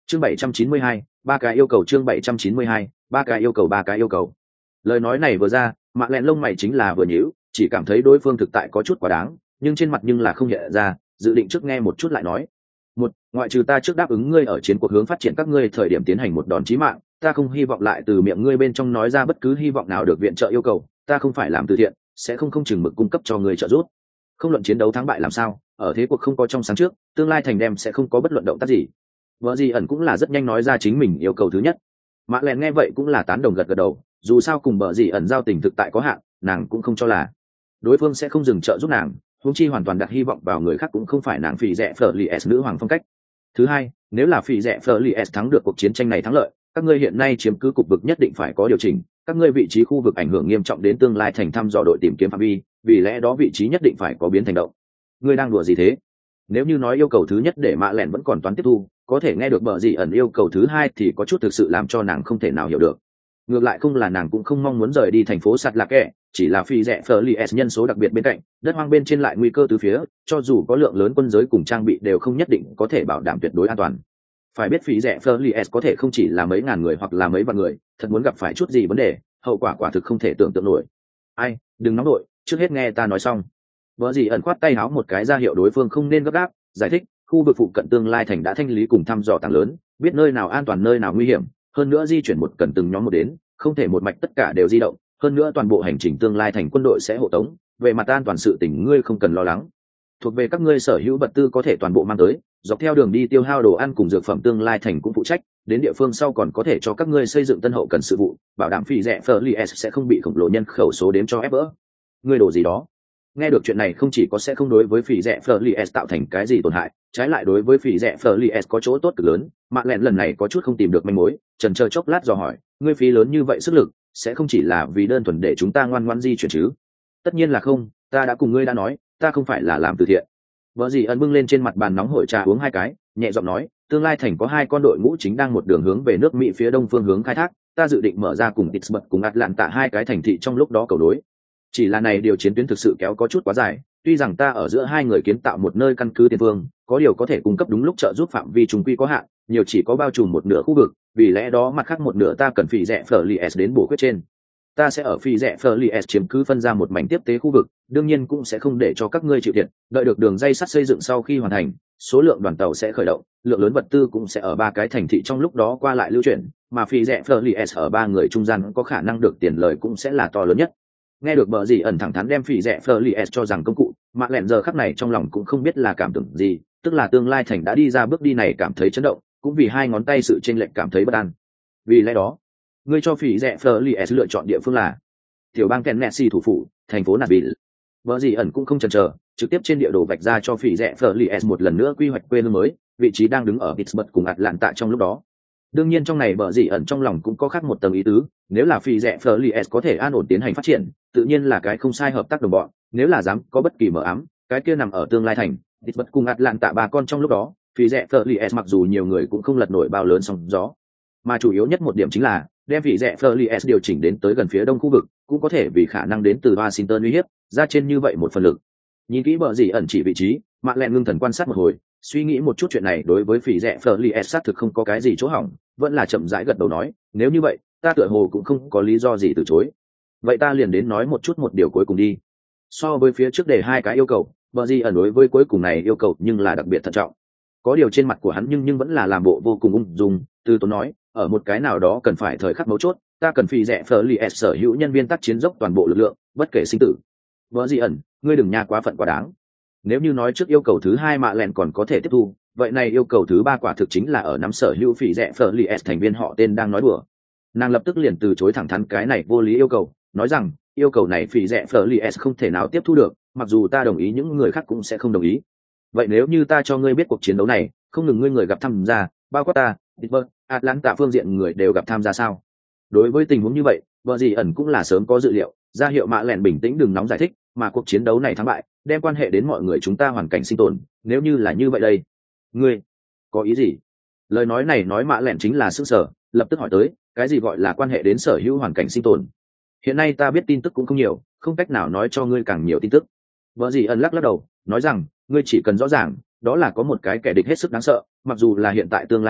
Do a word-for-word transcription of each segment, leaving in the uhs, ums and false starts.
chương bảy trăm chín mươi hai, ba cái yêu cầu chương bảy trăm chín mươi hai, ba cái yêu cầu ba cái yêu cầu. Lời nói này vừa ra, mạ lẹn lông mày chính là vừa nhíu, chỉ cảm thấy đối phương thực tại có chút quá đáng, nhưng trên mặt nhưng là không nhận ra, dự định trước nghe một chút lại nói. Một, ngoại trừ ta trước đáp ứng ngươi ở chiến cuộc hướng phát triển các ngươi thời điểm tiến hành một đòn chí mạng, ta không hy vọng lại từ miệng ngươi bên trong nói ra bất cứ hy vọng nào được viện trợ yêu cầu, ta không phải làm từ thiện, sẽ không không chừng mực cung cấp cho ngươi trợ giúp. Không luận chiến đấu thắng bại làm sao, ở thế cuộc không có trong sáng trước, tương lai thành đem sẽ không có bất luận động tác gì. Vợ gì ẩn cũng là rất nhanh nói ra chính mình yêu cầu thứ nhất. Mạ lẹn nghe vậy cũng là tán đồng gật gật đầu, dù sao cùng bờ gì ẩn giao tình thực tại có hạn, nàng cũng không cho là đối phương sẽ không dừng trợ giúp nàng, huống chi hoàn toàn đặt hy vọng vào người khác cũng không phải nàng phỉ rẻ phở li s nữ hoàng phong cách. Thứ hai, nếu là phỉ rẻ phở li s thắng được cuộc chiến tranh này thắng lợi, các ngươi hiện nay chiếm cứ cục vực nhất định phải có điều chỉnh, các ngươi vị trí khu vực ảnh hưởng nghiêm trọng đến tương lai thành thăm dò đội tìm kiếm phạm vi, vì lẽ đó vị trí nhất định phải có biến thành động. Ngươi đang đùa gì thế? Nếu như nói yêu cầu thứ nhất để mạ lẹn vẫn còn toán tiếp thu, có thể nghe được bờ gì ẩn yêu cầu thứ hai thì có chút thực sự làm cho nàng không thể nào hiểu được. Ngược lại không là nàng cũng không mong muốn rời đi thành phố sạt lạc kẻ, chỉ là phi rẻ phở li s nhân số đặc biệt bên cạnh, đất hoang bên trên lại nguy cơ từ phía, cho dù có lượng lớn quân giới cùng trang bị đều không nhất định có thể bảo đảm tuyệt đối an toàn. Phải biết phi rẻ phở li s có thể không chỉ là mấy ngàn người hoặc là mấy vạn người, thật muốn gặp phải chút gì vấn đề, hậu quả quả thực không thể tưởng tượng nổi. Ai, đừng nóng nổi, trước hết nghe ta nói xong. Vợ gì ẩn khoát tay háo một cái ra hiệu đối phương không nên gấp gáp, giải thích, khu vực phụ cận tương lai thành đã thanh lý cùng thăm dò tảng lớn, biết nơi nào an toàn nơi nào nguy hiểm, hơn nữa di chuyển một cần từng nhóm một đến, không thể một mạch tất cả đều di động, hơn nữa toàn bộ hành trình tương lai thành quân đội sẽ hộ tống, về mặt an toàn sự tình ngươi không cần lo lắng. Thuộc về các ngươi sở hữu vật tư có thể toàn bộ mang tới, dọc theo đường đi tiêu hao đồ ăn cùng dược phẩm tương lai thành cũng phụ trách, đến địa phương sau còn có thể cho các ngươi xây dựng tân hậu cần sự vụ, bảo đảm phi rẻ Furlies sẽ không bị khổng lồ nhân khẩu số đếm cho ép vỡ. Ngươi đồ gì đó? Nghe được chuyện này không chỉ có sẽ không đối với phỉ rẻ Furlies tạo thành cái gì tổn hại, trái lại đối với phỉ rẻ Furlies có chỗ tốt cực lớn. Mạ lẹn lần này có chút không tìm được manh mối, chần chờ chốc lát dò hỏi, ngươi phí lớn như vậy sức lực, sẽ không chỉ là vì đơn thuần để chúng ta ngoan ngoãn di chuyển chứ? Tất nhiên là không, ta đã cùng ngươi đã nói, ta không phải là làm từ thiện. Vợ gì ân bưng lên trên mặt bàn nóng hổi trà uống hai cái, nhẹ giọng nói, tương lai thành có hai con đội ngũ chính đang một đường hướng về nước Mỹ phía đông phương hướng khai thác, ta dự định mở ra cùng Pittsburgh cùng Atlanta hai cái thành thị trong lúc đó cầu đối. Chỉ là này điều chiến tuyến thực sự kéo có chút quá dài, tuy rằng ta ở giữa hai người kiến tạo một nơi căn cứ tiền phương, có điều có thể cung cấp đúng lúc trợ giúp phạm vi trùng quy có hạn, nhiều chỉ có bao trùm một nửa khu vực, vì lẽ đó mặt khác một nửa ta cần phỉ rẻ Furlies đến bổ khuyết trên. Ta sẽ ở phi rẻ Furlies chiếm cứ phân ra một mảnh tiếp tế khu vực, đương nhiên cũng sẽ không để cho các ngươi chịu thiệt, đợi được đường dây sắt xây dựng sau khi hoàn thành, số lượng đoàn tàu sẽ khởi động, lượng lớn vật tư cũng sẽ ở ba cái thành thị trong lúc đó qua lại lưu chuyển, mà phi rẻ Furlies ở ba người trung gian có khả năng được tiền lời cũng sẽ là to lớn nhất. Nghe được bờ gì ẩn thẳng thắn đem phi rẻ Furlies cho rằng công cụ, mạ lẹn giờ khắc này trong lòng cũng không biết là cảm tưởng gì, tức là tương lai thành đã đi ra bước đi này cảm thấy chấn động, cũng vì hai ngón tay sự chênh lệch cảm thấy bất an. Vì lẽ đó, ngươi cho phỉ rẻ Furlies lựa chọn địa phương là tiểu bang Tennessee thủ phủ, thành phố Nashville. Bờ gì ẩn cũng không chần chờ, trực tiếp trên địa đồ vạch ra cho phỉ rẻ Furlies một lần nữa quy hoạch quê hương mới, vị trí đang đứng ở Pittsburgh cùng Atlanta trong lúc đó. Đương nhiên trong này bờ gì ẩn trong lòng cũng có khác một tầng ý tứ, nếu là phỉ rẻ Furlies có thể an ổn tiến hành phát triển, tự nhiên là cái không sai hợp tác đồng bọn, nếu là dám có bất kỳ mở ám, cái kia nằm ở tương lai thành, Pittsburgh cùng Atlanta ba con trong lúc đó, phỉ rẻ Furlies mặc dù nhiều người cũng không lật nổi bao lớn sóng gió. Mà chủ yếu nhất một điểm chính là đem vị rẻ Furlies điều chỉnh đến tới gần phía đông khu vực, cũng có thể vì khả năng đến từ Washington uy hiếp, ra trên như vậy một phần lực. Nhìn kỹ bờ gì ẩn chỉ vị trí, Mạ Lẹn ngưng thần quan sát một hồi, suy nghĩ một chút chuyện này đối với phỉ rẻ Furlies xác thực không có cái gì chỗ hỏng, vẫn là chậm rãi gật đầu nói, nếu như vậy, ta tựa hồ cũng không có lý do gì từ chối. Vậy ta liền đến nói một chút một điều cuối cùng đi. So với phía trước đề hai cái yêu cầu, bờ gì ẩn đối với cuối cùng này yêu cầu nhưng là đặc biệt thận trọng. Có điều trên mặt của hắn nhưng nhưng vẫn là làm bộ vô cùng ung dung, từ tốn nói, ở một cái nào đó cần phải thời khắc mấu chốt, ta cần phi rẻ Furlies sở hữu nhân viên tác chiến dốc toàn bộ lực lượng, bất kể sinh tử. Vợ gì ẩn, ngươi đừng nha quá phận quá đáng. Nếu như nói trước yêu cầu thứ hai Mạ Lẹn còn có thể tiếp thu, vậy này yêu cầu thứ ba quả thực chính là ở nắm sở hữu phi rẻ Furlies thành viên họ tên đang nói đùa. Nàng lập tức liền từ chối thẳng thắn cái này vô lý yêu cầu, nói rằng yêu cầu này phi rẻ Furlies không thể nào tiếp thu được, mặc dù ta đồng ý những người khác cũng sẽ không đồng ý. Vậy nếu như ta cho ngươi biết cuộc chiến đấu này, không ngừng ngươi người gặp tham gia, bao quát ta, Pittsburgh, Atlanta phương diện người đều gặp tham gia sao? Đối với tình huống như vậy, vợ gì ẩn cũng là sớm có dự liệu, ra hiệu Mạ Lẹn bình tĩnh đừng nóng giải thích, mà cuộc chiến đấu này thắng bại, đem quan hệ đến mọi người chúng ta hoàn cảnh sinh tồn, nếu như là như vậy đây, ngươi có ý gì? Lời nói này nói Mạ Lẹn chính là sức sở, lập tức hỏi tới, cái gì gọi là quan hệ đến sở hữu hoàn cảnh sinh tồn? Hiện nay ta biết tin tức cũng không nhiều, không cách nào nói cho ngươi càng nhiều tin tức. Vợ gì ẩn lắc lắc đầu, nói rằng, ngươi chỉ cần rõ ràng, đó là có một cái kẻ địch hết sức đáng sợ, mặc dù là hiện tại tương lai thành,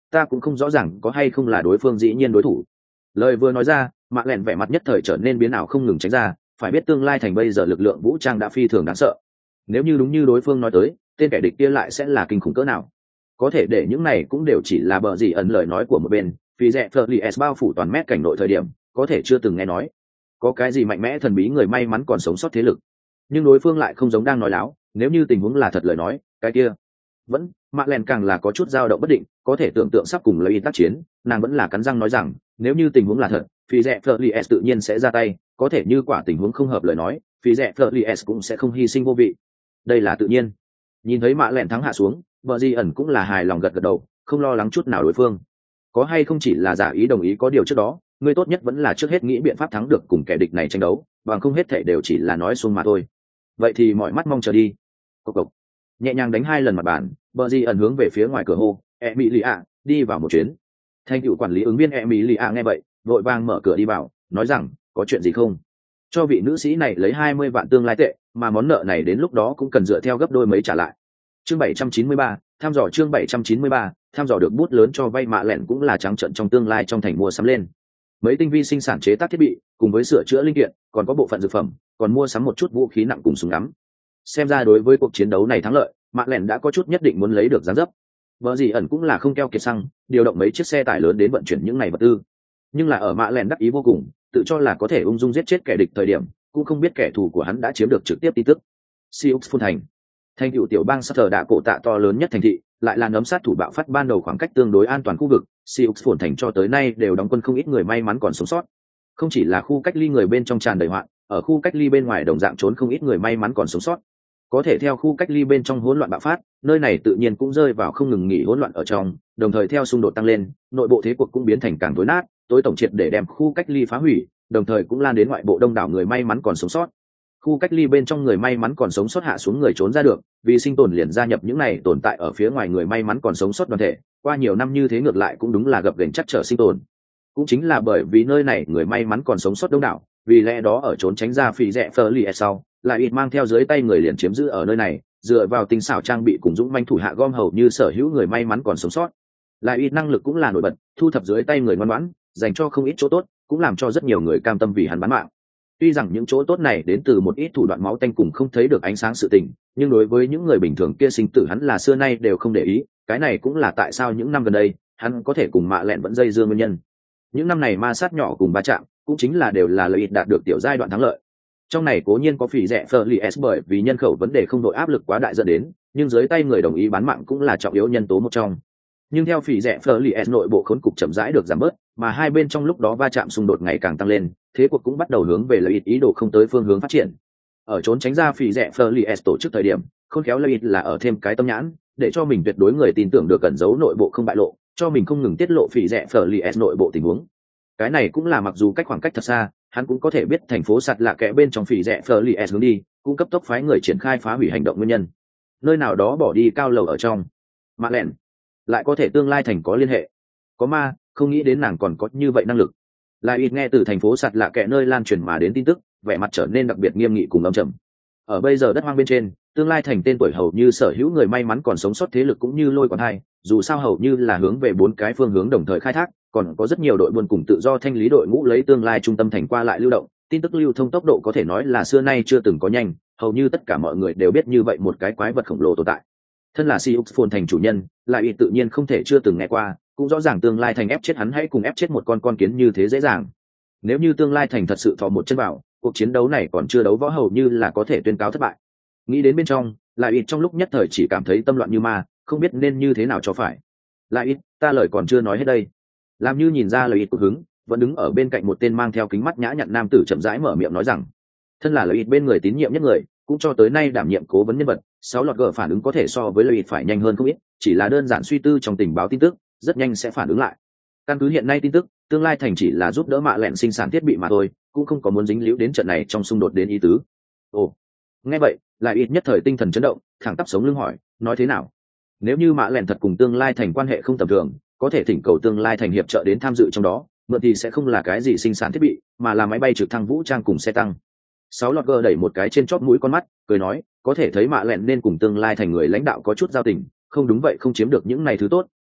ta cũng không rõ ràng có hay không là đối phương dĩ nhiên đối thủ. Lời vừa nói ra, mạ lẹn vẻ mặt nhất thời trở nên biến ảo không ngừng tránh ra, phải biết tương lai thành bây giờ lực lượng vũ trang đã phi thường đáng sợ. Nếu như đúng như đối phương nói tới, tên kẻ địch kia lại sẽ là kinh khủng cỡ nào. Có thể để những này cũng đều chỉ là bờ gì ẩn lời nói của một bên, vì rẻ Flerlies bao phủ toàn mét cảnh nội thời điểm, có thể chưa từng nghe nói có cái gì mạnh mẽ thần bí người may mắn còn sống sót thế lực. Nhưng đối phương lại không giống đang nói láo, nếu như tình huống là thật lời nói, cái kia vẫn mạ lẹn càng là có chút dao động bất định, có thể tưởng tượng sắp cùng lấy tác chiến, nàng vẫn là cắn răng nói rằng nếu như tình huống là thật, phi rẻ Flerlies tự nhiên sẽ ra tay, có thể như quả tình huống không hợp lời nói, phi rẻ Flerlies cũng sẽ không hy sinh vô vị. Đây là tự nhiên. Nhìn thấy mạ lẹn thắng hạ xuống, vợ di ẩn cũng là hài lòng gật gật đầu, không lo lắng chút nào đối phương có hay không chỉ là giả ý đồng ý có điều trước đó, ngươi tốt nhất vẫn là trước hết nghĩ biện pháp thắng được cùng kẻ địch này tranh đấu, bằng không hết thảy đều chỉ là nói xuông mà thôi. Vậy thì mọi mắt mong chờ đi. Cộc cộc. Nhẹ nhàng đánh hai lần mặt bàn, vợ di ẩn hướng về phía ngoài cửa hô, Emilia, đi vào một chuyến. Thanh cựu quản lý ứng viên Emilia nghe vậy, vội vàng mở cửa đi vào, nói rằng có chuyện gì không? Cho vị nữ sĩ này lấy hai mươi vạn tương lai tệ, mà món nợ này đến lúc đó cũng cần dựa theo gấp đôi mấy trả lại. Chương bảy trăm chín mươi ba, tham dò chương bảy trăm chín mươi ba, tham dò được bút lớn cho vay mạ lẹn cũng là trắng trợn trong tương lai trong thành mua sắm lên. Mấy tinh vi sinh sản chế tác thiết bị, cùng với sửa chữa linh kiện, còn có bộ phận dược phẩm, còn mua sắm một chút vũ khí nặng cùng súng ngắm. Xem ra đối với cuộc chiến đấu này thắng lợi, mạ lẹn đã có chút nhất định muốn lấy được dáng dấp. Vợ gì ẩn cũng là không keo kiệt xăng, điều động mấy chiếc xe tải lớn đến vận chuyển những này vật tư. Nhưng là ở mạ lẹn đắc ý vô cùng, tự cho là có thể ung dung giết chết kẻ địch thời điểm, cũng không biết kẻ thù của hắn đã chiếm được trực tiếp tin tức. Sioux phun thành thành cựu tiểu bang Sutter đã cổ tạ to lớn nhất thành thị, lại là nấm sát thủ bạo phát ban đầu khoảng cách tương đối an toàn khu vực. Sioux phồn thành cho tới nay đều đóng quân không ít người may mắn còn sống sót. Không chỉ là khu cách ly người bên trong tràn đầy hoạn, ở khu cách ly bên ngoài đồng dạng trốn không ít người may mắn còn sống sót. Có thể theo khu cách ly bên trong hỗn loạn bạo phát, nơi này tự nhiên cũng rơi vào không ngừng nghỉ hỗn loạn ở trong, đồng thời theo xung đột tăng lên, nội bộ thế cuộc cũng biến thành càng tối nát, tối tổng triệt để đem khu cách ly phá hủy, đồng thời cũng lan đến ngoại bộ đông đảo người may mắn còn sống sót. Khu cách ly bên trong người may mắn còn sống sót hạ xuống người trốn ra được, vì sinh tồn liền gia nhập những này tồn tại ở phía ngoài người may mắn còn sống sót đoàn thể, qua nhiều năm như thế ngược lại cũng đúng là gập ghềnh chắc trở sinh tồn. Cũng chính là bởi vì nơi này người may mắn còn sống sót đông đảo, vì lẽ đó ở trốn tránh ra phỉ rẻ Flerlies sau, lại ít mang theo dưới tay người liền chiếm giữ ở nơi này, dựa vào tinh xảo trang bị cùng dũng manh thủ hạ gom hầu như sở hữu người may mắn còn sống sót. Lại ít năng lực cũng là nổi bật, thu thập dưới tay người ngoan ngoãn, dành cho không ít chỗ tốt, cũng làm cho rất nhiều người cam tâm vì hắn bán mạng. Tuy rằng những chỗ tốt này đến từ một ít thủ đoạn máu tanh cùng không thấy được ánh sáng sự tình, nhưng đối với những người bình thường kia sinh tử hắn là xưa nay đều không để ý, cái này cũng là tại sao những năm gần đây, hắn có thể cùng mạ lẹn vẫn dây dưa nguyên nhân. Những năm này ma sát nhỏ cùng va chạm, cũng chính là đều là lợi ích đạt được tiểu giai đoạn thắng lợi. Trong này cố nhiên có phỉ rẻ Flerlies bởi vì nhân khẩu vấn đề không đội áp lực quá đại dẫn đến, nhưng dưới tay người đồng ý bán mạng cũng là trọng yếu nhân tố một trong. Nhưng theo phỉ rẻ Flerlies nội bộ khốn cục chậm rãi được giảm bớt, mà hai bên trong lúc đó va chạm xung đột ngày càng tăng lên, thế cuộc cũng bắt đầu hướng về lợi ích ý đồ không tới phương hướng phát triển. Ở trốn tránh ra phỉ rẻ Flerlies tổ chức thời điểm, không khéo lợi ích là ở thêm cái tâm nhãn, để cho mình tuyệt đối người tin tưởng được cẩn giấu nội bộ không bại lộ, cho mình không ngừng tiết lộ phỉ rẻ Flerlies nội bộ tình huống. Cái này cũng là mặc dù cách khoảng cách thật xa, hắn cũng có thể biết thành phố sạt lạ kẽ bên trong phỉ rẻ Flerlies hướng đi, cũng cấp tốc phái người triển khai phá hủy hành động nguyên nhân. Nơi nào đó bỏ đi cao lầu ở trong, mạ lẹn lại có thể tương lai thành có liên hệ. Có ma, không nghĩ đến nàng còn có như vậy năng lực. Lại ít nghe từ thành phố sạt lạ kẽ nơi lan truyền mà đến tin tức, vẻ mặt trở nên đặc biệt nghiêm nghị cùng âm trầm. Ở bây giờ đất hoang bên trên, tương lai thành tên tuổi hầu như sở hữu người may mắn còn sống sót thế lực cũng như lôi còn hai, dù sao hầu như là hướng về bốn cái phương hướng đồng thời khai thác, còn có rất nhiều đội buôn cùng tự do thanh lý đội ngũ lấy tương lai trung tâm thành qua lại lưu động, tin tức lưu thông tốc độ có thể nói là xưa nay chưa từng có nhanh, hầu như tất cả mọi người đều biết như vậy một cái quái vật khổng lồ tồn tại. Thân là Sioux phồn thành chủ nhân, lại ít tự nhiên không thể chưa từng nghe qua, cũng rõ ràng tương lai thành ép chết hắn hãy cùng ép chết một con con kiến như thế dễ dàng. Nếu như tương lai thành thật sự thò một chân vào, cuộc chiến đấu này còn chưa đấu võ hầu như là có thể tuyên cáo thất bại. Nghĩ đến bên trong, lại ít trong lúc nhất thời chỉ cảm thấy tâm loạn như ma, không biết nên như thế nào cho phải. Lại ít, ta lời còn chưa nói hết đây. Làm như nhìn ra lời ít của hứng, vẫn đứng ở bên cạnh một tên mang theo kính mắt nhã nhặn nam tử chậm rãi mở miệng nói rằng, thân là lời ít bên người tín nhiệm nhất người, cũng cho tới nay đảm nhiệm cố vấn nhân vật, sáu lọt gờ phản ứng có thể so với lời ít phải nhanh hơn không ít, chỉ là đơn giản suy tư trong tình báo tin tức, rất nhanh sẽ phản ứng lại. Căn cứ hiện nay tin tức, tương lai thành chỉ là giúp đỡ mạ lẹn sinh sản thiết bị mà thôi, cũng không có muốn dính líu đến trận này trong xung đột đến ý tứ. Ồ, nghe vậy, lại ít nhất thời tinh thần chấn động, thẳng tắp sống lưng hỏi, nói thế nào? Nếu như mạ lẹn thật cùng tương lai thành quan hệ không tầm thường, có thể thỉnh cầu tương lai thành hiệp trợ đến tham dự trong đó, mượn thì sẽ không là cái gì sinh sản thiết bị, mà là máy bay trực thăng vũ trang cùng xe tăng. Sáu lọt gờ đẩy một cái trên chóp mũi con mắt, cười nói, có thể thấy mạ lẹn nên cùng tương lai thành người lãnh đạo có chút giao tình, không đúng vậy không chiếm được những này thứ tốt,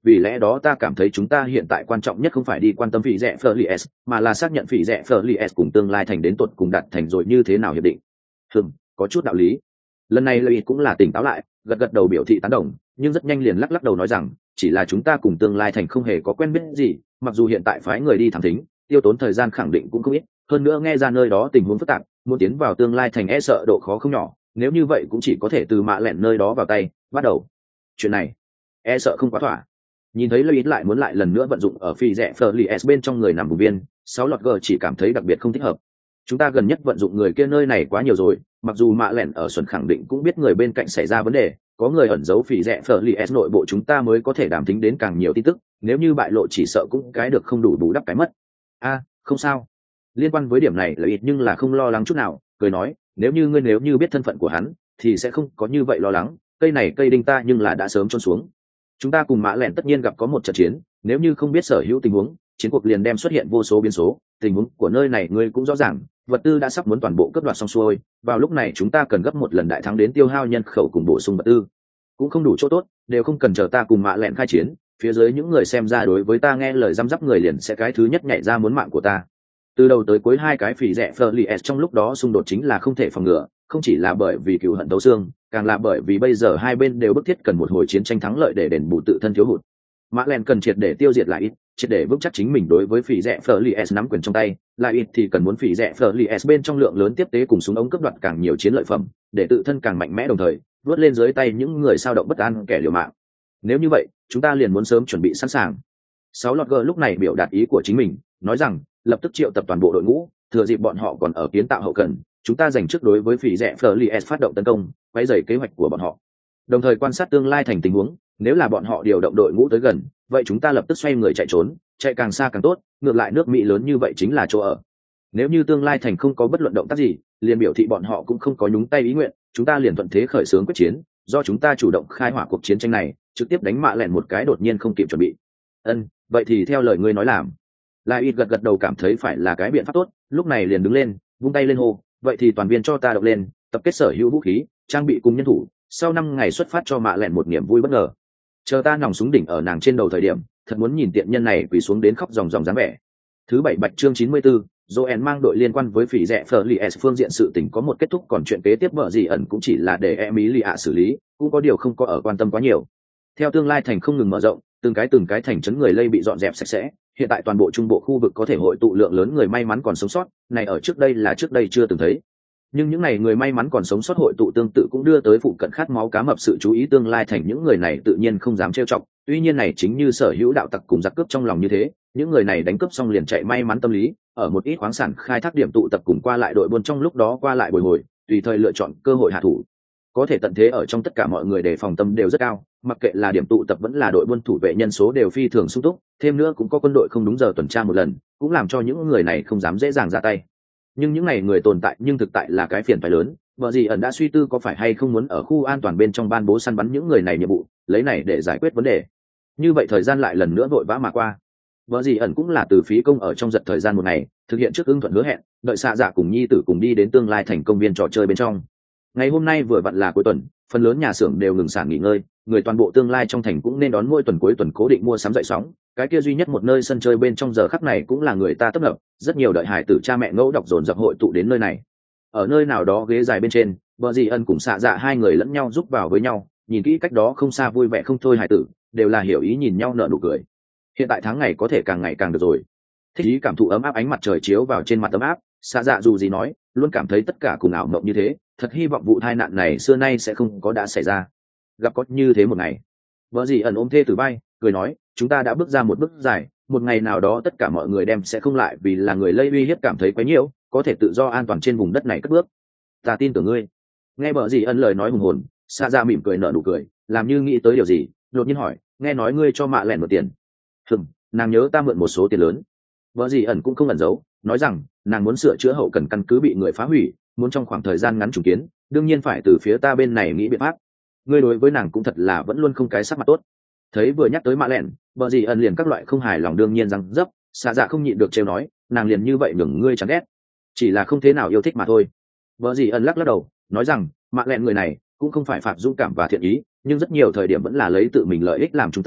vì lẽ đó ta cảm thấy chúng ta hiện tại quan trọng nhất không phải đi quan tâm phỉ rẻ Furlies, mà là xác nhận phỉ rẻ Furlies cùng tương lai thành đến tột cùng đạt thành rồi như thế nào hiệp định. Hừm, có chút đạo lý. Lần này Lợi cũng là tỉnh táo lại, gật gật đầu biểu thị tán đồng, nhưng rất nhanh liền lắc lắc đầu nói rằng, chỉ là chúng ta cùng tương lai thành không hề có quen biết gì, mặc dù hiện tại phái người đi thám thính, tiêu tốn thời gian khẳng định cũng không ít, hơn nữa nghe ra nơi đó tình huống phức tạp, muốn tiến vào tương lai thành e sợ độ khó không nhỏ, nếu như vậy cũng chỉ có thể từ mạ lẹn nơi đó vào tay, bắt đầu. Chuyện này, e sợ không quá thỏa. Nhìn thấy Lợi lại muốn lại lần nữa vận dụng ở phi rẻ Furlies bên trong người nằm vùng viên, sáu lọt gờ chỉ cảm thấy đặc biệt không thích hợp. Chúng ta gần nhất vận dụng người kia nơi này quá nhiều rồi, mặc dù mạ lẹn ở xuẩn khẳng định cũng biết người bên cạnh xảy ra vấn đề, có người ẩn giấu phỉ rẻ Furlies nội bộ chúng ta mới có thể đàm tính đến càng nhiều tin tức, nếu như bại lộ chỉ sợ cũng cái được không đủ bù đắp cái mất. A, không sao. Liên quan với điểm này là ít nhưng là không lo lắng chút nào, cười nói, nếu như ngươi nếu như biết thân phận của hắn, thì sẽ không có như vậy lo lắng, cây này cây đinh ta nhưng là đã sớm chôn xuống. Chúng ta cùng mã lẹn tất nhiên gặp có một trận chiến, nếu như không biết sở hữu tình huống, chiến cuộc liền đem xuất hiện vô số biến số, tình huống của nơi này ngươi cũng rõ ràng, vật tư đã sắp muốn toàn bộ cướp đoạt xong xuôi, vào lúc này chúng ta cần gấp một lần đại thắng đến tiêu hao nhân khẩu cùng bổ sung vật tư. Cũng không đủ chỗ tốt, đều không cần chờ ta cùng mã lẹn khai chiến, phía dưới những người xem ra đối với ta nghe lời răm rắp người liền sẽ cái thứ nhất nhảy ra muốn mạng của ta. Từ đầu tới cuối hai cái phỉ rẻ Furlies trong lúc đó xung đột chính là không thể phòng ngừa, không chỉ là bởi vì cựu hận đấu xương, càng là bởi vì bây giờ hai bên đều bức thiết cần một hồi chiến tranh thắng lợi để đền bù tự thân thiếu hụt. Mã Lèn cần triệt để tiêu diệt lại ít, triệt để vững chắc chính mình đối với phỉ rẻ Furlies nắm quyền trong tay, lại ít thì cần muốn phỉ rẻ Furlies bên trong lượng lớn tiếp tế cùng súng ống cướp đoạt càng nhiều chiến lợi phẩm, để tự thân càng mạnh mẽ đồng thời vớt lên dưới tay những người sao động bất an kẻ liều mạng. Nếu như vậy, chúng ta liền muốn sớm chuẩn bị sẵn sàng. Sáu lọt gờ lúc này biểu đạt ý của chính mình, nói rằng lập tức triệu tập toàn bộ đội ngũ, thừa dịp bọn họ còn ở kiến tạo hậu cần, chúng ta dành trước đối với phỉ rẻ Furlies phát động tấn công, quấy rầy kế hoạch của bọn họ. Đồng thời quan sát tương lai thành tình huống, nếu là bọn họ điều động đội ngũ tới gần, vậy chúng ta lập tức xoay người chạy trốn, chạy càng xa càng tốt, ngược lại nước Mỹ lớn như vậy chính là chỗ ở. Nếu như tương lai thành không có bất luận động tác gì, liền biểu thị bọn họ cũng không có nhúng tay ý nguyện, chúng ta liền thuận thế khởi xướng quyết chiến, do chúng ta chủ động khai hỏa cuộc chiến tranh này, trực tiếp đánh mạ lẹn một cái đột nhiên không kịp chuẩn bị. Ân, vậy thì theo lời ngươi nói làm. Lại ít gật gật đầu cảm thấy phải là cái biện pháp tốt, lúc này liền đứng lên, vung tay lên hô, vậy thì toàn viên cho ta động lên, tập kết sở hữu vũ khí, trang bị cùng nhân thủ, sau năm ngày xuất phát cho mạ lẹn một niềm vui bất ngờ. Chờ ta nòng súng đỉnh ở nàng trên đầu thời điểm, thật muốn nhìn tiện nhân này quỳ xuống đến khóc ròng ròng dáng vẻ. Thứ bảy bạch chương chín mươi tư, Joel mang đội liên quan với phỉ rẻ Furlies phương diện sự tình có một kết thúc, còn chuyện kế tiếp vợ gì ẩn cũng chỉ là để Emilia xử lý, cũng có điều không có ở quan tâm quá nhiều. Theo tương lai thành không ngừng mở rộng, từng cái từng cái thành trấn người lây bị dọn dẹp sạch sẽ, hiện tại toàn bộ trung bộ khu vực có thể hội tụ lượng lớn người may mắn còn sống sót, này ở trước đây là trước đây chưa từng thấy. Nhưng những này người may mắn còn sống sót hội tụ tương tự cũng đưa tới phụ cận khát máu cá mập sự chú ý, tương lai thành những người này tự nhiên không dám trêu chọc, tuy nhiên này chính như sở hữu đạo tặc cùng giặc cướp trong lòng như thế, những người này đánh cướp xong liền chạy may mắn tâm lý, ở một ít khoáng sản khai thác điểm tụ tập cùng qua lại đội buôn trong lúc đó qua lại bồi hồi, tùy thời lựa chọn cơ hội hạ thủ. Có thể tận thế ở trong tất cả mọi người đề phòng tâm đều rất cao, mặc kệ là điểm tụ tập vẫn là đội buôn thủ vệ nhân số đều phi thường sung túc, thêm nữa cũng có quân đội không đúng giờ tuần tra một lần, cũng làm cho những người này không dám dễ dàng ra tay. Nhưng những ngày người tồn tại nhưng thực tại là cái phiền phải lớn, vợ gì ẩn đã suy tư có phải hay không muốn ở khu an toàn bên trong ban bố săn bắn những người này nhiệm vụ, lấy này để giải quyết vấn đề. Như vậy thời gian lại lần nữa vội vã mà qua. Vợ gì ẩn cũng là từ phí công ở trong giật thời gian một ngày, thực hiện trước ưng thuận hứa hẹn, đợi xạ dạ cùng nhi tử cùng đi đến tương lai thành công viên trò chơi bên trong. Ngày hôm nay vừa vặn là cuối tuần, phần lớn nhà xưởng đều ngừng sản nghỉ ngơi, người toàn bộ tương lai trong thành cũng nên đón mỗi tuần cuối tuần cố định mua sắm dậy sóng. Cái kia duy nhất một nơi sân chơi bên trong giờ khắc này cũng là người ta tấp nập, rất nhiều đợi hải tử cha mẹ ngẫu đọc dồn dập hội tụ đến nơi này. Ở nơi nào đó ghế dài bên trên, vợ dì ân cùng xạ dạ hai người lẫn nhau giúp vào với nhau, nhìn kỹ cách đó không xa vui vẻ không thôi hải tử, đều là hiểu ý nhìn nhau nở nụ cười. Hiện tại tháng ngày có thể càng ngày càng được rồi. Thích ý cảm thụ ấm áp ánh mặt trời chiếu vào trên mặt ấm áp, xạ dạ dù gì nói, luôn cảm thấy tất cả cùng ảo mộng như thế, thật hy vọng vụ tai nạn này xưa nay sẽ không có đã xảy ra. Gặp có như thế một ngày. Vợ dì ẩn ôm thê từ vai, cười nói, chúng ta đã bước ra một bước dài, một ngày nào đó tất cả mọi người đem sẽ không lại vì là người lây uy hiếp cảm thấy quá nhiều, có thể tự do an toàn trên vùng đất này cất bước. Ta tin tưởng ngươi. Nghe vợ dì ẩn lời nói hùng hồn, xạ dạ mỉm cười nở nụ cười, làm như nghĩ tới điều gì, đột nhiên hỏi, nghe nói ngươi cho mạ lẻn một tiền. Hừm, nàng nhớ ta mượn một số tiền lớn. Vợ dì ẩn cũng không ẩn giấu, nói rằng nàng muốn sửa chữa hậu cần căn cứ bị người phá hủy, muốn trong khoảng thời gian ngắn trùng kiến, đương nhiên phải từ phía ta bên này nghĩ biện pháp. Ngươi đối với nàng cũng thật là vẫn luôn không cái sắc mặt tốt. Thấy vừa nhắc tới mạ lẻn, vợ dì ẩn liền các loại không hài lòng đương nhiên rằng dấp, xạ dạ không nhịn được trêu nói, nàng liền như vậy nhường ngươi chẳng ghét, chỉ là không thế nào yêu thích mà thôi. Vợ dì ẩn lắc lắc đầu, nói rằng mạ lẻn người này cũng không phải phạm dũng cảm và thiện ý, nhưng rất nhiều thời điểm vẫn là lấy tự mình lợi ích làm trung tâm,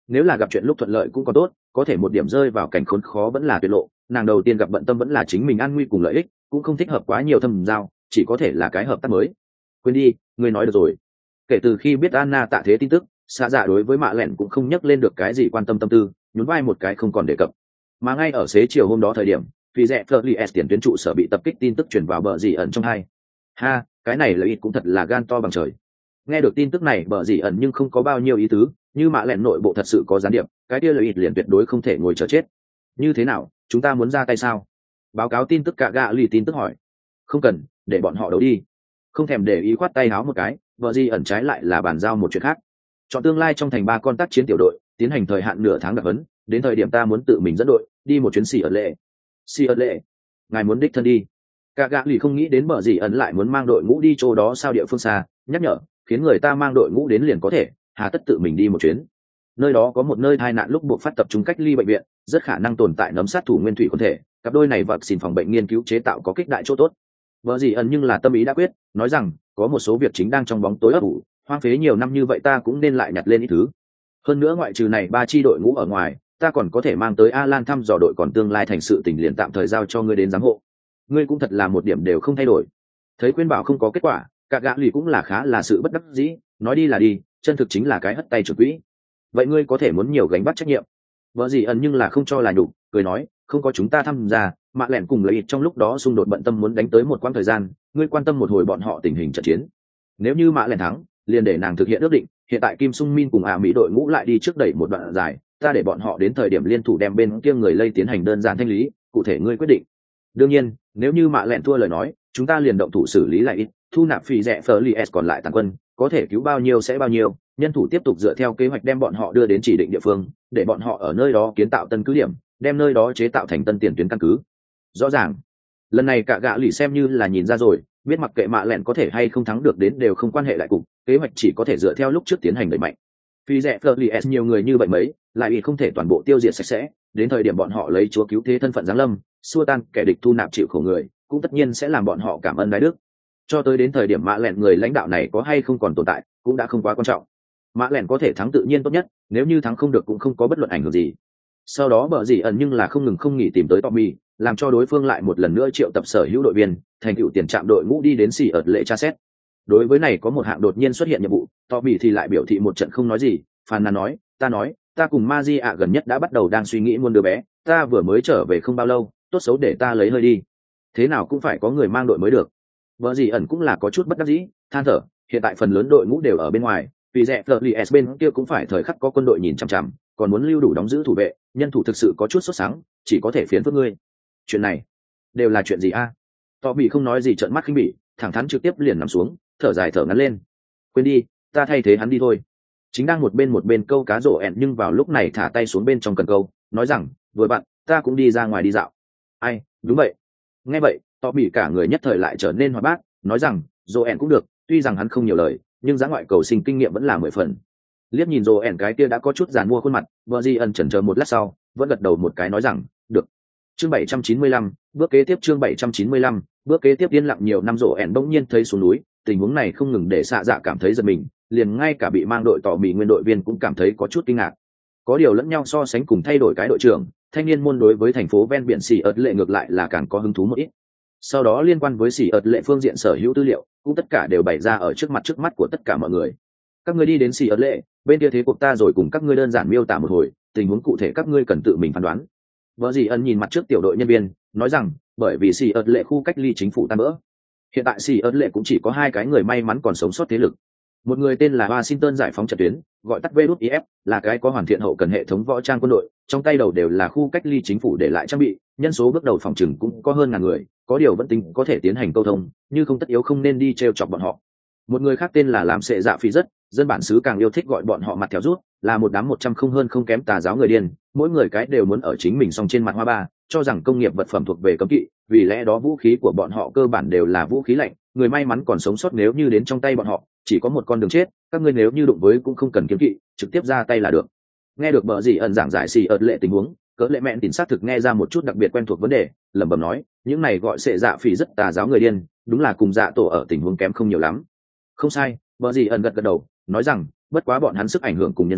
nếu là gặp chuyện lúc thuận lợi cũng có tốt, có thể một điểm rơi vào cảnh khốn khó vẫn là tuyệt lộ. Nàng đầu tiên gặp bận tâm vẫn là chính mình an nguy cùng lợi ích, cũng không thích hợp quá nhiều thâm giao, chỉ có thể là cái hợp tác mới. Quên đi, ngươi nói được rồi. Kể từ khi biết Anna tạ thế tin tức, xạ dạ đối với mạ lẹn cũng không nhắc lên được cái gì quan tâm tâm tư, nhún vai một cái không còn đề cập. Mà ngay ở xế chiều hôm đó thời điểm, vì rẽ Fleur tiền tuyến trụ sở bị tập kích tin tức truyền vào bờ dì ẩn trong hai. Ha, cái này lợi ích cũng thật là gan to bằng trời. Nghe được tin tức này bờ dì ẩn nhưng không có bao nhiêu ý tứ, như mạ lẹn nội bộ thật sự có gián điệp, cái kia lợi ích liền tuyệt đối không thể ngồi chờ chết. Như thế nào, chúng ta muốn ra tay sao? Báo cáo tin tức cả gạ lì tin tức hỏi. Không cần, để bọn họ đấu đi. Không thèm để ý khoát tay háo một cái, vợ di ẩn trái lại là bàn giao một chuyện khác. Chọn tương lai trong thành ba con tác chiến tiểu đội, tiến hành thời hạn nửa tháng đặc huấn, đến thời điểm ta muốn tự mình dẫn đội đi một chuyến xì ở lệ. Xì ở lệ, ngài muốn đích thân đi? Cả gạ lì không nghĩ đến bờ gì ẩn lại muốn mang đội ngũ đi chỗ đó sao địa phương xa, nhắc nhở, khiến người ta mang đội ngũ đến liền có thể, hà tất tự mình đi một chuyến. Nơi đó có một nơi tai nạn lúc buộc phát tập trung cách ly bệnh viện, rất khả năng tồn tại nấm sát thủ nguyên thủy quân thể, cặp đôi này vật xin phòng bệnh nghiên cứu chế tạo có kích đại chỗ tốt. Vợ gì ẩn nhưng là tâm ý đã quyết, nói rằng có một số việc chính đang trong bóng tối ấp ủ, hoang phế nhiều năm như vậy ta cũng nên lại nhặt lên ít thứ. Hơn nữa ngoại trừ này ba chi đội ngũ ở ngoài, ta còn có thể mang tới Alan thăm dò đội, còn tương lai thành sự tình liền tạm thời giao cho ngươi đến giám hộ. Ngươi cũng thật là một điểm đều không thay đổi. Thấy khuyên bảo không có kết quả, cả gã lì cũng là khá là sự bất đắc dĩ, nói đi là đi, chân thực chính là cái hất tay trưởng quỹ. Vậy ngươi có thể muốn nhiều gánh vác trách nhiệm. Vợ gì ẩn nhưng là không cho là nhục, cười nói, không có chúng ta tham gia, mạ lẻn cùng lợi ích trong lúc đó xung đột bận tâm muốn đánh tới một quãng thời gian, ngươi quan tâm một hồi bọn họ tình hình trận chiến. Nếu như mạ lẻn thắng, liền để nàng thực hiện ước định, hiện tại Kim Sung Min cùng Ả Mỹ đội ngũ lại đi trước đẩy một đoạn dài, ta để bọn họ đến thời điểm liên thủ đem bên kia người lây tiến hành đơn giản thanh lý, cụ thể ngươi quyết định. Đương nhiên, nếu như mạ lẻn thua lời nói, chúng ta liền động thủ xử lý lại ít, thu nạp phì rẻ Fleur còn lại tàn quân, có thể cứu bao nhiêu sẽ bao nhiêu, nhân thủ tiếp tục dựa theo kế hoạch đem bọn họ đưa đến chỉ định địa phương, để bọn họ ở nơi đó kiến tạo tân cứ điểm, đem nơi đó chế tạo thành tân tiền tuyến căn cứ. Rõ ràng, lần này cả gã lì xem như là nhìn ra rồi, biết mặc kệ mạ lẹn có thể hay không thắng được đến đều không quan hệ lại cục, kế hoạch chỉ có thể dựa theo lúc trước tiến hành đẩy mạnh. Phi rẻ Fleur nhiều người như vậy mấy, lại ít không thể toàn bộ tiêu diệt sạch sẽ, đến thời điểm bọn họ lấy chúa cứu thế thân phận giáng lâm, xua tan kẻ địch thu nạp chịu khổ người, cũng tất nhiên sẽ làm bọn họ cảm ơn đái đức. Cho tới đến thời điểm mạ lẹn người lãnh đạo này có hay không còn tồn tại, cũng đã không quá quan trọng. Mạ lẹn có thể thắng tự nhiên tốt nhất, nếu như thắng không được cũng không có bất luận ảnh hưởng gì. Sau đó bờ gì ẩn nhưng là không ngừng không nghỉ tìm tới Tommy, làm cho đối phương lại một lần nữa triệu tập sở hữu đội viên, thành tựu tiền trạm đội ngũ đi đến xì ợt lệ tra xét. Đối với này có một hạng đột nhiên xuất hiện nhiệm vụ, Tommy thì lại biểu thị một trận không nói gì, phàn nàn nói, ta nói, ta cùng Maji ạ gần nhất đã bắt đầu đang suy nghĩ muôn đứa bé, ta vừa mới trở về không bao lâu, tốt xấu để ta lấy hơi đi. Thế nào cũng phải có người mang đội mới được. Bờ gì ẩn cũng là có chút bất đắc dĩ, than thở, hiện tại phần lớn đội ngũ đều ở bên ngoài, vì rẻ Fleur bên kia cũng phải thời khắc có quân đội nhìn chằm chằm, còn muốn lưu đủ đóng giữ thủ vệ, nhân thủ thực sự có chút sốt sáng, chỉ có thể phiến phức ngươi. Chuyện này đều là chuyện gì a? À? Tọ bị không nói gì, trợn mắt khinh bỉ, thẳng thắn trực tiếp liền nằm xuống, thở dài thở ngắn lên. Quên đi, ta thay thế hắn đi thôi. Chính đang một bên một bên câu cá rổ ẹn, nhưng vào lúc này thả tay xuống bên trong cần câu, nói rằng, vừa bạn, ta cũng đi ra ngoài đi dạo. Ai, đúng vậy. Nghe vậy, Tọ bị cả người nhất thời lại trở nên hoạt bát, nói rằng, rổ ẹn cũng được, tuy rằng hắn không nhiều lời, nhưng dã ngoại cầu sinh kinh nghiệm vẫn là mười phần. Liếc nhìn rổ ẹn cái kia đã có chút giàn mua khuôn mặt, vợ di ẩn chần chờ một lát sau, vẫn gật đầu một cái nói rằng, được. Chương bảy trăm chín mươi lăm, bước kế tiếp chương bảy trăm chín mươi lăm, bước kế tiếp yên lặng nhiều năm rổ ẹn bỗng nhiên thấy xuống núi, tình huống này không ngừng để xạ dạ cảm thấy giật mình, liền ngay cả bị mang đội Tọ bị nguyên đội viên cũng cảm thấy có chút kinh ngạc. Có điều lẫn nhau so sánh cùng thay đổi cái đội trưởng, thanh niên môn đối với thành phố ven biển xì ợt lệ ngược lại là càng có hứng thú một ít. Sau đó liên quan với xì ợt lệ phương diện sở hữu tư liệu, cũng tất cả đều bày ra ở trước mặt trước mắt của tất cả mọi người. Các ngươi đi đến xì ợt lệ, bên kia thế cuộc ta rồi cùng các ngươi đơn giản miêu tả một hồi, tình huống cụ thể các ngươi cần tự mình phán đoán. Vợ dì ân nhìn mặt trước tiểu đội nhân viên, nói rằng, bởi vì xì ợt lệ khu cách ly chính phủ tan vỡ, hiện tại xì ợt lệ cũng chỉ có hai cái người may mắn còn sống sót thế lực. Một người tên là Washington giải phóng trận tuyến, gọi tắt vê đút i ép, là cái có hoàn thiện hậu cần hệ thống võ trang quân đội, trong tay đầu đều là khu cách ly chính phủ để lại trang bị, nhân số bước đầu phòng trừng cũng có hơn ngàn người, có điều vẫn tính có thể tiến hành câu thông, như không tất yếu không nên đi trêu chọc bọn họ. Một người khác tên là làm sệ dạ phi rất, dân bản xứ càng yêu thích gọi bọn họ mặt theo rút, là một đám một trăm không hơn không kém tà giáo người điên, mỗi người cái đều muốn ở chính mình song trên mặt hoa ba, cho rằng công nghiệp vật phẩm thuộc về cấm kỵ, vì lẽ đó vũ khí của bọn họ cơ bản đều là vũ khí lạnh, người may mắn còn sống sót nếu như đến trong tay bọn họ, chỉ có một con đường chết, các ngươi nếu như đụng với cũng không cần kiếm kỵ, trực tiếp ra tay là được. Nghe được bờ gì ẩn giảng giải xì ợt lệ tình huống, cỡ lệ mẹn tìm xác thực nghe ra một chút đặc biệt quen thuộc vấn đề, lẩm bẩm nói, những này gọi sệ dạ phỉ rất tà giáo người điên, đúng là cùng dạ tổ ở tình huống kém không nhiều lắm. Không sai, bờ gì ẩn gật gật đầu, nói rằng, bất quá bọn hắn sức ảnh hưởng cùng nhân số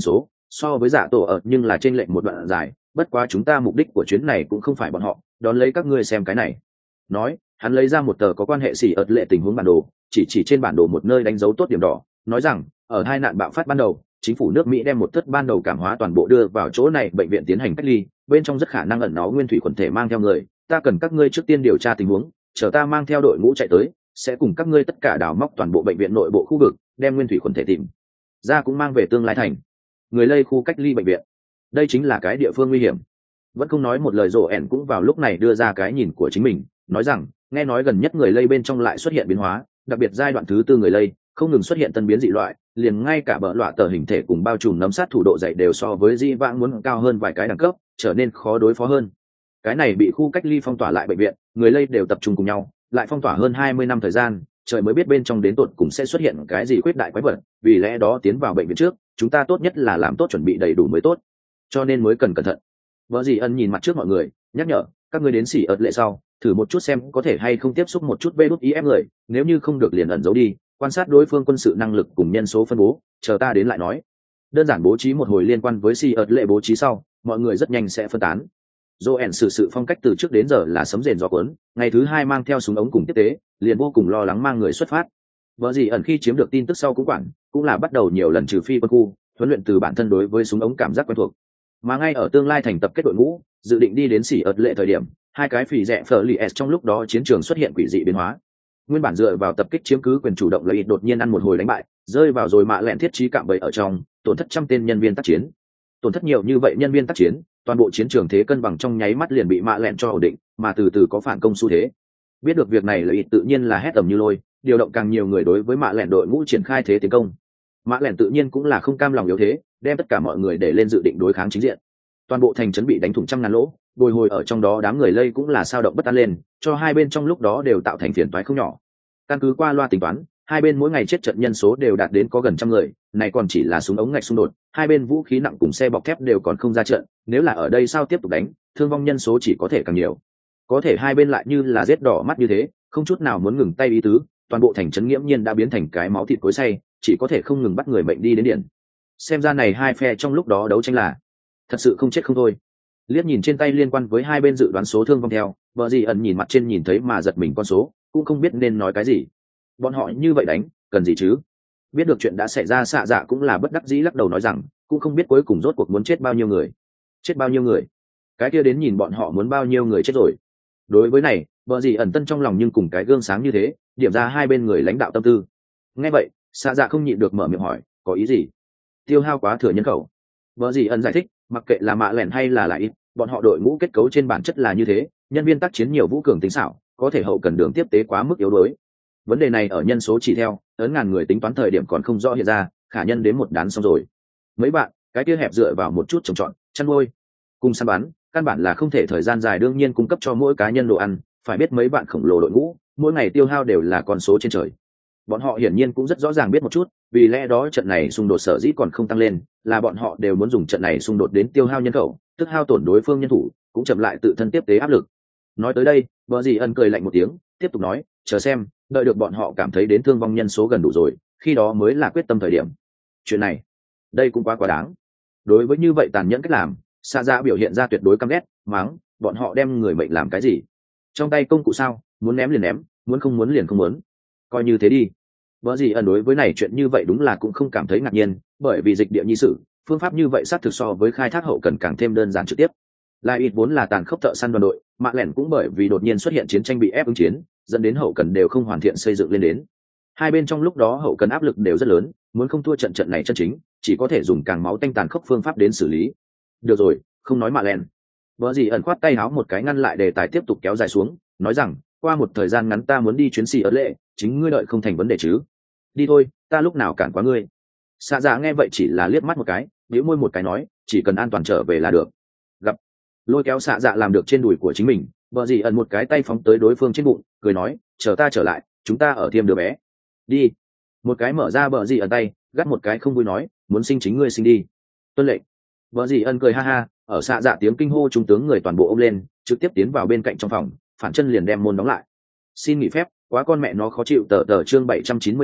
so với giả tổ ở nhưng là trên lệnh một đoạn dài, bất quá chúng ta mục đích của chuyến này cũng không phải bọn họ, đón lấy các ngươi xem cái này. Nói, hắn lấy ra một tờ có quan hệ xỉ ợt lệ tình huống bản đồ, chỉ chỉ trên bản đồ một nơi đánh dấu tốt điểm đỏ, nói rằng ở hai nạn bạo phát ban đầu, chính phủ nước Mỹ đem một thất ban đầu cảm hóa toàn bộ đưa vào chỗ này bệnh viện tiến hành cách ly, bên trong rất khả năng ẩn náu nguyên thủy khuẩn thể mang theo người, ta cần các ngươi trước tiên điều tra tình huống, chờ ta mang theo đội ngũ chạy tới, sẽ cùng các ngươi tất cả đào móc toàn bộ bệnh viện nội bộ khu vực, đem nguyên thủy khuẩn thể tìm ra cũng mang về tương lai thành người lây khu cách ly bệnh viện. Đây chính là cái địa phương nguy hiểm. Vẫn không nói một lời, rồ ẻn cũng vào lúc này đưa ra cái nhìn của chính mình, nói rằng nghe nói gần nhất người lây bên trong lại xuất hiện biến hóa, đặc biệt giai đoạn thứ tư người lây không ngừng xuất hiện tân biến dị loại, liền ngay cả bỡ loạ tờ hình thể cùng bao trùm nấm sát thủ độ dày đều so với di vãng muốn cao hơn vài cái đẳng cấp, trở nên khó đối phó hơn. Cái này bị khu cách ly phong tỏa lại bệnh viện, người lây đều tập trung cùng nhau, lại phong tỏa hơn hai mươi năm thời gian, trời mới biết bên trong đến tột cùng sẽ xuất hiện cái gì khuyết đại quái vật, vì lẽ đó tiến vào bệnh viện trước, chúng ta tốt nhất là làm tốt chuẩn bị đầy đủ mới tốt, cho nên mới cần cẩn thận. Vợ dì ân nhìn mặt trước mọi người, nhắc nhở các ngươi đến xỉ ợt lệ sau, thử một chút xem có thể hay không tiếp xúc một chút vê đút ý ép người, nếu như không được liền ẩn giấu đi, quan sát đối phương quân sự năng lực cùng nhân số phân bố, chờ ta đến lại nói. Đơn giản bố trí một hồi liên quan với xỉ ợt lệ bố trí sau, mọi người rất nhanh sẽ phân tán. Joen xử sự phong cách từ trước đến giờ là sấm rền gió cuốn, ngày thứ hai mang theo súng ống cùng tiếp tế, liền vô cùng lo lắng mang người xuất phát. Vợ gì ẩn khi chiếm được tin tức sau cũng quản, cũng là bắt đầu nhiều lần trừ phi quân khu, huấn luyện từ bản thân đối với súng ống cảm giác quen thuộc. Mà ngay ở tương lai thành tập kết đội ngũ, dự định đi đến xỉ ợt lệ thời điểm, hai cái phỉ rẻ phở lì s trong lúc đó chiến trường xuất hiện quỷ dị biến hóa. Nguyên bản dựa vào tập kích chiếm cứ quyền chủ động lợi ích đột nhiên ăn một hồi đánh bại, rơi vào rồi mạ lẹn thiết trí cạm bẫy ở trong, tổn thất trăm tên nhân viên tác chiến. Tổn thất nhiều như vậy nhân viên tác chiến, toàn bộ chiến trường thế cân bằng trong nháy mắt liền bị mạ lẹn cho ổn định, mà từ từ có phản công xu thế. Biết được việc này lợi ích tự nhiên là hét tầm như lôi, điều động càng nhiều người đối với mạ lẹn đội ngũ triển khai thế tiến công. Mạ lẹn tự nhiên cũng là không cam lòng yếu thế, đem tất cả mọi người để lên dự định đối kháng chính diện. Toàn bộ thành trấn bị đánh thủng trăm ngàn lỗ, bồi hồi ở trong đó đám người lây cũng là sao động bất an lên, cho hai bên trong lúc đó đều tạo thành phiền toái không nhỏ. Căn cứ qua loa tính toán, hai bên mỗi ngày chết trận nhân số đều đạt đến có gần trăm người, này còn chỉ là súng ống ngạch xung đột, hai bên vũ khí nặng cùng xe bọc thép đều còn không ra trận, nếu là ở đây sao tiếp tục đánh, thương vong nhân số chỉ có thể càng nhiều. Có thể hai bên lại như là giết đỏ mắt như thế, không chút nào muốn ngừng tay ý tứ, toàn bộ thành trấn nghiễm nhiên đã biến thành cái máu thịt cối xay, chỉ có thể không ngừng bắt người mệnh đi đến điện. Xem ra này hai phe trong lúc đó đấu tranh là thật sự không chết không thôi. Liếc nhìn trên tay liên quan với hai bên dự đoán số thương vong theo, vợ gì ẩn nhìn mặt trên nhìn thấy mà giật mình con số, cũng không biết nên nói cái gì. Bọn họ như vậy đánh, cần gì chứ? Biết được chuyện đã xảy ra, xạ dạ cũng là bất đắc dĩ lắc đầu nói rằng, cũng không biết cuối cùng rốt cuộc muốn chết bao nhiêu người. Chết bao nhiêu người? Cái kia đến nhìn bọn họ muốn bao nhiêu người chết rồi. Đối với này, vợ gì ẩn tân trong lòng nhưng cùng cái gương sáng như thế, điểm ra hai bên người lãnh đạo tâm tư. Nghe vậy, xạ dạ không nhịn được mở miệng hỏi, có ý gì? Tiêu hao quá thừa nhân khẩu. Vợ gì ẩn giải thích, mặc kệ là mạ lẻn hay là lại ít, bọn họ đội ngũ kết cấu trên bản chất là như thế, nhân viên tác chiến nhiều vũ cường tính xảo, có thể hậu cần đường tiếp tế quá mức yếu đuối. Vấn đề này ở nhân số chỉ theo ấn ngàn người tính toán thời điểm còn không rõ hiện ra, khả nhân đến một đán xong rồi. Mấy bạn cái kia hẹp dựa vào một chút trồng trọt chăn nuôi cùng săn bắn, căn bản là không thể thời gian dài đương nhiên cung cấp cho mỗi cá nhân đồ ăn. Phải biết mấy bạn khổng lồ đội ngũ mỗi ngày tiêu hao đều là con số trên trời. Bọn họ hiển nhiên cũng rất rõ ràng biết một chút, vì lẽ đó trận này xung đột sở dĩ còn không tăng lên, là bọn họ đều muốn dùng trận này xung đột đến tiêu hao nhân khẩu, tức hao tổn đối phương nhân thủ, cũng chậm lại tự thân tiếp tế áp lực. Nói tới đây, Bờ Dì Ân cười lạnh một tiếng, tiếp tục nói, chờ xem, đợi được bọn họ cảm thấy đến thương vong nhân số gần đủ rồi, khi đó mới là quyết tâm thời điểm. Chuyện này, đây cũng quá quá đáng. Đối với như vậy tàn nhẫn cách làm, Sa Dạ biểu hiện ra tuyệt đối căm ghét, mắng, bọn họ đem người mệnh làm cái gì? Trong tay công cụ sao, muốn ném liền ném, muốn không muốn liền không muốn. Coi như thế đi. Bờ Dì Ân đối với này chuyện như vậy đúng là cũng không cảm thấy ngạc nhiên, bởi vì dịch địa nhi sự, phương pháp như vậy sát thực so với khai thác hậu cần càng thêm đơn giản trực tiếp. Lại ít vốn là tàn khốc thợ săn đoàn đội, mạ lẻn cũng bởi vì đột nhiên xuất hiện chiến tranh bị ép ứng chiến, dẫn đến hậu cần đều không hoàn thiện xây dựng lên đến. Hai bên trong lúc đó hậu cần áp lực đều rất lớn, muốn không thua trận trận này chân chính, chỉ có thể dùng càng máu tanh tàn khốc phương pháp đến xử lý. Được rồi, không nói mạ lẻn. Bờ Dì Ẩn khoát tay áo một cái ngăn lại đề tài tiếp tục kéo dài xuống, nói rằng, qua một thời gian ngắn ta muốn đi chuyến xì ở lệ, chính ngươi đợi không thành vấn đề chứ? Đi thôi, ta lúc nào cản quá ngươi. Xạ Dạ nghe vậy chỉ là liếc mắt một cái, bĩu môi một cái nói, chỉ cần an toàn trở về là được. Gặp lôi kéo Xạ Dạ làm được trên đùi của chính mình, Bờ Dì Ẩn một cái tay phóng tới đối phương trên bụng, cười nói, chờ ta trở lại, chúng ta ở thiêm đứa bé. Đi. Một cái mở ra Bờ Dì Ẩn tay, gắt một cái không vui nói, muốn sinh chính ngươi sinh đi. Tuân lệnh. Bờ Dì Ẩn cười ha ha, ở Xạ Dạ tiếng kinh hô trung tướng người toàn bộ ôm lên, trực tiếp tiến vào bên cạnh trong phòng, phản chân liền đem môn đóng lại. Xin nghỉ phép, quá con mẹ nó khó chịu. Tờ tờ chương bảy trăm chín mươi sáu,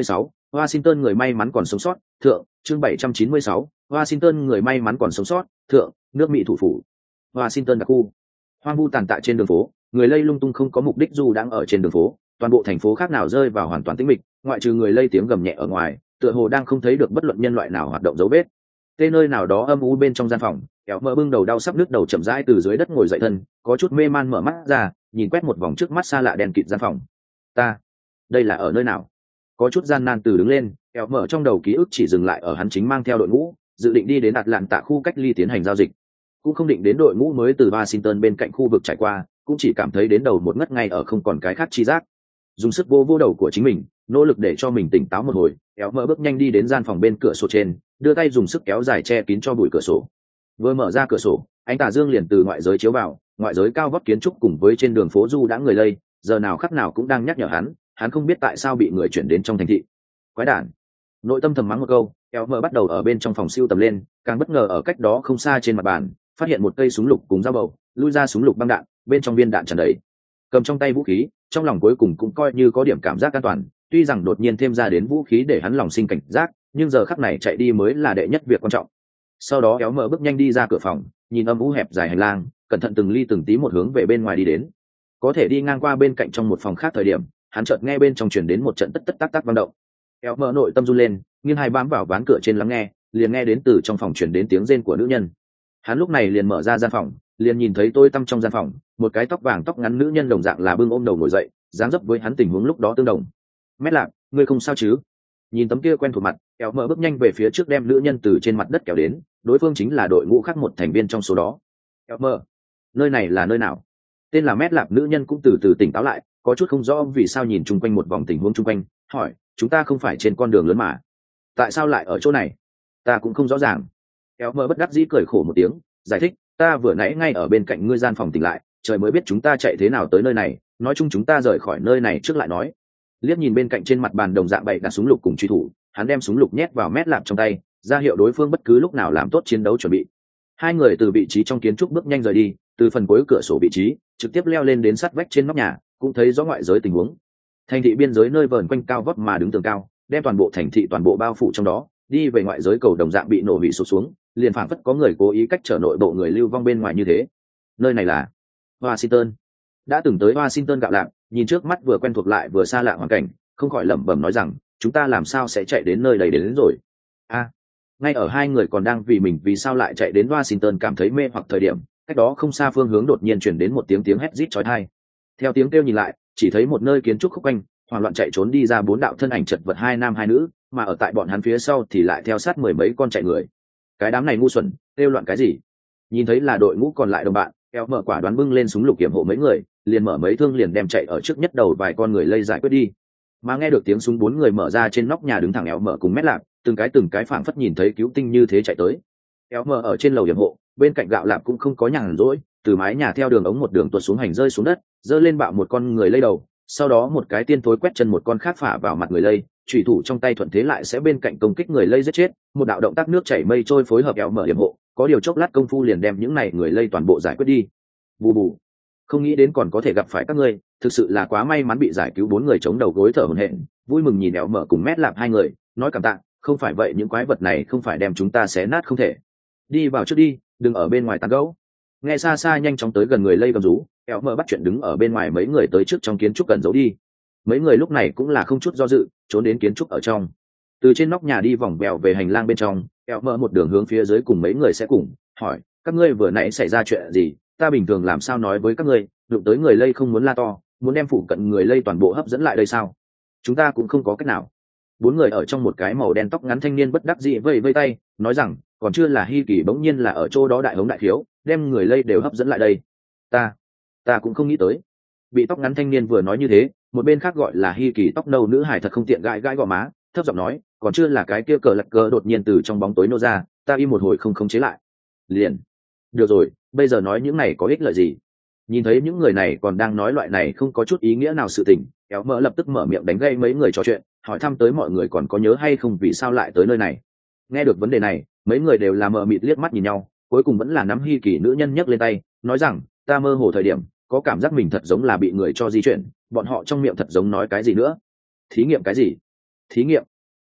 Washington người may mắn còn sống sót, thượng, chương bảy trăm chín mươi sáu, Washington người may mắn còn sống sót, thượng, nước Mỹ thủ phủ. Washington đặc khu. Hoang vu tàn tạ trên đường phố, người lây lung tung không có mục đích dù đang ở trên đường phố, toàn bộ thành phố khác nào rơi vào hoàn toàn tĩnh mịch, ngoại trừ người lây tiếng gầm nhẹ ở ngoài, tựa hồ đang không thấy được bất luận nhân loại nào hoạt động dấu vết. Tê nơi nào đó âm u bên trong gian phòng, kéo mờ bưng đầu đau sắp nứt đầu chậm rãi từ dưới đất ngồi dậy thân, có chút mê man mở mắt ra, nhìn quét một vòng trước mắt xa lạ đen kịt gian phòng. Ta, đây là ở nơi nào? Có chút gian nan từ đứng lên, kéo mở trong đầu ký ức chỉ dừng lại ở hắn chính mang theo đội ngũ, dự định đi đến đạt lạn tạ khu cách ly tiến hành giao dịch, cũng không định đến đội ngũ mới từ Washington bên cạnh khu vực trải qua, cũng chỉ cảm thấy đến đầu một ngất ngay ở không còn cái khác chi giác. Dùng sức vô vô đầu của chính mình, nỗ lực để cho mình tỉnh táo một hồi, kéo mở bước nhanh đi đến gian phòng bên cửa sổ trên, đưa tay dùng sức kéo dài che kín cho bụi cửa sổ. Vừa mở ra cửa sổ, ánh tà dương liền từ ngoại giới chiếu vào, ngoại giới cao vóc kiến trúc cùng với trên đường phố du đã người lây, giờ nào khắc nào cũng đang nhắc nhở hắn, hắn không biết tại sao bị người chuyển đến trong thành thị. Quái đản! Nội tâm thầm mắng một câu, kéo mở bắt đầu ở bên trong phòng siêu tầm lên, càng bất ngờ ở cách đó không xa trên mặt bàn, phát hiện một cây súng lục cùng dao bầu, lui ra súng lục băng đạn, bên trong viên đạn tràn đầy. Cầm trong tay vũ khí, trong lòng cuối cùng cũng coi như có điểm cảm giác an toàn, tuy rằng đột nhiên thêm ra đến vũ khí để hắn lòng sinh cảnh giác, nhưng giờ khắc này chạy đi mới là đệ nhất việc quan trọng. Sau đó kéo mở bước nhanh đi ra cửa phòng, nhìn âm u hẹp dài hành lang, cẩn thận từng ly từng tí một hướng về bên ngoài đi đến. Có thể đi ngang qua bên cạnh trong một phòng khác thời điểm, hắn chợt nghe bên trong truyền đến một trận tất tất tác tác vang động. Kéo mở nội tâm run lên, nghiêng hai bám vào ván cửa trên lắng nghe, liền nghe đến từ trong phòng truyền đến tiếng rên của nữ nhân. Hắn lúc này liền mở ra gian phòng, liền nhìn thấy tôi tăm trong gian phòng, một cái tóc vàng tóc ngắn nữ nhân đồng dạng là bưng ôm đầu ngồi dậy, dáng dấp với hắn tình huống lúc đó tương đồng. Mét lạc, ngươi không sao chứ? Nhìn tấm kia quen thuộc mặt, kéo mở bước nhanh về phía trước đem nữ nhân từ trên mặt đất kéo đến, đối phương chính là đội ngũ khác một thành viên trong số đó. Kéo mở, nơi này là nơi nào? Tên là Mét lạc nữ nhân cũng từ từ tỉnh táo lại, có chút không rõ vì sao nhìn chung quanh một vòng tình huống chung quanh, hỏi, chúng ta không phải trên con đường lớn mà, tại sao lại ở chỗ này? Ta cũng không rõ ràng. Kéo mở bất đắc dĩ cười khổ một tiếng, giải thích, ta vừa nãy ngay ở bên cạnh ngươi gian phòng tỉnh lại, trời mới biết chúng ta chạy thế nào tới nơi này, nói chung chúng ta rời khỏi nơi này trước lại nói. Liếc nhìn bên cạnh trên mặt bàn đồng dạng bày đặt súng lục cùng truy thủ, hắn đem súng lục nhét vào Mét lạc trong tay, ra hiệu đối phương bất cứ lúc nào làm tốt chiến đấu chuẩn bị. Hai người từ vị trí trong kiến trúc bước nhanh rời đi, từ phần cuối cửa sổ vị trí trực tiếp leo lên đến sát vách trên nóc nhà, cũng thấy rõ ngoại giới tình huống. Thành thị biên giới nơi vờn quanh cao vót mà đứng tường cao, đem toàn bộ thành thị toàn bộ bao phủ trong đó, đi về ngoại giới cầu đồng dạng bị nổ hủy sụp xuống, liền phảng phất có người cố ý cách trở nội bộ người lưu vong bên ngoài như thế. Nơi này là Washington. Đã từng tới Washington gạo lạc, nhìn trước mắt vừa quen thuộc lại vừa xa lạ hoàn cảnh, không khỏi lẩm bẩm nói rằng, chúng ta làm sao sẽ chạy đến nơi đây đến, đến rồi? A, à, ngay ở hai người còn đang vì mình vì sao lại chạy đến Washington cảm thấy mê hoặc thời điểm, cách đó không xa phương hướng đột nhiên chuyển đến một tiếng tiếng hét rít chói tai. Theo tiếng kêu nhìn lại, chỉ thấy một nơi kiến trúc khúc quanh, hoảng loạn chạy trốn đi ra bốn đạo thân ảnh chật vật, hai nam hai nữ, mà ở tại bọn hắn phía sau thì lại theo sát mười mấy con chạy người. Cái đám này ngu xuẩn, kêu loạn cái gì? Nhìn thấy là đội ngũ còn lại đồng bạn, kéo mở quả đoán bưng lên súng lục kiểm hộ mấy người, liền mở mấy thương liền đem chạy ở trước nhất đầu vài con người lây giải quyết đi. Mà nghe được tiếng súng, bốn người mở ra trên nóc nhà đứng thẳng éo mở cùng Mét lạc, từng cái từng cái phảng phất nhìn thấy cứu tinh như thế chạy tới. Éo mở ở trên lầu hiểm hộ, bên cạnh gạo lạp cũng không có nhàn rỗi, từ mái nhà theo đường ống một đường tuột xuống hành rơi xuống đất, giơ lên bạo một con người lây đầu, sau đó một cái tiên tối quét chân một con khác phả vào mặt người lây, chủy thủ trong tay thuận thế lại sẽ bên cạnh công kích người lây giết chết, một đạo động tác nước chảy mây trôi phối hợp éo mở hiểm hộ, có điều chốc lát công phu liền đem những này người lây toàn bộ giải quyết đi. Bù bù, không nghĩ đến còn có thể gặp phải các ngươi, thực sự là quá may mắn bị giải cứu. Bốn người chống đầu gối thở hổn hển, vui mừng nhìn éo mở cùng Mét lạp hai người, nói cảm tạ, không phải vậy những quái vật này không phải đem chúng ta xé nát không thể. Đi vào trước đi, đừng ở bên ngoài tán gẫu. Nghe xa xa nhanh chóng tới gần người lây gầm rú, éo mở bắt chuyện đứng ở bên ngoài mấy người tới trước trong kiến trúc gần giấu đi. Mấy người lúc này cũng là không chút do dự, trốn đến kiến trúc ở trong. Từ trên nóc nhà đi vòng vèo về hành lang bên trong, éo mở một đường hướng phía dưới cùng mấy người sẽ cùng hỏi, các ngươi vừa nãy xảy ra chuyện gì? Ta bình thường làm sao nói với các ngươi, đụng tới người lây không muốn la to, muốn đem phụ cận người lây toàn bộ hấp dẫn lại đây sao? Chúng ta cũng không có cách nào. Bốn người ở trong một cái màu đen tóc ngắn thanh niên bất đắc dĩ vây vây tay, nói rằng, còn chưa là Hi Kỳ bỗng nhiên là ở chỗ đó đại hống đại thiếu, đem người lây đều hấp dẫn lại đây. Ta, ta cũng không nghĩ tới. Bị tóc ngắn thanh niên vừa nói như thế, một bên khác gọi là Hi Kỳ tóc nâu nữ hải thật không tiện gãi gãi gò má, thấp giọng nói, còn chưa là cái kia cờ lật cờ đột nhiên từ trong bóng tối nô ra, ta im một hồi không khống chế lại. Liền, được rồi, bây giờ nói những này có ích lợi gì? Nhìn thấy những người này còn đang nói loại này không có chút ý nghĩa nào sự tình, kéo mỡ lập tức mở miệng đánh gây mấy người trò chuyện, hỏi thăm tới mọi người còn có nhớ hay không vì sao lại tới nơi này. Nghe được vấn đề này, mấy người đều là mờ mịt liếc mắt nhìn nhau, cuối cùng vẫn là nắm Hi Kỳ nữ nhân nhấc lên tay, nói rằng, ta mơ hồ thời điểm có cảm giác mình thật giống là bị người cho di chuyển, bọn họ trong miệng thật giống nói cái gì nữa. Thí nghiệm cái gì? Thí nghiệm?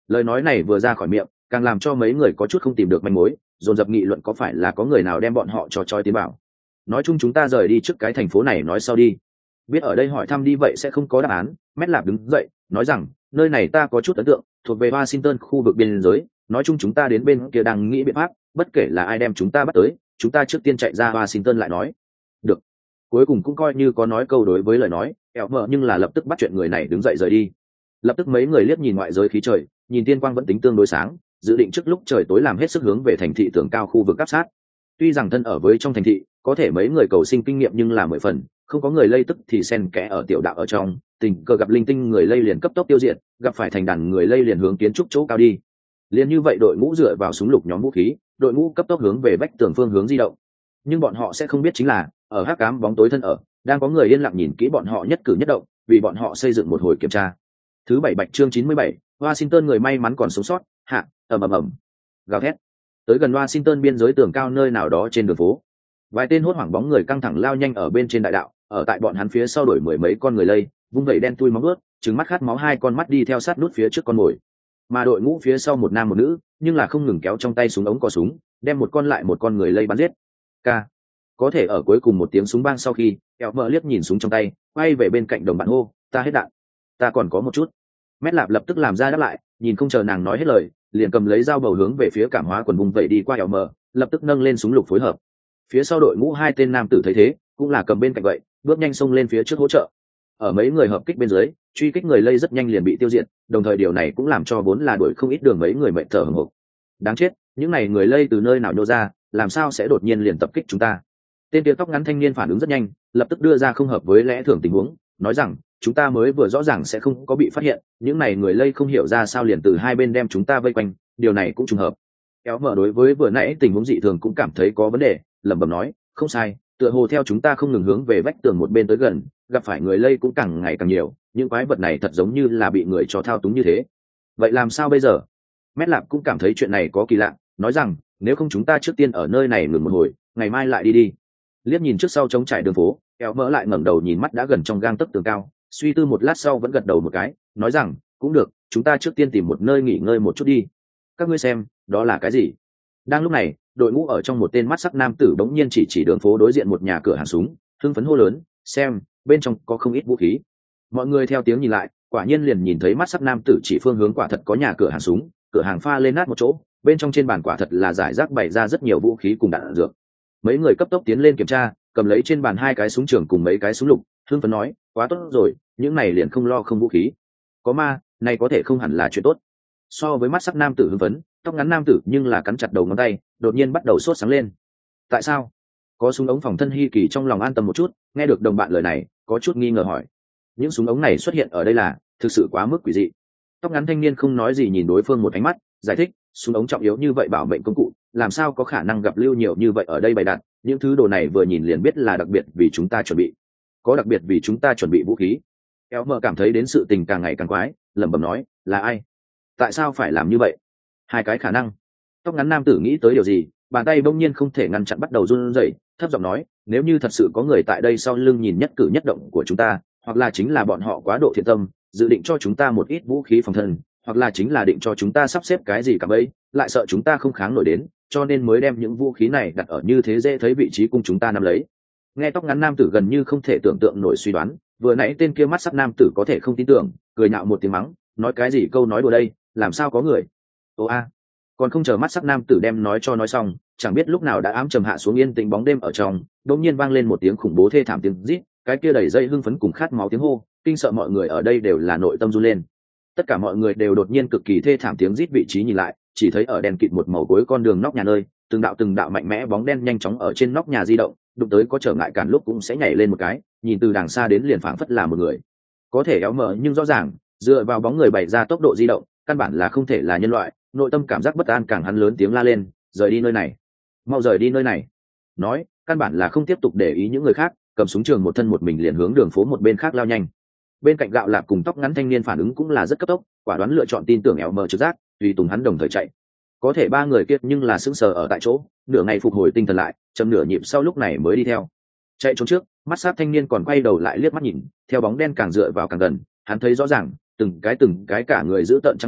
Lời nói này vừa ra khỏi miệng càng làm cho mấy người có chút không tìm được manh mối, dồn dập nghị luận có phải là có người nào đem bọn họ cho trói tiến bảo. Nói chung chúng ta rời đi trước cái thành phố này nói sau đi. Biết ở đây hỏi thăm đi vậy sẽ không có đáp án, Mét Lạp đứng dậy nói rằng nơi này ta có chút ấn tượng, thuộc về Washington khu vực biên giới, nói chung chúng ta đến bên kia đang nghĩ biện pháp, bất kể là ai đem chúng ta bắt tới, chúng ta trước tiên chạy ra Washington lại nói. Được. Cuối cùng cũng coi như có nói câu đối với lời nói, ẻo mờ nhưng là lập tức bắt chuyện người này đứng dậy rời đi. Lập tức mấy người liếc nhìn ngoại giới khí trời, nhìn tiên quang vẫn tính tương đối sáng, dự định trước lúc trời tối làm hết sức hướng về thành thị tường cao khu vực áp sát. Tuy rằng thân ở với trong thành thị, có thể mấy người cầu sinh kinh nghiệm nhưng là mười phần, không có người lây tức thì xen kẽ ở tiểu đạo ở trong, tình cờ gặp linh tinh người lây liền cấp tốc tiêu diệt, gặp phải thành đàn người lây liền hướng kiến trúc chỗ cao đi. Liền như vậy đội ngũ dựa vào súng lục nhóm vũ khí, đội ngũ cấp tốc hướng về vách tường phương hướng di động. Nhưng bọn họ sẽ không biết chính là, ở hắc ám bóng tối thân ở, đang có người yên lặng nhìn kỹ bọn họ nhất cử nhất động, vì bọn họ xây dựng một hồi kiểm tra. Thứ bảy Bạch chương chín mươi bảy, Washington người may mắn còn sống sót, hạ, ầm ầm ầm. Gào thét. Tới gần Washington biên giới tường cao nơi nào đó trên đường phố. Vài tên hốt hoảng bóng người căng thẳng lao nhanh ở bên trên đại đạo, ở tại bọn hắn phía sau đuổi mười mấy con người lây, vung vẩy đen tui móng ướt, trừng mắt khát máu hai con mắt đi theo sát nút phía trước con mồi. Mà đội ngũ phía sau một nam một nữ, nhưng là không ngừng kéo trong tay súng ống cò súng, đem một con lại một con người lây bắn giết. K. Có thể ở cuối cùng một tiếng súng vang sau khi, Kẹo Mờ liếc nhìn súng trong tay, quay về bên cạnh đồng bạn hô, ta hết đạn, ta còn có một chút. Mét Lạp lập tức làm ra đáp lại, nhìn không chờ nàng nói hết lời, liền cầm lấy dao bầu hướng về phía cảm hóa quần vùng vẩy đi qua Kẹo Mờ, lập tức nâng lên súng lục phối hợp. Phía sau đội ngũ hai tên nam tử thấy thế, cũng là cầm bên cạnh vậy, bước nhanh xông lên phía trước hỗ trợ. Ở mấy người hợp kích bên dưới, truy kích người lây rất nhanh liền bị tiêu diệt, đồng thời điều này cũng làm cho vốn là đuổi không ít đường mấy người mệt thở hổn hộc. Đáng chết, những này người lây từ nơi nào nhô ra, làm sao sẽ đột nhiên liền tập kích chúng ta? Tên kia tóc ngắn thanh niên phản ứng rất nhanh, lập tức đưa ra không hợp với lẽ thường tình huống, nói rằng chúng ta mới vừa rõ ràng sẽ không có bị phát hiện, những này người lây không hiểu ra sao liền từ hai bên đem chúng ta vây quanh, điều này cũng trùng hợp. Kéo mở đối với vừa nãy tình huống dị thường cũng cảm thấy có vấn đề, lẩm bẩm nói, không sai, tựa hồ theo chúng ta không ngừng hướng về vách tường một bên tới gần, gặp phải người lây cũng càng ngày càng nhiều, những quái vật này thật giống như là bị người cho thao túng như thế. Vậy làm sao bây giờ? Mét Lạp cũng cảm thấy chuyện này có kỳ lạ, nói rằng nếu không chúng ta trước tiên ở nơi này ngừng một hồi, ngày mai lại đi đi. Liếc nhìn trước sau trống trải đường phố, kéo mỡ lại ngẩng đầu nhìn mắt đã gần trong gang tấc tường cao, suy tư một lát sau vẫn gật đầu một cái, nói rằng cũng được, chúng ta trước tiên tìm một nơi nghỉ ngơi một chút đi. Các ngươi xem, đó là cái gì? Đang lúc này, đội ngũ ở trong một tên mắt sắc nam tử bỗng nhiên chỉ chỉ đường phố đối diện một nhà cửa hàng súng, hưng phấn hô lớn, xem, bên trong có không ít vũ khí. Mọi người theo tiếng nhìn lại, quả nhiên liền nhìn thấy mắt sắc nam tử chỉ phương hướng quả thật có nhà cửa hàng súng, cửa hàng pha lên nát một chỗ, bên trong trên bàn quả thật là giải rác bày ra rất nhiều vũ khí cùng đạn dược. Mấy người cấp tốc tiến lên kiểm tra, cầm lấy trên bàn hai cái súng trường cùng mấy cái súng lục, hưng phấn nói, quá tốt rồi, những này liền không lo không vũ khí. Có ma, này có thể không hẳn là chuyện tốt. So với mắt sắc nam tử hưng phấn, tóc ngắn nam tử nhưng là cắn chặt đầu ngón tay, đột nhiên bắt đầu sốt sáng lên. Tại sao? Có súng ống phòng thân Hi Kỳ trong lòng an tâm một chút, nghe được đồng bạn lời này, có chút nghi ngờ hỏi, những súng ống này xuất hiện ở đây là thực sự quá mức quỷ dị. Tóc ngắn thanh niên không nói gì nhìn đối phương một ánh mắt, giải thích, súng ống trọng yếu như vậy bảo mệnh công cụ, làm sao có khả năng gặp lưu nhiều như vậy ở đây bày đặt, những thứ đồ này vừa nhìn liền biết là đặc biệt vì chúng ta chuẩn bị. Có đặc biệt vì chúng ta chuẩn bị vũ khí. Kéo mờ cảm thấy đến sự tình càng ngày càng quái, lẩm bẩm nói, là ai? Tại sao phải làm như vậy? Hai cái khả năng. Tóc ngắn nam tử nghĩ tới điều gì, bàn tay bỗng nhiên không thể ngăn chặn bắt đầu run rẩy, thấp giọng nói, nếu như thật sự có người tại đây sau lưng nhìn nhất cử nhất động của chúng ta, hoặc là chính là bọn họ quá độ thiện tâm, dự định cho chúng ta một ít vũ khí phòng thân, hoặc là chính là định cho chúng ta sắp xếp cái gì cả bấy, lại sợ chúng ta không kháng nổi đến, cho nên mới đem những vũ khí này đặt ở như thế dễ thấy vị trí cung chúng ta nắm lấy. Nghe tóc ngắn nam tử gần như không thể tưởng tượng nổi suy đoán, vừa nãy tên kia mắt sắc nam tử có thể không tin tưởng, cười nhạo một tiếng mắng, nói cái gì câu nói đùa đây, làm sao có người? Ô a, còn không chờ mắt sắc nam tử đem nói cho nói xong, chẳng biết lúc nào đã ám trầm hạ xuống yên tĩnh bóng đêm ở trong, đột nhiên vang lên một tiếng khủng bố thê thảm tiếng rít, cái kia đầy dây hưng phấn cùng khát máu tiếng hô, kinh sợ mọi người ở đây đều là nội tâm run lên. Tất cả mọi người đều đột nhiên cực kỳ thê thảm tiếng rít vị trí nhìn lại, chỉ thấy ở đèn kịt một màu cuối con đường nóc nhà nơi, từng đạo từng đạo mạnh mẽ bóng đen nhanh chóng ở trên nóc nhà di động, đụng tới có trở ngại cản lúc cũng sẽ nhảy lên một cái, nhìn từ đằng xa đến liền phảng phất là một người. Có thể éo mờ nhưng rõ ràng, dựa vào bóng người bày ra tốc độ di động, căn bản là không thể là nhân loại, nội tâm cảm giác bất an càng hắn lớn tiếng la lên, rời đi nơi này, mau rời đi nơi này. Nói, căn bản là không tiếp tục để ý những người khác, cầm súng trường một thân một mình liền hướng đường phố một bên khác lao nhanh. Bên cạnh gạo lạp cùng tóc ngắn thanh niên phản ứng cũng là rất cấp tốc, quả đoán lựa chọn tin tưởng éo mờ trực giác, tùy tùng hắn đồng thời chạy. Có thể ba người kia nhưng là sững sờ ở tại chỗ, nửa ngày phục hồi tinh thần lại, chậm nửa nhịp sau lúc này mới đi theo. Chạy trốn trước, mắt sát thanh niên còn quay đầu lại liếc mắt nhìn, theo bóng đen càng dựa vào càng gần, hắn thấy rõ ràng, từng cái từng cái cả người giữ tợn trắng bệnh,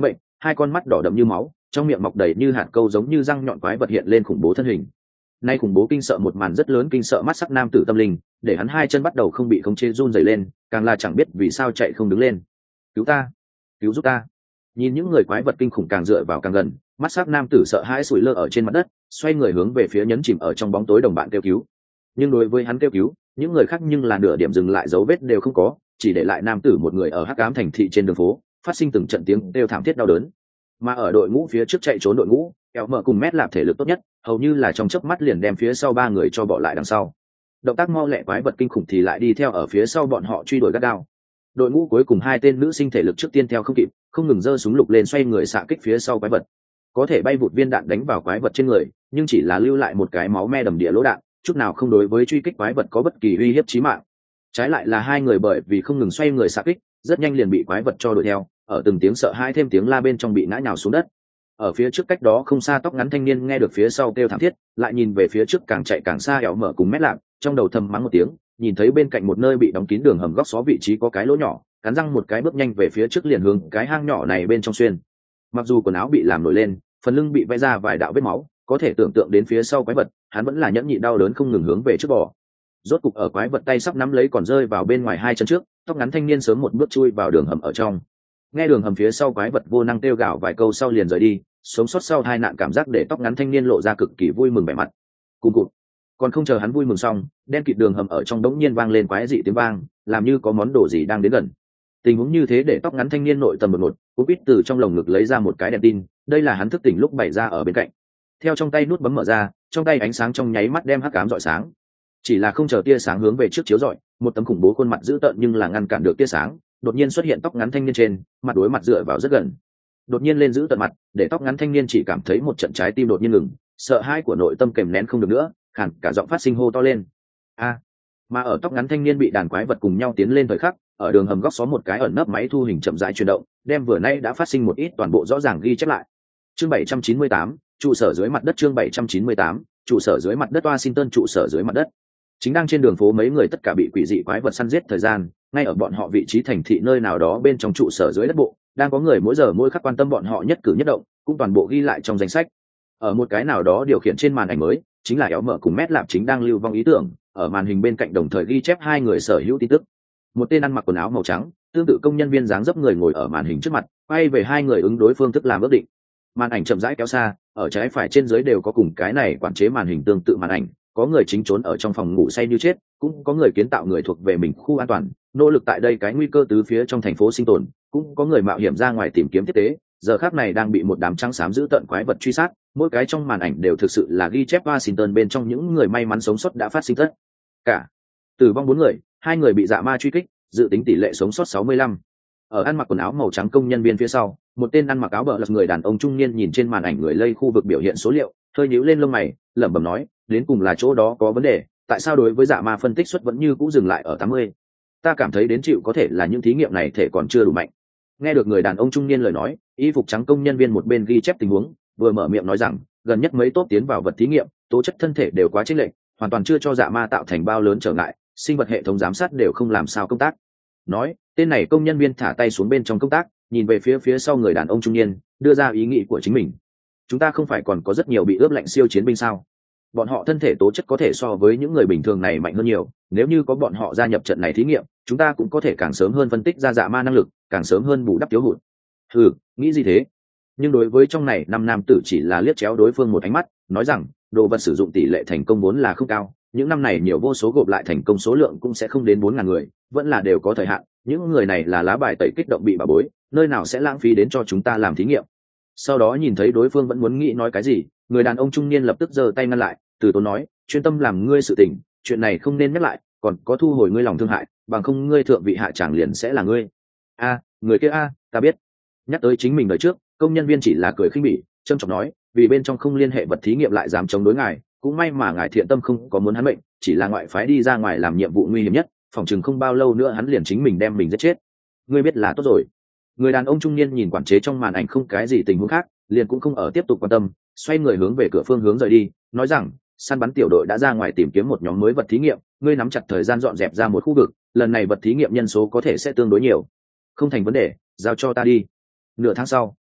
hai con mắt đỏ đậm như máu, trong miệng mọc đầy như hạt câu giống như răng nhọn quái vật hiện lên khủng bố thân hình. Nay khủng bố kinh sợ một màn rất lớn kinh sợ mắt sắc nam tử tâm linh, để hắn hai chân bắt đầu không bị khống chế run rẩy lên, càng là chẳng biết vì sao chạy không đứng lên. Cứu ta, cứu giúp ta. Nhìn những người quái vật kinh khủng càng dựa vào càng gần, mắt sắc nam tử sợ hãi sủi lơ ở trên mặt đất, xoay người hướng về phía nhấn chìm ở trong bóng tối đồng bạn kêu cứu. Nhưng đối với hắn kêu cứu, những người khác nhưng là nửa điểm dừng lại dấu vết đều không có, chỉ để lại nam tử một người ở hắc ám thành thị trên đường phố, phát sinh từng trận tiếng kêu thảm thiết đau đớn. Mà ở đội ngũ phía trước chạy trốn đội ngũ, kéo mở cùng mét lạp thể lực tốt nhất, hầu như là trong chớp mắt liền đem phía sau ba người cho bỏ lại đằng sau. Động tác mau lẹ quái vật kinh khủng thì lại đi theo ở phía sau bọn họ truy đuổi gắt gao. Đội ngũ cuối cùng hai tên nữ sinh thể lực trước tiên theo không kịp, không ngừng giơ súng lục lên xoay người xạ kích phía sau quái vật. Có thể bay vụt viên đạn đánh vào quái vật trên người, nhưng chỉ là lưu lại một cái máu me đầm địa lỗ đạn, chút nào không đối với truy kích quái vật có bất kỳ uy hiếp chí mạng. Trái lại là hai người bởi vì không ngừng xoay người xạ kích, rất nhanh liền bị quái vật cho đuổi theo, ở từng tiếng sợ hãi thêm tiếng la bên trong bị ngã nhào xuống đất. Ở phía trước cách đó không xa tóc ngắn thanh niên nghe được phía sau kêu thảm thiết, lại nhìn về phía trước càng chạy càng xa ẻo mở cùng mét lạc, trong đầu thầm mắng một tiếng, nhìn thấy bên cạnh một nơi bị đóng kín đường hầm góc xó vị trí có cái lỗ nhỏ, cắn răng một cái bước nhanh về phía trước liền hướng cái hang nhỏ này bên trong xuyên. Mặc dù quần áo bị làm nổi lên, phần lưng bị vẽ ra vài đạo vết máu, có thể tưởng tượng đến phía sau quái vật, hắn vẫn là nhẫn nhịn đau đớn không ngừng hướng về trước bò. Rốt cục ở quái vật tay sắp nắm lấy còn rơi vào bên ngoài hai chân trước, tóc ngắn thanh niên sớm một bước chui vào đường hầm ở trong. Nghe đường hầm phía sau quái vật vô năng kêu gào vài câu sau liền rời đi, sống sót sau hai nạn cảm giác để tóc ngắn thanh niên lộ ra cực kỳ vui mừng vẻ mặt. Cùng cụt. Còn không chờ hắn vui mừng xong, đen kịt đường hầm ở trong đống nhiên vang lên quái dị tiếng vang, làm như có món đồ gì đang đến gần. Tình huống như thế để tóc ngắn thanh niên nội tâm một một, cũng biết từ trong lồng ngực lấy ra một cái đèn tin, đây là hắn thức tỉnh lúc bày ra ở bên cạnh. Theo trong tay nút bấm mở ra, trong tay ánh sáng trong nháy mắt đem hắc ám rọi sáng. Chỉ là không chờ tia sáng hướng về trước chiếu rọi, một tấm khủng bố khuôn mặt dữ tợn nhưng là ngăn cản được tia sáng, đột nhiên xuất hiện tóc ngắn thanh niên trên, mặt đối mặt dựa vào rất gần. Đột nhiên lên giữ tận mặt, để tóc ngắn thanh niên chỉ cảm thấy một trận trái tim đột nhiên ngừng, sợ hãi của nội tâm kềm nén không được nữa, khản cả giọng phát sinh hô to lên. A! Mà ở tóc ngắn thanh niên bị đàn quái vật cùng nhau tiến lên thời khắc, ở đường hầm góc xó một cái ẩn nấp máy thu hình chậm rãi chuyển động, đem vừa nay đã phát sinh một ít toàn bộ rõ ràng ghi chép lại. Chương bảy trăm chín mươi tám, trụ sở dưới mặt đất chương bảy trăm chín mươi tám, trụ sở dưới mặt đất Washington trụ sở dưới mặt đất. Chính đang trên đường phố mấy người tất cả bị quỷ dị quái vật săn giết thời gian, ngay ở bọn họ vị trí thành thị nơi nào đó bên trong trụ sở dưới đất bộ, đang có người mỗi giờ mỗi khắc quan tâm bọn họ nhất cử nhất động, cũng toàn bộ ghi lại trong danh sách. Ở một cái nào đó điều khiển trên màn ảnh mới, chính là Éo Mở cùng Mét Lạp chính đang lưu vong ý tưởng, ở màn hình bên cạnh đồng thời ghi chép hai người sở hữu tin tức. Một tên ăn mặc quần áo màu trắng, tương tự công nhân viên dáng dấp người ngồi ở màn hình trước mặt, quay về hai người ứng đối phương thức làm ước định. Màn ảnh chậm rãi kéo xa, ở trái phải trên dưới đều có cùng cái này quản chế màn hình tương tự màn ảnh, có người chính trốn ở trong phòng ngủ say như chết, cũng có người kiến tạo người thuộc về mình khu an toàn, nỗ lực tại đây cái nguy cơ tứ phía trong thành phố sinh tồn, cũng có người mạo hiểm ra ngoài tìm kiếm tiếp tế, giờ khắc này đang bị một đám trắng xám giữ tận quái vật truy sát, mỗi cái trong màn ảnh đều thực sự là ghi chép Washington bên trong những người may mắn sống sót đã phát sinh tất cả. Tử vong bốn người, hai người bị dạ ma truy kích, dự tính tỷ lệ sống sót sáu mươi lăm. Ở ăn mặc quần áo màu trắng công nhân viên phía sau, một tên ăn mặc áo bờ lật người đàn ông trung niên nhìn trên màn ảnh người lây khu vực biểu hiện số liệu, hơi nhíu lên lông mày, lẩm bẩm nói, đến cùng là chỗ đó có vấn đề, tại sao đối với dạ ma phân tích suất vẫn như cũ dừng lại ở tám mươi? Ta cảm thấy đến chịu có thể là những thí nghiệm này thể còn chưa đủ mạnh. Nghe được người đàn ông trung niên lời nói, y phục trắng công nhân viên một bên ghi chép tình huống, vừa mở miệng nói rằng, gần nhất mấy tốt tiến vào vật thí nghiệm, tố chất thân thể đều quá chênh lệch, hoàn toàn chưa cho dạ ma tạo thành bao lớn trở ngại, sinh vật hệ thống giám sát đều không làm sao công tác. Nói, tên này công nhân viên thả tay xuống bên trong công tác, nhìn về phía phía sau người đàn ông trung niên, đưa ra ý nghĩ của chính mình. Chúng ta không phải còn có rất nhiều bị ướp lạnh siêu chiến binh sao? Bọn họ thân thể tố chất có thể so với những người bình thường này mạnh hơn nhiều, nếu như có bọn họ gia nhập trận này thí nghiệm, chúng ta cũng có thể càng sớm hơn phân tích ra dạ ma năng lực, càng sớm hơn bù đắp thiếu hụt. Ừ, nghĩ gì thế? Nhưng đối với trong này năm nam tử chỉ là liếc chéo đối phương một ánh mắt, nói rằng đồ vật sử dụng tỷ lệ thành công vốn là không cao, những năm này nhiều vô số gộp lại thành công số lượng cũng sẽ không đến bốn ngàn người, vẫn là đều có thời hạn, những người này là lá bài tẩy kích động bị bà bối, nơi nào sẽ lãng phí đến cho chúng ta làm thí nghiệm. Sau đó nhìn thấy đối phương vẫn muốn nghĩ nói cái gì, người đàn ông trung niên lập tức giơ tay ngăn lại, từ tốn nói, chuyên tâm làm ngươi sự tình, chuyện này không nên nhắc lại, còn có thu hồi ngươi lòng thương hại, bằng không ngươi thượng vị hạ chẳng liền sẽ là ngươi. A, người kia a, ta biết. Nhắc tới chính mình đời trước, công nhân viên chỉ là cười khinh bỉ, trâm trọng nói, vì bên trong không liên hệ vật thí nghiệm lại dám chống đối ngài, cũng may mà ngài thiện tâm không có muốn hắn mệnh, chỉ là ngoại phái đi ra ngoài làm nhiệm vụ nguy hiểm nhất, phòng chừng không bao lâu nữa hắn liền chính mình đem mình giết chết. Ngươi biết là tốt rồi. Người đàn ông trung niên nhìn quản chế trong màn ảnh không cái gì tình huống khác, liền cũng không ở tiếp tục quan tâm, xoay người hướng về cửa phương hướng rời đi, nói rằng, săn bắn tiểu đội đã ra ngoài tìm kiếm một nhóm mới vật thí nghiệm, ngươi nắm chặt thời gian dọn dẹp ra một khu vực, lần này vật thí nghiệm nhân số có thể sẽ tương đối nhiều. Không thành vấn đề, giao cho ta đi. Nửa tháng sau,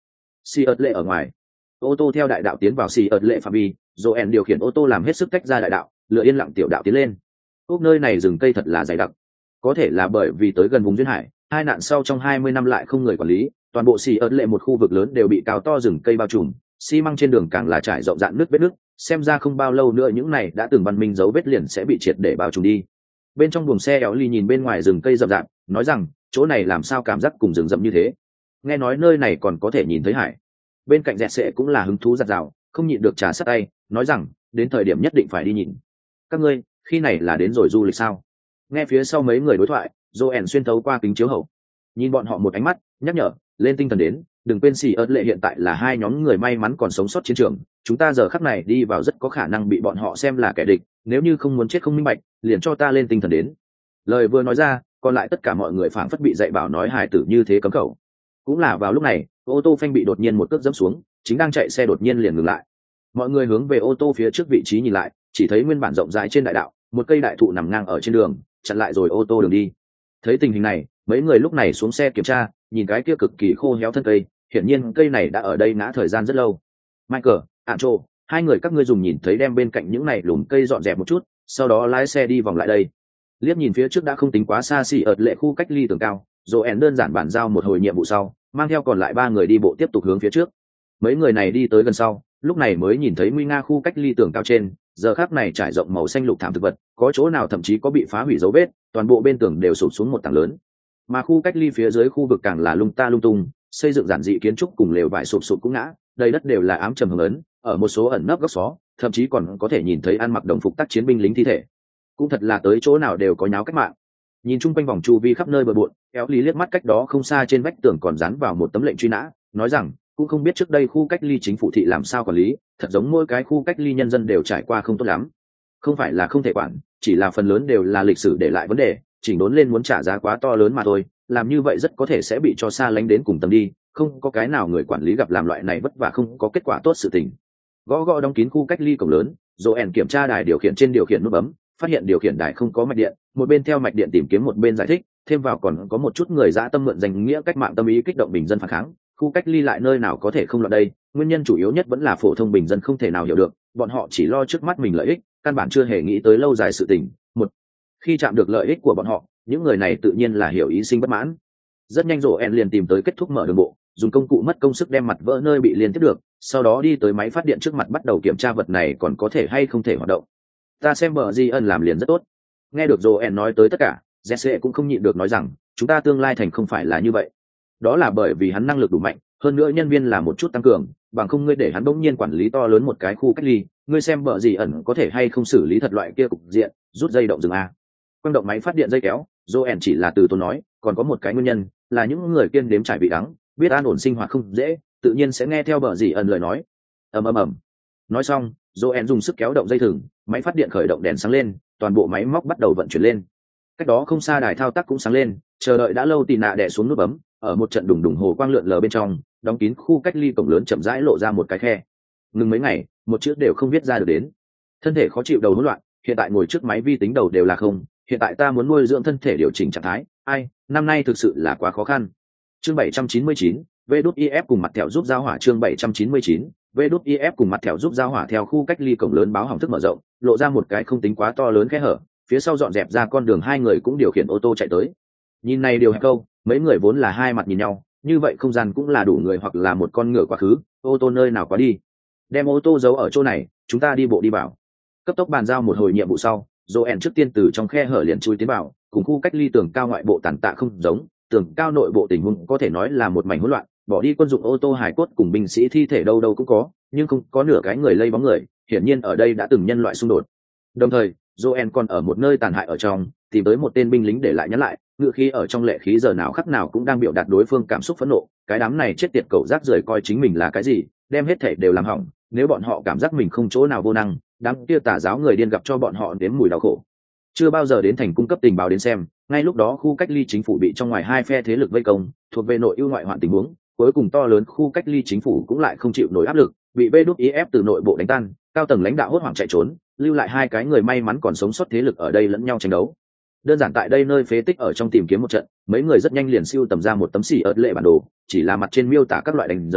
xì ớt lệ ở ngoài, ô tô theo đại đạo tiến vào xì ớt lệ phạm vi. Joel điều khiển ô tô làm hết sức tách ra đại đạo, lựa yên lặng tiểu đạo tiến lên. Úc nơi này rừng cây thật là dày đặc, có thể là bởi vì tới gần vùng duyên hải, hai nạn sau trong hai mươi năm lại không người quản lý, toàn bộ xì ớt lệ một khu vực lớn đều bị cao to rừng cây bao trùm, xi măng trên đường càng là trải rộng rạn nước vết nước, xem ra không bao lâu nữa những này đã từng văn minh dấu vết liền sẽ bị triệt để bao trùm đi. Bên trong buồng xe éo ly nhìn bên ngoài rừng cây rậm rạp, nói rằng chỗ này làm sao cảm giác cùng rừng rậm như thế, nghe nói nơi này còn có thể nhìn thấy hải. Bên cạnh dẹt sệ cũng là hứng thú giặt rào, không nhịn được trà sát tay, nói rằng đến thời điểm nhất định phải đi nhìn. Các ngươi khi này là đến rồi du lịch sao? Nghe phía sau mấy người đối thoại, Joel xuyên thấu qua kính chiếu hậu, nhìn bọn họ một ánh mắt nhắc nhở, lên tinh thần đến, đừng quên xì ớt lệ hiện tại là hai nhóm người may mắn còn sống sót chiến trường, chúng ta giờ khắc này đi vào rất có khả năng bị bọn họ xem là kẻ địch, nếu như không muốn chết không minh bạch, liền cho ta lên tinh thần đến. Lời vừa nói ra, còn lại tất cả mọi người phảng phất bị dạy bảo nói hài tử như thế cấm khẩu. Cũng là vào lúc này, ô tô phanh bị đột nhiên một cước dẫm xuống, chính đang chạy xe đột nhiên liền ngừng lại. Mọi người hướng về ô tô phía trước vị trí nhìn lại, chỉ thấy nguyên bản rộng rãi trên đại đạo, một cây đại thụ nằm ngang ở trên đường, chặn lại rồi ô tô đường đi. Thấy tình hình này, mấy người lúc này xuống xe kiểm tra, nhìn cái kia cực kỳ khô héo thân cây, hiển nhiên cây này đã ở đây ngã thời gian rất lâu. Michael, Ancho, hai người các ngươi dùng nhìn thấy đem bên cạnh những này lùm cây dọn dẹp một chút, sau đó lái xe đi vòng lại đây. Liếc nhìn phía trước đã không tính quá xa xỉ ở lệ khu cách ly tường cao, Joel đơn giản bàn giao một hồi nhiệm vụ sau, mang theo còn lại ba người đi bộ tiếp tục hướng phía trước. Mấy người này đi tới gần sau, lúc này mới nhìn thấy nguy nga khu cách ly tường cao trên, giờ khắc này trải rộng màu xanh lục thảm thực vật, có chỗ nào thậm chí có bị phá hủy dấu vết, toàn bộ bên tường đều sụp xuống một tảng lớn. Mà khu cách ly phía dưới khu vực càng là lung ta lung tung, xây dựng giản dị kiến trúc cùng lều vải sụp sụp cũng ngã, đầy đất đều là ám trầm hưởng ấn, ở một số ẩn nấp góc xó, thậm chí còn có thể nhìn thấy ăn mặc đồng phục tác chiến binh lính thi thể. Cũng thật là tới chỗ nào đều có nháo cách mạng. Nhìn chung quanh vòng chu vi khắp nơi bờ bộn, kéo lý liếc mắt cách đó không xa trên vách tường còn dán vào một tấm lệnh truy nã, nói rằng cũng không biết trước đây khu cách ly chính phủ thị làm sao quản lý, thật giống mỗi cái khu cách ly nhân dân đều trải qua không tốt lắm. Không phải là không thể quản, chỉ là phần lớn đều là lịch sử để lại vấn đề, chỉnh đốn lên muốn trả giá quá to lớn mà thôi, làm như vậy rất có thể sẽ bị cho xa lánh đến cùng tầm đi, không có cái nào người quản lý gặp làm loại này vất vả không có kết quả tốt sự tình. Gõ gõ đóng kín khu cách ly cổng lớn, Joel kiểm tra đài điều khiển trên điều khiển nút bấm, phát hiện điều khiển đài không có mạch điện, một bên theo mạch điện tìm kiếm một bên giải thích, thêm vào còn có một chút người dã tâm mượn danh nghĩa cách mạng tâm ý kích động bình dân phản kháng, khu cách ly lại nơi nào có thể không loạn đây, nguyên nhân chủ yếu nhất vẫn là phổ thông bình dân không thể nào hiểu được, bọn họ chỉ lo trước mắt mình lợi ích, căn bản chưa hề nghĩ tới lâu dài sự tình. Một khi chạm được lợi ích của bọn họ, những người này tự nhiên là hiểu ý sinh bất mãn. Rất nhanh Joel liền tìm tới kết thúc mở đường bộ, dùng công cụ mất công sức đem mặt vỡ nơi bị liên tiếp được, sau đó đi tới máy phát điện trước mặt bắt đầu kiểm tra vật này còn có thể hay không thể hoạt động. Ta xem bờ di ân làm liền rất tốt. Nghe được Joel nói tới tất cả, Jesse cũng không nhịn được nói rằng chúng ta tương lai thành không phải là như vậy. Đó là bởi vì hắn năng lực đủ mạnh, hơn nữa nhân viên là một chút tăng cường, bằng không ngươi để hắn bỗng nhiên quản lý to lớn một cái khu cách ly, ngươi xem bờ gì ẩn có thể hay không xử lý thật loại kia cục diện, rút dây động rừng a. Quang động máy phát điện dây kéo, Joel chỉ là từ tốn nói, còn có một cái nguyên nhân là những người kiên đếm trải vị đắng, biết an ổn sinh hoạt không dễ, tự nhiên sẽ nghe theo bờ gì ẩn lời nói. Ầm ầm ầm. Nói xong, Joel dùng sức kéo động dây thừng, máy phát điện khởi động đèn sáng lên, toàn bộ máy móc bắt đầu vận chuyển lên. Cách đó không xa đài thao tác cũng sáng lên, chờ đợi đã lâu tì nạ đè xuống nút bấm, ở một trận đùng đùng hồ quang lượn lờ bên trong, đóng kín khu cách ly cổng lớn chậm rãi lộ ra một cái khe. Ngừng mấy ngày, một chữ đều không viết ra được đến. Thân thể khó chịu đầu hỗn loạn, hiện tại ngồi trước máy vi tính đầu đều là không, hiện tại ta muốn nuôi dưỡng thân thể điều chỉnh trạng thái, ai, năm nay thực sự là quá khó khăn. Chương bảy trăm chín mươi chín, vê đút i ép cùng mặt thẻo giúp giao hỏa chương bảy trăm chín mươi chín, vê đút i ép cùng mặt thẻo giúp giao hỏa theo khu cách ly cổng lớn báo hỏng thức mở rộng, lộ ra một cái không tính quá to lớn khe hở, phía sau dọn dẹp ra con đường hai người cũng điều khiển ô tô chạy tới. Nhìn này điều hẹp câu, mấy người vốn là hai mặt nhìn nhau, như vậy không gian cũng là đủ người hoặc là một con ngựa quá khứ, ô tô nơi nào quá đi. Đem ô tô giấu ở chỗ này, chúng ta đi bộ đi vào. Cấp tốc bàn giao một hồi nhiệm vụ sau, Joel trước tiên từ trong khe hở liền chui tiến vào, cùng khu cách ly tường cao ngoại bộ tàn tạ không giống, tường cao nội bộ tình huống có thể nói là một mảnh hỗn loạn, bỏ đi quân dụng ô tô hải cốt cùng binh sĩ thi thể đâu đâu cũng có, nhưng không có nửa cái người lây bóng người, hiển nhiên ở đây đã từng nhân loại xung đột. Đồng thời, Joel còn ở một nơi tàn hại ở trong, tìm tới một tên binh lính để lại nhắn lại, ngự khí ở trong lệ khí giờ nào khắc nào cũng đang biểu đạt đối phương cảm xúc phẫn nộ, cái đám này chết tiệt cẩu rác rưởi coi chính mình là cái gì, đem hết thể đều làm hỏng, nếu bọn họ cảm giác mình không chỗ nào vô năng, đám kia tà giáo người điên gặp cho bọn họ nếm mùi đau khổ. Chưa bao giờ đến thành cung cấp tình báo đến xem, ngay lúc đó khu cách ly chính phủ bị trong ngoài hai phe thế lực vây công, thuộc về nội ưu ngoại hoạn tình huống, cuối cùng to lớn khu cách ly chính phủ cũng lại không chịu nổi áp lực, bị vê đút i ép từ nội bộ đánh tan, cao tầng lãnh đạo hốt hoảng chạy trốn, lưu lại hai cái người may mắn còn sống sót thế lực ở đây lẫn nhau tranh đấu. Đơn giản tại đây nơi phế tích ở trong tìm kiếm một trận, mấy người rất nhanh liền siêu tầm ra một tấm xỉ ớt lệ bản đồ, chỉ là mặt trên miêu tả các loại đánh dấu,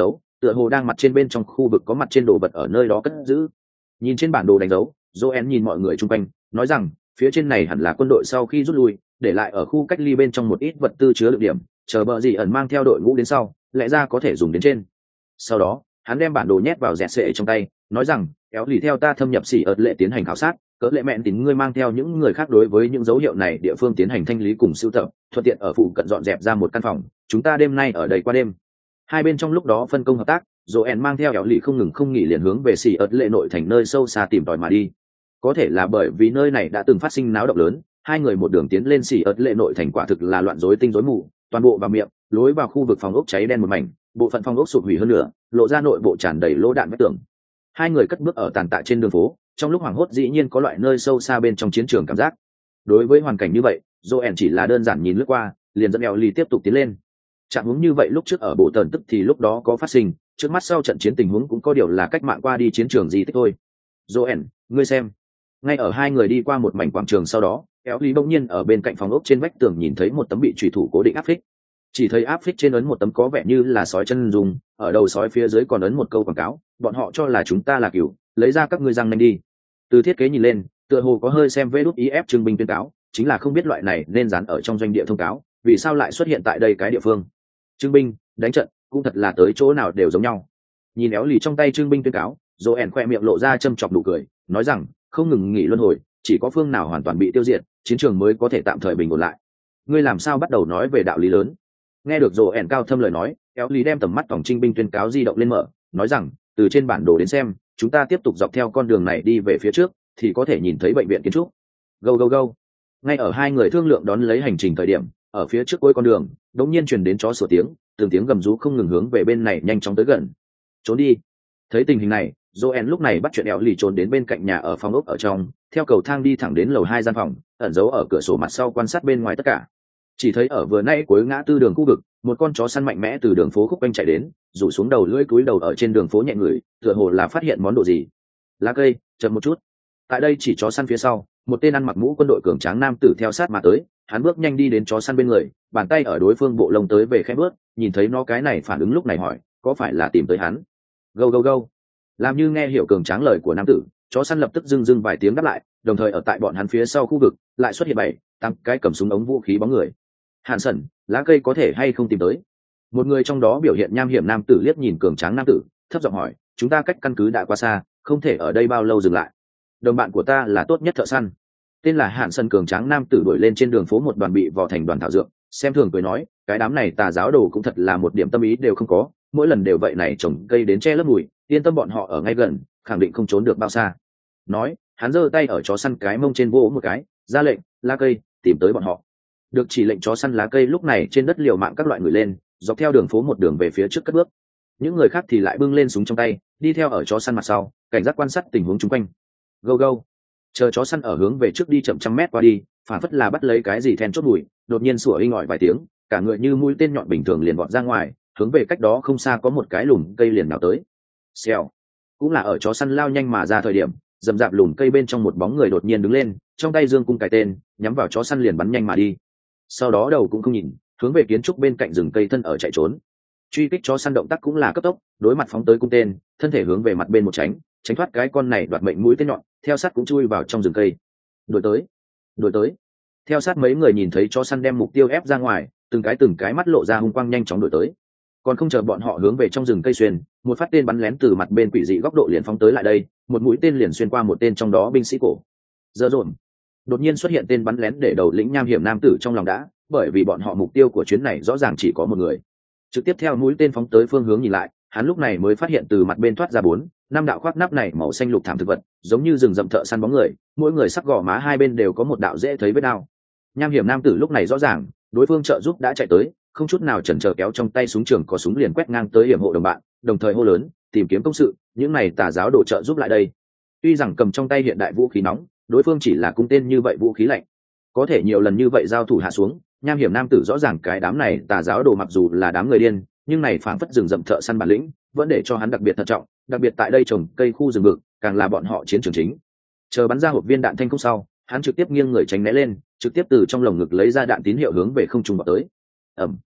tựa hồ đang mặt trên bên trong khu vực có mặt trên đồ vật ở nơi đó cất giữ. Nhìn trên bản đồ đánh dấu, Joel nhìn mọi người chung quanh, nói rằng phía trên này hẳn là quân đội sau khi rút lui, để lại ở khu cách ly bên trong một ít vật tư chứa đựng điểm, chờ bờ gì ẩn mang theo đội ngũ đến sau, lẽ ra có thể dùng đến trên. Sau đó, hắn đem bản đồ nhét vào dẹt sệ trong tay, nói rằng kéo lì theo ta thâm nhập xỉ ợt lệ tiến hành khảo sát, cỡ lệ mẹn tín ngươi mang theo những người khác đối với những dấu hiệu này địa phương tiến hành thanh lý cùng sưu tập, thuận tiện ở phụ cận dọn dẹp ra một căn phòng, chúng ta đêm nay ở đây qua đêm. Hai bên trong lúc đó phân công hợp tác, Joel mang theo kéo lì không ngừng không nghỉ liền hướng về xỉ ợt lệ nội thành nơi sâu xa tìm tòi mà đi. Có thể là bởi vì nơi này đã từng phát sinh náo động lớn, hai người một đường tiến lên xỉ ợt lệ nội thành quả thực là loạn rối tinh rối mù, toàn bộ vào miệng, lối vào khu vực phòng ốc cháy đen một mảnh, bộ phận phòng ốc sụp hủy hơn nữa, lộ ra nội bộ tràn đầy lỗ đạn vết tường. Hai người cất bước ở tàn tạ trên đường phố, trong lúc hoảng hốt dĩ nhiên có loại nơi sâu xa bên trong chiến trường cảm giác. Đối với hoàn cảnh như vậy, Joel chỉ là đơn giản nhìn lướt qua, liền dẫn Ellie tiếp tục tiến lên. Trạng huống như vậy lúc trước ở bộ tần tức thì lúc đó có phát sinh, trước mắt sau trận chiến tình huống cũng có điều là cách mạng qua đi chiến trường gì tích thôi. Joel, ngươi xem. Ngay ở hai người đi qua một mảnh quảng trường sau đó, Ellie bỗng nhiên ở bên cạnh phòng ốc trên vách tường nhìn thấy một tấm bị chủy thủ cố định áp phích. Chỉ thấy áp phích trên ấn một tấm có vẻ như là sói chân dùng, ở đầu sói phía dưới còn ấn một câu quảng cáo, bọn họ cho là chúng ta là cừu, lấy ra các ngươi răng nanh đi. Từ thiết kế nhìn lên, tựa hồ có hơi xem vê đút ý ép trưng binh tuyên cáo, chính là không biết loại này nên dán ở trong doanh địa thông cáo, vì sao lại xuất hiện tại đây cái địa phương. Trưng binh, đánh trận, cũng thật là tới chỗ nào đều giống nhau. Nhìn éo lì trong tay trưng binh tuyên cáo, Joel khoe miệng lộ ra châm chọc nụ cười, nói rằng không ngừng nghỉ luân hồi, chỉ có phương nào hoàn toàn bị tiêu diệt, chiến trường mới có thể tạm thời bình ổn lại. Ngươi làm sao bắt đầu nói về đạo lý lớn? Nghe được Joel cao thâm lời nói, éo lì đem tầm mắt tổng trinh binh tuyên cáo di động lên mở, nói rằng từ trên bản đồ đến xem, chúng ta tiếp tục dọc theo con đường này đi về phía trước thì có thể nhìn thấy bệnh viện kiến trúc. Go go go. Ngay ở hai người thương lượng đón lấy hành trình thời điểm, ở phía trước cuối con đường đột nhiên truyền đến chó sủa tiếng, từng tiếng gầm rú không ngừng hướng về bên này nhanh chóng tới gần. Trốn đi. Thấy tình hình này, Joel lúc này bắt chuyện éo lì trốn đến bên cạnh nhà ở phòng ốc ở trong, theo cầu thang đi thẳng đến lầu hai gian phòng, ẩn giấu ở cửa sổ mặt sau quan sát bên ngoài tất cả. Chỉ thấy ở vừa nay cuối ngã tư đường khu vực, một con chó săn mạnh mẽ từ đường phố khúc quanh chạy đến, rủ xuống đầu lưỡi cúi đầu ở trên đường phố nhẹ người, tựa hồ là phát hiện món đồ gì. Lá cây, chậm một chút. Tại đây chỉ chó săn phía sau, một tên ăn mặc mũ quân đội cường tráng nam tử theo sát mà tới, hắn bước nhanh đi đến chó săn bên người, bàn tay ở đối phương bộ lông tới về khẽ bước, nhìn thấy nó cái này phản ứng lúc này hỏi, có phải là tìm tới hắn? Go go go. Làm như nghe hiểu cường tráng lời của nam tử, chó săn lập tức dưng dưng vài tiếng đáp lại, đồng thời ở tại bọn hắn phía sau khu vực lại xuất hiện bảy, tám cái cầm súng ống vũ khí bóng người. Hàn Sẩn, lá cây có thể hay không tìm tới? Một người trong đó biểu hiện nham hiểm nam tử liếc nhìn cường tráng nam tử, thấp giọng hỏi, chúng ta cách căn cứ đã quá xa, không thể ở đây bao lâu dừng lại. Đồng bạn của ta là tốt nhất thợ săn. Tên là Hàn Sẩn cường tráng nam tử đuổi lên trên đường phố một đoàn bị vò thành đoàn thảo dược, xem thường cười nói, cái đám này tà giáo đồ cũng thật là một điểm tâm ý đều không có, mỗi lần đều vậy này trồng cây đến che lấp mùi, yên tâm bọn họ ở ngay gần, khẳng định không trốn được bao xa. Nói, hắn giơ tay ở chó săn cái mông trên vỗ một cái, ra lệnh, lá cây, tìm tới bọn họ. Được chỉ lệnh chó săn lá cây lúc này trên đất liều mạng các loại người lên, dọc theo đường phố một đường về phía trước cất bước. Những người khác thì lại bưng lên súng trong tay, đi theo ở chó săn mặt sau, cảnh giác quan sát tình huống chung quanh. Go go. Chờ chó săn ở hướng về trước đi chậm trăm mét qua đi, phản phất là bắt lấy cái gì then chốt bụi, đột nhiên sủa inh ỏi vài tiếng, cả người như mũi tên nhọn bình thường liền vọt ra ngoài, hướng về cách đó không xa có một cái lùm cây liền nào tới. Xèo. Cũng là ở chó săn lao nhanh mà ra thời điểm, dầm dạp lùm cây bên trong một bóng người đột nhiên đứng lên, trong tay dương cung cài tên, nhắm vào chó săn liền bắn nhanh mà đi. Sau đó đầu cũng không nhìn, hướng về kiến trúc bên cạnh rừng cây thân ở chạy trốn. Truy kích chó săn động tác cũng là cấp tốc, đối mặt phóng tới cung tên, thân thể hướng về mặt bên một tránh, tránh thoát cái con này đoạt mệnh mũi tên nhọn, theo sát cũng chui vào trong rừng cây. Đuổi tới, đuổi tới. Theo sát mấy người nhìn thấy chó săn đem mục tiêu ép ra ngoài, từng cái từng cái mắt lộ ra hung quang nhanh chóng đuổi tới. Còn không chờ bọn họ hướng về trong rừng cây xuyên, một phát tên bắn lén từ mặt bên quỷ dị góc độ liền phóng tới lại đây, một mũi tên liền xuyên qua một tên trong đó binh sĩ cổ. Giờ rộn. Đột nhiên xuất hiện tên bắn lén để đầu lĩnh nham hiểm nam tử trong lòng đã, bởi vì bọn họ mục tiêu của chuyến này rõ ràng chỉ có một người. Trực tiếp theo mũi tên phóng tới phương hướng nhìn lại, hắn lúc này mới phát hiện từ mặt bên thoát ra bốn, năm đạo khoác nắp này màu xanh lục thảm thực vật, giống như rừng rậm thợ săn bóng người, mỗi người sắc gò má hai bên đều có một đạo dễ thấy vết đao. Nham hiểm nam tử lúc này rõ ràng, đối phương trợ giúp đã chạy tới, không chút nào chần chờ kéo trong tay súng trường có súng liền quét ngang tới hiểm hộ đồng bạn, đồng thời hô lớn, tìm kiếm công sự, những này tà giáo đồ trợ giúp lại đây. Tuy rằng cầm trong tay hiện đại vũ khí nóng, đối phương chỉ là cung tên như vậy vũ khí lạnh, có thể nhiều lần như vậy giao thủ hạ xuống, nham hiểm nam tử rõ ràng cái đám này tà giáo đồ mặc dù là đám người điên, nhưng này phảng phất rừng rậm thợ săn bản lĩnh, vẫn để cho hắn đặc biệt thận trọng, đặc biệt tại đây trồng cây khu rừng vực, càng là bọn họ chiến trường chính. Chờ bắn ra hộp viên đạn thanh không sau, hắn trực tiếp nghiêng người tránh né lên, trực tiếp từ trong lồng ngực lấy ra đạn tín hiệu hướng về không trung vào tới. Ầm.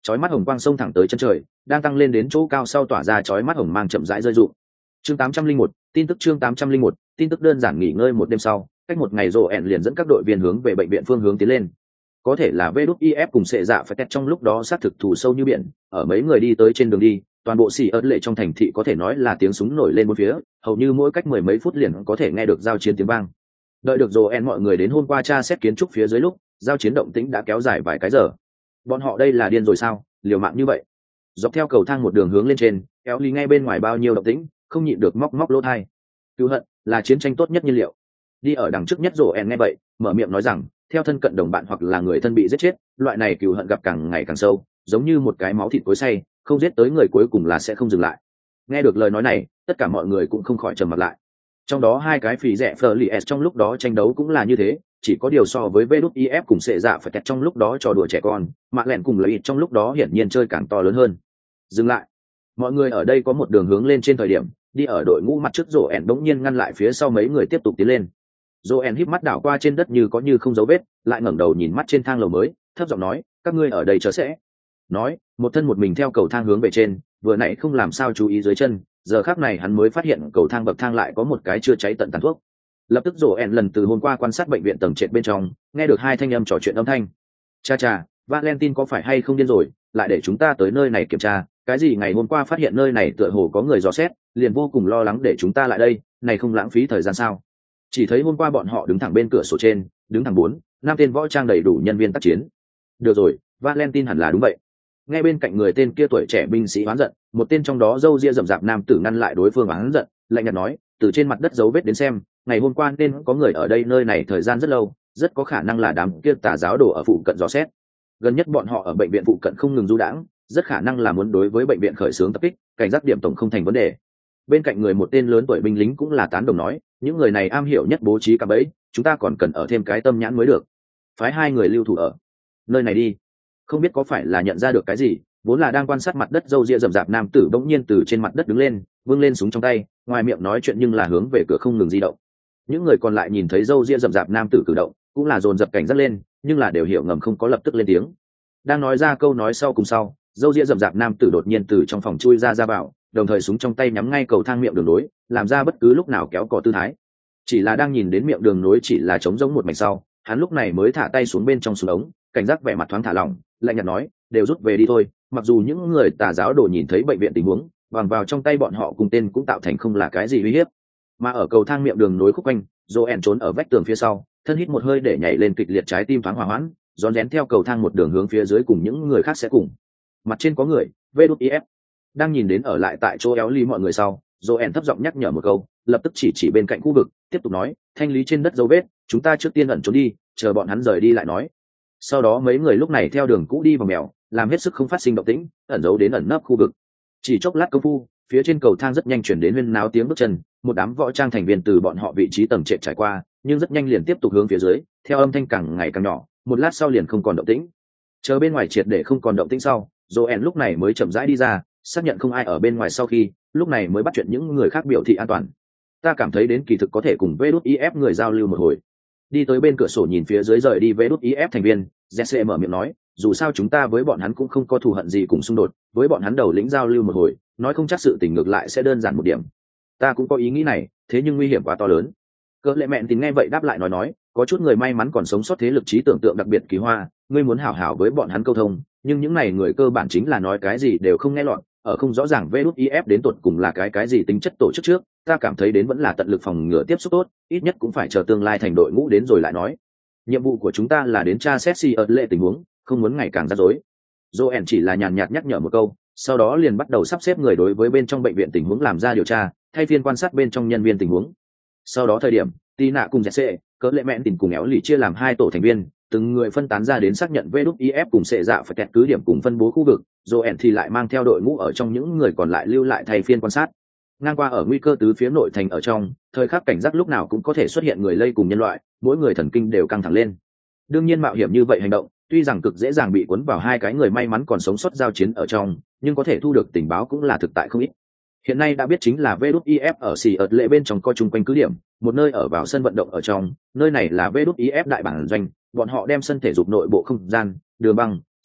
chói mắt hồng quang xông thẳng tới chân trời, đang tăng lên đến chỗ cao sau tỏa ra chói mắt hồng mang chậm rãi rơi rụng. Chương tám trăm linh một, tin tức chương tám trăm linh một, tin tức đơn giản nghỉ ngơi một đêm sau, cách một ngày Joen liền dẫn các đội viên hướng về bệnh viện phương hướng tiến lên. Có thể là vê đút i ép cùng sệ dạ phải tẹt trong lúc đó sát thực thủ sâu như biển, ở mấy người đi tới trên đường đi, toàn bộ xì ớt lệ trong thành thị có thể nói là tiếng súng nổi lên bốn phía, hầu như mỗi cách mười mấy phút liền có thể nghe được giao chiến tiếng vang. Đợi được Joen mọi người đến hôm qua tra xét kiến trúc phía dưới lúc, giao chiến động tĩnh đã kéo dài vài cái giờ. Bọn họ đây là điên rồi sao, liều mạng như vậy. Dọc theo cầu thang một đường hướng lên trên, kéo ly ngay bên ngoài bao nhiêu động tĩnh, không nhịn được móc móc lỗ tai. Cứu hận là chiến tranh tốt nhất nhiên liệu. Đi ở đằng trước nhất Joen nghe vậy, mở miệng nói rằng, theo thân cận đồng bạn hoặc là người thân bị giết chết, loại này cừu hận gặp càng ngày càng sâu, giống như một cái máu thịt cối xay, không giết tới người cuối cùng là sẽ không dừng lại. Nghe được lời nói này, tất cả mọi người cũng không khỏi trầm mặt lại. Trong đó hai cái phì rẻ Flies trong lúc đó tranh đấu cũng là như thế, chỉ có điều so với vê đút i ép cùng sệ dạ phải kẹt trong lúc đó trò đùa trẻ con, mạ lẹn cùng lợi trong lúc đó hiển nhiên chơi càng to lớn hơn. Dừng lại. Mọi người ở đây có một đường hướng lên trên thời điểm, đi ở đội ngũ mặt trước Joen đống nhiên ngăn lại phía sau mấy người tiếp tục tiến lên. Joen híp mắt đảo qua trên đất như có như không dấu vết, lại ngẩng đầu nhìn mắt trên thang lầu mới, thấp giọng nói, các ngươi ở đây chờ sẽ. Nói, một thân một mình theo cầu thang hướng về trên, vừa nãy không làm sao chú ý dưới chân, giờ khắc này hắn mới phát hiện cầu thang bậc thang lại có một cái chưa cháy tận tàn thuốc. Lập tức Joen lần từ hôm qua quan sát bệnh viện tầng trệt bên trong, nghe được hai thanh âm trò chuyện âm thanh. Cha cha, Valentine có phải hay không điên rồi, lại để chúng ta tới nơi này kiểm tra, cái gì ngày hôm qua phát hiện nơi này tựa hồ có người dò xét, liền vô cùng lo lắng để chúng ta lại đây, này không lãng phí thời gian sao? Chỉ thấy hôm qua bọn họ đứng thẳng bên cửa sổ trên, đứng thẳng bốn, năm tên võ trang đầy đủ nhân viên tác chiến. Được rồi, Valentine hẳn là đúng vậy. Ngay bên cạnh người tên kia tuổi trẻ binh sĩ oán giận, một tên trong đó râu ria rậm rạp nam tử ngăn lại đối phương oán giận, lạnh nhạt nói, từ trên mặt đất dấu vết đến xem, ngày hôm qua nên có người ở đây nơi này thời gian rất lâu, rất có khả năng là đám kia tà giáo đồ ở phụ cận dò xét. Gần nhất bọn họ ở bệnh viện phụ cận không ngừng du đãng, rất khả năng là muốn đối với bệnh viện khởi xướng tập kích, cảnh giác điểm tổng không thành vấn đề. Bên cạnh người một tên lớn tuổi binh lính cũng là tán đồng nói, những người này am hiểu nhất bố trí cạm bẫy, chúng ta còn cần ở thêm cái tâm nhãn mới được. Phái hai người lưu thủ ở nơi này đi. Không biết có phải là nhận ra được cái gì, vốn là đang quan sát mặt đất râu ria rậm rạp nam tử bỗng nhiên từ trên mặt đất đứng lên, vươn lên súng trong tay, ngoài miệng nói chuyện nhưng là hướng về cửa không ngừng di động. Những người còn lại nhìn thấy râu ria rậm rạp nam tử cử động, cũng là dồn dập cảnh giác lên, nhưng là đều hiểu ngầm không có lập tức lên tiếng. Đang nói ra câu nói sau cùng sau, râu ria rậm rạp nam tử đột nhiên từ trong phòng chui ra ra vào, đồng thời súng trong tay nhắm ngay cầu thang miệng đường nối, làm ra bất cứ lúc nào kéo cò tư thái. Chỉ là đang nhìn đến miệng đường nối chỉ là trống rỗng một mảnh sau, hắn lúc này mới thả tay xuống bên trong súng ống, cảnh giác vẻ mặt thoáng thả lỏng, lạnh nhạt nói, đều rút về đi thôi. Mặc dù những người tà giáo đồ nhìn thấy bệnh viện tình huống, bằng vào trong tay bọn họ cùng tên cũng tạo thành không là cái gì uy hiếp. Mà ở cầu thang miệng đường nối khúc quanh, Joen trốn ở vách tường phía sau, thân hít một hơi để nhảy lên kịch liệt, trái tim thoáng hòa hoãn, rón rén theo cầu thang một đường hướng phía dưới cùng những người khác sẽ cùng. Mặt trên có người, vê đút i ép. Đang nhìn đến ở lại tại chỗ éo ly mọi người sau, Joen thấp giọng nhắc nhở một câu, lập tức chỉ chỉ bên cạnh khu vực, tiếp tục nói, thanh lý trên đất dấu vết, chúng ta trước tiên ẩn trốn đi, chờ bọn hắn rời đi lại nói. Sau đó mấy người lúc này theo đường cũ đi vào mèo, làm hết sức không phát sinh động tĩnh, ẩn giấu đến ẩn nấp khu vực. Chỉ chốc lát công phu, phía trên cầu thang rất nhanh chuyển đến huyên náo tiếng bước chân, một đám võ trang thành viên từ bọn họ vị trí tầng trệt trải qua, nhưng rất nhanh liền tiếp tục hướng phía dưới, theo âm thanh càng ngày càng nhỏ, một lát sau liền không còn động tĩnh. Chờ bên ngoài triệt để không còn động tĩnh sau, Joen lúc này mới chậm rãi đi ra, xác nhận không ai ở bên ngoài sau khi, lúc này mới bắt chuyện những người khác biểu thị an toàn. Ta cảm thấy đến kỳ thực có thể cùng vê đút i ép người giao lưu một hồi. Đi tới bên cửa sổ nhìn phía dưới rời đi vê đút i ép thành viên, Jesse mở miệng nói, dù sao chúng ta với bọn hắn cũng không có thù hận gì cùng xung đột, với bọn hắn đầu lĩnh giao lưu một hồi, nói không chắc sự tình ngược lại sẽ đơn giản một điểm. Ta cũng có ý nghĩ này, thế nhưng nguy hiểm quá to lớn. Cỡ lệ mẹn tín nghe vậy đáp lại nói nói, có chút người may mắn còn sống sót thế lực trí tưởng tượng đặc biệt kỳ hoa, ngươi muốn hảo hảo với bọn hắn câu thông, nhưng những này người cơ bản chính là nói cái gì đều không nghe lọt, ở không rõ ràng vê đút i ép đến tột cùng là cái cái gì tính chất tổ chức trước, ta cảm thấy đến vẫn là tận lực phòng ngừa tiếp xúc tốt, ít nhất cũng phải chờ tương lai thành đội ngũ đến rồi lại nói. Nhiệm vụ của chúng ta là đến tra xét si ớt lệ tình huống, không muốn ngày càng rắc rối. Joen chỉ là nhàn nhạt nhắc nhở một câu, sau đó liền bắt đầu sắp xếp người đối với bên trong bệnh viện tình huống làm ra điều tra, thay phiên quan sát bên trong nhân viên tình huống. Sau đó thời điểm, Tina cùng Jesse, cỡ lệ mẹn tìm cùng éo lì chia làm hai tổ thành viên, từng người phân tán ra đến xác nhận vê đút i ép cùng sệ dạ phải kẹt cứ điểm cùng phân bố khu vực, Joen thì lại mang theo đội ngũ ở trong những người còn lại lưu lại thay phiên quan sát. Ngang qua ở nguy cơ tứ phía nội thành ở trong, thời khắc cảnh giác lúc nào cũng có thể xuất hiện người lây cùng nhân loại, mỗi người thần kinh đều căng thẳng lên. Đương nhiên mạo hiểm như vậy hành động, tuy rằng cực dễ dàng bị cuốn vào hai cái người may mắn còn sống sót giao chiến ở trong, nhưng có thể thu được tình báo cũng là thực tại không ít. Hiện nay đã biết chính là vê đút i ép ở xì ợt lệ bên trong co chung quanh cứ điểm, một nơi ở vào sân vận động ở trong, nơi này là vê đút i ép đại bản doanh, bọn họ đem sân thể dục nội bộ không gian, đường băng,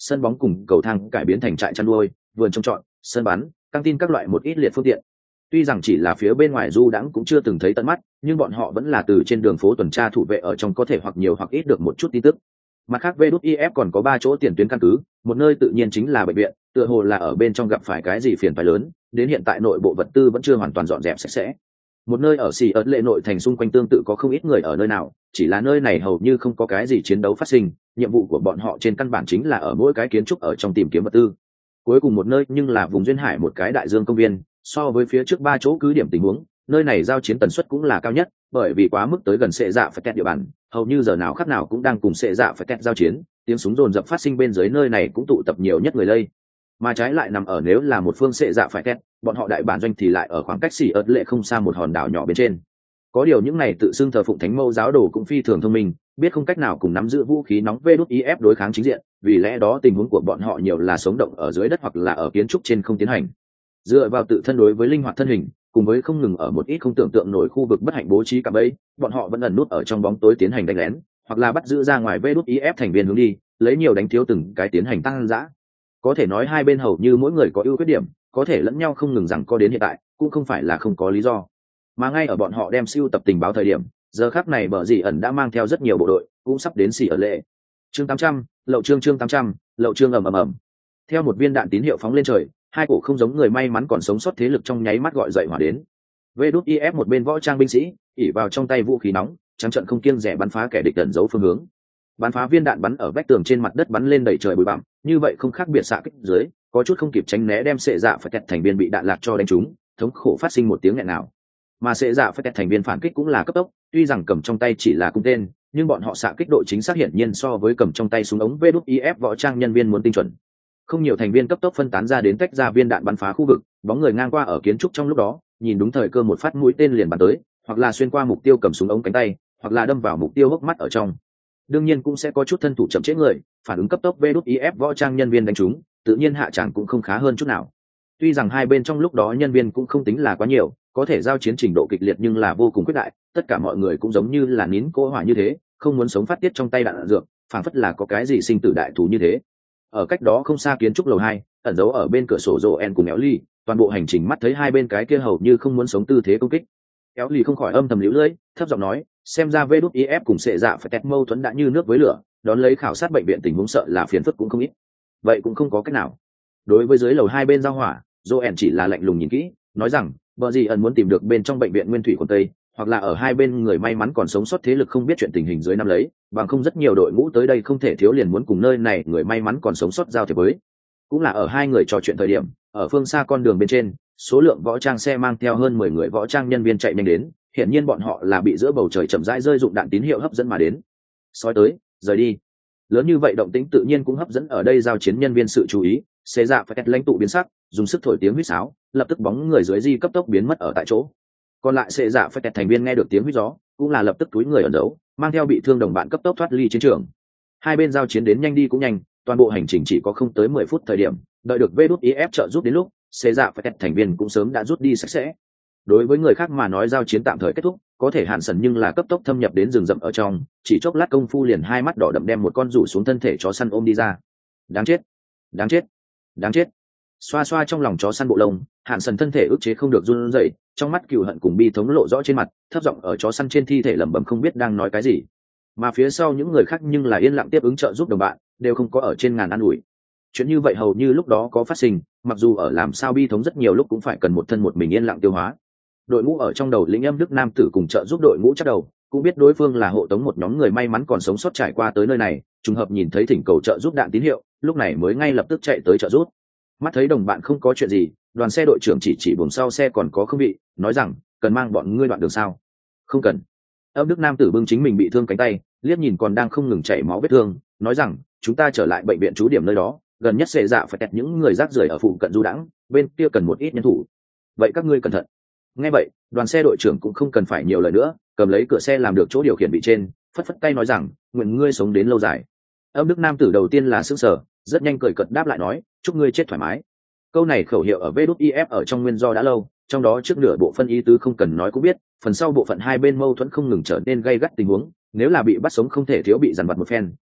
sân bóng cùng cầu thang cải biến thành trại chăn nuôi, vườn trồng trọt, sân bắn, căng tin các loại một ít liệt phương tiện. Tuy rằng chỉ là phía bên ngoài du đãng cũng chưa từng thấy tận mắt, nhưng bọn họ vẫn là từ trên đường phố tuần tra thủ vệ ở trong có thể hoặc nhiều hoặc ít được một chút tin tức. Mặt khác vê đút i ép còn có ba chỗ tiền tuyến căn cứ, một nơi tự nhiên chính là bệnh viện, tựa hồ là ở bên trong gặp phải cái gì phiền phức lớn, đến hiện tại nội bộ vật tư vẫn chưa hoàn toàn dọn dẹp sạch sẽ. Một nơi ở xì ớt lệ nội thành xung quanh tương tự có không ít người ở nơi nào, chỉ là nơi này hầu như không có cái gì chiến đấu phát sinh, nhiệm vụ của bọn họ trên căn bản chính là ở mỗi cái kiến trúc ở trong tìm kiếm vật tư. Cuối cùng một nơi nhưng là vùng duyên hải một cái đại dương công viên, so với phía trước ba chỗ cứ điểm tình huống, nơi này giao chiến tần suất cũng là cao nhất, bởi vì quá mức tới gần sệ dạ phải kẹt địa bàn, hầu như giờ nào khắc nào cũng đang cùng sệ dạ phải kẹt giao chiến, tiếng súng dồn dập phát sinh bên dưới nơi này cũng tụ tập nhiều nhất người lây. Mà trái lại nằm ở nếu là một phương sệ dạ phải kẹt, bọn họ đại bản doanh thì lại ở khoảng cách xì ớt lệ không xa một hòn đảo nhỏ bên trên. Có điều những này tự xưng thờ phụng thánh mâu giáo đồ cũng phi thường thông minh, biết không cách nào cùng nắm giữ vũ khí nóng vê đút i ép đối kháng chính diện, vì lẽ đó tình huống của bọn họ nhiều là sống động ở dưới đất hoặc là ở kiến trúc trên không tiến hành. Dựa vào tự thân đối với linh hoạt thân hình, cùng với không ngừng ở một ít không tưởng tượng nổi khu vực bất hạnh bố trí cạm bẫy, bọn họ vẫn ẩn nút ở trong bóng tối tiến hành đánh lén, hoặc là bắt giữ ra ngoài vê đút i ép thành viên hướng đi, lấy nhiều đánh thiếu từng cái tiến hành tăng dã. Có thể nói hai bên hầu như mỗi người có ưu khuyết điểm, có thể lẫn nhau không ngừng rằng co đến hiện tại, cũng không phải là không có lý do. Mà ngay ở bọn họ đem siêu tập tình báo thời điểm, giờ khắc này bờ dì ẩn đã mang theo rất nhiều bộ đội, cũng sắp đến xỉ ở lệ. Chương tám trăm, lậu chương chương tám trăm, lậu chương ầm ầm ầm. Theo một viên đạn tín hiệu phóng lên trời, hai cổ không giống người may mắn còn sống sót thế lực trong nháy mắt gọi dậy hỏa đến. vê đút i ép một bên võ trang binh sĩ, ỉ vào trong tay vũ khí nóng, trắng trận không kiêng dè bắn phá kẻ địch ẩn giấu phương hướng. Bắn phá viên đạn bắn ở vách tường trên mặt đất bắn lên đầy trời bụi bặm, như vậy không khác biệt xạ kích dưới, có chút không kịp tránh né đem sệ dạ phải kẹt thành viên bị đạn lạc cho đánh trúng, thống khổ phát sinh một tiếng nghẹn nào. Mà sệ dạ phải kẹt thành viên phản kích cũng là cấp tốc, tuy rằng cầm trong tay chỉ là cung tên, nhưng bọn họ xạ kích độ chính xác hiển nhiên so với cầm trong tay súng ống vê đút i ép võ trang nhân viên muốn tinh chuẩn. Không nhiều thành viên cấp tốc phân tán ra đến tách ra viên đạn bắn phá khu vực, bóng người ngang qua ở kiến trúc trong lúc đó, nhìn đúng thời cơ một phát mũi tên liền bắn tới, hoặc là xuyên qua mục tiêu cầm súng ống cánh tay, hoặc là đâm vào mục tiêu hốc mắt ở trong. Đương nhiên cũng sẽ có chút thân thủ chậm trễ người, phản ứng cấp tốc vê đút i ép võ trang nhân viên đánh trúng, tự nhiên hạ tràng cũng không khá hơn chút nào. Tuy rằng hai bên trong lúc đó nhân viên cũng không tính là quá nhiều, có thể giao chiến trình độ kịch liệt nhưng là vô cùng quyết đại, tất cả mọi người cũng giống như là nín cỗ hỏa như thế, không muốn sống phát tiết trong tay đạn dược, phảng phất là có cái gì sinh tử đại thú như thế. Ở cách đó không xa kiến trúc lầu hai, ẩn giấu ở bên cửa sổ rồ en cùng éo ly, toàn bộ hành trình mắt thấy hai bên cái kia hầu như không muốn sống tư thế công kích. Éo ly không khỏi âm thầm liễu lưỡi, thấp giọng nói, xem ra vê đút i ép cùng sệ dạ phải kẹt mâu thuẫn đã như nước với lửa, đón lấy khảo sát bệnh viện tình huống sợ là phiền phức cũng không ít. Vậy cũng không có cách nào. Đối với dưới lầu hai bên giao hỏa, Joen chỉ là lạnh lùng nhìn kỹ, nói rằng, bờ gì ẩn muốn tìm được bên trong bệnh viện nguyên thủy quần tây, hoặc là ở hai bên người may mắn còn sống sót thế lực không biết chuyện tình hình dưới năm lấy, bằng không rất nhiều đội ngũ tới đây không thể thiếu liền muốn cùng nơi này người may mắn còn sống sót giao thiệp với. Cũng là ở hai người trò chuyện thời điểm, ở phương xa con đường bên trên, số lượng võ trang xe mang theo hơn mười người võ trang nhân viên chạy nhanh đến, hiển nhiên bọn họ là bị giữa bầu trời chậm rãi rơi dụng đạn tín hiệu hấp dẫn mà đến. Sói tới, rời đi. Lớn như vậy động tĩnh tự nhiên cũng hấp dẫn ở đây giao chiến nhân viên sự chú ý, xé dạ phải kẹt lãnh tụ biến sắc, dùng sức thổi tiếng huýt sáo, lập tức bóng người dưới di cấp tốc biến mất ở tại chỗ. Còn lại xé dạ phải kẹt thành viên nghe được tiếng huýt gió, cũng là lập tức túi người ẩn giấu, mang theo bị thương đồng bạn cấp tốc thoát ly chiến trường. Hai bên giao chiến đến nhanh đi cũng nhanh, toàn bộ hành trình chỉ có không tới mười phút thời điểm, đợi được vê đút i ép trợ giúp đến lúc, xé dạ phải kẹt thành viên cũng sớm đã rút đi sạch sẽ. Đối với người khác mà nói giao chiến tạm thời kết thúc, có thể hạn sần nhưng là cấp tốc thâm nhập đến rừng rậm ở trong, chỉ chốc lát công phu liền hai mắt đỏ đậm đem một con rủ xuống thân thể chó săn ôm đi ra. Đáng chết, đáng chết, đáng chết. Xoa xoa trong lòng chó săn bộ lông, hạn sần thân thể ức chế không được run rẩy, trong mắt cừu hận cùng bi thống lộ rõ trên mặt, thấp giọng ở chó săn trên thi thể lẩm bẩm không biết đang nói cái gì. Mà phía sau những người khác nhưng là yên lặng tiếp ứng trợ giúp đồng bạn, đều không có ở trên ngàn an ủi. Chuyện như vậy hầu như lúc đó có phát sinh, mặc dù ở làm sao bi thống rất nhiều lúc cũng phải cần một thân một mình yên lặng tiêu hóa. Đội ngũ ở trong đầu lĩnh âm đức nam tử cùng trợ giúp đội ngũ chắc đầu, cũng biết đối phương là hộ tống một nhóm người may mắn còn sống sót trải qua tới nơi này, trùng hợp nhìn thấy thỉnh cầu trợ giúp đạn tín hiệu, lúc này mới ngay lập tức chạy tới trợ giúp. Mắt thấy đồng bạn không có chuyện gì, đoàn xe đội trưởng chỉ chỉ buồng sau xe còn có không vị, nói rằng cần mang bọn ngươi đoạn đường sao? Không cần. Âm đức nam tử bưng chính mình bị thương cánh tay, liếc nhìn còn đang không ngừng chảy máu vết thương, nói rằng chúng ta trở lại bệnh viện trú điểm nơi đó, gần nhất xệ dạ phải kẹt những người rác rưởi ở phụ cận du đãng, bên kia cần một ít nhân thủ. Vậy các ngươi cẩn thận. Nghe vậy, đoàn xe đội trưởng cũng không cần phải nhiều lời nữa, cầm lấy cửa xe làm được chỗ điều khiển bị trên, phất phất tay nói rằng nguyện ngươi sống đến lâu dài. Âm đức nam tử đầu tiên là sững sờ, rất nhanh cười cợt đáp lại nói chúc ngươi chết thoải mái. Câu này khẩu hiệu ở vê đút i ép ở trong nguyên do đã lâu, trong đó trước nửa bộ phân ý tứ không cần nói cũng biết, phần sau bộ phận hai bên mâu thuẫn không ngừng trở nên gay gắt tình huống, nếu là bị bắt sống không thể thiếu bị dằn vặt một phen,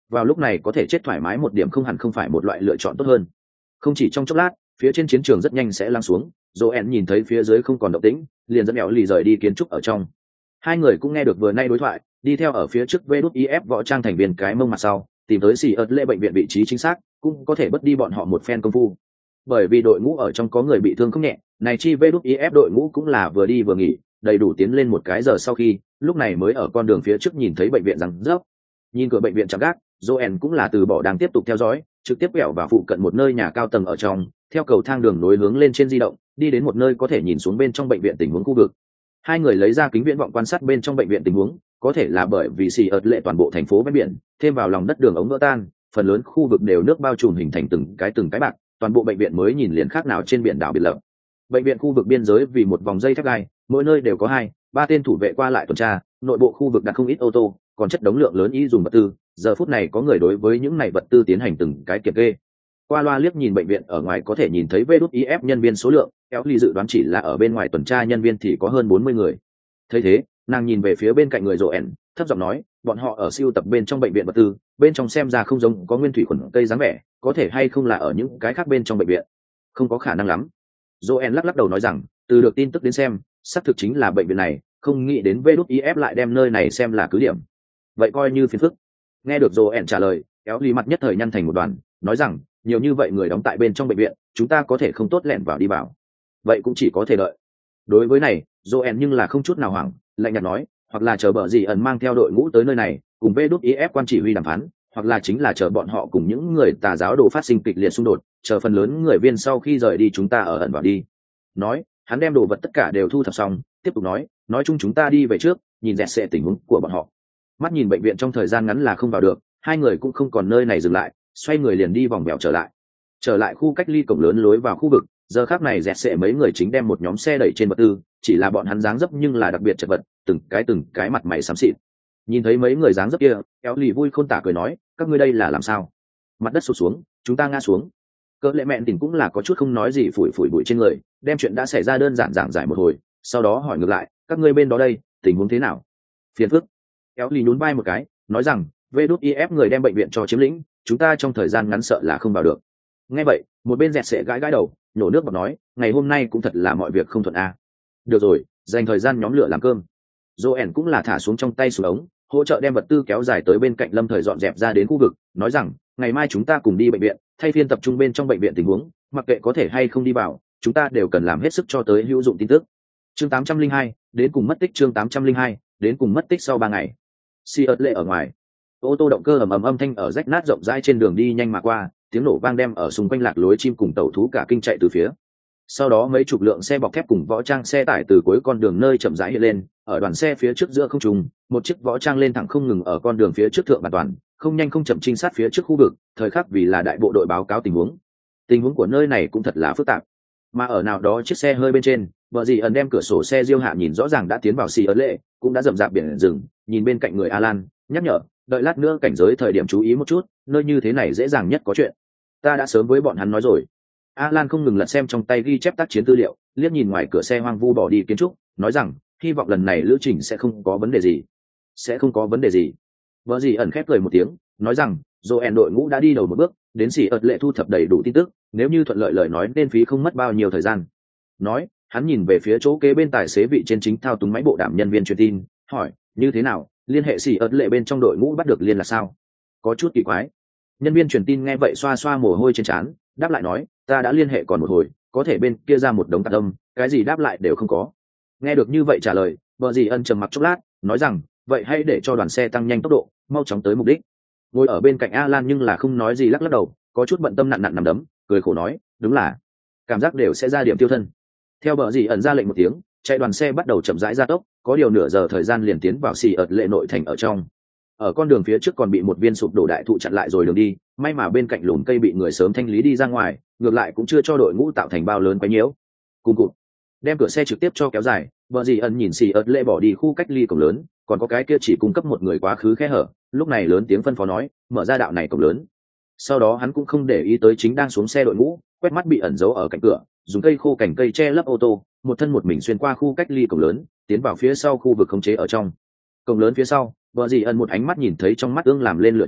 vào lúc này có thể chết thoải mái một điểm không hẳn không phải một loại lựa chọn tốt hơn. Không chỉ trong chốc lát, phía trên chiến trường rất nhanh sẽ lắng xuống. Joen nhìn thấy phía dưới không còn động tĩnh, liền dẫn Éo lì rời đi kiến trúc ở trong. Hai người cũng nghe được vừa nay đối thoại, đi theo ở phía trước vê đút i ép võ trang thành viên cái mông mặt sau, tìm tới xì ớt lệ bệnh viện vị trí chính xác, cũng có thể bất đi bọn họ một phen công phu. Bởi vì đội ngũ ở trong có người bị thương không nhẹ, này chi vê đút i ép đội ngũ cũng là vừa đi vừa nghỉ, đầy đủ tiến lên một cái giờ sau khi, lúc này mới ở con đường phía trước nhìn thấy bệnh viện rằng rớp. Nhìn cửa bệnh viện chạm gác, Joen cũng là từ bỏ đang tiếp tục theo dõi, trực tiếp quẹo vào phụ cận một nơi nhà cao tầng ở trong, theo cầu thang đường nối hướng lên trên di động, đi đến một nơi có thể nhìn xuống bên trong bệnh viện tình huống khu vực. Hai người lấy ra kính viễn vọng quan sát bên trong bệnh viện tình huống, có thể là bởi vì xì ợt lệ toàn bộ thành phố ven biển, thêm vào lòng đất đường ống vỡ tan, phần lớn khu vực đều nước bao trùm hình thành từng cái từng cái bạc, toàn bộ bệnh viện mới nhìn liền khác nào trên biển đảo biệt lập. Bệnh viện khu vực biên giới vì một vòng dây thép gai, mỗi nơi đều có hai, ba tên thủ vệ qua lại tuần tra, nội bộ khu vực đặt không ít ô tô, còn chất đống lượng lớn y dùng vật tư, giờ phút này có người đối với những này vật tư tiến hành từng cái kiểm kê. Qua loa liếc nhìn bệnh viện ở ngoài có thể nhìn thấy vê đút i ép nhân viên số lượng, Éo ly dự đoán chỉ là ở bên ngoài tuần tra nhân viên thì có hơn bốn mươi người. Thấy thế, nàng nhìn về phía bên cạnh người Joen, thấp giọng nói, bọn họ ở siêu tập bên trong bệnh viện vật tư, bên trong xem ra không giống có nguyên thủy khuẩn cây dáng vẻ, có thể hay không là ở những cái khác bên trong bệnh viện. Không có khả năng lắm. Joen lắc lắc đầu nói rằng, từ được tin tức đến xem, xác thực chính là bệnh viện này, không nghĩ đến vê đút i ép lại đem nơi này xem là cứ điểm. Vậy coi như phiền phức. Nghe được Joen trả lời, Éo ly mặt nhất thời nhăn thành một đoàn, nói rằng, nhiều như vậy người đóng tại bên trong bệnh viện, chúng ta có thể không tốt lẻn vào đi vào. Vậy cũng chỉ có thể đợi. Đối với này, Joen nhưng là không chút nào hoảng, lạnh nhạt nói, hoặc là chờ bợ gì ẩn mang theo đội ngũ tới nơi này, cùng vê đút i ép quan chỉ huy đàm phán, hoặc là chính là chờ bọn họ cùng những người tà giáo đồ phát sinh kịch liệt xung đột, chờ phần lớn người viên sau khi rời đi chúng ta ở ẩn vào đi. Nói, hắn đem đồ vật tất cả đều thu thập xong, tiếp tục nói, nói chung chúng ta đi về trước, nhìn dẹt sẽ tình huống của bọn họ. Mắt nhìn bệnh viện trong thời gian ngắn là không vào được, hai người cũng không còn nơi này dừng lại, xoay người liền đi vòng vèo trở lại. Trở lại khu cách ly cổng lớn lối vào khu vực, giờ khác này dẹt sẽ mấy người chính đem một nhóm xe đẩy trên vật tư, chỉ là bọn hắn dáng dấp nhưng là đặc biệt chật vật, từng cái từng cái mặt mày xám xịt. Nhìn thấy mấy người dáng dấp kia, Éo lì vui khôn tả cười nói, các ngươi đây là làm sao? Mặt đất sụt xuống, chúng ta ngã xuống. Cỡ lệ mẹn tỉnh cũng là có chút không nói gì, phủi phủi bụi trên người, đem chuyện đã xảy ra đơn giản giảng giải một hồi, sau đó hỏi ngược lại, các ngươi bên đó đây, tình huống thế nào? Phiền phức. Éo lì nhún vai một cái, nói rằng, vê đút i ép người đem bệnh viện cho chiếm lĩnh, chúng ta trong thời gian ngắn sợ là không vào được. Nghe vậy, một bên dẹt sẽ gãi gãi đầu, nhổ nước bọt nói, ngày hôm nay cũng thật là mọi việc không thuận a. À. Được rồi, dành thời gian nhóm lửa làm cơm. Joen cũng là thả xuống trong tay xuống ống, hỗ trợ đem vật tư kéo dài tới bên cạnh Lâm Thời dọn dẹp ra đến khu vực, nói rằng, ngày mai chúng ta cùng đi bệnh viện, thay phiên tập trung bên trong bệnh viện tình huống, mặc kệ có thể hay không đi vào, chúng ta đều cần làm hết sức cho tới hữu dụng tin tức. Chương tám trăm linh hai, đến cùng mất tích chương tám trăm linh hai, đến cùng mất tích sau ba ngày. Si ớt lệ ở ngoài, ô tô động cơ ầm ầm âm thanh ở rách nát rộng rãi trên đường đi nhanh mà qua, tiếng nổ vang đem ở xung quanh lạc lối chim cùng tàu thú cả kinh chạy từ phía. Sau đó mấy chục lượng xe bọc thép cùng võ trang xe tải từ cuối con đường nơi chậm rãi hiện lên, ở đoàn xe phía trước giữa không trung, một chiếc võ trang lên thẳng không ngừng ở con đường phía trước thượng bản toàn, không nhanh không chậm trinh sát phía trước khu vực, thời khắc vì là đại bộ đội báo cáo tình huống. Tình huống của nơi này cũng thật là phức tạp. Mà ở nào đó chiếc xe hơi bên trên, vợ dì ẩn đem cửa sổ xe diêu hạ nhìn rõ ràng đã tiến vào xì ấn lệ, cũng đã rậm rạp biển rừng, nhìn bên cạnh người Alan, nhắc nhở, đợi lát nữa cảnh giới thời điểm chú ý một chút, nơi như thế này dễ dàng nhất có chuyện. Ta đã sớm với bọn hắn nói rồi. Alan không ngừng lật xem trong tay ghi chép tác chiến tư liệu, liếc nhìn ngoài cửa xe hoang vu bỏ đi kiến trúc, nói rằng, hy vọng lần này lữ trình sẽ không có vấn đề gì. Sẽ không có vấn đề gì. Vợ dì ẩn khép cười một tiếng, nói rằng, Joen đội ngũ đã đi đầu một bước, đến xì ợt lệ thu thập đầy đủ tin tức, nếu như thuận lợi lời nói nên phí không mất bao nhiêu thời gian. Nói, hắn nhìn về phía chỗ kế bên tài xế vị trên chính thao túng máy bộ đàm nhân viên truyền tin, hỏi, như thế nào, liên hệ xì ợt lệ bên trong đội ngũ bắt được liên là sao? Có chút kỳ quái. Nhân viên truyền tin nghe vậy xoa xoa mồ hôi trên trán, đáp lại nói, ta đã liên hệ còn một hồi, có thể bên kia ra một đống tạc âm, cái gì đáp lại đều không có. Nghe được như vậy trả lời, vợ dì ân trầm mặc chốc lát, nói rằng, vậy hãy để cho đoàn xe tăng nhanh tốc độ, mau chóng tới mục đích. Ngồi ở bên cạnh Alan nhưng là không nói gì, lắc lắc đầu, có chút bận tâm nặn nặn nằm đấm, cười khổ nói, đúng là, cảm giác đều sẽ ra điểm tiêu thân. Theo bờ dì ẩn ra lệnh một tiếng, chạy đoàn xe bắt đầu chậm rãi ra tốc, có điều nửa giờ thời gian liền tiến vào xì ợt lệ nội thành ở trong. Ở con đường phía trước còn bị một viên sụp đổ đại thụ chặn lại rồi đường đi, may mà bên cạnh lùm cây bị người sớm thanh lý đi ra ngoài, ngược lại cũng chưa cho đội ngũ tạo thành bao lớn quấy nhiễu. Cùng cụt, đem cửa xe trực tiếp cho kéo dài, bờ dì ẩn nhìn xì ợt lệ bỏ đi khu cách ly cổng lớn, còn có cái kia chỉ cung cấp một người quá khứ khe hở, lúc này lớn tiếng phân phó nói, mở ra đạo này cổng lớn. Sau đó hắn cũng không để ý tới chính đang xuống xe đội ngũ, quét mắt bị ẩn giấu ở cạnh cửa, dùng cây khô cành cây che lấp ô tô, một thân một mình xuyên qua khu cách ly cổng lớn, tiến vào phía sau khu vực khống chế ở trong. Cổng lớn phía sau, bờ dì ẩn một ánh mắt nhìn thấy trong mắt ương làm lên lửa trại,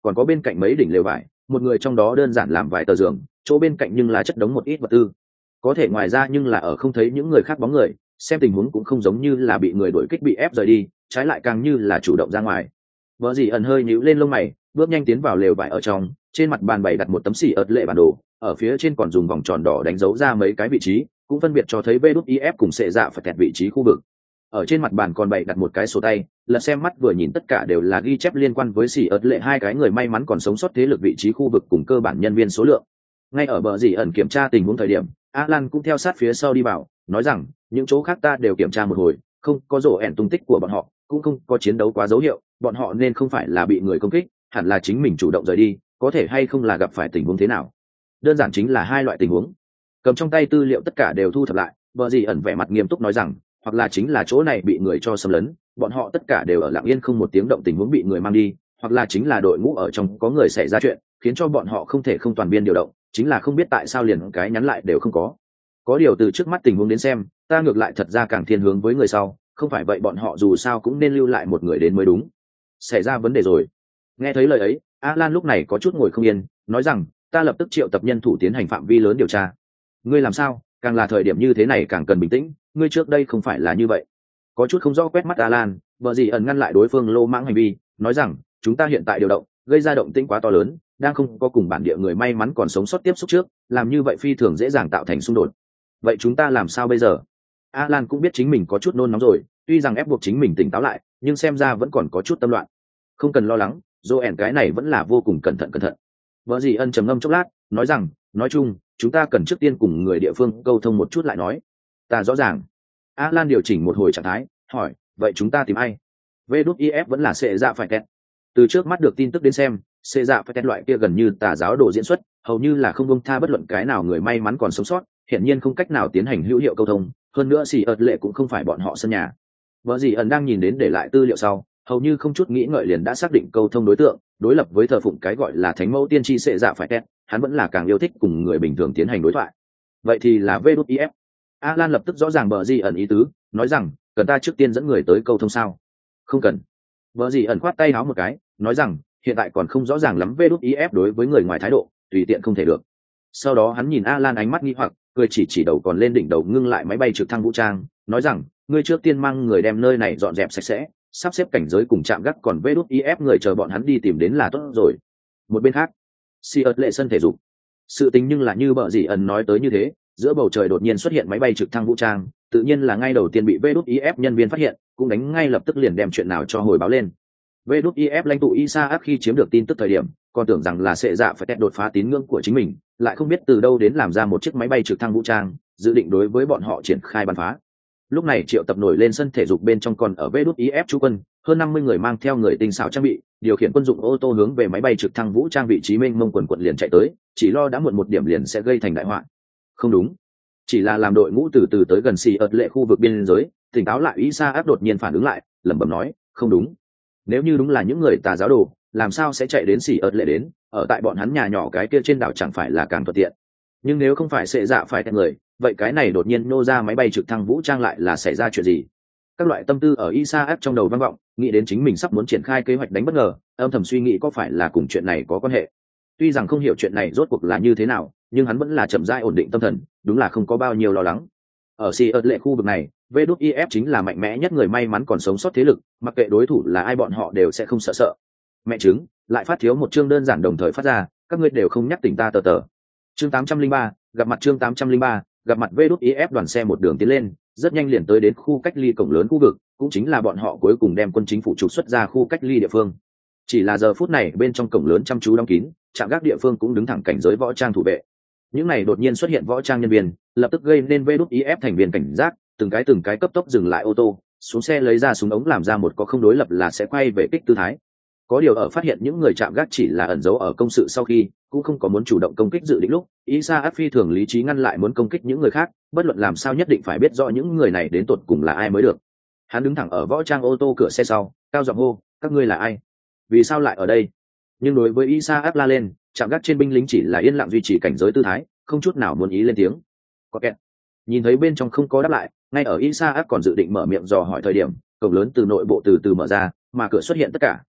còn có bên cạnh mấy đỉnh lều vải, một người trong đó đơn giản làm vài tờ giường, chỗ bên cạnh nhưng là chất đống một ít vật tư. Có thể ngoài ra nhưng là ở không thấy những người khác bóng người, xem tình huống cũng không giống như là bị người đuổi kích bị ép rời đi, trái lại càng như là chủ động ra ngoài. Vợ dì ẩn hơi nhíu lên lông mày, bước nhanh tiến vào lều vải ở trong, trên mặt bàn bày đặt một tấm xỉ ớt lệ bản đồ, ở phía trên còn dùng vòng tròn đỏ đánh dấu ra mấy cái vị trí, cũng phân biệt cho thấy vê đút i ép cùng sệ dạ phải kẹt vị trí khu vực. Ở trên mặt bàn còn bày đặt một cái sổ tay, lật xem mắt vừa nhìn tất cả đều là ghi chép liên quan với xỉ ớt lệ hai cái người may mắn còn sống sót thế lực vị trí khu vực cùng cơ bản nhân viên số lượng. Ngay ở bờ dì ẩn kiểm tra tình huống thời điểm, Alan cũng theo sát phía sau đi vào, nói rằng những chỗ khác ta đều kiểm tra một hồi, không có rổ ẻn tung tích của bọn họ, cũng không có chiến đấu quá dấu hiệu, bọn họ nên không phải là bị người công kích, hẳn là chính mình chủ động rời đi, có thể hay không là gặp phải tình huống thế nào. Đơn giản chính là hai loại tình huống. Cầm trong tay tư liệu tất cả đều thu thập lại, bờ dì ẩn vẻ mặt nghiêm túc nói rằng, hoặc là chính là chỗ này bị người cho xâm lấn, bọn họ tất cả đều ở lặng yên không một tiếng động tình huống bị người mang đi, hoặc là chính là đội ngũ ở trong có người xảy ra chuyện, khiến cho bọn họ không thể không toàn viên điều động, chính là không biết tại sao liền cái nhắn lại đều không có. Có điều từ trước mắt tình huống đến xem, ta ngược lại thật ra càng thiên hướng với người sau, không phải vậy bọn họ dù sao cũng nên lưu lại một người đến mới đúng. Xảy ra vấn đề rồi. Nghe thấy lời ấy, Alan lúc này có chút ngồi không yên, nói rằng, ta lập tức triệu tập nhân thủ tiến hành phạm vi lớn điều tra. Ngươi làm sao, càng là thời điểm như thế này càng cần bình tĩnh, ngươi trước đây không phải là như vậy. Có chút không rõ quét mắt Alan, vợ gì ẩn ngăn lại đối phương lô mãng hành vi, nói rằng, chúng ta hiện tại điều động, gây ra động tĩnh quá to lớn, đang không có cùng bản địa người may mắn còn sống sót tiếp xúc trước, làm như vậy phi thường dễ dàng tạo thành xung đột. Vậy chúng ta làm sao bây giờ? Alan cũng biết chính mình có chút nôn nóng rồi, tuy rằng ép buộc chính mình tỉnh táo lại, nhưng xem ra vẫn còn có chút tâm loạn. Không cần lo lắng, Joel cái này vẫn là vô cùng cẩn thận cẩn thận. Vợ dì ân trầm ngâm chốc lát, nói rằng, nói chung, chúng ta cần trước tiên cùng người địa phương câu thông một chút lại nói. Ta rõ ràng. Alan điều chỉnh một hồi trạng thái, hỏi, vậy chúng ta tìm ai? vê đút i ép vẫn là sệ dạ phải tẹt. Từ trước mắt được tin tức đến xem, sệ dạ phải tẹt loại kia gần như tà giáo đồ diễn xuất, hầu như là không buông tha bất luận cái nào người may mắn còn sống sót, hiển nhiên không cách nào tiến hành hữu hiệu câu thông, hơn nữa xì ợt lệ cũng không phải bọn họ sân nhà. Vợ dì ẩn đang nhìn đến để lại tư liệu sau, hầu như không chút nghĩ ngợi liền đã xác định câu thông đối tượng, đối lập với thờ phụng cái gọi là thánh mẫu tiên tri sệ dạ phải tẹt, hắn vẫn là càng yêu thích cùng người bình thường tiến hành đối thoại. Vậy thì là vê đút i ép. Alan lập tức rõ ràng bờ dì ẩn ý tứ, nói rằng, cần ta trước tiên dẫn người tới câu thông sao? Không cần. Bờ dì ẩn khoát tay háo một cái, nói rằng, hiện tại còn không rõ ràng lắm vê đút i ép đối với người ngoài thái độ, tùy tiện không thể được. Sau đó hắn nhìn Alan ánh mắt nghi hoặc, cười chỉ chỉ đầu còn lên đỉnh đầu ngưng lại máy bay trực thăng vũ trang, nói rằng, ngươi trước tiên mang người đem nơi này dọn dẹp sạch sẽ, sắp xếp cảnh giới cùng chạm gác, còn vê đút i ép người chờ bọn hắn đi tìm đến là tốt rồi. Một bên khác, si ớt lệ sân thể dục. Sự tình nhưng là như bờ dì ẩn nói tới như thế, giữa bầu trời đột nhiên xuất hiện máy bay trực thăng vũ trang, tự nhiên là ngay đầu tiên bị vê đút i ép nhân viên phát hiện, cũng đánh ngay lập tức liền đem chuyện nào cho hồi báo lên. vê đút i ép lãnh tụ Isaac khi chiếm được tin tức thời điểm, còn tưởng rằng là sệ dạ phải tẹt đột phá tín ngưỡng của chính mình, lại không biết từ đâu đến làm ra một chiếc máy bay trực thăng vũ trang, dự định đối với bọn họ triển khai bắn phá. Lúc này triệu tập nổi lên sân thể dục bên trong còn ở vê đút i ép chú quân, hơn năm mươi người mang theo người tinh xảo trang bị, điều khiển quân dụng ô tô hướng về máy bay trực thăng vũ trang vị trí mênh mông quần quận liền chạy tới, chỉ lo đã muộn một điểm liền sẽ gây thành đại họa. Không đúng, chỉ là làm đội ngũ từ từ tới gần xì ợt lệ khu vực biên giới, tỉnh táo lại Isaac đột nhiên phản ứng lại, lẩm bẩm nói, không đúng. Nếu như đúng là những người tà giáo đồ, làm sao sẽ chạy đến xì ợt lệ đến, ở tại bọn hắn nhà nhỏ cái kia trên đảo chẳng phải là càng thuận tiện. Nhưng nếu không phải sệ dạ phải tẹt người, vậy cái này đột nhiên nô ra máy bay trực thăng vũ trang lại là xảy ra chuyện gì? Các loại tâm tư ở Isaac trong đầu vang vọng, nghĩ đến chính mình sắp muốn triển khai kế hoạch đánh bất ngờ, âm thầm suy nghĩ có phải là cùng chuyện này có quan hệ. Tuy rằng không hiểu chuyện này rốt cuộc là như thế nào, nhưng hắn vẫn là chậm rãi ổn định tâm thần, đúng là không có bao nhiêu lo lắng. Ở xì ợt lệ khu vực này, vê đút i ép chính là mạnh mẽ nhất người may mắn còn sống sót thế lực, mặc kệ đối thủ là ai bọn họ đều sẽ không sợ sợ. Mẹ chứng, lại phát thiếu một chương đơn giản đồng thời phát ra, các ngươi đều không nhắc tỉnh ta tờ tờ. Chương tám trăm linh ba, gặp mặt chương tám trăm linh ba, gặp mặt vê đút i ép đoàn xe một đường tiến lên, rất nhanh liền tới đến khu cách ly cổng lớn khu vực, cũng chính là bọn họ cuối cùng đem quân chính phủ trục xuất ra khu cách ly địa phương. Chỉ là giờ phút này bên trong cổng lớn chăm chú đóng kín, trạm gác địa phương cũng đứng thẳng cảnh giới võ trang thủ vệ. Những này đột nhiên xuất hiện võ trang nhân viên, lập tức gây nên vê đút i ép thành viên cảnh giác, từng cái từng cái cấp tốc dừng lại ô tô, xuống xe lấy ra súng ống làm ra một có không đối lập là sẽ quay về kích tư thái. Có điều ở phát hiện những người chạm gác chỉ là ẩn giấu ở công sự sau khi, cũng không có muốn chủ động công kích dự định lúc, Isaac phi thường lý trí ngăn lại muốn công kích những người khác, bất luận làm sao nhất định phải biết rõ những người này đến tột cùng là ai mới được. Hắn đứng thẳng ở võ trang ô tô cửa xe sau, cao giọng hô, các ngươi là ai? Vì sao lại ở đây? Nhưng đối với Isaac la lên, chạm gác trên binh lính chỉ là yên lặng duy trì cảnh giới tư thái, không chút nào muốn ý lên tiếng. Có kẹt. Nhìn thấy bên trong không có đáp lại, ngay ở Isaac còn dự định mở miệng dò hỏi thời điểm, cổng lớn từ nội bộ từ từ mở ra, mà cửa xuất hiện tất cả,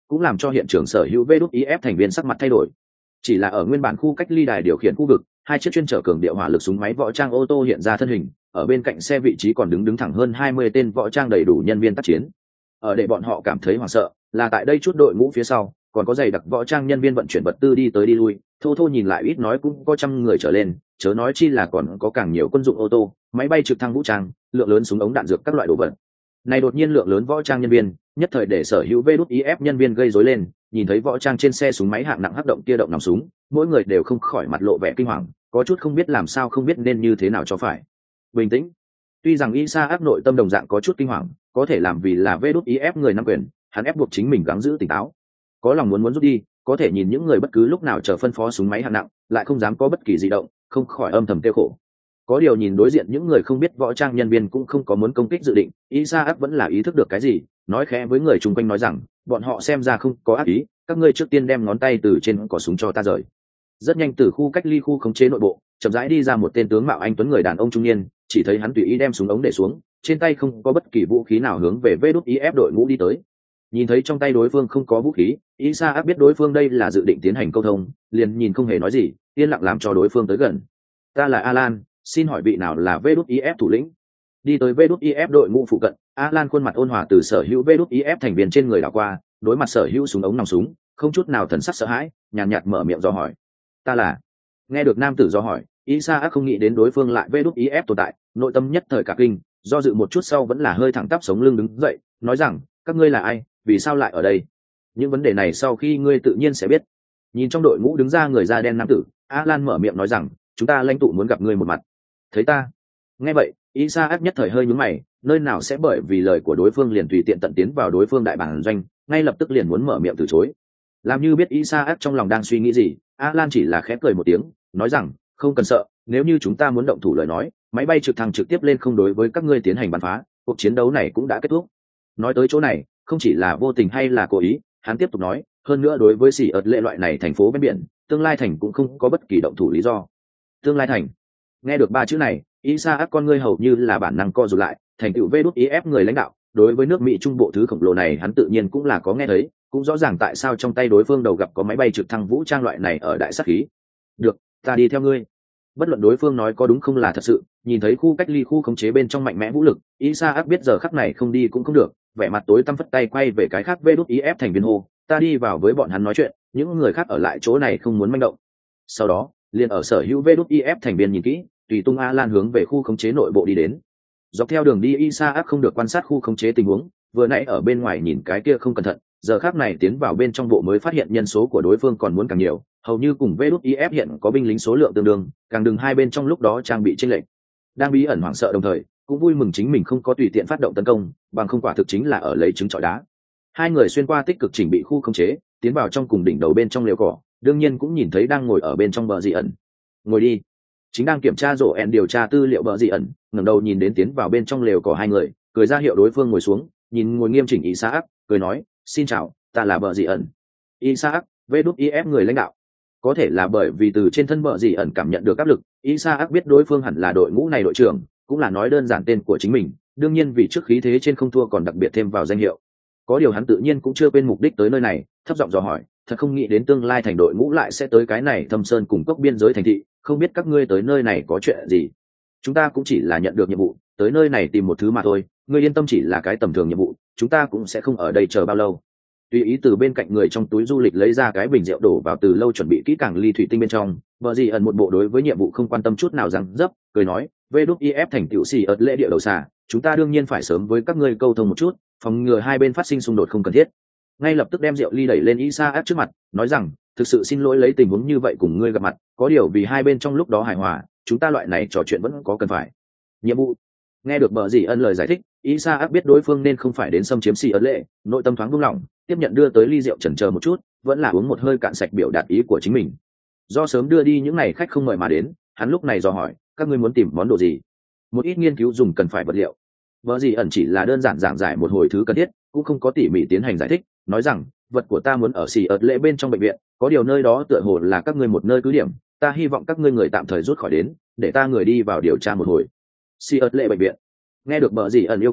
cũng làm cho hiện trường sở hữu vê đút i ép thành viên sắc mặt thay đổi. Chỉ là ở nguyên bản khu cách ly đài điều khiển khu vực, hai chiếc chuyên chở cường điệu hỏa lực súng máy võ trang ô tô hiện ra thân hình, ở bên cạnh xe vị trí còn đứng đứng thẳng hơn hai mươi tên võ trang đầy đủ nhân viên tác chiến. Ở để bọn họ cảm thấy hoảng sợ, là tại đây chút đội ngũ phía sau, còn có dày đặc võ trang nhân viên vận chuyển vật tư đi tới đi lui, thô thô nhìn lại ít nói cũng có trăm người trở lên, chớ nói chi là còn có càng nhiều quân dụng ô tô, máy bay trực thăng vũ trang, lượng lớn súng ống đạn dược các loại đồ vật. Này đột nhiên lượng lớn võ trang nhân viên, nhất thời để sở hữu vê đút i ép nhân viên gây rối lên, nhìn thấy võ trang trên xe súng máy hạng nặng hấp động kia động nòng súng, mỗi người đều không khỏi mặt lộ vẻ kinh hoàng, có chút không biết làm sao không biết nên như thế nào cho phải. Bình tĩnh. Tuy rằng Isa áp nội tâm đồng dạng có chút kinh hoàng, có thể làm vì là vê đút i ép người nắm quyền, hắn ép buộc chính mình gắng giữ tỉnh táo. Có lòng muốn muốn rút đi, có thể nhìn những người bất cứ lúc nào chờ phân phó súng máy hạng nặng, lại không dám có bất kỳ dị động, không khỏi âm thầm tiêu khổ. Có điều nhìn đối diện những người không biết võ trang nhân viên cũng không có muốn công kích dự định, Isaac vẫn là ý thức được cái gì, nói khẽ với người chung quanh nói rằng, bọn họ xem ra không có ác ý, các ngươi trước tiên đem ngón tay từ trên cò súng cho ta rời. Rất nhanh từ khu cách ly khu khống chế nội bộ, chậm rãi đi ra một tên tướng mạo anh tuấn người đàn ông trung niên, chỉ thấy hắn tùy ý đem súng ống để xuống, trên tay không có bất kỳ vũ khí nào hướng về vê đút i ép đội ngũ đi tới. Nhìn thấy trong tay đối phương không có vũ khí, Isaac biết đối phương đây là dự định tiến hành câu thông, liền nhìn không hề nói gì, yên lặng làm cho đối phương tới gần. Ta là Alan, xin hỏi vị nào là vê đút i ép thủ lĩnh? Đi tới vê đút i ép đội ngũ phụ cận, Alan khuôn mặt ôn hòa từ sở hữu vê đút i ép thành viên trên người đảo qua, đối mặt sở hữu súng ống nòng súng, không chút nào thần sắc sợ hãi, nhàn nhạt, nhạt mở miệng do hỏi. Ta là. Nghe được nam tử do hỏi, Isaac không nghĩ đến đối phương lại vê đút i ép tồn tại, nội tâm nhất thời cả kinh, do dự một chút sau vẫn là hơi thẳng tắp sống lưng đứng dậy, nói rằng, các ngươi là ai, vì sao lại ở đây? Những vấn đề này sau khi ngươi tự nhiên sẽ biết. Nhìn trong đội ngũ đứng ra người da đen nam tử, Alan mở miệng nói rằng, chúng ta lãnh tụ muốn gặp ngươi một mặt. Thấy ta? Nghe vậy, Isaac nhất thời hơi nhướng mày, nơi nào sẽ bởi vì lời của đối phương liền tùy tiện tận tiến vào đối phương đại bản doanh, ngay lập tức liền muốn mở miệng từ chối. Làm như biết Isaac trong lòng đang suy nghĩ gì, Alan chỉ là khẽ cười một tiếng, nói rằng, không cần sợ, nếu như chúng ta muốn động thủ lời nói, máy bay trực thăng trực tiếp lên không đối với các ngươi tiến hành bắn phá, cuộc chiến đấu này cũng đã kết thúc. Nói tới chỗ này, không chỉ là vô tình hay là cố ý, hắn tiếp tục nói, hơn nữa đối với xỉ ợt lệ loại này thành phố ven biển, tương lai thành cũng không có bất kỳ động thủ lý do. Tương lai thành. Nghe được ba chữ này, Isaac con ngươi hầu như là bản năng co rụt lại, thành tựu vê đút i ép người lãnh đạo, đối với nước Mỹ trung bộ thứ khổng lồ này hắn tự nhiên cũng là có nghe thấy, cũng rõ ràng tại sao trong tay đối phương đầu gặp có máy bay trực thăng vũ trang loại này ở đại sát khí. Được, ta đi theo ngươi. Bất luận đối phương nói có đúng không là thật sự, nhìn thấy khu cách ly khu khống chế bên trong mạnh mẽ vũ lực, Isaac biết giờ khắc này không đi cũng không được, vẻ mặt tối tăm phất tay quay về cái khác vê đút i ép thành viên hô, ta đi vào với bọn hắn nói chuyện, những người khác ở lại chỗ này không muốn manh động. Sau đó, liền ở sở hữu vê đút i ép thành viên nhìn kỹ, tùy tung Alan hướng về khu khống chế nội bộ đi đến. Dọc theo đường đi Isaac không được quan sát khu khống chế tình huống, vừa nãy ở bên ngoài nhìn cái kia không cẩn thận, giờ khắc này tiến vào bên trong bộ mới phát hiện nhân số của đối phương còn muốn càng nhiều, hầu như cùng vê đút i ép hiện có binh lính số lượng tương đương, càng đừng hai bên trong lúc đó trang bị chênh lệch. Đang bí ẩn hoảng sợ đồng thời, cũng vui mừng chính mình không có tùy tiện phát động tấn công, bằng không quả thực chính là ở lấy trứng trọi đá. Hai người xuyên qua tích cực chỉnh bị khu khống chế, tiến vào trong cùng đỉnh đầu bên trong liều cỏ, đương nhiên cũng nhìn thấy đang ngồi ở bên trong bờ dị ẩn. Ngồi đi. Chính đang kiểm tra rổ ẹn điều tra tư liệu bờ dị ẩn, ngẩng đầu nhìn đến tiến vào bên trong lều cỏ hai người, cười ra hiệu đối phương ngồi xuống, nhìn ngồi nghiêm chỉnh Isaac, cười nói, xin chào, ta là bờ dị ẩn. Isaac, vê đút i ép người lãnh đạo. Có thể là bởi vì từ trên thân bờ dị ẩn cảm nhận được áp lực, Isaac biết đối phương hẳn là đội ngũ này đội trưởng, cũng là nói đơn giản tên của chính mình, đương nhiên vì trước khí thế trên không thua còn đặc biệt thêm vào danh hiệu. Có điều hắn tự nhiên cũng chưa quên mục đích tới nơi này, thấp giọng dò hỏi, thật không nghĩ đến tương lai thành đội ngũ lại sẽ tới cái này thâm sơn cùng cốc biên giới thành thị, không biết các ngươi tới nơi này có chuyện gì. Chúng ta cũng chỉ là nhận được nhiệm vụ, tới nơi này tìm một thứ mà thôi, ngươi yên tâm, chỉ là cái tầm thường nhiệm vụ, chúng ta cũng sẽ không ở đây chờ bao lâu. Tùy ý từ bên cạnh người trong túi du lịch lấy ra cái bình rượu đổ vào từ lâu chuẩn bị kỹ càng ly thủy tinh bên trong, vợ gì ẩn một bộ đối với nhiệm vụ không quan tâm chút nào rằng dấp, cười nói, vê đút i ép thành tiểu xì ợt lễ địa đầu xà, chúng ta đương nhiên phải sớm với các ngươi câu thông một chút, phòng ngừa hai bên phát sinh xung đột không cần thiết. Ngay lập tức đem rượu ly đẩy lên Isaac trước mặt, nói rằng, thực sự xin lỗi lấy tình huống như vậy cùng ngươi gặp mặt, có điều vì hai bên trong lúc đó hài hòa, chúng ta loại này trò chuyện vẫn có cần phải. Nhiệm vụ. Nghe được bờ dì ân lời giải thích, Isaac biết đối phương nên không phải đến xâm chiếm xì ấn lệ, nội tâm thoáng buông lỏng, tiếp nhận đưa tới ly rượu chần chờ một chút, vẫn là uống một hơi cạn sạch biểu đạt ý của chính mình. Do sớm đưa đi những này khách không mời mà đến, hắn lúc này dò hỏi, các ngươi muốn tìm món đồ gì? Một ít nghiên cứu dùng cần phải vật liệu. Bờ dì ẩn chỉ là đơn giản giảng giải một hồi thứ cần thiết, cũng không có tỉ mỉ tiến hành giải thích, nói rằng, vật của ta muốn ở xì ớt lệ bên trong bệnh viện, có điều nơi đó tựa hồ là các ngươi một nơi cứ điểm, ta hy vọng các ngươi người tạm thời rút khỏi đến, để ta người đi vào điều tra một hồi. Xì ớt lệ bệnh viện. Nghe được bờ dì ẩn yêu cầu,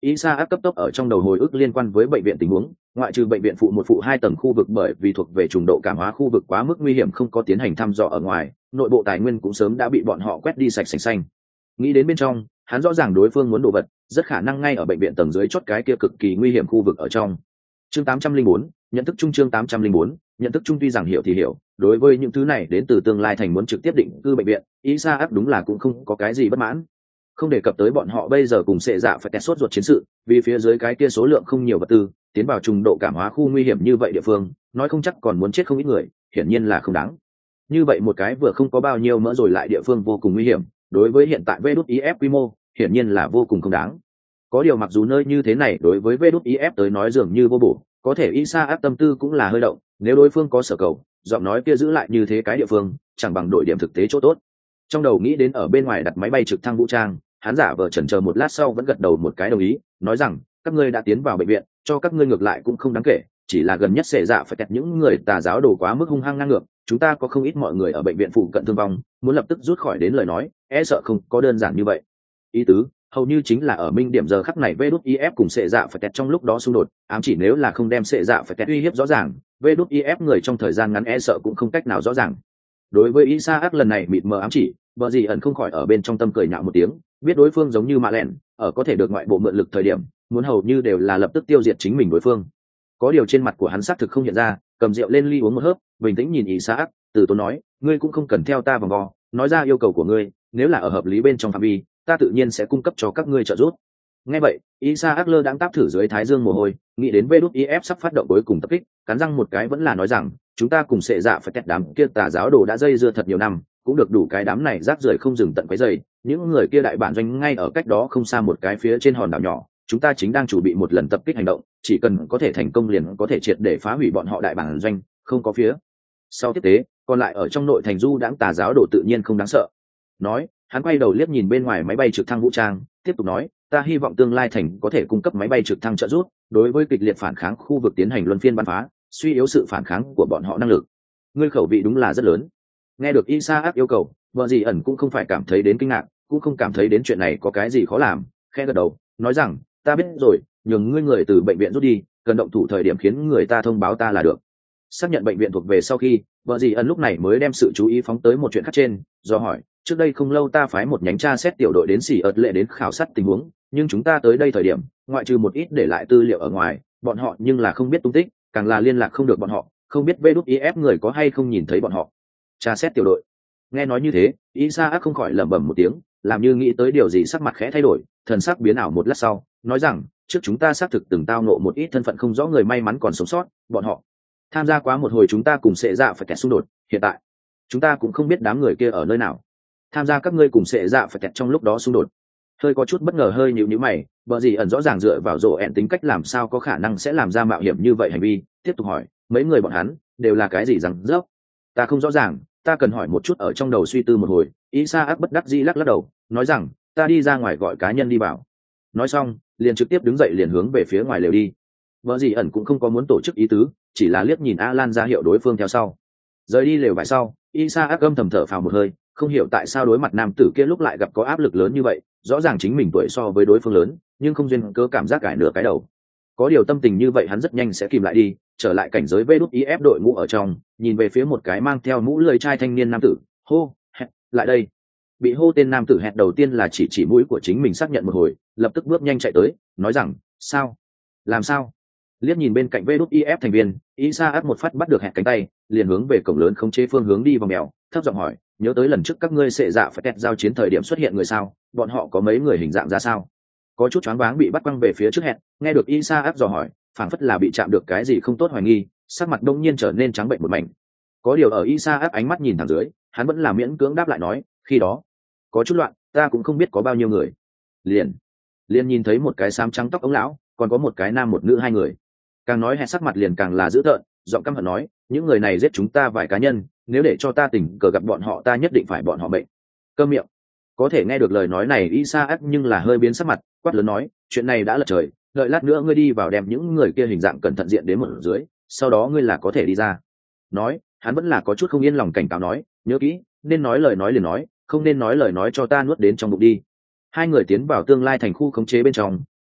Isaac cấp tốc ở trong đầu hồi ức liên quan với bệnh viện tình huống, ngoại trừ bệnh viện phụ một phụ hai tầng khu vực bởi vì thuộc về trùng độ cảm hóa khu vực quá mức nguy hiểm không có tiến hành thăm dò ở ngoài, nội bộ tài nguyên cũng sớm đã bị bọn họ quét đi sạch sành xanh. Nghĩ đến bên trong, hắn rõ ràng đối phương muốn đồ vật, rất khả năng ngay ở bệnh viện tầng dưới chót cái kia cực kỳ nguy hiểm khu vực ở trong. Chương tám trăm linh bốn, nhận thức chung chương tám trăm linh bốn, nhận thức chung tuy rằng hiểu thì hiểu, đối với những thứ này đến từ tương lai thành muốn trực tiếp định cư bệnh viện, Isaac đúng là cũng không có cái gì bất mãn. Không đề cập tới bọn họ bây giờ cùng sệ dạ phải tẹt sốt ruột chiến sự, vì phía dưới cái kia số lượng không nhiều vật tư, tiến vào trùng độ cảm hóa khu nguy hiểm như vậy địa phương, nói không chắc còn muốn chết không ít người, hiển nhiên là không đáng. Như vậy một cái vừa không có bao nhiêu mỡ rồi lại địa phương vô cùng nguy hiểm, đối với hiện tại vê đê i ép quy mô, hiển nhiên là vô cùng không đáng. Có điều mặc dù nơi như thế này đối với vê đê i ép tới nói dường như vô bổ, có thể Isaac tâm tư cũng là hơi động, nếu đối phương có sở cầu, giọng nói kia giữ lại như thế cái địa phương, chẳng bằng đội điểm thực tế chỗ tốt. Trong đầu nghĩ đến ở bên ngoài đặt máy bay trực thăng vũ trang, hắn giả vờ chần chờ một lát sau vẫn gật đầu một cái đồng ý, nói rằng các ngươi đã tiến vào bệnh viện, cho các ngươi ngược lại cũng không đáng kể, chỉ là gần nhất xảy dạ phải kẹt những người tà giáo đồ quá mức hung hăng ngang ngược, chúng ta có không ít mọi người ở bệnh viện phụ cận thương vong, muốn lập tức rút khỏi đến lời nói, e sợ không có đơn giản như vậy. Ý tứ hầu như chính là ở minh điểm giờ khắc này vê đê i ép cùng sệ dạ phải kẹt trong lúc đó xung đột, ám chỉ nếu là không đem sệ dạ phải kẹt uy hiếp rõ ràng, vê đê i ép người trong thời gian ngắn e sợ cũng không cách nào rõ ràng. Đối với Isaac lần này mịt mờ ám chỉ, vợ gì ẩn không khỏi ở bên trong tâm cười nhạo một tiếng, biết đối phương giống như mạ lẹn, ở có thể được ngoại bộ mượn lực thời điểm, muốn hầu như đều là lập tức tiêu diệt chính mình đối phương. Có điều trên mặt của hắn xác thực không hiện ra, cầm rượu lên ly uống một hớp, bình tĩnh nhìn Isaac, từ tốn nói, ngươi cũng không cần theo ta vòng vo, nói ra yêu cầu của ngươi, nếu là ở hợp lý bên trong phạm vi, ta tự nhiên sẽ cung cấp cho các ngươi trợ giúp. Nghe vậy, Isaac lơ đang táp thử dưới thái dương mồ hôi, nghĩ đến vê đê i ép sắp phát động cuối cùng tập kích, cắn răng một cái vẫn là nói rằng, chúng ta cùng sệ dạ phải kẹt đám kia tà giáo đồ đã dây dưa thật nhiều năm, cũng được đủ cái đám này rác rưởi không dừng tận quấy rầy, những người kia đại bản doanh ngay ở cách đó không xa một cái phía trên hòn đảo nhỏ, chúng ta chính đang chuẩn bị một lần tập kích hành động, chỉ cần có thể thành công liền có thể triệt để phá hủy bọn họ đại bản doanh, không có phía sau tiếp tế, còn lại ở trong nội thành du đãng tà giáo đồ tự nhiên không đáng sợ. Nói, hắn quay đầu liếc nhìn bên ngoài máy bay trực thăng vũ trang, tiếp tục nói, ta hy vọng tương lai thành có thể cung cấp máy bay trực thăng trợ giúp, đối với kịch liệt phản kháng khu vực tiến hành luân phiên bắn phá, suy yếu sự phản kháng của bọn họ năng lực. Ngươi khẩu vị đúng là rất lớn. Nghe được Isaac yêu cầu, vợ gì ẩn cũng không phải cảm thấy đến kinh ngạc, cũng không cảm thấy đến chuyện này có cái gì khó làm, khẽ gật đầu, nói rằng, ta biết rồi, nhường ngươi người từ bệnh viện rút đi, cần động thủ thời điểm khiến người ta thông báo ta là được. Xác nhận bệnh viện thuộc về sau khi, vợ gì ẩn lúc này mới đem sự chú ý phóng tới một chuyện khác trên, do hỏi, trước đây không lâu ta phái một nhánh tra xét tiểu đội đến xỉ ợt lệ đến khảo sát tình huống, nhưng chúng ta tới đây thời điểm, ngoại trừ một ít để lại tư liệu ở ngoài, bọn họ nhưng là không biết tung tích, càng là liên lạc không được bọn họ, không biết vê đê i ép người có hay không nhìn thấy bọn họ. Tra xét tiểu đội. Nghe nói như thế, Isaac không khỏi lẩm bẩm một tiếng, làm như nghĩ tới điều gì sắc mặt khẽ thay đổi, thần sắc biến ảo một lát sau, nói rằng, trước chúng ta xác thực từng tao ngộ một ít thân phận không rõ người may mắn còn sống sót, bọn họ tham gia quá một hồi chúng ta cùng sệ dạ phải kẹt xung đột, hiện tại chúng ta cũng không biết đám người kia ở nơi nào. Tham gia các ngươi cùng sệ dạ phải kẹt trong lúc đó xung đột. Hơi có chút bất ngờ hơi nhíu nhíu mày, bờ gì ẩn rõ ràng dựa vào rộ ẹn tính cách làm sao có khả năng sẽ làm ra mạo hiểm như vậy hành vi, tiếp tục hỏi, mấy người bọn hắn đều là cái gì rằng dốc? Ta không rõ ràng, ta cần hỏi một chút ở trong đầu suy tư một hồi. Isaac bất đắc dĩ lắc lắc đầu, nói rằng, ta đi ra ngoài gọi cá nhân đi vào. Nói xong, liền trực tiếp đứng dậy liền hướng về phía ngoài lều đi. Bờ gì ẩn cũng không có muốn tổ chức ý tứ, chỉ là liếc nhìn Alan ra hiệu đối phương theo sau. Rời đi lều vải sau, Isaac âm thầm thở phào một hơi, không hiểu tại sao đối mặt nam tử kia lúc lại gặp có áp lực lớn như vậy, rõ ràng chính mình tuổi so với đối phương lớn, nhưng không duyên cớ cảm giác cải nửa cái đầu. Có điều tâm tình như vậy hắn rất nhanh sẽ kìm lại đi, trở lại cảnh giới vê đê i ép đội ngũ ở trong, nhìn về phía một cái mang theo mũ lưỡi trai thanh niên nam tử, hô, hẹt, lại đây. Bị hô tên nam tử hẹt đầu tiên là chỉ chỉ mũi của chính mình xác nhận một hồi, lập tức bước nhanh chạy tới, nói rằng, sao? Làm sao? Liếc nhìn bên cạnh vê đê i ép thành viên, Isaac một phát bắt được hẹt cánh tay, liền hướng về cổng lớn khống chế phương hướng đi vào mèo, thấp giọng hỏi, nhớ tới lần trước các ngươi sệ dạ phải kẹt giao chiến thời điểm xuất hiện người sao? Bọn họ có mấy người hình dạng ra sao? Có chút choáng váng bị bắt quăng về phía trước hẹn, nghe được Isaac dò hỏi, phảng phất là bị chạm được cái gì không tốt hoài nghi, sắc mặt đông nhiên trở nên trắng bệnh một mảnh. Có điều ở Isaac ánh mắt nhìn thẳng dưới, hắn vẫn là miễn cưỡng đáp lại nói, khi đó có chút loạn, ta cũng không biết có bao nhiêu người. Liền, liền nhìn thấy một cái xám trắng tóc ống lão, còn có một cái nam một nữ hai người. Càng nói hẹn sắc mặt liền càng là dữ tợn, giọng căm hận nói, những người này giết chúng ta vài cá nhân, nếu để cho ta tình cờ gặp bọn họ ta nhất định phải bọn họ bệnh. Câm miệng. Có thể nghe được lời nói này Isaac nhưng là hơi biến sắc mặt, quát lớn nói, chuyện này đã lật trời, đợi lát nữa ngươi đi vào đem những người kia hình dạng cẩn thận diện đến một dưới, sau đó ngươi là có thể đi ra. Nói, hắn vẫn là có chút không yên lòng cảnh cáo nói, nhớ kỹ, nên nói lời nói liền nói, không nên nói lời nói cho ta nuốt đến trong bụng đi. Hai người tiến vào tương lai thành khu khống chế bên trong,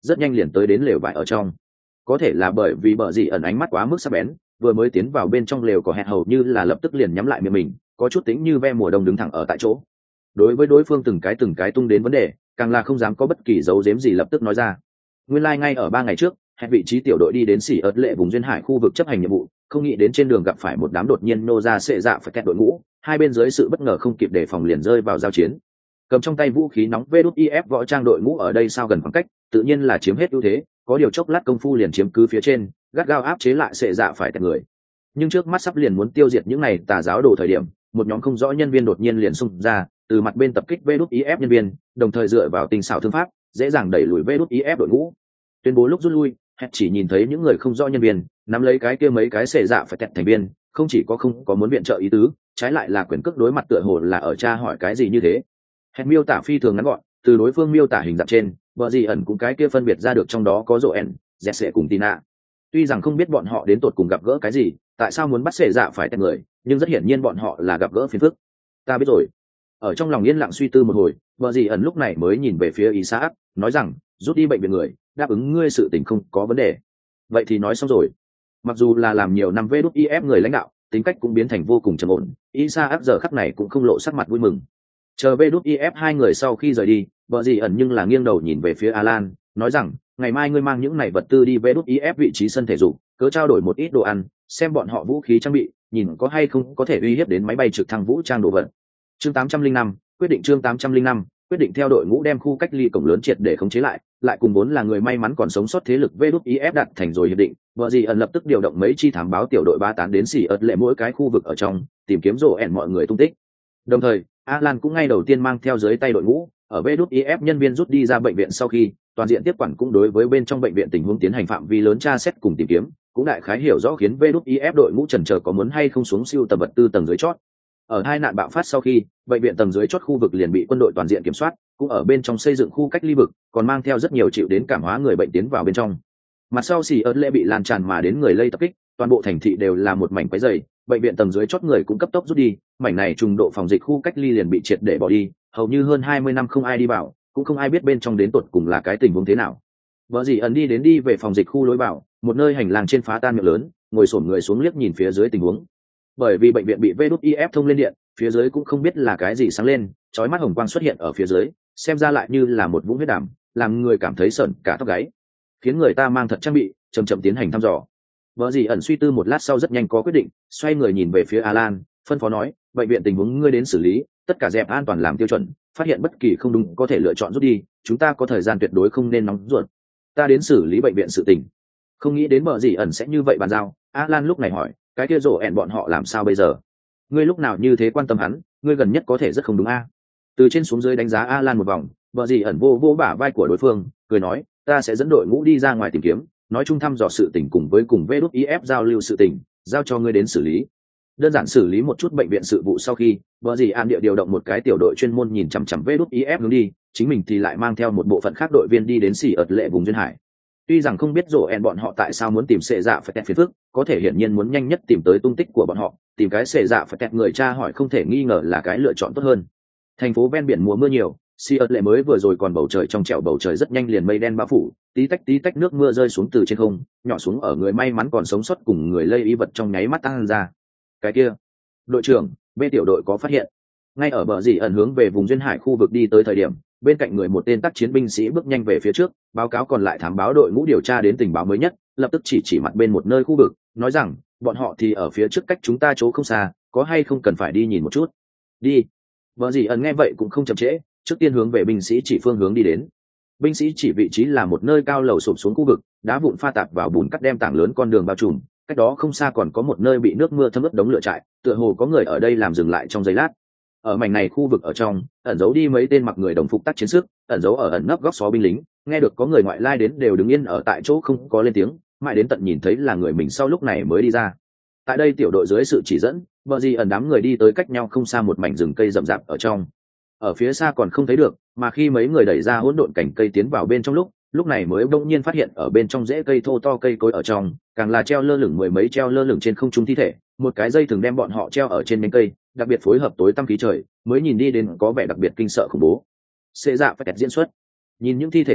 rất nhanh liền tới đến lều vải ở trong. Có thể là bởi vì bờ gì ẩn ánh mắt quá mức sắc bén, vừa mới tiến vào bên trong lều có hẹn hầu như là lập tức liền nhắm lại miệng mình, có chút tính như ve mùa đông đứng thẳng ở tại chỗ. Đối với đối phương từng cái từng cái tung đến vấn đề, càng là không dám có bất kỳ dấu giếm gì lập tức nói ra. Nguyên lai like ngay ở ba ngày trước, hẹn vị trí tiểu đội đi đến xỉ ớt lệ vùng duyên hải khu vực chấp hành nhiệm vụ, không nghĩ đến trên đường gặp phải một đám đột nhiên nô ra sệ dạ phải kẹt đội ngũ, hai bên dưới sự bất ngờ không kịp đề phòng liền rơi vào giao chiến. Cầm trong tay vũ khí nóng vê đút i ép võ trang đội ngũ ở đây sao gần khoảng cách, tự nhiên là chiếm hết ưu thế, có điều chốc lát công phu liền chiếm cứ phía trên, gắt gao áp chế lại sệ dạ phải kẹt người. Nhưng trước mắt sắp liền muốn tiêu diệt những này tà giáo đồ thời điểm, một nhóm không rõ nhân viên đột nhiên liền xung ra, từ mặt bên tập kích vê đút i ép nhân viên, đồng thời dựa vào tình xảo thương pháp, dễ dàng đẩy lùi vê đút i ép đội ngũ. Tuyên bố lúc rút lui, hẹn chỉ nhìn thấy những người không rõ nhân viên nắm lấy cái kia mấy cái xệ dạ phải kẹt thành viên, không chỉ có không có muốn viện trợ ý tứ, trái lại là quyền cước đối mặt tựa hồ là ở tra hỏi cái gì như thế. Hẹn miêu tả phi thường ngắn gọn, từ đối phương miêu tả hình dạng trên, vợ gì ẩn cũng cái kia phân biệt ra được trong đó có Joel, Jesse cùng Tina. Tuy rằng không biết bọn họ đến tột cùng gặp gỡ cái gì, tại sao muốn bắt xệ dạ phải kẹt người, nhưng rất hiển nhiên bọn họ là gặp gỡ phiền phức. Ta biết rồi. Ở trong lòng yên lặng suy tư một hồi, vợ gì ẩn lúc này mới nhìn về phía Isaac, nói rằng, rút đi bệnh viện người, đáp ứng ngươi sự tình không có vấn đề. Vậy thì nói xong rồi. Mặc dù là làm nhiều năm vê đút i ép người lãnh đạo, tính cách cũng biến thành vô cùng trầm ổn, Isaac giờ khắc này cũng không lộ sắc mặt vui mừng. Chờ vê đút i ép hai người sau khi rời đi, vợ gì ẩn nhưng là nghiêng đầu nhìn về phía Alan, nói rằng, ngày mai ngươi mang những này vật tư đi vê đút i ép vị trí sân thể dục, cứ trao đổi một ít đồ ăn, xem bọn họ vũ khí trang bị, nhìn có hay không có thể uy hiếp đến máy bay trực thăng vũ trang đồ vật. Chương tám trăm linh năm, quyết định chương tám trăm linh năm, quyết định theo đội ngũ đem khu cách ly cổng lớn triệt để khống chế lại, lại cùng vốn là người may mắn còn sống sót thế lực vê đút i ép đặt thành rồi hiệp định, vợ gì ẩn lập tức điều động mấy chi thám báo tiểu đội ba tán đến xỉ ớt lệ mỗi cái khu vực ở trong, tìm kiếm rồ ẻn mọi người tung tích. Đồng thời, Alan cũng ngay đầu tiên mang theo dưới tay đội ngũ, ở vê đút i ép nhân viên rút đi ra bệnh viện sau khi, toàn diện tiếp quản cũng đối với bên trong bệnh viện tình huống tiến hành phạm vi lớn tra xét cùng tìm kiếm, cũng đại khái hiểu rõ khiến vê đút i ép đội ngũ chần chờ có muốn hay không xuống siêu tầm vật tư tầng dưới chót. Ở hai nạn bạo phát sau khi, bệnh viện tầng dưới chót khu vực liền bị quân đội toàn diện kiểm soát, cũng ở bên trong xây dựng khu cách ly vực, còn mang theo rất nhiều chịu đến cảm hóa người bệnh tiến vào bên trong. Mặt sau xì ớt lệ bị lan tràn mà đến người lây tập kích, toàn bộ thành thị đều là một mảnh quấy rầy, bệnh viện tầng dưới chót người cũng cấp tốc rút đi, mảnh này trùng độ phòng dịch khu cách ly liền bị triệt để bỏ đi, hầu như hơn hai mươi năm không ai đi vào, cũng không ai biết bên trong đến tột cùng là cái tình huống thế nào. Vợ gì ẩn đi đến đi về phòng dịch khu lối vào, một nơi hành lang trên phá tan miệng lớn, ngồi xổm người xuống liếc nhìn phía dưới tình huống. Bởi vì bệnh viện bị vê đút i ép thông lên điện, phía dưới cũng không biết là cái gì sáng lên, chói mắt hồng quang xuất hiện ở phía dưới, xem ra lại như là một vũng huyết đàm, làm người cảm thấy sởn cả tóc gáy, khiến người ta mang thật trang bị chậm chậm tiến hành thăm dò. Vợ gì ẩn suy tư một lát sau rất nhanh có quyết định, xoay người nhìn về phía Alan, phân phó nói, bệnh viện tình huống ngươi đến xử lý, tất cả dẹp an toàn làm tiêu chuẩn, phát hiện bất kỳ không đúng có thể lựa chọn rút đi, chúng ta có thời gian tuyệt đối không nên nóng ruột. Ta đến xử lý bệnh viện sự tình. Không nghĩ đến vợ gì ẩn sẽ như vậy bàn giao, Alan lúc này hỏi, cái kia rổ ẹn bọn họ làm sao bây giờ? Ngươi lúc nào như thế quan tâm hắn, ngươi gần nhất có thể rất không đúng a? Từ trên xuống dưới đánh giá Alan một vòng, vợ gì ẩn vô vô bả vai của đối phương, cười nói, ta sẽ dẫn đội ngũ đi ra ngoài tìm kiếm, nói chung thăm dò sự tình cùng với cùng vê đút i ép giao lưu sự tình, giao cho ngươi đến xử lý. Đơn giản xử lý một chút bệnh viện sự vụ sau khi, vợ gì an địa điều động một cái tiểu đội chuyên môn nhìn chằm chằm vê đút i ép hướng đi, chính mình thì lại mang theo một bộ phận khác đội viên đi đến xỉ ợt lệ vùng duyên hải. Tuy rằng không biết rổ en bọn họ tại sao muốn tìm sệ dạ phải tẹt phiền phức, có thể hiển nhiên muốn nhanh nhất tìm tới tung tích của bọn họ, tìm cái sệ dạ phải tẹt người cha hỏi không thể nghi ngờ là cái lựa chọn tốt hơn. Thành phố ven biển mùa mưa nhiều, xỉ ợt lệ mới vừa rồi còn bầu trời trong trẻo bầu trời rất nhanh liền mây đen bao phủ, tí tách tí tách nước mưa rơi xuống từ trên không, nhỏ xuống ở người may mắn còn sống sót cùng người lây y vật trong nháy mắt tăng ra. Cái kia, đội trưởng, B tiểu đội có phát hiện. Ngay ở bờ dì ẩn hướng về vùng duyên hải khu vực đi tới thời điểm, bên cạnh người một tên tác chiến binh sĩ bước nhanh về phía trước, báo cáo còn lại thám báo đội ngũ điều tra đến tình báo mới nhất, lập tức chỉ chỉ mặt bên một nơi khu vực, nói rằng, bọn họ thì ở phía trước cách chúng ta chỗ không xa, có hay không cần phải đi nhìn một chút. Đi. Bờ dì ẩn nghe vậy cũng không chậm trễ, trước tiên hướng về binh sĩ chỉ phương hướng đi đến. Binh sĩ chỉ vị trí là một nơi cao lầu sụp xuống khu vực, đá vụn pha tạp vào bùn cắt đem tảng lớn con đường bao trùm, cách đó không xa còn có một nơi bị nước mưa thấm ướt đống lửa trại, tựa hồ có người ở đây làm dừng lại trong giây lát. Ở mảnh này khu vực ở trong, ẩn giấu đi mấy tên mặc người đồng phục tác chiến sức, ẩn giấu ở ẩn nấp góc xó binh lính, nghe được có người ngoại lai đến đều đứng yên ở tại chỗ không có lên tiếng, mãi đến tận nhìn thấy là người mình sau lúc này mới đi ra. Tại đây tiểu đội dưới sự chỉ dẫn, vợ gì ẩn đám người đi tới cách nhau không xa một mảnh rừng cây rậm rạp ở trong. Ở phía xa còn không thấy được, mà khi mấy người đẩy ra hỗn độn cảnh cây tiến vào bên trong lúc, lúc này mới bỗng nhiên phát hiện ở bên trong rễ cây thô to cây cối ở trong, càng là treo lơ lửng mười mấy treo lơ lửng trên không trung thi thể, một cái dây thường đem bọn họ treo ở trên nhánh cây, đặc biệt phối hợp tối tăm khí trời, mới nhìn đi đến có vẻ đặc biệt kinh sợ khủng bố. Xê dạ phải kẹt diễn xuất. Nhìn những thi thể này,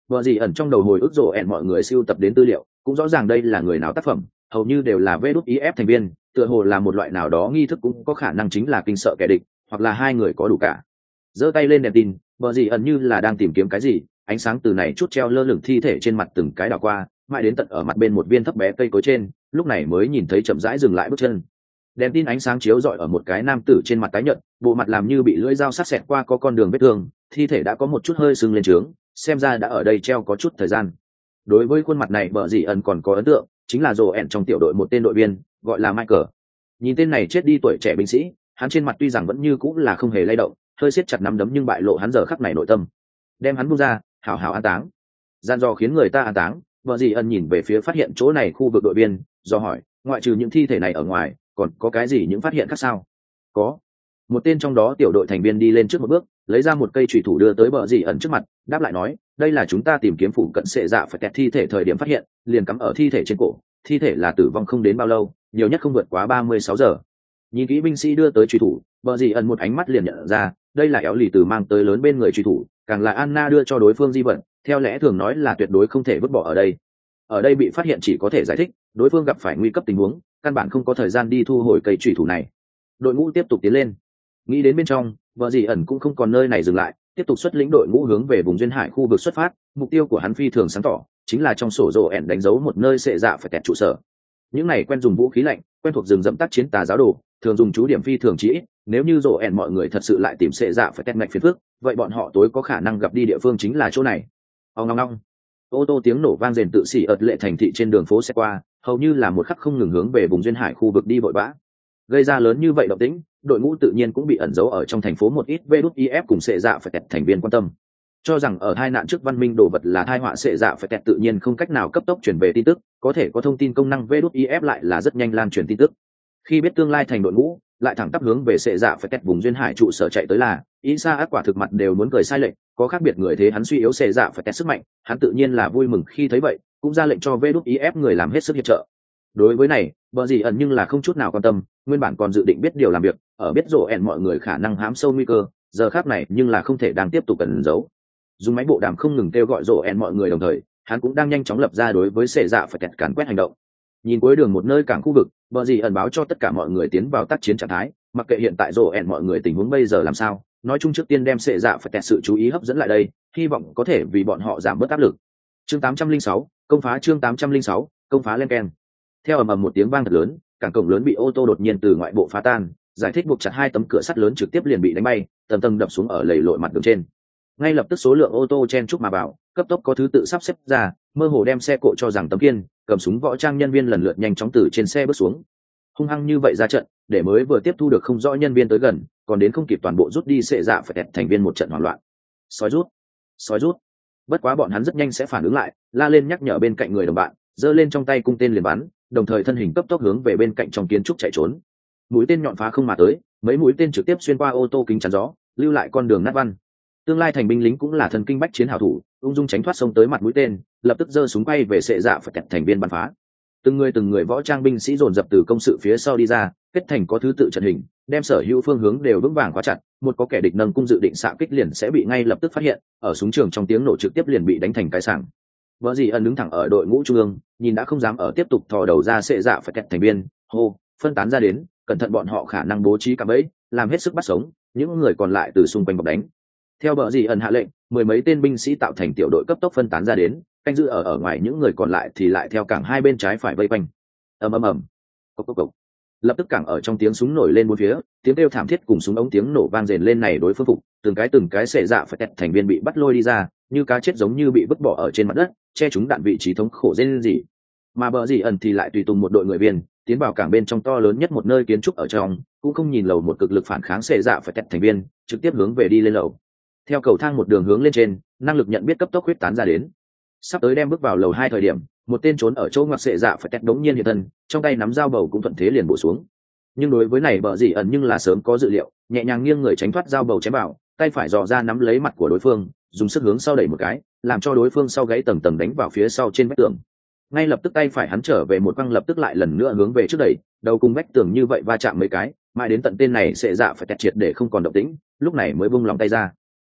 Vợ gì ẩn trong đầu hồi ức rộ ẹn mọi người siêu tập đến tư liệu, cũng rõ ràng đây là người nào tác phẩm, hầu như đều là vê đút i ép thành viên, tựa hồ là một loại nào đó nghi thức cũng có khả năng chính là kinh sợ kẻ địch, hoặc là hai người có đủ cả. Giơ tay lên đèn tin, vợ gì ẩn như là đang tìm kiếm cái gì, ánh sáng từ này chút treo lơ lửng thi thể trên mặt từng cái đảo qua, mãi đến tận ở mặt bên một viên thấp bé cây cối trên, lúc này mới nhìn thấy chậm rãi dừng lại bước chân. Đèn tin ánh sáng chiếu rọi ở một cái nam tử trên mặt tái nhợt, bộ mặt làm như bị lưỡi dao sắc xẹt qua có con đường vết thương, thi thể đã có một chút hơi sưng lên trướng, xem ra đã ở đây treo có chút thời gian. Đối với khuôn mặt này bờ dì ẩn còn có ấn tượng, chính là rồ ẻn trong tiểu đội một tên đội viên gọi là Michael. Nhìn tên này chết đi tuổi trẻ binh sĩ, hắn trên mặt tuy rằng vẫn như cũng là không hề lay động, hơi siết chặt nắm đấm nhưng bại lộ hắn giờ khắc này nội tâm. Đem hắn buông ra, hảo hảo an táng. Gian dò khiến người ta an táng, bờ dì ẩn nhìn về phía phát hiện chỗ này khu vực đội viên, do hỏi, ngoại trừ những thi thể này ở ngoài, còn có cái gì những phát hiện khác sao? Có. Một tên trong đó tiểu đội thành viên đi lên trước một bước, lấy ra một cây chùy thủ đưa tới bờ dì ẩn trước mặt, đáp lại nói, đây là chúng ta tìm kiếm phụ cận sệ dạ phải kẹt thi thể thời điểm phát hiện, liền cắm ở thi thể trên cổ, thi thể là tử vong không đến bao lâu, nhiều nhất không vượt quá ba mươi sáu giờ. Nhìn kỹ binh sĩ đưa tới chùy thủ, bờ dì ẩn một ánh mắt liền nhận ra, đây là éo lì từ mang tới lớn bên người chùy thủ, càng là Anna đưa cho đối phương di vật, theo lẽ thường nói là tuyệt đối không thể vứt bỏ ở đây. Ở đây bị phát hiện chỉ có thể giải thích, đối phương gặp phải nguy cấp tình huống, căn bản không có thời gian đi thu hồi cây chùy thủ này. Đội ngũ tiếp tục tiến lên. Nghĩ đến bên trong, vợ dì ẩn cũng không còn nơi này dừng lại, tiếp tục xuất lĩnh đội ngũ hướng về vùng duyên hải khu vực xuất phát. Mục tiêu của hắn phi thường sáng tỏ, chính là trong sổ rồ ẻn đánh dấu một nơi sệ dạ phải kẹt trụ sở. Những này quen dùng vũ khí lạnh, quen thuộc rừng rậm tác chiến tà giáo đồ, thường dùng chú điểm phi thường chí ít. Nếu như rồ ẻn mọi người thật sự lại tìm sệ dạ phải kẹt ngạch phiền phức, vậy bọn họ tối có khả năng gặp đi địa phương chính là chỗ này. Ong ong ong. Ô tô tiếng nổ vang rền tự xỉ ợt lệ thành thị trên đường phố xe qua, hầu như là một khắc không ngừng hướng về vùng duyên hải khu vực đi vội vã. Gây ra lớn như vậy động tĩnh, đội ngũ tự nhiên cũng bị ẩn giấu ở trong thành phố một ít vê đút i ép cùng sệ dạ phải kẹt thành viên quan tâm. Cho rằng ở hai nạn trước văn minh đồ vật là thai họa sệ dạ phải kẹt tự nhiên không cách nào cấp tốc chuyển về tin tức, có thể có thông tin công năng vê đút i ép lại là rất nhanh lan truyền tin tức. Khi biết tương lai thành đội ngũ lại thẳng tắp hướng về sệ dạ phải kẹt vùng duyên hải trụ sở chạy tới là, ý xa ác quả thực mặt đều muốn cười sai lệch, có khác biệt người thế hắn suy yếu sệ dạ phải kẹt sức mạnh, hắn tự nhiên là vui mừng khi thấy vậy, cũng ra lệnh cho vê đút i ép người làm hết sức hiệp trợ. Đối với này, bờ gì ẩn nhưng là không chút nào quan tâm, nguyên bản còn dự định biết điều làm việc, ở biết rồ ẻn mọi người khả năng hám sâu nguy cơ, giờ khác này nhưng là không thể đang tiếp tục ẩn giấu. Dùng máy bộ đàm không ngừng kêu gọi rồ ẻn mọi người đồng thời, hắn cũng đang nhanh chóng lập ra đối với sệ dạ phải kẹt càn quét hành động. Nhìn cuối đường một nơi cảng khu vực, bờ gì ẩn báo cho tất cả mọi người tiến vào tác chiến trạng thái, mặc kệ hiện tại rồ ẻn mọi người tình huống bây giờ làm sao, nói chung trước tiên đem sệ dạ phải kẹt sự chú ý hấp dẫn lại đây, hy vọng có thể vì bọn họ giảm bớt áp lực. Chương tám trăm linh sáu, công phá chương tám trăm linh sáu, công phá lên ken. Theo ầm ầm một tiếng vang thật lớn, cảng cổng lớn bị ô tô đột nhiên từ ngoại bộ phá tan, giải thích buộc chặt hai tấm cửa sắt lớn trực tiếp liền bị đánh bay, tầng tầng đập xuống ở lầy lội mặt đường trên. Ngay lập tức số lượng ô tô chen chúc mà vào, cấp tốc có thứ tự sắp xếp ra, mơ hồ đem xe cộ cho rằng tấm kiên, cầm súng võ trang nhân viên lần lượt nhanh chóng từ trên xe bước xuống. Hung hăng như vậy ra trận, để mới vừa tiếp thu được không rõ nhân viên tới gần, còn đến không kịp toàn bộ rút đi sệ dạ phải kẹt thành viên một trận hoảng loạn. Sói rút, sói rút. Bất quá bọn hắn rất nhanh sẽ phản ứng lại, la lên nhắc nhở bên cạnh người đồng bạn, giơ lên trong tay cung tên liền bắn, đồng thời thân hình cấp tốc hướng về bên cạnh trong kiến trúc chạy trốn. Mũi tên nhọn phá không mà tới, mấy mũi tên trực tiếp xuyên qua ô tô kính chắn gió, lưu lại con đường nát văn. Tương lai thành binh lính cũng là thần kinh bách chiến hảo thủ, ung dung tránh thoát xông tới mặt mũi tên, lập tức giơ súng quay về sệ dạ phải kẹt thành viên bắn phá. Từng người từng người võ trang binh sĩ dồn dập từ công sự phía sau đi ra, kết thành có thứ tự trận hình, đem sở hữu phương hướng đều vững vàng khóa chặt, một có kẻ địch nâng cung dự định xạ kích liền sẽ bị ngay lập tức phát hiện, ở súng trường trong tiếng nổ trực tiếp liền bị đánh thành cái sảng. Vợ gì ẩn đứng thẳng ở đội ngũ trung ương, nhìn đã không dám ở tiếp tục thò đầu ra sệ dạ phải kẹt thành viên, hô, phân tán ra đến, cẩn thận bọn họ khả năng bố trí cả bẫy, làm hết sức bắt sống, những người còn lại từ xung quanh bọc đánh. Theo bờ gì ẩn hạ lệnh, mười mấy tên binh sĩ tạo thành tiểu đội cấp tốc phân tán ra đến, canh giữ ở ở ngoài những người còn lại thì lại theo cảng hai bên trái phải vây quanh. Ầm ầm ầm, cộc cộc cộc. Lập tức cảng ở trong tiếng súng nổi lên bốn phía, tiếng kêu thảm thiết cùng súng ống tiếng nổ vang rền lên này đối phương phục, từng cái từng cái sệ dạ phải kẹt thành viên bị bắt lôi đi ra, như cá chết giống như bị vứt bỏ ở trên mặt đất, che chúng đạn vị trí thống khổ rên rỉ. Mà bờ gì ẩn thì lại tùy tùng một đội người viên tiến vào cảng bên trong to lớn nhất một nơi kiến trúc ở trong, cũng không nhìn lầu một cực lực phản kháng sệ dạ phải kẹt thành viên, trực tiếp hướng về đi lên lầu. Theo cầu thang một đường hướng lên trên, năng lực nhận biết cấp tốc huyết tán ra đến. Sắp tới đem bước vào lầu hai thời điểm, một tên trốn ở chỗ ngoặc sệ dạ phải kẹt đống nhiên hiện thân, trong tay nắm dao bầu cũng thuận thế liền bổ xuống. Nhưng đối với này bờ gì ẩn nhưng là sớm có dự liệu, nhẹ nhàng nghiêng người tránh thoát dao bầu chém vào, tay phải dò ra nắm lấy mặt của đối phương, dùng sức hướng sau đẩy một cái, làm cho đối phương sau gáy tầng tầng đánh vào phía sau trên vách tường. Ngay lập tức tay phải hắn trở về một quăng lập tức lại lần nữa hướng về trước đẩy, đầu cùng vách tường như vậy va chạm mấy cái, mãi đến tận tên này sệ dạ phải kẹt triệt để không còn động tĩnh, lúc này mới buông lòng tay ra.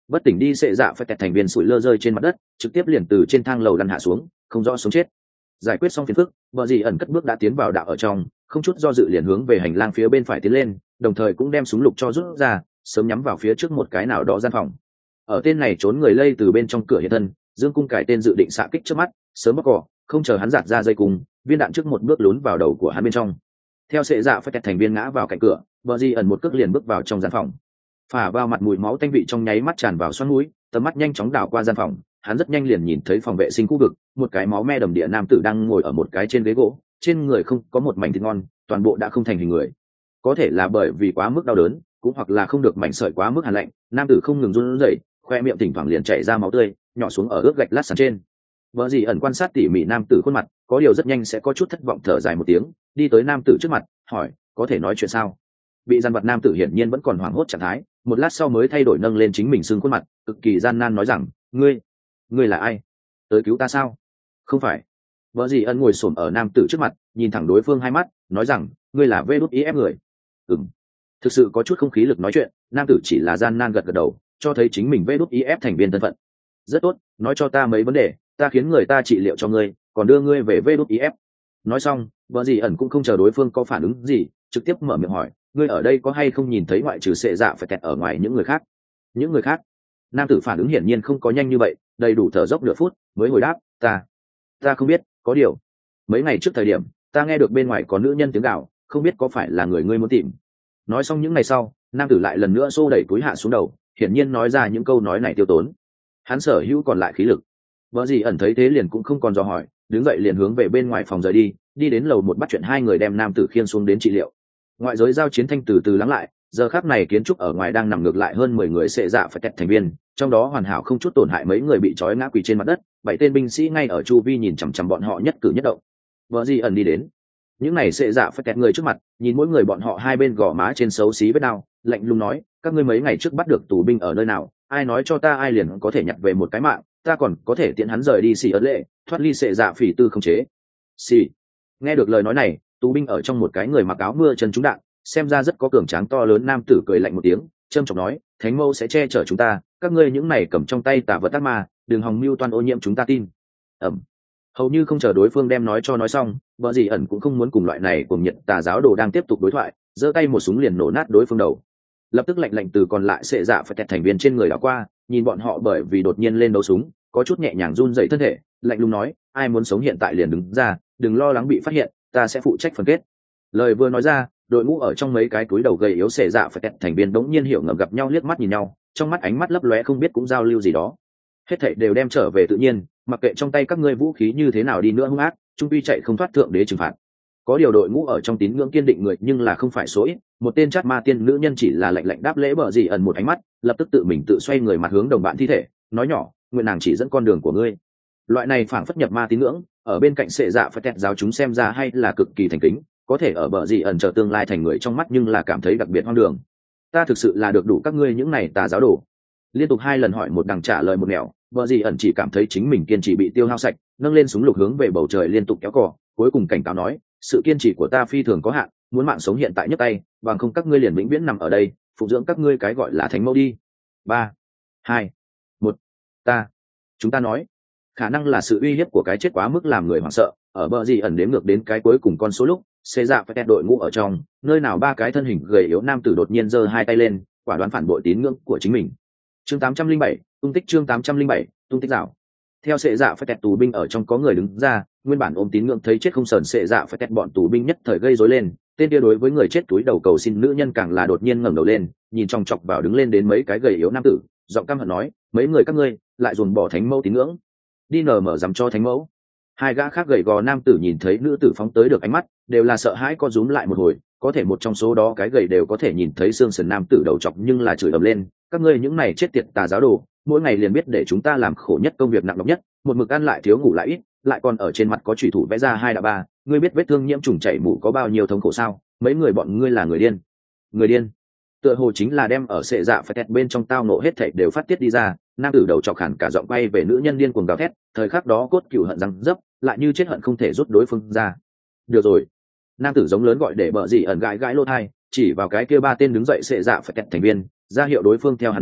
Bất tỉnh đi sệ dạ phải kẹt thành viên sủi lơ rơi trên mặt đất, trực tiếp liền từ trên thang lầu lăn hạ xuống, không rõ sống chết. Giải quyết xong phiền phức, vợ dì ẩn cất bước đã tiến vào đạo ở trong, không chút do dự liền hướng về hành lang phía bên phải tiến lên, đồng thời cũng đem súng lục cho rút ra, sớm nhắm vào phía trước một cái nào đó gian phòng. Ở tên này trốn người lây từ bên trong cửa hiện thân, dương cung cải tên dự định xạ kích trước mắt, sớm bóc cỏ, không chờ hắn giạt ra dây cung, viên đạn trước một bước lún vào đầu của hắn bên trong. Theo sệ dạ phải kẹt thành viên ngã vào cạnh cửa, vợ dì ẩn một cước liền bước vào trong gian phòng. Phả vào mặt mùi máu tanh vị trong nháy mắt tràn vào xoắn mũi, tầm mắt nhanh chóng đảo qua gian phòng, hắn rất nhanh liền nhìn thấy phòng vệ sinh khu vực, một cái máu me đầm địa nam tử đang ngồi ở một cái trên ghế gỗ, trên người không có một mảnh thịt ngon, toàn bộ đã không thành hình người. Có thể là bởi vì quá mức đau đớn, cũng hoặc là không được mảnh sợi quá mức hàn lạnh, nam tử không ngừng run rẩy, khoe miệng thỉnh thoảng liền chảy ra máu tươi, nhỏ xuống ở ướt gạch lát sàn trên. Vợ dì ẩn quan sát tỉ mỉ nam tử khuôn mặt, có điều rất nhanh sẽ có chút thất vọng, thở dài một tiếng, đi tới nam tử trước mặt, hỏi, có thể nói chuyện sao? Bị gian vật nam tử hiển nhiên vẫn còn hoảng hốt trạng thái, một lát sau mới thay đổi nâng lên chính mình sưng khuôn mặt, cực kỳ gian nan nói rằng, ngươi, ngươi là ai? Tới cứu ta sao? Không phải. Vợ dì ân ngồi xổm ở nam tử trước mặt, nhìn thẳng đối phương hai mắt, nói rằng, ngươi là vê đút ý ép người. Ừm. Thực sự có chút không khí lực nói chuyện, nam tử chỉ là gian nan gật gật đầu, cho thấy chính mình vê đút ý ép thành viên thân phận. Rất tốt, nói cho ta mấy vấn đề, ta khiến người ta trị liệu cho ngươi, còn đưa ngươi về vê đút ý ép. Nói xong, vợ dì ẩn cũng không chờ đối phương có phản ứng gì, trực tiếp mở miệng hỏi, ngươi ở đây có hay không nhìn thấy ngoại trừ sệ dạ phải kẹt ở ngoài những người khác? Những người khác? Nam tử phản ứng hiển nhiên không có nhanh như vậy, đầy đủ thở dốc nửa phút mới hồi đáp, ta ta không biết, có điều mấy ngày trước thời điểm ta nghe được bên ngoài có nữ nhân tiếng gào, không biết có phải là người ngươi muốn tìm. Nói xong những ngày sau, nam tử lại lần nữa xô đẩy túi hạ xuống đầu, hiển nhiên nói ra những câu nói này tiêu tốn. Hắn sở hữu còn lại khí lực. Vợ gì ẩn thấy thế liền cũng không còn dò hỏi, đứng dậy liền hướng về bên ngoài phòng rời đi, đi đến lầu một bắt chuyện hai người đem nam tử khiêng xuống đến trị liệu. Ngoại giới giao chiến thanh từ từ lắng lại, giờ khắc này kiến trúc ở ngoài đang nằm ngược lại hơn mười người sệ dạ phải kẹt thành viên, trong đó hoàn hảo không chút tổn hại, mấy người bị trói ngã quỳ trên mặt đất, bảy tên binh sĩ ngay ở chu vi nhìn chằm chằm bọn họ nhất cử nhất động. Vợ gì ẩn đi đến những này sệ dạ phải kẹt người trước mặt, nhìn mỗi người bọn họ hai bên gò má trên xấu xí vết đau, lạnh lùng nói, các ngươi mấy ngày trước bắt được tù binh ở nơi nào, ai nói cho ta ai liền có thể nhặt về một cái mạng, ta còn có thể tiện hắn rời đi xì ấn lệ, thoát ly sệ dạ phỉ tư không chế. Xì. Nghe được lời nói này, tù binh ở trong một cái người mặc áo mưa chân trúng đạn, xem ra rất có cường tráng to lớn nam tử cười lạnh một tiếng, trâm trọng nói, thánh mâu sẽ che chở chúng ta, các ngươi những này cầm trong tay tà vật ác ma, đừng hòng mưu toan ô nhiễm chúng ta tin. Ẩm. Hầu như không chờ đối phương đem nói cho nói xong, vợ gì ẩn cũng không muốn cùng loại này cùng nhiệt tà giáo đồ đang tiếp tục đối thoại, giơ tay một súng liền nổ nát đối phương đầu. Lập tức lạnh lạnh từ còn lại sệ dạ phải kẹt thành viên trên người đảo qua, nhìn bọn họ bởi vì đột nhiên lên đấu súng, có chút nhẹ nhàng run dậy thân thể, lạnh lùng nói, ai muốn sống hiện tại liền đứng ra, đừng lo lắng bị phát hiện, ta sẽ phụ trách phân kết. Lời vừa nói ra, đội ngũ ở trong mấy cái túi đầu gầy yếu sệ dạ phải kẹt thành viên đống nhiên hiểu ngầm gặp nhau liếc mắt nhìn nhau, trong mắt ánh mắt lấp lóe không biết cũng giao lưu gì đó. Hết thảy đều đem trở về tự nhiên, mặc kệ trong tay các ngươi vũ khí như thế nào đi nữa hung ác, trung quy chạy không thoát thượng đế trừng phạt. Có điều đội ngũ ở trong tín ngưỡng kiên định người nhưng là không phải số ít, một tên chát ma tiên nữ nhân chỉ là lạnh lạnh đáp lễ bờ gì ẩn một ánh mắt, lập tức tự mình tự xoay người mặt hướng đồng bạn thi thể, nói nhỏ, nguyện nàng chỉ dẫn con đường của ngươi. Loại này phảng phất nhập ma tín ngưỡng, ở bên cạnh sệ dạ phải kẹt giáo chúng xem ra hay là cực kỳ thành kính, có thể ở bờ gì ẩn chờ tương lai thành người trong mắt nhưng là cảm thấy đặc biệt hoang đường. Ta thực sự là được đủ các ngươi những này tà giáo đồ. Liên tục hai lần hỏi một đằng trả lời một nẻo, bờ gì ẩn chỉ cảm thấy chính mình kiên trì bị tiêu hao sạch, nâng lên súng lục hướng về bầu trời liên tục kéo cò, cuối cùng cảnh cáo nói, sự kiên trì của ta phi thường có hạn, muốn mạng sống hiện tại nhấc tay, bằng không các ngươi liền vĩnh viễn nằm ở đây, phụng dưỡng các ngươi cái gọi là thánh mẫu đi. Ba, hai, một, ta, chúng ta nói, khả năng là sự uy hiếp của cái chết quá mức làm người hoảng sợ, ở bờ gì ẩn đếm ngược đến cái cuối cùng con số lúc, xê dạ phải kẹt đội ngũ ở trong, nơi nào ba cái thân hình gầy yếu nam tử đột nhiên giơ hai tay lên, quả đoán phản bội tín ngưỡng của chính mình. Chương tám trăm linh bảy, tung tích chương tám trăm linh bảy, tung tích rào. Theo sệ dạ phải kẹt tù binh ở trong có người đứng ra, nguyên bản ôm tín ngưỡng thấy chết không sờn sệ dạ phải kẹt bọn tù binh nhất thời gây rối lên, tên kia đối với người chết túi đầu cầu xin nữ nhân càng là đột nhiên ngẩng đầu lên, nhìn trong chọc vào đứng lên đến mấy cái gầy yếu nam tử, giọng căm hận nói, mấy người các ngươi lại dồn bỏ thánh mẫu tín ngưỡng, đi nở mở dám cho thánh mẫu. Hai gã khác gầy gò nam tử nhìn thấy nữ tử phóng tới được ánh mắt, đều là sợ hãi co rúm lại một hồi, có thể một trong số đó cái gầy đều có thể nhìn thấy xương sườn nam tử đầu chọc nhưng là chửi ầm lên, các ngươi những này chết tiệt tà giáo đồ, mỗi ngày liền biết để chúng ta làm khổ nhất công việc nặng nhọc nhất, một mực ăn lại thiếu ngủ lại ít, lại còn ở trên mặt có chủy thủ vẽ ra hai đạo ba, ngươi biết vết thương nhiễm trùng chảy mủ có bao nhiêu thống khổ sao? Mấy người bọn ngươi là người điên. Người điên. Tựa hồ chính là đem ở sệ dạ phải kẹt bên trong tao nộ hết thảy đều phát tiết đi ra, nam tử đầu chọc hẳn cả giọng bay về nữ nhân điên cuồng gào thét, thời khắc đó cốt cừu hận răng dấp, lại như chết hận không thể rút đối phương ra. Được rồi. Nam tử giống lớn gọi để bợ gì ẩn gãi gãi lỗ tai, chỉ vào cái kia ba tên đứng dậy sệ dạ phải kẹt thành viên, ra hiệu đối phương theo hắn đến,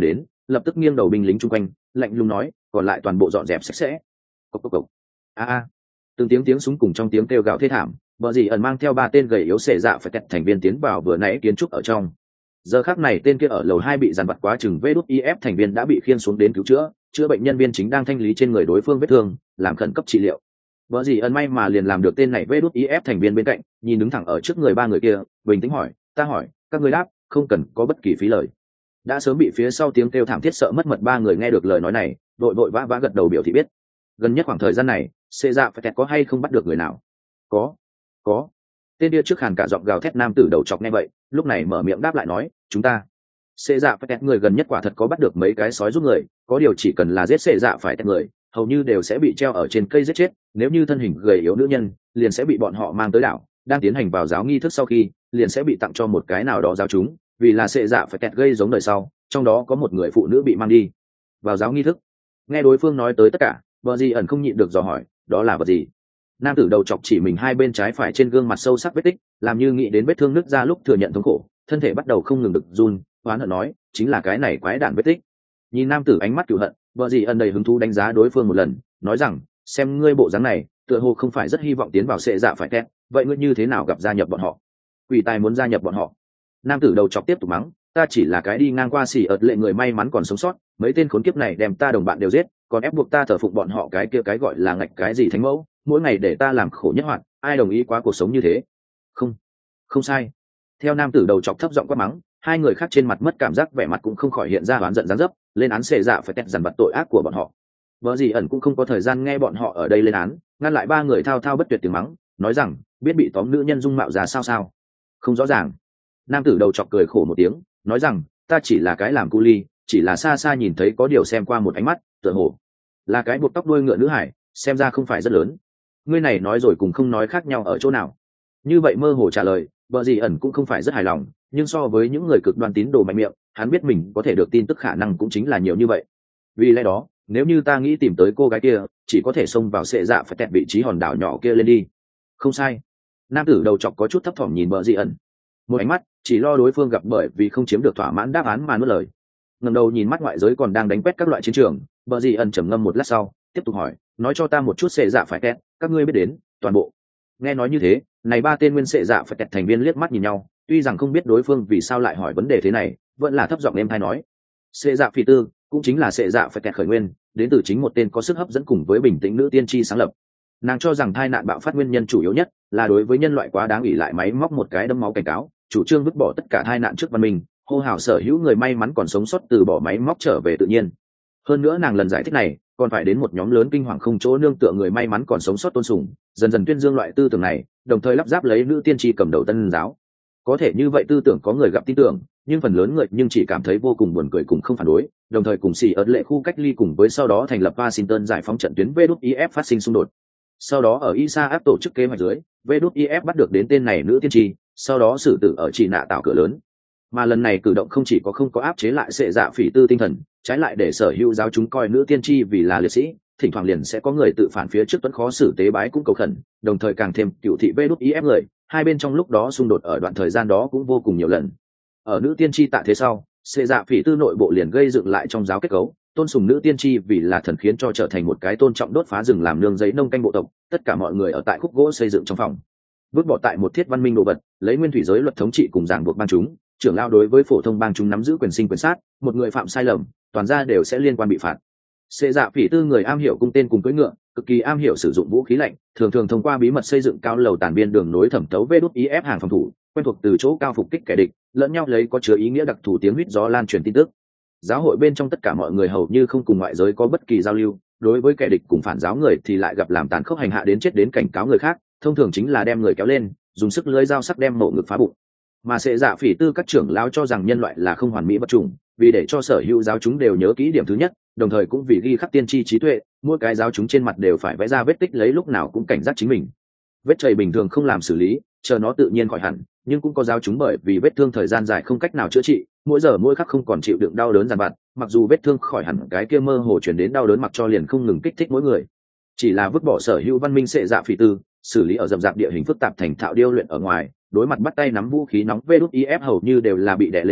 lập tức nghiêng đầu binh lính chung quanh lạnh lùng nói còn lại toàn bộ dọn dẹp sạch sẽ. Cốc cốc cốc. A a. Từng tiếng tiếng súng cùng trong tiếng kêu gào thê thảm, bờ gì ẩn mang theo ba tên gầy yếu xệ dạ phải kẹt thành viên tiến vào vừa nãy kiến trúc ở trong. Giờ khắc này tên kia ở lầu hai bị dàn vặt quá chừng vê đút i ép thành viên đã bị khiêng xuống đến cứu chữa, chữa bệnh nhân viên chính đang thanh lý trên người đối phương vết thương, làm khẩn cấp trị liệu. Bờ gì ẩn may mà liền làm được tên này vê đút i ép thành viên bên cạnh, nhìn đứng thẳng ở trước người ba người kia, bình tĩnh hỏi, ta hỏi, các ngươi đáp, không cần có bất kỳ phí lời. Đã sớm bị phía sau tiếng kêu thảm thiết sợ mất mật ba người nghe được lời nói này, đội vội vã vã gật đầu biểu thị biết. Gần nhất khoảng thời gian này, xê dạ phải kẹt có hay không bắt được người nào? Có, có. Tên kia trước hàn cả giọng gào thét nam tử đầu chọc nghe vậy, lúc này mở miệng đáp lại nói, chúng ta xê dạ phải kẹt người gần nhất quả thật có bắt được mấy cái sói giúp người, có điều chỉ cần là giết xê dạ phải kẹt người, hầu như đều sẽ bị treo ở trên cây giết chết, nếu như thân hình gầy yếu nữ nhân, liền sẽ bị bọn họ mang tới đảo, đang tiến hành vào giáo nghi thức sau khi, liền sẽ bị tặng cho một cái nào đó giáo chúng, vì là xê dạ phải kẹt gây giống đời sau, trong đó có một người phụ nữ bị mang đi vào giáo nghi thức. Nghe đối phương nói tới tất cả, Bờ Di ẩn không nhịn được dò hỏi, đó là vật gì? Nam tử đầu chọc chỉ mình hai bên trái phải trên gương mặt sâu sắc vết tích, làm như nghĩ đến vết thương nứt ra lúc thừa nhận thống khổ, thân thể bắt đầu không ngừng được run, oán hận nói, chính là cái này quái đản vết tích. Nhìn nam tử ánh mắt cừu hận, Bờ Di ẩn đầy hứng thú đánh giá đối phương một lần, nói rằng, xem ngươi bộ dáng này, tựa hồ không phải rất hy vọng tiến vào xệ dạ phải kẹt, vậy ngươi như thế nào gặp gia nhập bọn họ? Quỷ tài muốn gia nhập bọn họ. Nam tử đầu chọc tiếp tục mắng, ta chỉ là cái đi ngang qua xỉ ợt lệ người may mắn còn sống sót, mấy tên khốn kiếp này đem ta đồng bạn đều giết, còn ép buộc ta thờ phụng bọn họ cái kia cái gọi là ngạch cái gì thánh mẫu, mỗi ngày để ta làm khổ nhất hoạt, ai đồng ý quá cuộc sống như thế? Không, không sai. Theo nam tử đầu chọc thấp giọng quát mắng, hai người khác trên mặt mất cảm giác, vẻ mặt cũng không khỏi hiện ra oán giận giáng dấp, lên án xệ dạ phải tẹt dằn vặt tội ác của bọn họ. Vợ gì ẩn cũng không có thời gian nghe bọn họ ở đây lên án, ngăn lại ba người thao thao bất tuyệt tiếng mắng, nói rằng, biết bị tóm nữ nhân dung mạo ra sao sao? Không rõ ràng. Nam tử đầu chọc cười khổ một tiếng, nói rằng, ta chỉ là cái làm cu ly, chỉ là xa xa nhìn thấy có điều xem qua một ánh mắt, tựa hồ là cái buộc tóc đuôi ngựa nữ hải, xem ra không phải rất lớn. Ngươi này nói rồi cùng không nói khác nhau ở chỗ nào? Như vậy mơ hồ trả lời, Bờ gì ẩn cũng không phải rất hài lòng, nhưng so với những người cực đoan tín đồ mạnh miệng, hắn biết mình có thể được tin tức khả năng cũng chính là nhiều như vậy. Vì lẽ đó, nếu như ta nghĩ tìm tới cô gái kia, chỉ có thể xông vào xệ dạ phải tẹt vị trí hòn đảo nhỏ kia lên đi. Không sai. Nam tử đầu chọc có chút thấp thỏm nhìn Bờ gì ẩn, một ánh mắt chỉ lo đối phương gặp bởi vì không chiếm được thỏa mãn đáp án mà nuốt lời. Ngẩng đầu nhìn mắt ngoại giới còn đang đánh quét các loại chiến trường, Bờ gì ẩn trầm ngâm một lát sau, tiếp tục hỏi, nói cho ta một chút xệ dạ phải tẹt, các ngươi biết đến toàn bộ. Nghe nói như thế, này ba tên nguyên xệ dạ phải tẹt thành viên liếc mắt nhìn nhau, tuy rằng không biết đối phương vì sao lại hỏi vấn đề thế này, vẫn là thấp giọng êm tai nói, xệ dạ phi tư cũng chính là xệ dạ phải tẹt khởi nguyên, đến từ chính một tên có sức hấp dẫn cùng với bình tĩnh nữ tiên tri sáng lập. Nàng cho rằng tai nạn bạo phát nguyên nhân chủ yếu nhất là đối với nhân loại quá đáng ỷ lại máy móc một cái đấm máu cảnh cáo, chủ trương vứt bỏ tất cả tai nạn trước văn minh, hô hào sở hữu người may mắn còn sống sót từ bỏ máy móc trở về tự nhiên. Hơn nữa nàng lần giải thích này còn phải đến một nhóm lớn kinh hoàng không chỗ nương tựa người may mắn còn sống sót tôn sùng, dần dần tuyên dương loại tư tưởng này, đồng thời lắp ráp lấy nữ tiên tri cầm đầu tân giáo. Có thể như vậy tư tưởng có người gặp tin tưởng, nhưng phần lớn người nhưng chỉ cảm thấy vô cùng buồn cười cùng không phản đối, đồng thời cùng xì ớt lệ khu cách ly cùng với sau đó thành lập Washington giải phóng trận tuyến vê đút i ép phát sinh xung đột. Sau đó ở Isaac tổ chức kế hoạch dưới, vê đút i ép bắt được đến tên này nữ tiên tri, sau đó xử tử ở chỉ nạ tạo cửa lớn. Mà lần này cử động không chỉ có không có áp chế lại xệ dạ phỉ tư tinh thần, trái lại để sở hữu giáo chúng coi nữ tiên tri vì là liệt sĩ, thỉnh thoảng liền sẽ có người tự phản phía trước tuấn khó xử tế bái cũng cầu khẩn, đồng thời càng thêm cựu thị vê đút i ép người, hai bên trong lúc đó xung đột ở đoạn thời gian đó cũng vô cùng nhiều lần. Ở nữ tiên tri tạ thế sau, xệ dạ phỉ tư nội bộ liền gây dựng lại trong giáo kết cấu, tôn sùng nữ tiên tri vì là thần khiến cho trở thành một cái tôn trọng đốt phá rừng làm nương giấy nông canh bộ tộc, tất cả mọi người ở tại khúc gỗ xây dựng trong phòng vứt bỏ tại một thiết văn minh đồ vật, lấy nguyên thủy giới luật thống trị cùng giảng buộc bang chúng, trưởng lao đối với phổ thông bang chúng nắm giữ quyền sinh quyền sát, một người phạm sai lầm toàn ra đều sẽ liên quan bị phạt. Xệ dạ phỉ tư người am hiểu cung tên cùng cưỡi ngựa, cực kỳ am hiểu sử dụng vũ khí lạnh, thường thường thông qua bí mật xây dựng cao lầu tàn biên đường nối thẩm thấu vê đút i ép hàng phòng thủ, quen thuộc từ chỗ cao phục kích kẻ địch, lẫn nhau lấy có chứa ý nghĩa đặc thù tiếng huýt gió lan truyền tin tức. Giáo hội bên trong tất cả mọi người hầu như không cùng ngoại giới có bất kỳ giao lưu, đối với kẻ địch cùng phản giáo người thì lại gặp làm tàn khốc hành hạ đến chết đến cảnh cáo người khác, thông thường chính là đem người kéo lên, dùng sức lưỡi dao sắc đem mổ ngực phá bụng. Mà xệ dạ phỉ tư các trưởng lão cho rằng nhân loại là không hoàn mỹ vật chủng, vì để cho sở hữu giáo chúng đều nhớ kỹ điểm thứ nhất, đồng thời cũng vì ghi khắc tiên tri trí tuệ, mỗi cái giáo chúng trên mặt đều phải vẽ ra vết tích lấy lúc nào cũng cảnh giác chính mình. Vết chảy bình thường không làm xử lý, chờ nó tự nhiên khỏi hẳn, nhưng cũng có giáo chúng bởi vì vết thương thời gian dài không cách nào chữa trị, mỗi giờ mỗi khắc không còn chịu đựng đau đớn dằn vặt, mặc dù vết thương khỏi hẳn cái kia mơ hồ truyền đến đau đớn mặc cho liền không ngừng kích thích mỗi người. Chỉ là vứt bỏ sở hữu văn minh xệ dạ phỉ tư, xử lý ở rậm rạp địa hình phức tạp thành thạo điêu luyện ở ngoài, đối mặt bắt tay nắm vũ khí nóng vê đút i ép hầu như đều là bị đè lên đánh,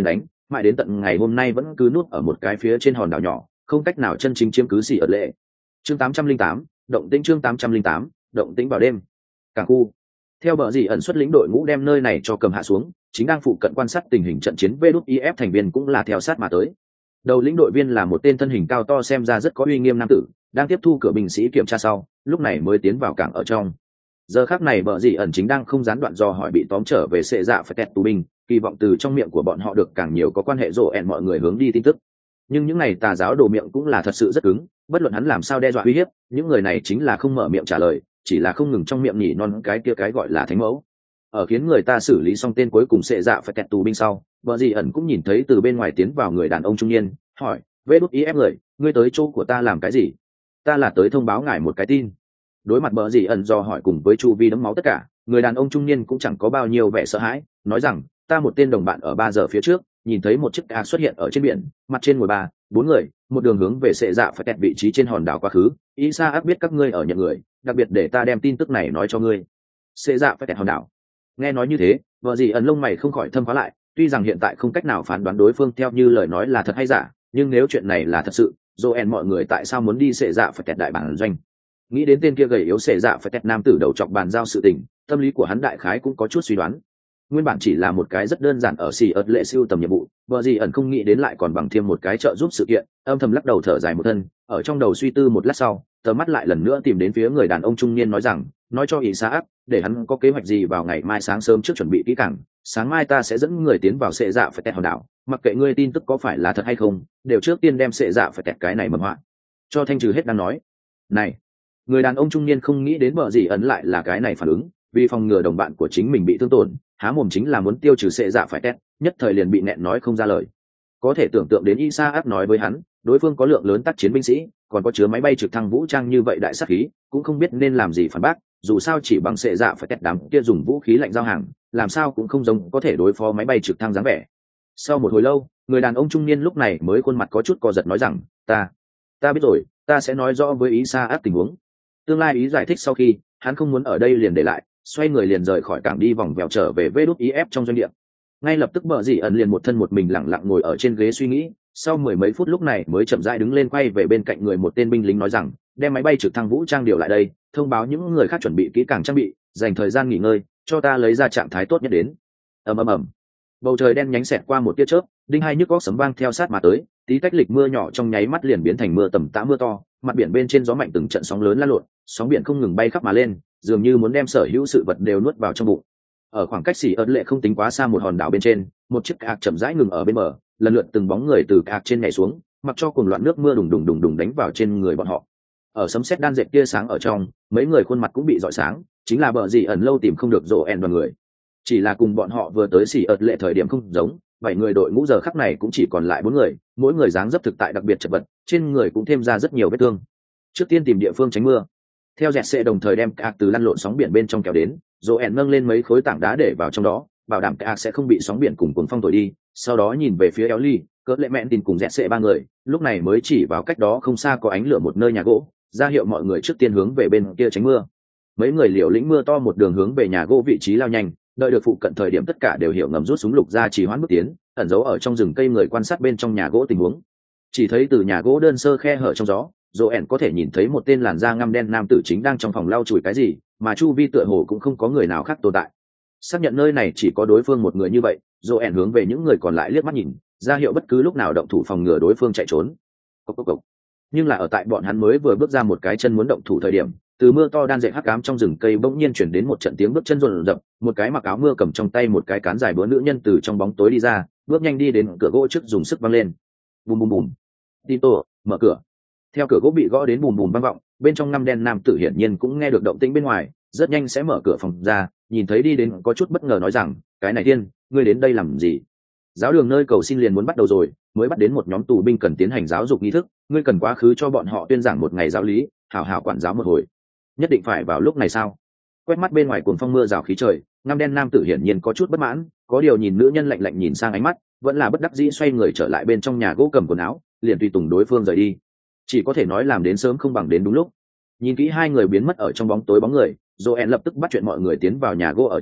mãi đến tận ngày hôm nay vẫn cứ nuốt ở một cái phía trên hòn đảo nhỏ, không cách nào chân chính chiếm cứ xỉ ợt lệ. Chương tám trăm linh tám, động tĩnh chương tám trăm linh tám, động tĩnh vào đêm. Cảng khu. Theo bờ gì ẩn xuất lĩnh đội ngũ đem nơi này cho cầm hạ xuống, chính đang phụ cận quan sát tình hình trận chiến vê đút i ép thành viên cũng là theo sát mà tới. Đầu lĩnh đội viên là một tên thân hình cao to xem ra rất có uy nghiêm nam tử, đang tiếp thu cửa binh sĩ kiểm tra sau, lúc này mới tiến vào cảng ở trong. Giờ khắc này bờ gì ẩn chính đang không gián đoạn do hỏi bị tóm trở về sệ dạ phải tẹt tù binh, kỳ vọng từ trong miệng của bọn họ được càng nhiều có quan hệ rộ ẹn mọi người hướng đi tin tức. Nhưng những này tà giáo đồ miệng cũng là thật sự rất cứng, bất luận hắn làm sao đe dọa uy hiếp, những người này chính là không mở miệng trả lời, chỉ là không ngừng trong miệng nhỉ non cái kia cái gọi là thánh mẫu. Ở khiến người ta xử lý xong tên cuối cùng sệ dạ phải tẹt tù binh sau, bờ gì ẩn cũng nhìn thấy từ bên ngoài tiến vào người đàn ông trung niên, hỏi: "Vê đút i ép người, ngươi tới chỗ của ta làm cái gì?" "Ta là tới thông báo ngài một cái tin." Đối mặt bờ gì ẩn do hỏi cùng với chu vi đấm máu tất cả, người đàn ông trung niên cũng chẳng có bao nhiêu vẻ sợ hãi, nói rằng: "Ta một tên đồng bạn ở ba giờ phía trước nhìn thấy một chiếc cá xuất hiện ở trên biển, mặt trên ngồi ba bốn người, một đường hướng về sệ dạ phải tẹt vị trí trên hòn đảo quá khứ. Isa áp biết các ngươi ở nhận người, đặc biệt để ta đem tin tức này nói cho ngươi." Sệ dạ phải tẹt hòn đảo. Nghe nói như thế, vợ gì ẩn lông mày không khỏi thâm khóa lại, tuy rằng hiện tại không cách nào phán đoán đối phương theo như lời nói là thật hay giả, nhưng nếu chuyện này là thật sự, Joel mọi người tại sao muốn đi sệ dạ phải tẹt đại bản doanh? Nghĩ đến tên kia gầy yếu sệ dạ phải tẹt nam tử đầu chọc bàn giao sự tình, tâm lý của hắn đại khái cũng có chút suy đoán. Nguyên bản chỉ là một cái rất đơn giản ở xì ớt lệ siêu tầm nhiệm vụ, vợ gì ẩn không nghĩ đến lại còn bằng thêm một cái trợ giúp sự kiện, âm thầm lắc đầu thở dài một thân, ở trong đầu suy tư một lát sau, tờ mắt lại lần nữa tìm đến phía người đàn ông trung niên nói rằng, nói cho Isaac, để hắn có kế hoạch gì vào ngày mai sáng sớm trước chuẩn bị kỹ càng, sáng mai ta sẽ dẫn người tiến vào sệ dạ phải tẹt hòn đảo, mặc kệ ngươi tin tức có phải là thật hay không, đều trước tiên đem sệ dạ phải tẹt cái này mầm họa cho thanh trừ hết. Đang nói này, người đàn ông trung niên không nghĩ đến vợ gì ẩn lại là cái này phản ứng, vì phòng ngừa đồng bạn của chính mình bị thương tổn, há mồm chính là muốn tiêu trừ sệ dạ phải tẹt, nhất thời liền bị nẹn nói không ra lời. Có thể tưởng tượng đến Isaac nói với hắn, đối phương có lượng lớn tác chiến binh sĩ, còn có chứa máy bay trực thăng vũ trang như vậy đại sát khí, cũng không biết nên làm gì phản bác, dù sao chỉ bằng sệ dạ phải tẹt đám kia dùng vũ khí lạnh giao hàng, làm sao cũng không giống có thể đối phó máy bay trực thăng dáng vẻ. Sau một hồi lâu, người đàn ông trung niên lúc này mới khuôn mặt có chút co giật nói rằng, ta ta biết rồi, ta sẽ nói rõ với Isaac tình huống. Tương lai ý giải thích sau khi, hắn không muốn ở đây liền để lại, xoay người liền rời khỏi cảng đi vòng vèo trở về vê đút i ép trong doanh địa. Ngay lập tức bờ dì ẩn liền một thân một mình lặng lặng ngồi ở trên ghế suy nghĩ, sau mười mấy phút lúc này mới chậm rãi đứng lên quay về bên cạnh người một tên binh lính nói rằng, đem máy bay trực thăng vũ trang điều lại đây, thông báo những người khác chuẩn bị kỹ càng trang bị, dành thời gian nghỉ ngơi, cho ta lấy ra trạng thái tốt nhất đến. Ầm ầm ầm. Bầu trời đen nhánh xẹt qua một tia chớp, đinh hai nhức góc sấm vang theo sát mà tới, tí tách lịch mưa nhỏ trong nháy mắt liền biến thành mưa tầm tã mưa to, mặt biển bên trên gió mạnh từng trận sóng lớn lan lộn, sóng biển không ngừng bay khắp mà lên, dường như muốn đem sở hữu sự vật đều nuốt vào trong bụng. Ở khoảng cách xỉ ớt lệ không tính quá xa một hòn đảo bên trên, một chiếc cạc chậm rãi ngừng ở bên bờ, lần lượt từng bóng người từ cạc trên nhảy xuống, mặc cho cuồng loạn nước mưa đùng đùng đùng đùng đánh vào trên người bọn họ. Ở sấm sét đan dệt tia sáng ở trong, mấy người khuôn mặt cũng bị rọi sáng, chính là bờ gì ẩn lâu tìm không được rộ ẹn đoàn người. Chỉ là cùng bọn họ vừa tới xỉ ớt lệ thời điểm không giống, bảy người đội ngũ giờ khắc này cũng chỉ còn lại bốn người, mỗi người dáng dấp thực tại đặc biệt chật vật, trên người cũng thêm ra rất nhiều vết thương. Trước tiên tìm địa phương tránh mưa. Theo dẹt sệ đồng thời đem cạc từ lăn lộn sóng biển bên trong kéo đến, rộ ẹn nâng lên mấy khối tảng đá để vào trong đó, bảo đảm cạc sẽ không bị sóng biển cùng cuồng phong thổi đi. Sau đó nhìn về phía Ellie, cỡ lệ mẹn tin cùng dẹt sệ ba người, lúc này mới chỉ vào cách đó không xa có ánh lửa một nơi nhà gỗ, ra hiệu mọi người trước tiên hướng về bên kia tránh mưa. Mấy người liều lĩnh mưa to một đường hướng về nhà gỗ vị trí lao nhanh, đợi được phụ cận thời điểm tất cả đều hiểu ngầm rút súng lục ra chỉ hoãn bước tiến, ẩn giấu ở trong rừng cây người quan sát bên trong nhà gỗ tình huống. Chỉ thấy từ nhà gỗ đơn sơ khe hở trong gió, Joel có thể nhìn thấy một tên làn da ngăm đen nam tử chính đang trong phòng lau chùi cái gì, mà chu vi tựa hồ cũng không có người nào khác tồn tại. Xác nhận nơi này chỉ có đối phương một người như vậy, Joel hướng về những người còn lại liếc mắt nhìn, ra hiệu bất cứ lúc nào động thủ phòng ngừa đối phương chạy trốn. Cốc cốc cốc. Nhưng là ở tại bọn hắn mới vừa bước ra một cái chân muốn động thủ thời điểm, từ mưa to đan dệt hắc ám trong rừng cây bỗng nhiên chuyển đến một trận tiếng bước chân rộn rập, một cái mặc áo mưa cầm trong tay một cái cán dài búa nữ nhân từ trong bóng tối đi ra, bước nhanh đi đến cửa gỗ trước dùng sức văng lên. Bùm bùm bùm. Tito, mở cửa. Theo cửa gỗ bị gõ đến bùm bùm vang vọng, bên trong ngăm đen nam tử hiển nhiên cũng nghe được động tĩnh bên ngoài, rất nhanh sẽ mở cửa phòng ra, nhìn thấy đi đến có chút bất ngờ nói rằng, cái này tiên, ngươi đến đây làm gì? Giáo đường nơi cầu xin liền muốn bắt đầu rồi, mới bắt đến một nhóm tù binh cần tiến hành giáo dục nghi thức, ngươi cần quá khứ cho bọn họ tuyên giảng một ngày giáo lý, hảo hảo quản giáo một hồi. Nhất định phải vào lúc này sao? Quét mắt bên ngoài cuồng phong mưa rào khí trời, ngăm đen nam tử hiển nhiên có chút bất mãn, có điều nhìn nữ nhân lạnh lạnh nhìn sang ánh mắt, vẫn là bất đắc dĩ xoay người trở lại bên trong nhà gỗ cầm quần áo, liền tùy tùng đối phương rời đi. Chỉ có thể nói làm đến sớm không bằng đến đúng lúc. Nhìn kỹ hai người biến mất ở trong bóng tối bóng người, Joel lập tức bắt chuyện mọi người tiến vào nhà gỗ ở trong,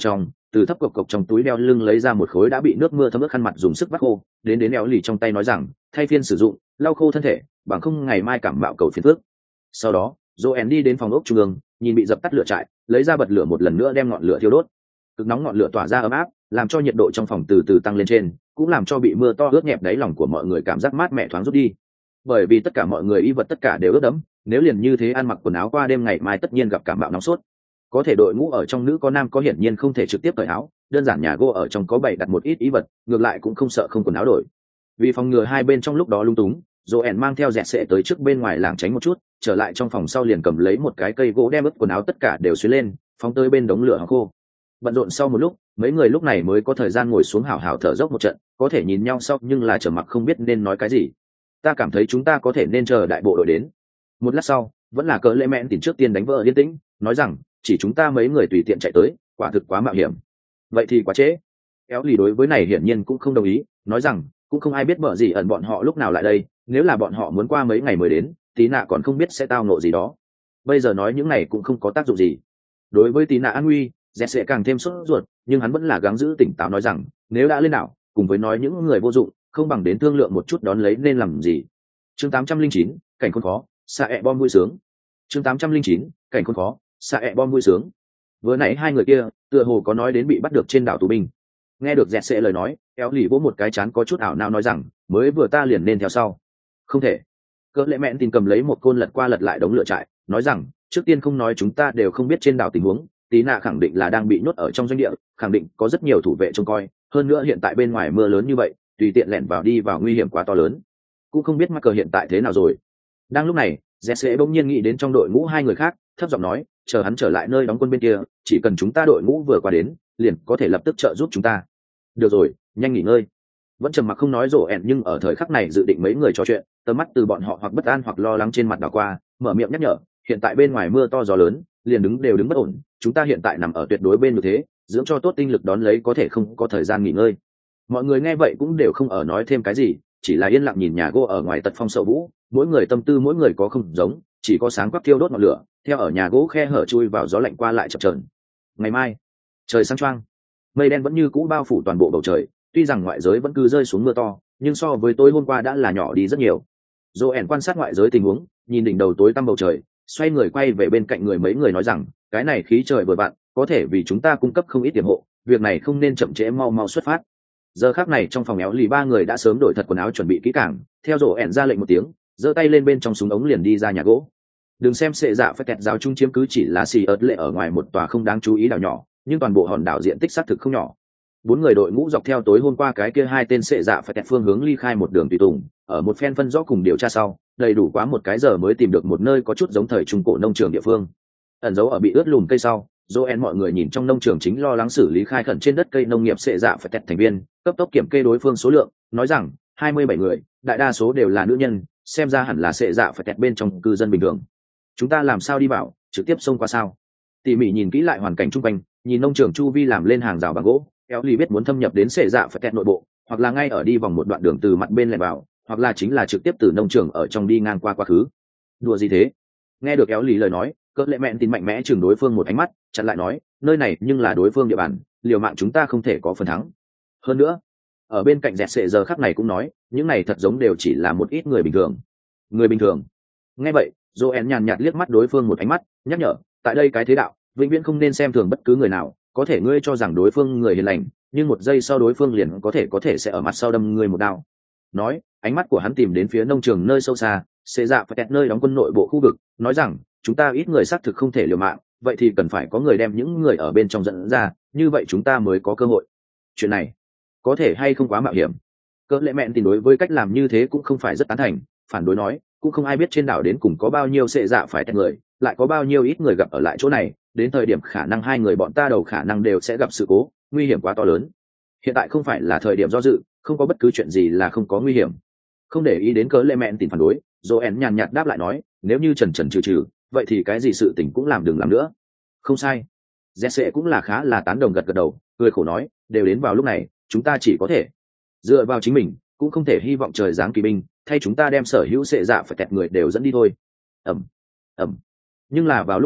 từ thấp cộc cộc trong túi đeo lưng lấy ra một khối đã bị nước mưa thấm ướt khăn mặt dùng sức vắt khô, đến đến éo lì trong tay nói rằng thay phiên sử dụng, lau khô thân thể, bằng không ngày mai cảm mạo cầu phiền phước. Sau đó Joel đi đến phòng ốc trung ương, nhìn bị dập tắt lửa trại, lấy ra bật lửa một lần nữa đem ngọn lửa thiêu đốt. Cực nóng ngọn lửa tỏa ra ấm áp, làm cho nhiệt độ trong phòng từ từ tăng lên trên, cũng làm cho bị mưa to ướt nhẹp đáy lòng của mọi người cảm giác mát mẻ thoáng rút đi. Bởi vì tất cả mọi người y vật tất cả đều ướt đẫm, nếu liền như thế ăn mặc quần áo qua đêm ngày mai tất nhiên gặp cảm mạo nóng sốt. Có thể đội ngũ ở trong nữ có nam có hiển nhiên không thể trực tiếp cởi áo, đơn giản nhà gỗ ở trong có bày đặt một ít y vật, ngược lại cũng không sợ không quần áo đổi. Vì phòng ngừa hai bên trong lúc đó lung túng, Joel mang theo dẹt sệ tới trước bên ngoài lảng tránh một chút, trở lại trong phòng sau liền cầm lấy một cái cây gỗ đem ướt quần áo tất cả đều xuyến lên, phóng tới bên đống lửa hóng khô. Bận rộn sau một lúc, mấy người lúc này mới có thời gian ngồi xuống hào hào thở dốc một trận, có thể nhìn nhau sau nhưng là trầm mặc không biết nên nói cái gì. Ta cảm thấy chúng ta có thể nên chờ đại bộ đội đến. Một lát sau, vẫn là cỡ lệ mẹn tìm trước tiên đánh vỡ yên tĩnh, nói rằng chỉ chúng ta mấy người tùy tiện chạy tới, quả thực quá mạo hiểm. Vậy thì quá trễ. Éo lì đối với này hiển nhiên cũng không đồng ý, nói rằng cũng không ai biết bở gì ẩn bọn họ lúc nào lại đây, nếu là bọn họ muốn qua mấy ngày mới đến, tí nạ còn không biết sẽ tao nộ gì đó. Bây giờ nói những này cũng không có tác dụng gì. Đối với tí nạ an nguy, dẹt sẽ càng thêm sốt ruột, nhưng hắn vẫn là gắng giữ tỉnh táo nói rằng nếu đã lên đảo, cùng với nói những người vô dụng, không bằng đến thương lượng một chút đón lấy nên làm gì. Chương tám trăm linh chín, cảnh khốn khó, xạ ẹ bom vui sướng. Chương tám trăm linh chín, cảnh khốn khó, xạ ẹ bom vui sướng. Vừa nãy hai người kia, tựa hồ có nói đến bị bắt được trên đảo tù binh. Nghe được dẹt sẽ lời nói, éo lì vỗ một cái chán có chút ảo não nói rằng mới vừa ta liền nên theo sau. Không thể. Cỡ lệ mẹn tìm cầm lấy một côn lật qua lật lại đống lửa trại, nói rằng trước tiên không nói chúng ta đều không biết trên đảo tình huống, tí nạ khẳng định là đang bị nhốt ở trong doanh địa, khẳng định có rất nhiều thủ vệ trông coi, hơn nữa hiện tại bên ngoài mưa lớn như vậy, tùy tiện lẻn vào đi vào nguy hiểm quá to lớn, cũng không biết mắc cờ hiện tại thế nào rồi. Đang lúc này Jesse bỗng nhiên nghĩ đến trong đội ngũ hai người khác, thấp giọng nói chờ hắn trở lại nơi đóng quân bên kia, chỉ cần chúng ta đội ngũ vừa qua đến liền có thể lập tức trợ giúp chúng ta. Được rồi, nhanh nghỉ ngơi. Vẫn trầm mặc không nói rổ ẹn, nhưng ở thời khắc này dự định mấy người trò chuyện, tầm mắt từ bọn họ hoặc bất an hoặc lo lắng trên mặt đảo qua, mở miệng nhắc nhở hiện tại bên ngoài mưa to gió lớn, liền đứng đều đứng bất ổn, chúng ta hiện tại nằm ở tuyệt đối bên như thế, dưỡng cho tốt tinh lực đón lấy có thể không có thời gian nghỉ ngơi. Mọi người nghe vậy cũng đều không ở nói thêm cái gì, chỉ là yên lặng nhìn nhà gỗ ở ngoài tật phong sậu vũ, mỗi người tâm tư mỗi người có không giống, chỉ có sáng quắc thiêu đốt ngọn lửa, theo ở nhà gỗ khe hở chui vào gió lạnh qua lại chập chờn. Ngày mai trời sáng choang, mây đen vẫn như cũ bao phủ toàn bộ bầu trời, tuy rằng ngoại giới vẫn cứ rơi xuống mưa to, nhưng so với tối hôm qua đã là nhỏ đi rất nhiều. Joel quan sát ngoại giới tình huống, nhìn đỉnh đầu tối tăm bầu trời, xoay người quay về bên cạnh người mấy người nói rằng cái này khí trời vừa vặn, có thể vì chúng ta cung cấp không ít tiềm hộ, việc này không nên chậm trễ, mau mau xuất phát. Giờ khắc này trong phòng éo lì ba người đã sớm đổi thật quần áo chuẩn bị kỹ càng, theo Joel ra lệnh một tiếng, giơ tay lên bên trong súng ống liền đi ra nhà gỗ. Đừng xem sệ dạ phải kẹt giáo trung chiếm cứ chỉ là xì ớt lệ ở ngoài một tòa không đáng chú ý đảo nhỏ, nhưng toàn bộ hòn đảo diện tích xác thực không nhỏ. Bốn người đội ngũ dọc theo tối hôm qua cái kia hai tên sệ dạ phải kẹt phương hướng ly khai một đường tùy tùng, ở một phen phân rõ cùng điều tra sau, đầy đủ quá một cái giờ mới tìm được một nơi có chút giống thời trung cổ nông trường địa phương. Ẩn giấu ở bị ướt lùm cây sau, Joel mọi người nhìn trong nông trường chính lo lắng xử lý khai khẩn trên đất cây nông nghiệp sệ dạ phải kẹt thành viên, cấp tốc kiểm kê đối phương số lượng, nói rằng hai mươi bảy người, đại đa số đều là nữ nhân, xem ra hẳn là sệ dạ phải kẹt bên trong cư dân bình thường. Chúng ta làm sao đi vào, trực tiếp xông qua sao? Tỉ mỉ nhìn kỹ lại hoàn cảnh chung quanh, nhìn nông trường chu vi làm lên hàng rào bằng gỗ, éo lì biết muốn thâm nhập đến sệ dạ phải kẹt nội bộ, hoặc là ngay ở đi vòng một đoạn đường từ mặt bên lẻn vào, hoặc là chính là trực tiếp từ nông trường ở trong đi ngang qua quá khứ. Đùa gì thế? Nghe được éo lì lời nói, cỡ lệ mẹn tin mạnh mẽ chừng đối phương một ánh mắt, chặn lại nói nơi này nhưng là đối phương địa bàn, liều mạng chúng ta không thể có phần thắng. Hơn nữa ở bên cạnh dẹt sệ giờ khắc này cũng nói những này thật giống đều chỉ là một ít người bình thường. Người bình thường? Nghe vậy Joel nhàn nhạt liếc mắt đối phương một ánh mắt, nhắc nhở tại đây cái thế đạo vĩnh viễn không nên xem thường bất cứ người nào, có thể ngươi cho rằng đối phương người hiền lành, nhưng một giây sau đối phương liền có thể có thể sẽ ở mặt sau đâm ngươi một đao. Nói ánh mắt của hắn tìm đến phía nông trường nơi sâu xa, xê dạ phải kẹt nơi đóng quân nội bộ khu vực, nói rằng chúng ta ít người xác thực không thể liều mạng, vậy thì cần phải có người đem những người ở bên trong dẫn ra, như vậy chúng ta mới có cơ hội. Chuyện này có thể hay không quá mạo hiểm? Cỡ lệ mẹn tìm đối với cách làm như thế cũng không phải rất tán thành, phản đối nói cũng không ai biết trên đảo đến cùng có bao nhiêu xệ dạ phải kẹt người, lại có bao nhiêu ít người gặp ở lại chỗ này, đến thời điểm khả năng hai người bọn ta đầu khả năng đều sẽ gặp sự cố, nguy hiểm quá to lớn. Hiện tại không phải là thời điểm do dự, không có bất cứ chuyện gì là không có nguy hiểm. Không để ý đến cớ lệ mẹn tìm phản đối, Joel nhàn nhạt đáp lại nói nếu như trần trần trừ trừ, vậy thì cái gì sự tình cũng làm đừng làm nữa. Không sai. Jesse cũng là khá là tán đồng gật gật đầu, cười khổ nói đều đến vào lúc này, chúng ta chỉ có thể dựa vào chính mình, cũng không thể hy vọng trời giáng kỳ binh thay chúng ta đem sở hữu sệ dạ phải kẹt người đều dẫn đi thôi. Ẩm ẩm. Nhưng là vào lúc này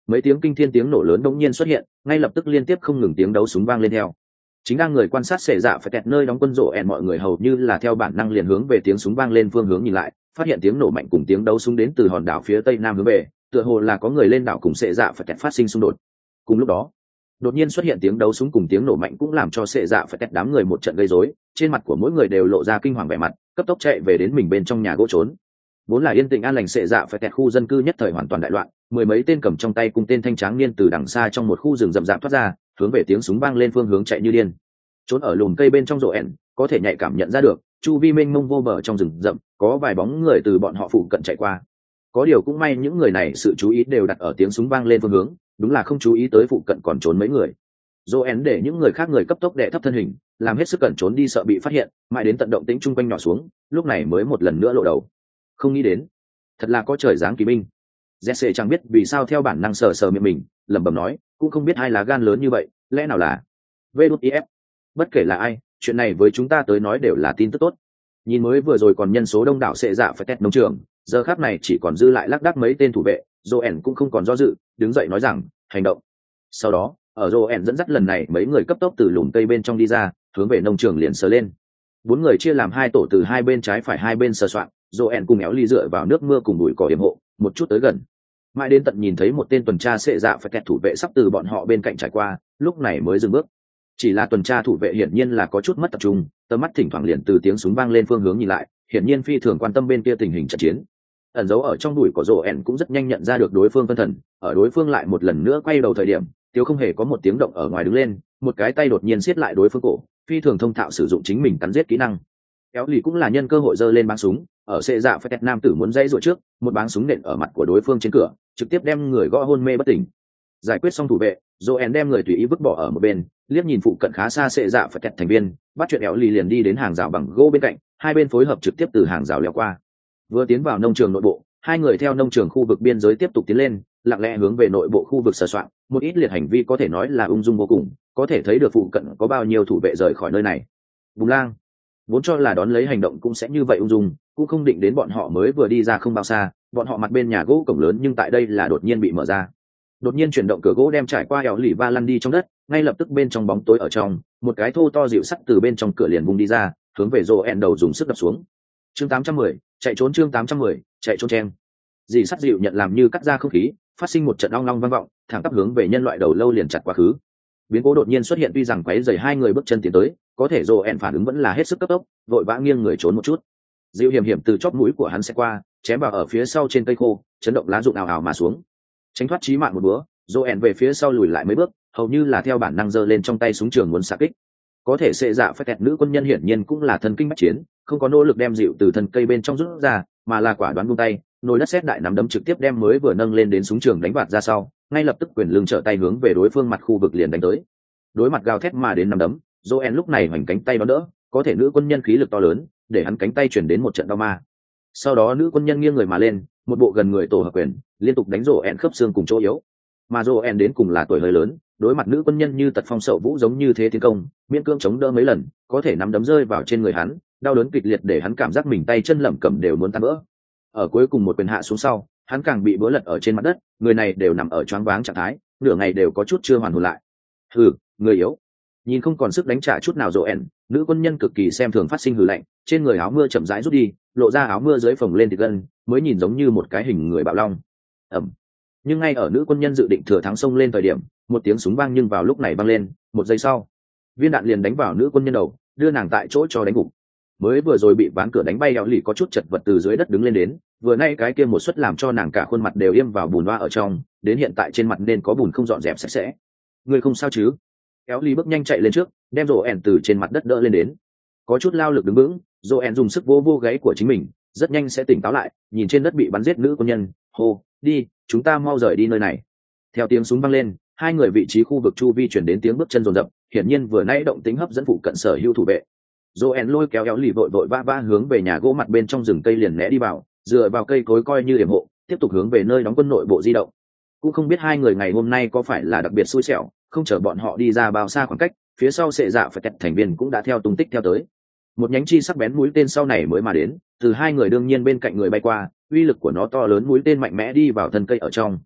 mấy tiếng kinh thiên tiếng nổ lớn đống nhiên xuất hiện, ngay lập tức liên tiếp không ngừng tiếng đấu súng vang lên theo. Chính đang người quan sát xệ dạ phải kẹt nơi đóng quân rộ ẹn, mọi người hầu như là theo bản năng liền hướng về tiếng súng vang lên phương hướng nhìn lại, phát hiện tiếng nổ mạnh cùng tiếng đấu súng đến từ hòn đảo phía tây nam hướng về, tựa hồ là có người lên đảo cùng xệ dạ phải kẹt phát sinh xung đột. Cùng lúc đó, đột nhiên xuất hiện tiếng đấu súng cùng tiếng nổ mạnh cũng làm cho xệ dạ phải kẹt đám người một trận gây rối, trên mặt của mỗi người đều lộ ra kinh hoàng vẻ mặt, cấp tốc chạy về đến mình bên trong nhà gỗ trốn. Vốn là yên tĩnh an lành xệ dạ phải kẹt khu dân cư nhất thời hoàn toàn đại loạn, mười mấy tên cầm trong tay cung tên thanh tráng niên từ đằng xa trong một khu rừng rậm rạp thoát ra, hướng về tiếng súng vang lên phương hướng chạy như điên. Trốn ở lùm cây bên trong rộ ẻn có thể nhạy cảm nhận ra được chu vi mênh mông vô bờ trong rừng rậm có vài bóng người từ bọn họ phụ cận chạy qua. Có điều cũng may những người này sự chú ý đều đặt ở tiếng súng vang lên phương hướng, đúng là không chú ý tới phụ cận còn trốn mấy người. Rộ ẻn để những người khác người cấp tốc đè thấp thân hình, làm hết sức cẩn trốn đi sợ bị phát hiện, mãi đến tận động tĩnh chung quanh nhỏ xuống, lúc này mới một lần nữa lộ đầu. Không nghĩ đến, thật là có trời giáng kỳ binh. Jesse chẳng biết vì sao theo bản năng sờ sờ miệng mình, lẩm bẩm nói, cũng không biết hai lá gan lớn như vậy, lẽ nào là vê đút i ép. Bất kể là ai, chuyện này với chúng ta tới nói đều là tin tức tốt. Nhìn mới vừa rồi còn nhân số đông đảo xệ dạ phải tét nông trường, giờ khắc này chỉ còn dư lại lác đác mấy tên thủ vệ, Joen cũng không còn do dự, đứng dậy nói rằng, hành động. Sau đó, ở Joen dẫn dắt lần này mấy người cấp tốc từ lùm cây bên trong đi ra, hướng về nông trường liền sờ lên. Bốn người chia làm hai tổ từ hai bên trái phải hai bên sờ soạn, Joen cùng éo ly dựa vào nước mưa cùng bụi cỏ yểm hộ, một chút tới gần. Mãi đến tận nhìn thấy một tên tuần tra xệ dạ phải tét thủ vệ sắp từ bọn họ bên cạnh trải qua, lúc này mới dừng bước. Chỉ là tuần tra thủ vệ hiển nhiên là có chút mất tập trung, tầm mắt thỉnh thoảng liền từ tiếng súng vang lên phương hướng nhìn lại, hiển nhiên phi thường quan tâm bên kia tình hình trận chiến. Ẩn giấu ở trong bụi cỏ rộ ẻn cũng rất nhanh nhận ra được đối phương phân thần, ở đối phương lại một lần nữa quay đầu thời điểm, Tiếu không hề có một tiếng động ở ngoài đứng lên, một cái tay đột nhiên siết lại đối phương cổ, phi thường thông thạo sử dụng chính mình cắn giết kỹ năng. Kéo lì cũng là nhân cơ hội giơ lên báng súng, ở xệ dạ phải tét nam tử muốn dãy dội trước, một báng súng nện ở mặt của đối phương trên cửa, trực tiếp đem người gõ hôn mê bất tỉnh. Giải quyết xong thủ vệ, Joen đem người tùy ý vứt bỏ ở một bên, liếc nhìn phụ cận khá xa xệ dạ phải kẹt thành viên, bắt chuyện éo lì liền đi đến hàng rào bằng gỗ bên cạnh, hai bên phối hợp trực tiếp từ hàng rào leo qua. Vừa tiến vào nông trường nội bộ, hai người theo nông trường khu vực biên giới tiếp tục tiến lên, lặng lẽ hướng về nội bộ khu vực sờ soạn, một ít liệt hành vi có thể nói là ung dung vô cùng, có thể thấy được phụ cận có bao nhiêu thủ vệ rời khỏi nơi này. Bùng lang, vốn cho là đón lấy hành động cũng sẽ như vậy ung dung, cũng không định đến bọn họ mới vừa đi ra không bao xa, bọn họ mặt bên nhà gỗ cổng lớn nhưng tại đây là đột nhiên bị mở ra. Đột nhiên chuyển động cửa gỗ đem trải qua éo lì va lăn đi trong đất, ngay lập tức bên trong bóng tối ở trong, một cái thô to dịu sắt từ bên trong cửa liền bung đi ra, hướng về Joen đầu dùng sức đập xuống. Chương tám trăm mười, chạy trốn. Chương tám trăm mười, chạy trốn chen. Dì sắt dịu nhận làm như cắt ra không khí, phát sinh một trận long long vang vọng, thẳng tắp hướng về nhân loại đầu lâu liền chặt quá khứ. Biến cố đột nhiên xuất hiện tuy rằng quấy rầy hai người bước chân tiến tới, có thể Joen phản ứng vẫn là hết sức cấp tốc, vội vã nghiêng người trốn một chút. Dịu hiểm hiểm từ chóp mũi của hắn sẽ qua, chém vào ở phía sau trên cây khô, chấn động lá rụng ào ào mà xuống. Tránh thoát chí mạng một búa, Joen về phía sau lùi lại mấy bước, hầu như là theo bản năng giơ lên trong tay súng trường muốn xạ kích. Có thể xệ dạ phải kẹt nữ quân nhân hiển nhiên cũng là thần kinh bách chiến, không có nỗ lực đem dịu từ thân cây bên trong rút ra, mà là quả đoán buông tay, nồi đất sét đại nắm đấm trực tiếp đem mới vừa nâng lên đến súng trường đánh vạt ra sau, ngay lập tức quyền lưng trở tay hướng về đối phương mặt khu vực liền đánh tới. Đối mặt gào thét mà đến nắm đấm, Joen lúc này hoành cánh tay đón đỡ, có thể nữ quân nhân khí lực to lớn, để hắn cánh tay chuyển đến một trận đau ma. Sau đó nữ quân nhân nghiêng người mà lên, một bộ gần người tổ hợp quyền, liên tục đánh Joen khớp xương cùng chỗ yếu. Mà Joen đến cùng là tuổi hơi lớn, đối mặt nữ quân nhân như tật phong sậu vũ giống như thế tiến công, miễn cưỡng chống đỡ mấy lần, có thể nắm đấm rơi vào trên người hắn, đau đớn kịch liệt để hắn cảm giác mình tay chân lẩm cẩm đều muốn tan vỡ. Ở cuối cùng một quyền hạ xuống sau, hắn càng bị bỡ lật ở trên mặt đất, người này đều nằm ở choáng váng trạng thái, nửa ngày đều có chút chưa hoàn hồn lại. Hừ, người yếu. Nhìn không còn sức đánh trả chút nào Joen, nữ quân nhân cực kỳ xem thường phát sinh hừ lạnh, trên người áo mưa chậm rãi rút đi, lộ ra áo mưa dưới phồng lên thịt gân, mới nhìn giống như một cái hình người bạo long. Ầm. Nhưng ngay ở nữ quân nhân dự định thừa thắng xông lên thời điểm, một tiếng súng vang nhưng vào lúc này vang lên, một giây sau, viên đạn liền đánh vào nữ quân nhân đầu, đưa nàng tại chỗ cho đánh gục. Mới vừa rồi bị ván cửa đánh bay éo lì có chút chật vật từ dưới đất đứng lên đến, vừa nay cái kia một suất làm cho nàng cả khuôn mặt đều im vào bùn hoa ở trong, đến hiện tại trên mặt nên có bùn không dọn dẹp sạch sẽ. Người không sao chứ? Éo lì bước nhanh chạy lên trước, đem Joen từ trên mặt đất đỡ lên đến. Có chút lao lực đứng vững, Joen dùng sức vô vô gáy của chính mình, rất nhanh sẽ tỉnh táo lại, nhìn trên đất bị bắn giết nữ quân nhân, hô, đi, chúng ta mau rời đi nơi này. Theo tiếng súng vang lên, hai người vị trí khu vực chu vi chuyển đến tiếng bước chân rồn rập, hiển nhiên vừa nãy động tính hấp dẫn phụ cận sở hữu thủ vệ. Joen lôi kéo éo lì vội vội vã vã hướng về nhà gỗ mặt bên trong rừng cây liền né đi vào, dựa vào cây cối coi như điểm hộ, tiếp tục hướng về nơi đóng quân nội bộ di động. Cũng không biết hai người ngày hôm nay có phải là đặc biệt xui xẻo, không chờ bọn họ đi ra bao xa khoảng cách, phía sau sệ dạ phải kẹt thành viên cũng đã theo tung tích theo tới. Một nhánh chi sắc bén mũi tên sau này mới mà đến, từ hai người đương nhiên bên cạnh người bay qua, uy lực của nó to lớn, mũi tên mạnh mẽ đi vào thân cây ở trong.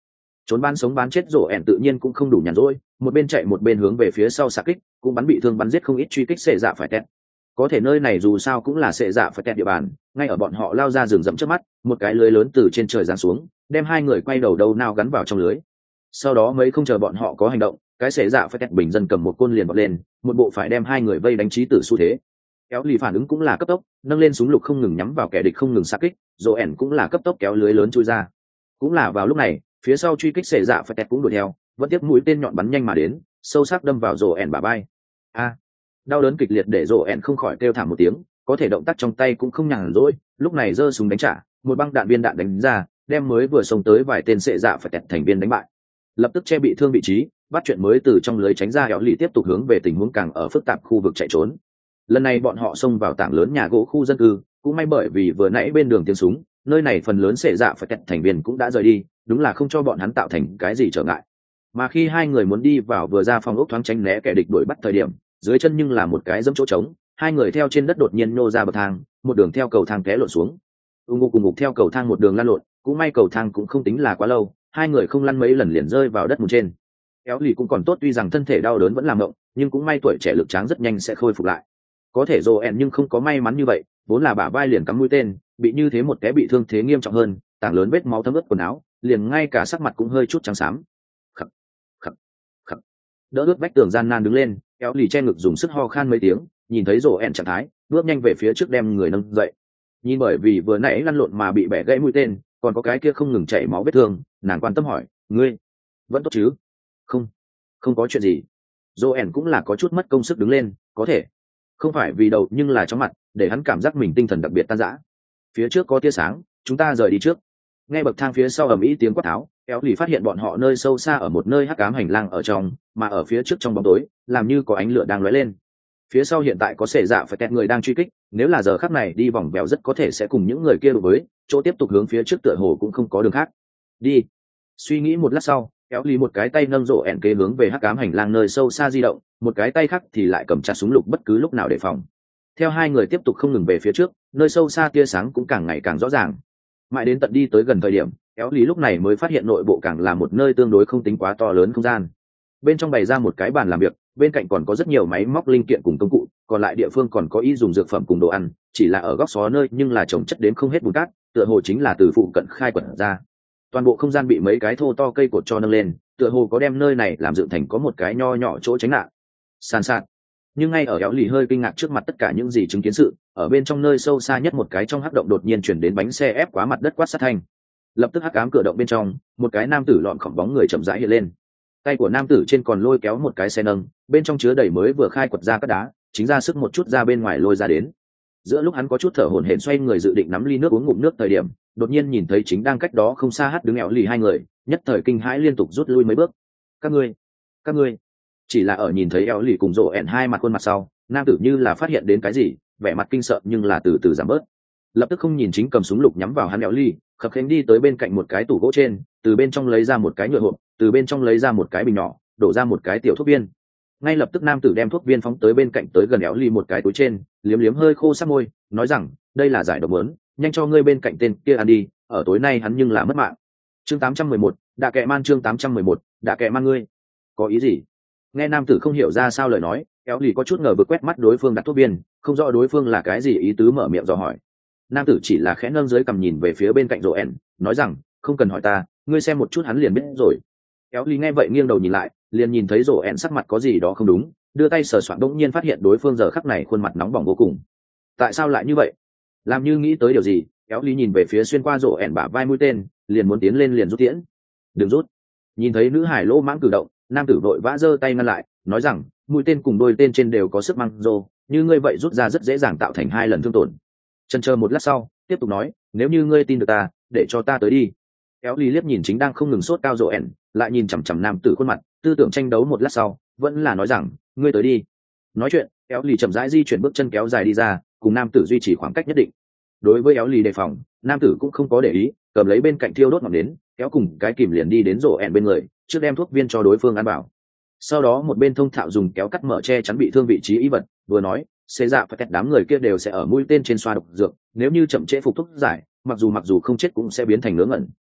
Trốn bán sống bán chết rổ ẻn tự nhiên cũng không đủ nhàn rỗi, một bên chạy một bên hướng về phía sau xạ kích, cũng bắn bị thương bắn giết không ít truy kích xệ dạ phải tẹt. Có thể nơi này dù sao cũng là xệ dạ phải tẹt địa bàn, ngay ở bọn họ lao ra rừng rậm trước mắt, một cái lưới lớn từ trên trời giáng xuống, đem hai người quay đầu đâu nào gắn vào trong lưới. Sau đó mấy không chờ bọn họ có hành động, cái xệ dạ phải tẹt bình dân cầm một côn liền bật lên, một bộ phải đem hai người vây đánh trí tử xu thế. Kéo lì phản ứng cũng là cấp tốc, nâng lên súng lục không ngừng nhắm vào kẻ địch không ngừng xạ kích, rổ ẻn cũng là cấp tốc kéo lưới lớn chui ra. Cũng là vào lúc này, phía sau truy kích xệ dạ phải tẹt cũng đuổi theo, vẫn tiếp mũi tên nhọn bắn nhanh mà đến, sâu sắc đâm vào rổ ẻn bả vai. A, đau đớn kịch liệt để rổ ẻn không khỏi kêu thảm một tiếng, có thể động tác trong tay cũng không nhàn rỗi, lúc này giơ súng đánh trả, một băng đạn viên đạn đánh ra, đem mới vừa xông tới vài tên xệ dạ phải tẹt thành viên đánh bại. Lập tức che bị thương vị trí, bắt chuyện mới từ trong lưới tránh ra, Éo lì tiếp tục hướng về tình huống càng ở phức tạp khu vực chạy trốn. Lần này bọn họ xông vào tảng lớn nhà gỗ khu dân cư, cũng may bởi vì vừa nãy bên đường tiếng súng, nơi này phần lớn xệ dạ phải tẹt thành viên cũng đã rời đi, đúng là không cho bọn hắn tạo thành cái gì trở ngại. Mà khi hai người muốn đi vào vừa ra phòng ốc thoáng tránh né kẻ địch đuổi bắt thời điểm, dưới chân nhưng là một cái dẫm chỗ trống, hai người theo trên đất đột nhiên nô ra bậc thang, một đường theo cầu thang té lộn xuống. Ung ngục cùng ngục theo cầu thang một đường lăn lộn, cũng may cầu thang cũng không tính là quá lâu, hai người không lăn mấy lần liền rơi vào đất mùn trên. Éo lì cũng còn tốt, tuy rằng thân thể đau đớn vẫn làm mộng, nhưng cũng may tuổi trẻ lực tráng rất nhanh sẽ khôi phục lại. Có thể Joen nhưng không có may mắn như vậy, vốn là bả vai liền cắm mũi tên, bị như thế một té bị thương thế nghiêm trọng hơn, tảng lớn vết máu thấm ướt quần áo, liền ngay cả sắc mặt cũng hơi chút trắng xám. Khập, khập, khập. Đỡ ướt vách tường gian nan đứng lên, Éo lì che ngực dùng sức ho khan mấy tiếng, nhìn thấy Joen trạng thái, bước nhanh về phía trước đem người nâng dậy. Nhìn bởi vì vừa nãy lăn lộn mà bị bẻ gãy mũi tên, còn có cái kia không ngừng chảy máu vết thương, nàng quan tâm hỏi, ngươi vẫn tốt chứ? Không, không có chuyện gì. Joen cũng là có chút mất công sức đứng lên, có thể không phải vì đầu nhưng là chóng mặt, để hắn cảm giác mình tinh thần đặc biệt tan rã. Phía trước có tia sáng, chúng ta rời đi trước. Nghe bậc thang phía sau ầm ĩ tiếng quát tháo, Éo lì phát hiện bọn họ nơi sâu xa ở một nơi hắc ám hành lang ở trong, mà ở phía trước trong bóng tối, làm như có ánh lửa đang lóe lên. Phía sau hiện tại có xệ dạ phải tẹt người đang truy kích, nếu là giờ khắc này đi vòng vèo rất có thể sẽ cùng những người kia đối với, chỗ tiếp tục hướng phía trước tựa hồ cũng không có đường khác. Đi. Suy nghĩ một lát sau, Éo lì một cái tay nâng rổ ẹn kế hướng về hắc ám hành lang nơi sâu xa di động, một cái tay khác thì lại cầm chặt súng lục bất cứ lúc nào đề phòng. Theo hai người tiếp tục không ngừng về phía trước, nơi sâu xa tia sáng cũng càng ngày càng rõ ràng. Mãi đến tận đi tới gần thời điểm, Éo lì lúc này mới phát hiện nội bộ càng là một nơi tương đối không tính quá to lớn không gian. Bên trong bày ra một cái bàn làm việc, bên cạnh còn có rất nhiều máy móc linh kiện cùng công cụ, còn lại địa phương còn có y dùng dược phẩm cùng đồ ăn, chỉ là ở góc xó nơi nhưng là trồng chất đến không hết bùn cát, tựa hồ chính là từ phụ cận khai quật ra. Toàn bộ không gian bị mấy cái thô to cây cột cho nâng lên, tựa hồ có đem nơi này làm dựng thành có một cái nho nhỏ chỗ tránh nạn. Sàn sạt. Nhưng ngay ở Éo lì hơi kinh ngạc trước mặt tất cả những gì chứng kiến sự, ở bên trong nơi sâu xa nhất một cái trong hắc động đột nhiên chuyển đến bánh xe ép quá mặt đất quát sát thanh. Lập tức hắc ám cửa động bên trong, một cái nam tử lọn khỏng bóng người chậm rãi hiện lên. Tay của nam tử trên còn lôi kéo một cái xe nâng, bên trong chứa đầy mới vừa khai quật ra các đá, chính ra sức một chút ra bên ngoài lôi ra đến. Giữa lúc hắn có chút thở hổn hển xoay người dự định nắm ly nước uống ngụm nước thời điểm, đột nhiên nhìn thấy chính đang cách đó không xa hát đứng Éo lì hai người, nhất thời kinh hãi liên tục rút lui mấy bước. Các ngươi, các ngươi. Chỉ là ở nhìn thấy Éo lì cùng rộ ẹn hai mặt khuôn mặt sau, nam tử như là phát hiện đến cái gì, vẻ mặt kinh sợ nhưng là từ từ giảm bớt. Lập tức không nhìn chính cầm súng lục nhắm vào hắn Éo lì, khập khiễng đi tới bên cạnh một cái tủ gỗ trên, từ bên trong lấy ra một cái nhựa hộp, từ bên trong lấy ra một cái bình nhỏ, đổ ra một cái tiểu thuốc viên. Ngay lập tức nam tử đem thuốc viên phóng tới bên cạnh tới gần Éo lì một cái túi trên, liếm liếm hơi khô sát môi, nói rằng đây là giải độc muốn, nhanh cho ngươi bên cạnh tên kia ăn đi, ở tối nay hắn nhưng là mất mạng. Chương tám trăm mười một, đạ kệ man chương tám trăm mười một, đạ kệ man ngươi. Có ý gì? Nghe nam tử không hiểu ra sao lời nói, Éo lì có chút ngờ vực quét mắt đối phương đặt thuốc viên, không rõ đối phương là cái gì ý tứ mở miệng dò hỏi. Nam tử chỉ là khẽ nâng dưới cằm nhìn về phía bên cạnh Joen, nói rằng không cần hỏi ta, ngươi xem một chút hắn liền biết rồi. Éo lì nghe vậy nghiêng đầu nhìn lại, liền nhìn thấy Joen sắc mặt có gì đó không đúng, đưa tay sờ soạn bỗng nhiên phát hiện đối phương giờ khắc này khuôn mặt nóng bỏng vô cùng. Tại sao lại như vậy? Làm như nghĩ tới điều gì, Éo lì nhìn về phía xuyên qua Joen bả vai mũi tên, liền muốn tiến lên liền rút tiễn. Đừng rút. Nhìn thấy nữ hải lỗ mãng cử động, nam tử vội vã giơ tay ngăn lại, nói rằng mũi tên cùng đôi tên trên đều có sức mang rô, như ngươi vậy rút ra rất dễ dàng tạo thành hai lần thương tổn. Chần chờ một lát sau, tiếp tục nói, nếu như ngươi tin được ta, để cho ta tới đi. Éo lì liếc nhìn chính đang không ngừng sốt cao Joen, lại nhìn chằm chằm nam tử khuôn mặt, tư tưởng tranh đấu một lát sau, vẫn là nói rằng ngươi tới đi. Nói chuyện, Éo lì chậm rãi di chuyển bước chân kéo dài đi ra, cùng nam tử duy trì khoảng cách nhất định. Đối với Éo lì đề phòng, nam tử cũng không có để ý, cầm lấy bên cạnh thiêu đốt ngọn nến, kéo cùng cái kìm liền đi đến Joen bên người, trước đem thuốc viên cho đối phương ăn bảo. Sau đó một bên thông thạo dùng kéo cắt mở che chắn bị thương vị trí y vật, vừa nói xê dạ phải kẹt đám người kia đều sẽ ở mũi tên trên xoa độc dược, nếu như chậm trễ phục thuốc giải, mặc dù mặc dù không chết cũng sẽ biến thành ngớ ngẩn.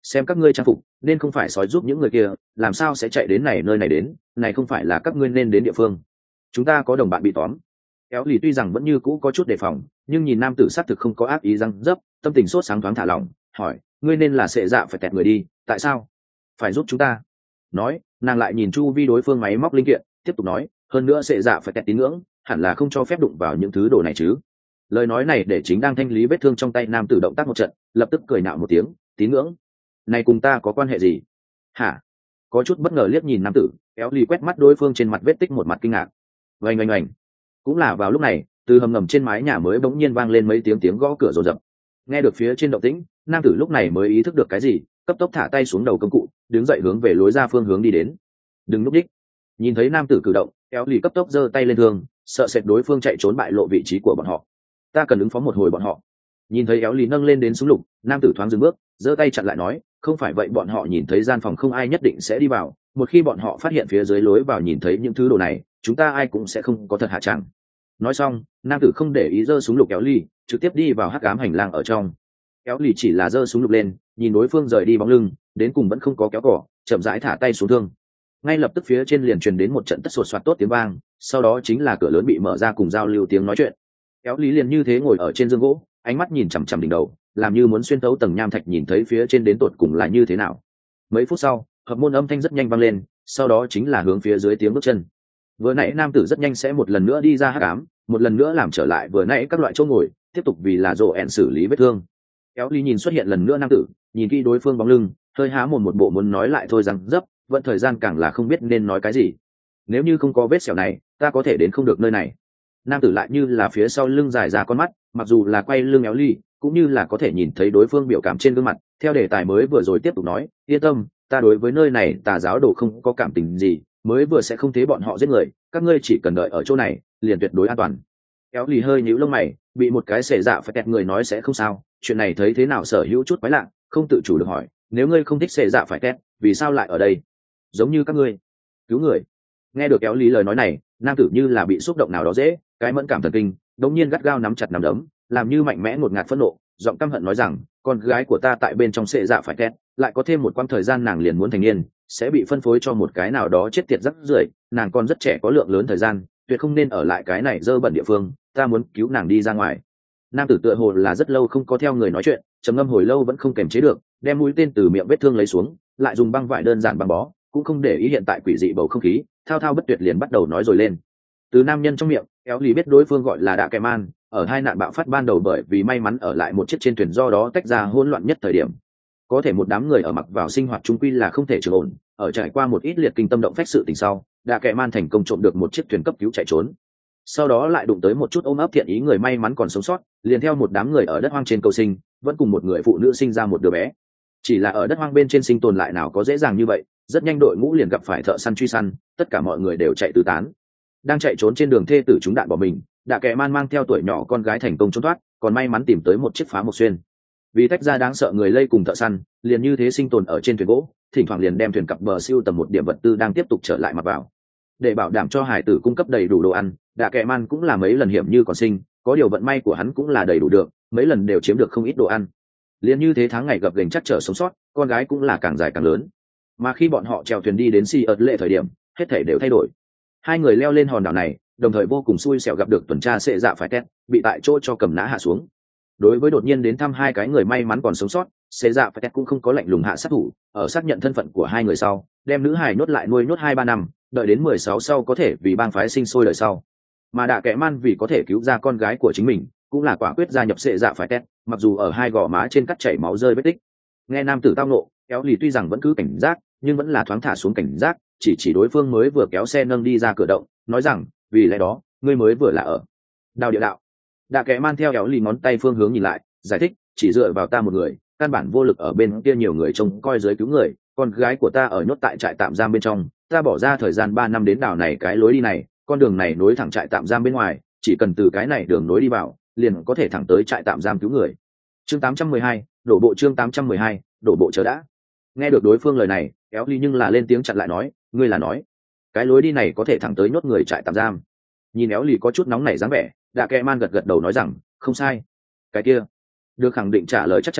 xem các ngươi trang phục nên không phải sói giúp những người kia, làm sao sẽ chạy đến này nơi này đến, này không phải là các ngươi nên đến địa phương. Chúng ta có đồng bạn bị tóm. Kéo lì tuy rằng vẫn như cũ có chút đề phòng, nhưng nhìn nam tử xác thực không có ác ý răng dấp, tâm tình sốt sáng thoáng thả lỏng, hỏi, ngươi nên là sệ dạ phải tẹt người đi, tại sao phải giúp chúng ta? Nói, nàng lại nhìn chu vi đối phương máy móc linh kiện, tiếp tục nói, hơn nữa sệ dạ phải tẹt tín ngưỡng hẳn là không cho phép đụng vào những thứ đồ này chứ. Lời nói này để chính đang thanh lý vết thương trong tay nam tử động tác một trận, lập tức cười nạo một tiếng, tín ngưỡng này cùng ta có quan hệ gì? Hả? Có chút bất ngờ liếc nhìn nam tử, kéo lì quét mắt đối phương trên mặt vết tích một mặt kinh ngạc. Oanh oanh oanh. Cũng là vào lúc này, từ hầm ngầm trên mái nhà mới bỗng nhiên vang lên mấy tiếng tiếng gõ cửa rồn rập. Nghe được phía trên động tĩnh, nam tử lúc này mới ý thức được cái gì, cấp tốc thả tay xuống đầu công cụ, đứng dậy hướng về lối ra phương hướng đi đến. Đừng lúc đích. Nhìn thấy nam tử cử động, kéo lì cấp tốc giơ tay lên thương, sợ sệt đối phương chạy trốn bại lộ vị trí của bọn họ. Ta cần ứng phó một hồi bọn họ. Nhìn thấy kéo lì nâng lên đến súng lục, nam tử thoáng dừng bước, giơ tay chặn lại nói, không phải vậy bọn họ nhìn thấy gian phòng không ai nhất định sẽ đi vào, một khi bọn họ phát hiện phía dưới lối vào nhìn thấy những thứ đồ này, chúng ta ai cũng sẽ không có thật hạ chẳng. Nói xong, nam tử không để ý giơ súng lục kéo lì, trực tiếp đi vào hắc ám hành lang ở trong. Kéo lì chỉ là giơ súng lục lên, nhìn đối phương rời đi bóng lưng, đến cùng vẫn không có kéo cỏ, chậm rãi thả tay xuống thương. Ngay lập tức phía trên liền truyền đến một trận tất sột soạt tốt tiếng vang, sau đó chính là cửa lớn bị mở ra cùng giao lưu tiếng nói chuyện. Kéo lì liền như thế ngồi ở trên giường gỗ, ánh mắt nhìn chằm chằm đỉnh đầu, làm như muốn xuyên thấu tầng nham thạch nhìn thấy phía trên đến tột cùng là như thế nào. Mấy phút sau, hợp môn âm thanh rất nhanh vang lên, sau đó chính là hướng phía dưới tiếng bước chân. Vừa nãy nam tử rất nhanh sẽ một lần nữa đi ra hắc ám, một lần nữa làm trở lại vừa nãy các loại chỗ ngồi, tiếp tục vì là rồ ẹn xử lý vết thương. Kéo ly nhìn xuất hiện lần nữa nam tử, nhìn kỹ đối phương bóng lưng, hơi há mồm một bộ muốn nói lại thôi rằng dấp, vẫn thời gian càng là không biết nên nói cái gì. Nếu như không có vết sẹo này, ta có thể đến không được nơi này. Nam tử lại như là phía sau lưng dài ra con mắt, mặc dù là quay lưng éo ly, cũng như là có thể nhìn thấy đối phương biểu cảm trên gương mặt. Theo đề tài mới vừa rồi tiếp tục nói, yên tâm, ta đối với nơi này tà giáo đồ không có cảm tình gì, mới vừa sẽ không thế bọn họ giết người, các ngươi chỉ cần đợi ở chỗ này, liền tuyệt đối an toàn. Kéo lì hơi nhíu lông mày, bị một cái xệ dạ phải kẹt người nói sẽ không sao, chuyện này thấy thế nào sở hữu chút quái lạ, không tự chủ được hỏi, nếu ngươi không thích xệ dạ phải kẹt, vì sao lại ở đây? Giống như các ngươi cứu người. Nghe được kéo lì lời nói này, nam tử như là bị xúc động nào đó dễ, cái mẫn cảm thần kinh, đống nhiên gắt gao nắm chặt nắm đấm, làm như mạnh mẽ ngột ngạt phẫn nộ, giọng căm hận nói rằng, con gái của ta tại bên trong xệ dạ phải kẹt, lại có thêm một quãng thời gian nàng liền muốn thành niên, sẽ bị phân phối cho một cái nào đó chết tiệt rắc rưởi, nàng còn rất trẻ có lượng lớn thời gian, tuyệt không nên ở lại cái này dơ bẩn địa phương, ta muốn cứu nàng đi ra ngoài. Nam tử tựa hồ là rất lâu không có theo người nói chuyện, trầm ngâm hồi lâu vẫn không kềm chế được, đem mũi tên từ miệng vết thương lấy xuống, lại dùng băng vải đơn giản băng bó, cũng không để ý hiện tại quỷ dị bầu không khí, thao thao bất tuyệt liền bắt đầu nói rồi lên. Từ nam nhân trong miệng, kéo lì biết đối phương gọi là Đạ Kẻ Man, ở hai nạn bạo phát ban đầu bởi vì may mắn ở lại một chiếc trên thuyền do đó tách ra hỗn loạn nhất thời điểm. Có thể một đám người ở mặc vào sinh hoạt chung quy là không thể trường ổn, ở trải qua một ít liệt kinh tâm động phách sự tình sau, Đạ Kẻ Man thành công trộm được một chiếc thuyền cấp cứu chạy trốn. Sau đó lại đụng tới một chút ôm ấp thiện ý người may mắn còn sống sót, liền theo một đám người ở đất hoang trên cầu sinh, vẫn cùng một người phụ nữ sinh ra một đứa bé. Chỉ là ở đất hoang bên trên sinh tồn lại nào có dễ dàng như vậy, rất nhanh đội ngũ liền gặp phải thợ săn truy săn, tất cả mọi người đều chạy tứ tán. Đang chạy trốn trên đường thê tử chúng đạn bỏ mình, Đạ Kẻ Man mang theo tuổi nhỏ con gái thành công trốn thoát, còn may mắn tìm tới một chiếc phá một xuyên. Vì tách ra đáng sợ người lây cùng thợ săn, liền như thế sinh tồn ở trên thuyền gỗ, thỉnh thoảng liền đem thuyền cặp bờ siêu tầm một điểm vật tư đang tiếp tục trở lại mặt vào. Để bảo đảm cho hải tử cung cấp đầy đủ đồ ăn, Đạ Kẻ Man cũng là mấy lần hiểm như còn sinh, có điều vận may của hắn cũng là đầy đủ được, mấy lần đều chiếm được không ít đồ ăn. Liền như thế tháng ngày gặp gềnh chắc trở sống sót, con gái cũng là càng dài càng lớn. Mà khi bọn họ chèo thuyền đi đến Si ợt lệ thời điểm, hết thảy đều thay đổi. Hai người leo lên hòn đảo này, đồng thời vô cùng xui xẻo gặp được tuần tra sệ dạ phải tét, bị tại chỗ cho cầm nã hạ xuống. Đối với đột nhiên đến thăm hai cái người may mắn còn sống sót, sệ dạ phải tét cũng không có lạnh lùng hạ sát thủ, ở xác nhận thân phận của hai người sau, đem nữ hài nhốt lại nuôi nhốt hai ba năm, đợi đến mười sáu sau có thể vì bang phái sinh sôi đời sau. Mà Đạ Kẻ Man vì có thể cứu ra con gái của chính mình, cũng là quả quyết gia nhập sệ dạ phải tét, mặc dù ở hai gò má trên cắt chảy máu rơi vết tích. Nghe nam tử tao nộ, kéo lì tuy rằng vẫn cứ cảnh giác, nhưng vẫn là thoáng thả xuống cảnh giác, chỉ chỉ đối phương mới vừa kéo xe nâng đi ra cửa động, nói rằng, vì lẽ đó, ngươi mới vừa là ở đào địa đạo. Đạ Kẻ Man theo kéo lì ngón tay phương hướng nhìn lại, giải thích, chỉ dựa vào ta một người, căn bản vô lực ở bên kia nhiều người trông coi dưới cứu người, con gái của ta ở nhốt tại trại tạm giam bên trong, ta bỏ ra thời gian ba năm đến đảo này cái lối đi này, con đường này nối thẳng trại tạm giam bên ngoài, chỉ cần từ cái này đường nối đi vào, liền có thể thẳng tới trại tạm giam cứu người. Chương tám trăm mười hai, đổ bộ chương tám trăm mười hai, đổ bộ chờ đã. Nghe được đối phương lời này, kéo ly nhưng là lên tiếng chặn lại nói, ngươi là nói, cái lối đi này có thể thẳng tới nhốt người trại tạm giam. Nhìn éo ly có chút nóng nảy dáng vẻ, Đạ Kẻ Man gật gật đầu nói rằng, không sai. Cái kia, được khẳng định trả lời chắc chắn,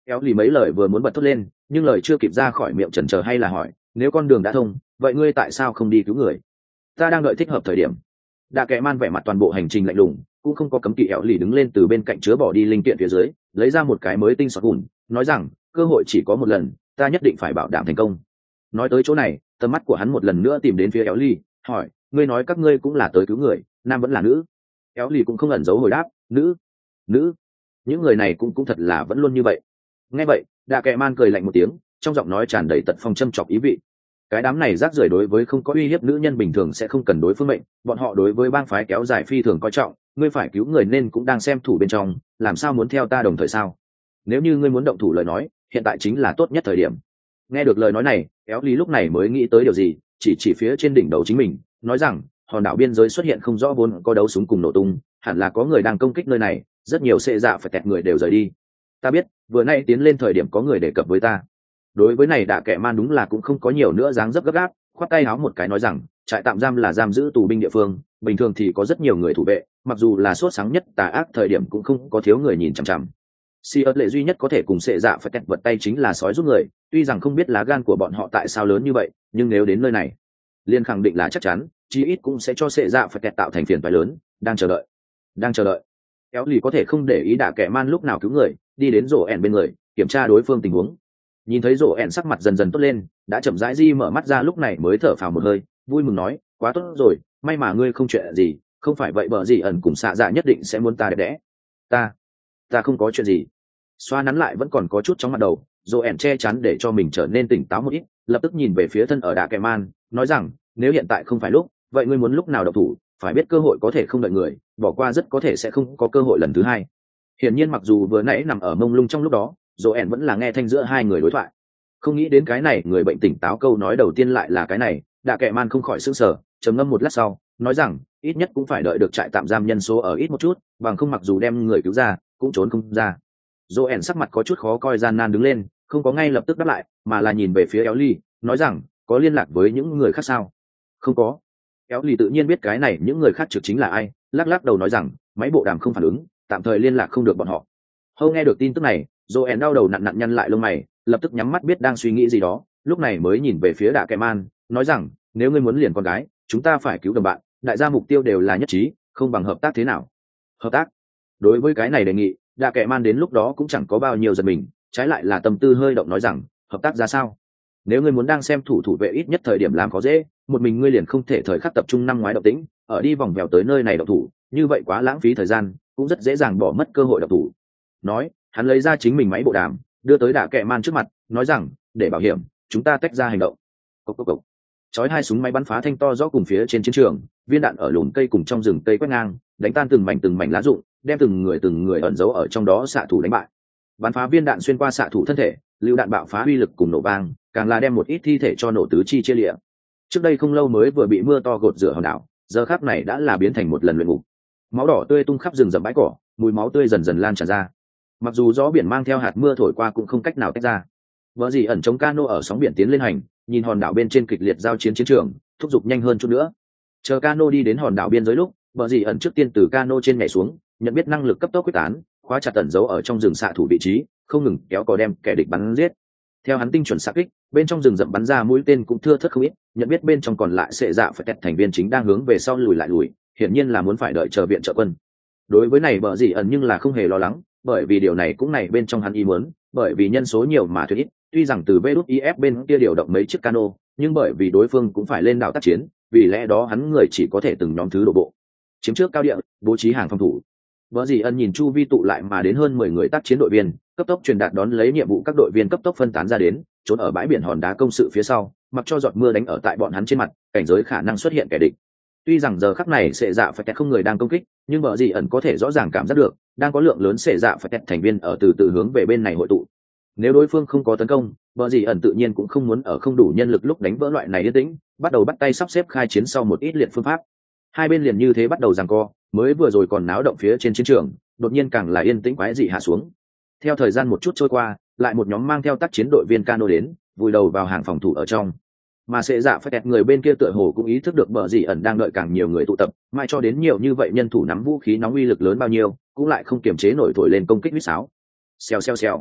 Éo lì mấy lời vừa muốn bật thốt lên, nhưng lời chưa kịp ra khỏi miệng chần chờ hay là hỏi, nếu con đường đã thông, vậy ngươi tại sao không đi cứu người? Ta đang đợi thích hợp thời điểm. Đạ Kệ Man vẻ mặt toàn bộ hành trình lạnh lùng, cũng không có cấm kỵ. Éo lì đứng lên từ bên cạnh chứa bỏ đi linh kiện phía dưới, lấy ra một cái mới tinh sọt gùn, nói rằng cơ hội chỉ có một lần, ta nhất định phải bảo đảm thành công. Nói tới chỗ này, tầm mắt của hắn một lần nữa tìm đến phía Éo lì, hỏi, ngươi nói các ngươi cũng là tới cứu người, nam vẫn là nữ? Éo lì cũng không ẩn giấu hồi đáp, nữ. Nữ? Những người này cũng cũng thật là vẫn luôn như vậy. Nghe vậy, Đạ Kệ Man cười lạnh một tiếng, trong giọng nói tràn đầy tận phong châm chọc ý vị. Cái đám này rác rưởi đối với không có uy hiếp nữ nhân bình thường sẽ không cần đối phương mệnh, bọn họ đối với bang phái kéo dài phi thường coi trọng, ngươi phải cứu người nên cũng đang xem thủ bên trong, làm sao muốn theo ta đồng thời sao? Nếu như ngươi muốn động thủ lời nói, hiện tại chính là tốt nhất thời điểm. Nghe được lời nói này, Éo Lý lúc này mới nghĩ tới điều gì, chỉ chỉ phía trên đỉnh đầu chính mình, nói rằng hòn đảo biên giới xuất hiện không rõ vốn có đấu súng cùng nổ tung, hẳn là có người đang công kích nơi này, rất nhiều xệ dạ phải tẹt người đều rời đi. Ta biết, vừa nay tiến lên thời điểm có người đề cập với ta. Đối với này Đạ Kệ Man đúng là cũng không có nhiều nữa dáng dấp gấp gáp, khoát tay áo một cái nói rằng trại tạm giam là giam giữ tù binh địa phương, bình thường thì có rất nhiều người thủ vệ, mặc dù là sốt sáng nhất tà ác thời điểm cũng không có thiếu người nhìn chằm chằm. Si ớt lệ duy nhất có thể cùng xệ dạ phải tẹt vật tay chính là sói giúp người, tuy rằng không biết lá gan của bọn họ tại sao lớn như vậy, nhưng nếu đến nơi này liên khẳng định là chắc chắn chí ít cũng sẽ cho xệ dạ phải tẹt tạo thành phiền toái lớn. Đang chờ đợi đang chờ đợi Kéo lì có thể không để ý Đạ Kệ Man lúc nào cứu người, đi đến rổ ẻn bên người kiểm tra đối phương tình huống. Nhìn thấy rổ ẻn sắc mặt dần dần tốt lên, đã chậm rãi di mở mắt ra, lúc này mới thở phào một hơi, vui mừng nói, quá tốt rồi, may mà ngươi không chuyện gì, không phải vậy bờ gì ẩn cùng xạ dạ nhất định sẽ muốn ta đẹp đẽ. ta ta không có chuyện gì. Xoa nắn lại vẫn còn có chút chóng mặt đầu, rổ ẻn che chắn để cho mình trở nên tỉnh táo một ít, lập tức nhìn về phía thân ở Đạ Kệ Man, nói rằng nếu hiện tại không phải lúc, vậy ngươi muốn lúc nào động thủ, phải biết cơ hội có thể không đợi người, bỏ qua rất có thể sẽ không có cơ hội lần thứ hai. Hiển nhiên mặc dù vừa nãy nằm ở mông lung trong lúc đó, Joel vẫn là nghe thanh giữa hai người đối thoại. Không nghĩ đến cái này người bệnh tỉnh táo câu nói đầu tiên lại là cái này, Đạ Kệ Man không khỏi sững sờ, trầm ngâm một lát sau, nói rằng ít nhất cũng phải đợi được trại tạm giam nhân số ở ít một chút, bằng không mặc dù đem người cứu ra, cũng trốn không ra. Joel sắc mặt có chút khó coi, gian nan đứng lên, không có ngay lập tức đáp lại, mà là nhìn về phía Éo Ly, nói rằng có liên lạc với những người khác sao? Không có. Éo Ly tự nhiên biết cái này những người khác trực chính là ai, lắc lắc đầu nói rằng máy bộ đàm không phản ứng, tạm thời liên lạc không được bọn họ. Hâu nghe được tin tức này, Joel đau đầu nặn nặn nhăn lại lông mày, lập tức nhắm mắt biết đang suy nghĩ gì đó, lúc này mới nhìn về phía Đạ Kệ Man, nói rằng nếu ngươi muốn liền con gái, chúng ta phải cứu đồng bạn, đại gia mục tiêu đều là nhất trí, không bằng hợp tác thế nào? Hợp tác? Đối với cái này đề nghị, Đạ Kệ Man đến lúc đó cũng chẳng có bao nhiêu giật mình, trái lại là tâm tư hơi động nói rằng hợp tác ra sao? Nếu ngươi muốn đang xem thủ thủ vệ ít nhất thời điểm làm có dễ, một mình ngươi liền không thể thời khắc tập trung năm ngoái động tĩnh, ở đi vòng vèo tới nơi này động thủ, như vậy quá lãng phí thời gian, cũng rất dễ dàng bỏ mất cơ hội động thủ. Nói, hắn lấy ra chính mình máy bộ đàm, đưa tới Đạ Kệ Man trước mặt, nói rằng để bảo hiểm, chúng ta tách ra hành động. Cốc cốc cốc. Chói hai súng máy bắn phá thanh to rõ cùng phía trên chiến trường, viên đạn ở lùn cây cùng trong rừng cây quét ngang, đánh tan từng mảnh từng mảnh lá rụng, đem từng người từng người ẩn giấu ở trong đó xạ thủ đánh bại. Bắn phá viên đạn xuyên qua xạ thủ thân thể, lưu đạn bạo phá uy lực cùng nổ vang, càng là đem một ít thi thể cho nổ tứ chi chia liệt. Trước đây không lâu mới vừa bị mưa to gột rửa hòn đảo, giờ khắc này đã là biến thành một lần luyện ngục. Máu đỏ tươi tung khắp rừng rậm bãi cỏ, mùi máu tươi dần dần lan tràn ra. Mặc dù gió biển mang theo hạt mưa thổi qua cũng không cách nào tách ra. Vợ gì ẩn chống cano ở sóng biển tiến lên hành, nhìn hòn đảo bên trên kịch liệt giao chiến chiến trường, thúc giục nhanh hơn chút nữa. Chờ cano đi đến hòn đảo biên giới lúc, vợ gì ẩn trước tiên từ cano trên nhảy xuống, nhận biết năng lực cấp tốc quyết tán, khóa chặt tẩn giấu ở trong rừng xạ thủ vị trí, không ngừng kéo cò đem kẻ địch bắn giết. Theo hắn tinh chuẩn xạ kích, bên trong rừng rậm bắn ra mũi tên cũng thưa thớt không ít, nhận biết bên trong còn lại sệ dạ phải tẹt thành viên chính đang hướng về sau lùi lại lùi, hiển nhiên là muốn phải đợi chờ viện trợ quân. Đối với này bợ gì ẩn nhưng là không hề lo lắng, bởi vì điều này cũng này bên trong hắn ý muốn, bởi vì nhân số nhiều mà thuyết ít, tuy rằng từ vê đút i ép bên kia điều động mấy chiếc cano, nhưng bởi vì đối phương cũng phải lên đảo tác chiến, vì lẽ đó hắn người chỉ có thể từng nhóm thứ đổ bộ, chiếm trước cao địa, bố trí hàng phòng thủ. Bợ gì ẩn nhìn chu vi tụ lại mà đến hơn mười người tác chiến đội viên, cấp tốc truyền đạt đón lấy nhiệm vụ, các đội viên cấp tốc phân tán ra đến, trốn ở bãi biển hòn đá công sự phía sau, mặc cho giọt mưa đánh ở tại bọn hắn trên mặt, cảnh giới khả năng xuất hiện kẻ địch. Tuy rằng giờ khắc này sệ dạ phải tẹt không người đang công kích, nhưng bợ gì ẩn có thể rõ ràng cảm giác được đang có lượng lớn sệ dạ phải tẹt thành viên ở từ từ hướng về bên này hội tụ. Nếu đối phương không có tấn công, bợ gì ẩn tự nhiên cũng không muốn ở không đủ nhân lực lúc đánh vỡ loại này yên tĩnh, bắt đầu bắt tay sắp xếp khai chiến sau một ít liệt phương pháp. Hai bên liền như thế bắt đầu giằng co, mới vừa rồi còn náo động phía trên chiến trường, đột nhiên càng là yên tĩnh quái dị hạ xuống. Theo thời gian một chút trôi qua, lại một nhóm mang theo tác chiến đội viên cano đến, vùi đầu vào hàng phòng thủ ở trong. Mà sệ dạ phải tẹt người bên kia tựa hồ cũng ý thức được bợ gì ẩn đang đợi càng nhiều người tụ tập, mai cho đến nhiều như vậy nhân thủ nắm vũ khí nóng uy lực lớn bao nhiêu, cũng lại không kiềm chế nổi thổi lên công kích huýt sáo. Xèo xèo xèo.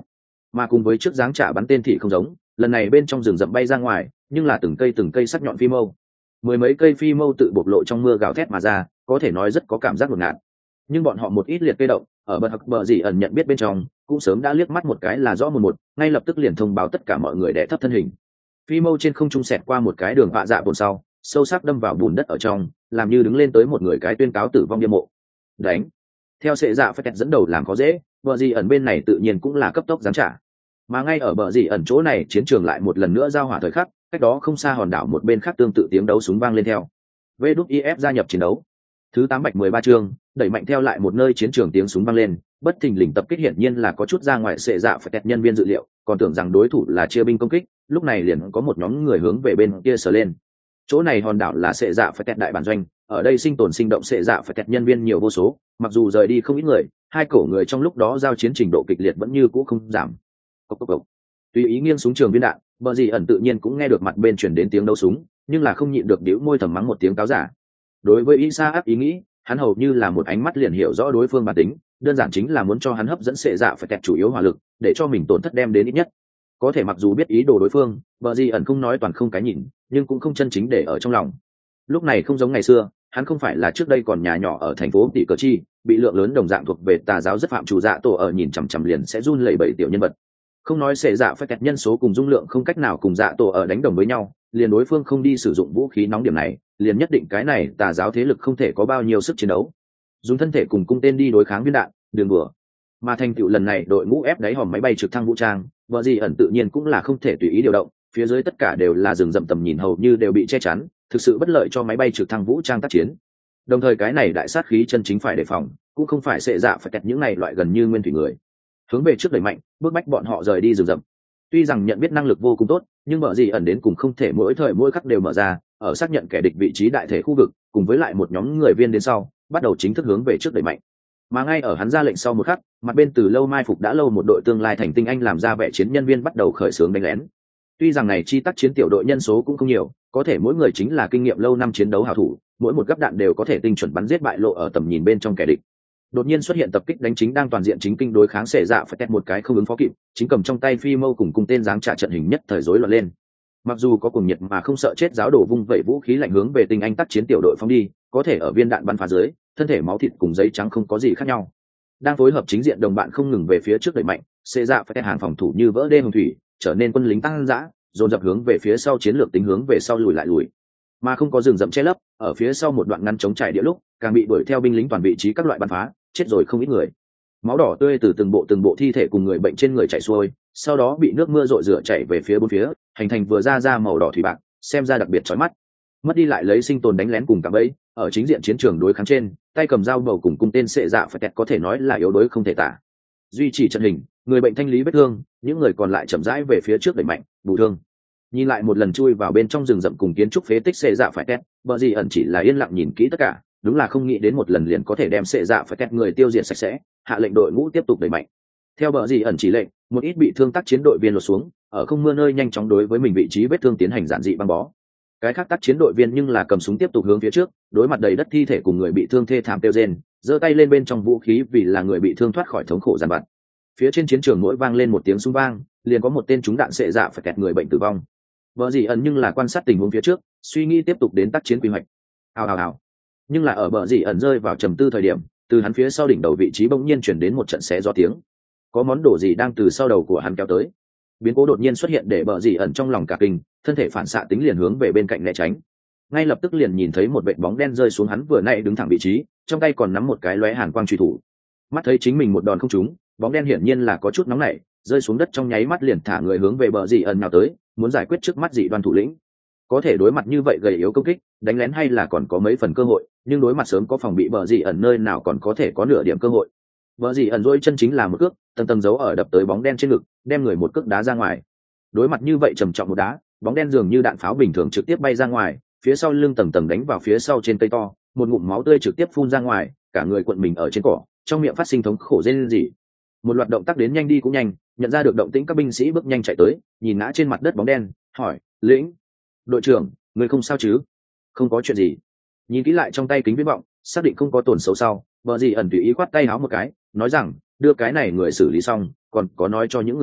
mà cùng với trước dáng trả bắn tên thì không giống, lần này bên trong rừng rậm bay ra ngoài nhưng là từng cây từng cây sắc nhọn phi mâu, mười mấy cây phi mâu tự bộc lộ trong mưa gào thét mà ra, có thể nói rất có cảm giác ngột ngạt. Nhưng bọn họ một ít liệt cây động ở bờ hặc bờ gì ẩn nhận biết bên trong cũng sớm đã liếc mắt một cái là rõ một một, ngay lập tức liền thông báo tất cả mọi người đè thấp thân hình. Phi mâu trên không trung xẹt qua một cái đường vạ dạ bồn sau, sâu sắc đâm vào bùn đất ở trong, làm như đứng lên tới một người cái tuyên cáo tử vong bia mộ. Đánh. Theo sệ dạ phải tẹt dẫn đầu làm khó dễ, bờ gì ẩn bên này tự nhiên cũng là cấp tốc giáng trả. Mà ngay ở bờ gì ẩn chỗ này chiến trường lại một lần nữa giao hỏa thời khắc, cách đó không xa hòn đảo một bên khác tương tự tiếng đấu súng vang lên theo. vê đê i ép gia nhập chiến đấu. Thứ tám bạch mười ba chương, đẩy mạnh theo lại một nơi chiến trường tiếng súng vang lên, bất thình lình tập kích hiển nhiên là có chút ra ngoài sệ dạ phải tẹt nhân viên dự liệu, còn tưởng rằng đối thủ là chia binh công kích, lúc này liền có một nhóm người hướng về bên kia sờ lên. Chỗ này hòn đảo là sệ dạ phải tẹt đại bản doanh, ở đây sinh tồn sinh động sệ dạ phải tẹt nhân viên nhiều vô số, mặc dù rời đi không ít người, hai cổ người trong lúc đó giao chiến trình độ kịch liệt vẫn như cũ không giảm. Cốc cốc cốc. Tùy ý nghiêng súng trường viên đạn, bờ gì ẩn tự nhiên cũng nghe được mặt bên truyền đến tiếng đấu súng, nhưng là không nhịn được bĩu môi thầm mắng một tiếng cáo giả. Đối với Isa áp ý nghĩ, hắn hầu như là một ánh mắt liền hiểu rõ đối phương bản tính, đơn giản chính là muốn cho hắn hấp dẫn sệ dạ phải tẹt chủ yếu hỏa lực, để cho mình tổn thất đem đến ít nhất. Có thể mặc dù biết ý đồ đối phương, bờ gì ẩn không nói toàn không cái nhìn, nhưng cũng không chân chính để ở trong lòng. Lúc này không giống ngày xưa, hắn không phải là trước đây còn nhà nhỏ ở thành phố tỷ cờ chi, bị lượng lớn đồng dạng thuộc về tà giáo rất phạm chủ dạ tổ ở nhìn chằm chằm liền sẽ run lẩy bẩy tiểu nhân vật. Không nói sệ dạ phải tẹt nhân số cùng dung lượng không cách nào cùng dạ tổ ở đánh đồng với nhau, liền đối phương không đi sử dụng vũ khí nóng điểm này, liền nhất định cái này tà giáo thế lực không thể có bao nhiêu sức chiến đấu. Dùng thân thể cùng cung tên đi đối kháng viên đạn, đường bừa. Mà thành tựu lần này đội ngũ ép đáy hòm máy bay trực thăng vũ trang, vợ gì ẩn tự nhiên cũng là không thể tùy ý điều động, phía dưới tất cả đều là rừng rậm tầm nhìn hầu như đều bị che chắn, thực sự bất lợi cho máy bay trực thăng vũ trang tác chiến. Đồng thời cái này đại sát khí chân chính phải đề phòng, cũng không phải sệ dạ phải tẹt những này loại gần như nguyên thủy người. Hướng về trước đẩy mạnh, bước bách bọn họ rời đi rừng rậm. Tuy rằng nhận biết năng lực vô cùng tốt, nhưng vợ gì ẩn đến cùng không thể mỗi thời mỗi khắc đều mở ra, ở xác nhận kẻ địch vị trí đại thể khu vực, cùng với lại một nhóm người viên đến sau, bắt đầu chính thức hướng về trước đẩy mạnh. Mà ngay ở hắn ra lệnh sau một khắc, mặt bên từ lâu mai phục đã lâu một đội tương lai thành tinh anh làm ra vẻ chiến nhân viên bắt đầu khởi xướng đánh lén. Tuy rằng này chi tác chiến tiểu đội nhân số cũng không nhiều, có thể mỗi người chính là kinh nghiệm lâu năm chiến đấu hảo thủ, mỗi một gắp đạn đều có thể tinh chuẩn bắn giết bại lộ ở tầm nhìn bên trong kẻ địch. Đột nhiên xuất hiện tập kích đánh chính đang toàn diện chính kinh đối kháng sệ dạ phải tẹt một cái không ứng phó kịp, chính cầm trong tay phi mâu cùng cung tên giáng trả trận hình nhất thời rối loạn lên. Mặc dù có cuồng nhiệt mà không sợ chết giáo đổ vung vẩy vũ khí lạnh hướng về tinh anh tác chiến tiểu đội phóng đi, có thể ở viên đạn bắn phá dưới, thân thể máu thịt cùng giấy trắng không có gì khác nhau. Đang phối hợp chính diện đồng bạn không ngừng về phía trước đẩy mạnh, sệ dạ phải tẹt hàng phòng thủ như vỡ đê hồng thủy, trở nên quân lính tăng dã, dồn dập hướng về phía sau chiến lược tính hướng về sau lùi lại lùi. Mà không có rừng rậm che lấp, ở phía sau một đoạn ngăn chống trải địa lúc, càng bị đuổi theo binh lính toàn vị trí các loại bắn phá, chết rồi không ít người. Máu đỏ tươi từ từng bộ từng bộ thi thể cùng người bệnh trên người chảy xuôi, sau đó bị nước mưa rội rửa chảy về phía bốn phía, hình thành vừa ra ra màu đỏ thủy bạc, xem ra đặc biệt chói mắt. Mất đi lại lấy sinh tồn đánh lén cùng cả bẫy, ở chính diện chiến trường đối kháng trên, tay cầm dao bầu cùng cung tên sệ dạ phải tẹt có thể nói là yếu đuối không thể tả. Duy trì trận hình, người bệnh thanh lý vết thương, những người còn lại chậm rãi về phía trước đẩy mạnh, bù thương. Nhìn lại một lần chui vào bên trong rừng rậm cùng kiến trúc phế tích sệ dạ phải tẹt, bờ gì ẩn chỉ là yên lặng nhìn kỹ tất cả, đúng là không nghĩ đến một lần liền có thể đem sệ dạ phải tẹt người tiêu diệt sạch sẽ, hạ lệnh đội ngũ tiếp tục đẩy mạnh. Theo bờ gì ẩn chỉ lệnh, một ít bị thương tác chiến đội viên lột xuống, ở không mưa nơi nhanh chóng đối với mình vị trí vết thương tiến hành giản dị băng bó. Cái khác tác chiến đội viên nhưng là cầm súng tiếp tục hướng phía trước, đối mặt đầy đất thi thể cùng người bị thương thê thảm tiêu rên, giơ tay lên bên trong vũ khí vì là người bị thương thoát khỏi thống khổ giàn vặt. Phía trên chiến trường mỗi vang lên một tiếng súng vang, liền có một tên trúng đạn sệ dạ phải tẹt người bệnh tử vong. Bờ gì ẩn nhưng là quan sát tình huống phía trước, suy nghĩ tiếp tục đến tác chiến quy hoạch. Hào hào hào. Nhưng là ở bờ gì ẩn rơi vào trầm tư thời điểm, từ hắn phía sau đỉnh đầu vị trí bỗng nhiên chuyển đến một trận xé gió tiếng. Có món đồ gì đang từ sau đầu của hắn kéo tới. Biến cố đột nhiên xuất hiện để bờ gì ẩn trong lòng cả kinh, thân thể phản xạ tính liền hướng về bên cạnh né tránh. Ngay lập tức liền nhìn thấy một vệt bóng đen rơi xuống hắn vừa nãy đứng thẳng vị trí, trong tay còn nắm một cái lóe hàn quang truy thủ. Mắt thấy chính mình một đòn không trúng, bóng đen hiển nhiên là có chút nóng nảy, rơi xuống đất trong nháy mắt liền thả người hướng về bờ gì ẩn nào tới, muốn giải quyết trước mắt dị đoan thủ lĩnh. Có thể đối mặt như vậy gầy yếu công kích, đánh lén hay là còn có mấy phần cơ hội, nhưng đối mặt sớm có phòng bị bờ gì ẩn nơi nào còn có thể có nửa điểm cơ hội. Bờ gì ẩn dỗi chân chính là một cước, tầng tầng dấu ở đập tới bóng đen trên ngực, đem người một cước đá ra ngoài. Đối mặt như vậy trầm trọng một đá, bóng đen dường như đạn pháo bình thường trực tiếp bay ra ngoài, phía sau lưng tầng tầng đánh vào phía sau trên cây to, một ngụm máu tươi trực tiếp phun ra ngoài, cả người cuộn mình ở trên cỏ, trong miệng phát sinh thống khổ rên rỉ. Một loạt động tác đến nhanh đi cũng nhanh, nhận ra được động tĩnh các binh sĩ bước nhanh chạy tới, nhìn ngã trên mặt đất bóng đen, hỏi: "Lĩnh, đội trưởng, người không sao chứ?" "Không có chuyện gì." Nhìn kỹ lại trong tay kính viễn vọng, xác định không có tổn xấu sau, Bờ gì ẩn tùy ý khoát tay áo một cái, nói rằng: "Đưa cái này người xử lý xong, còn có nói cho những người khác,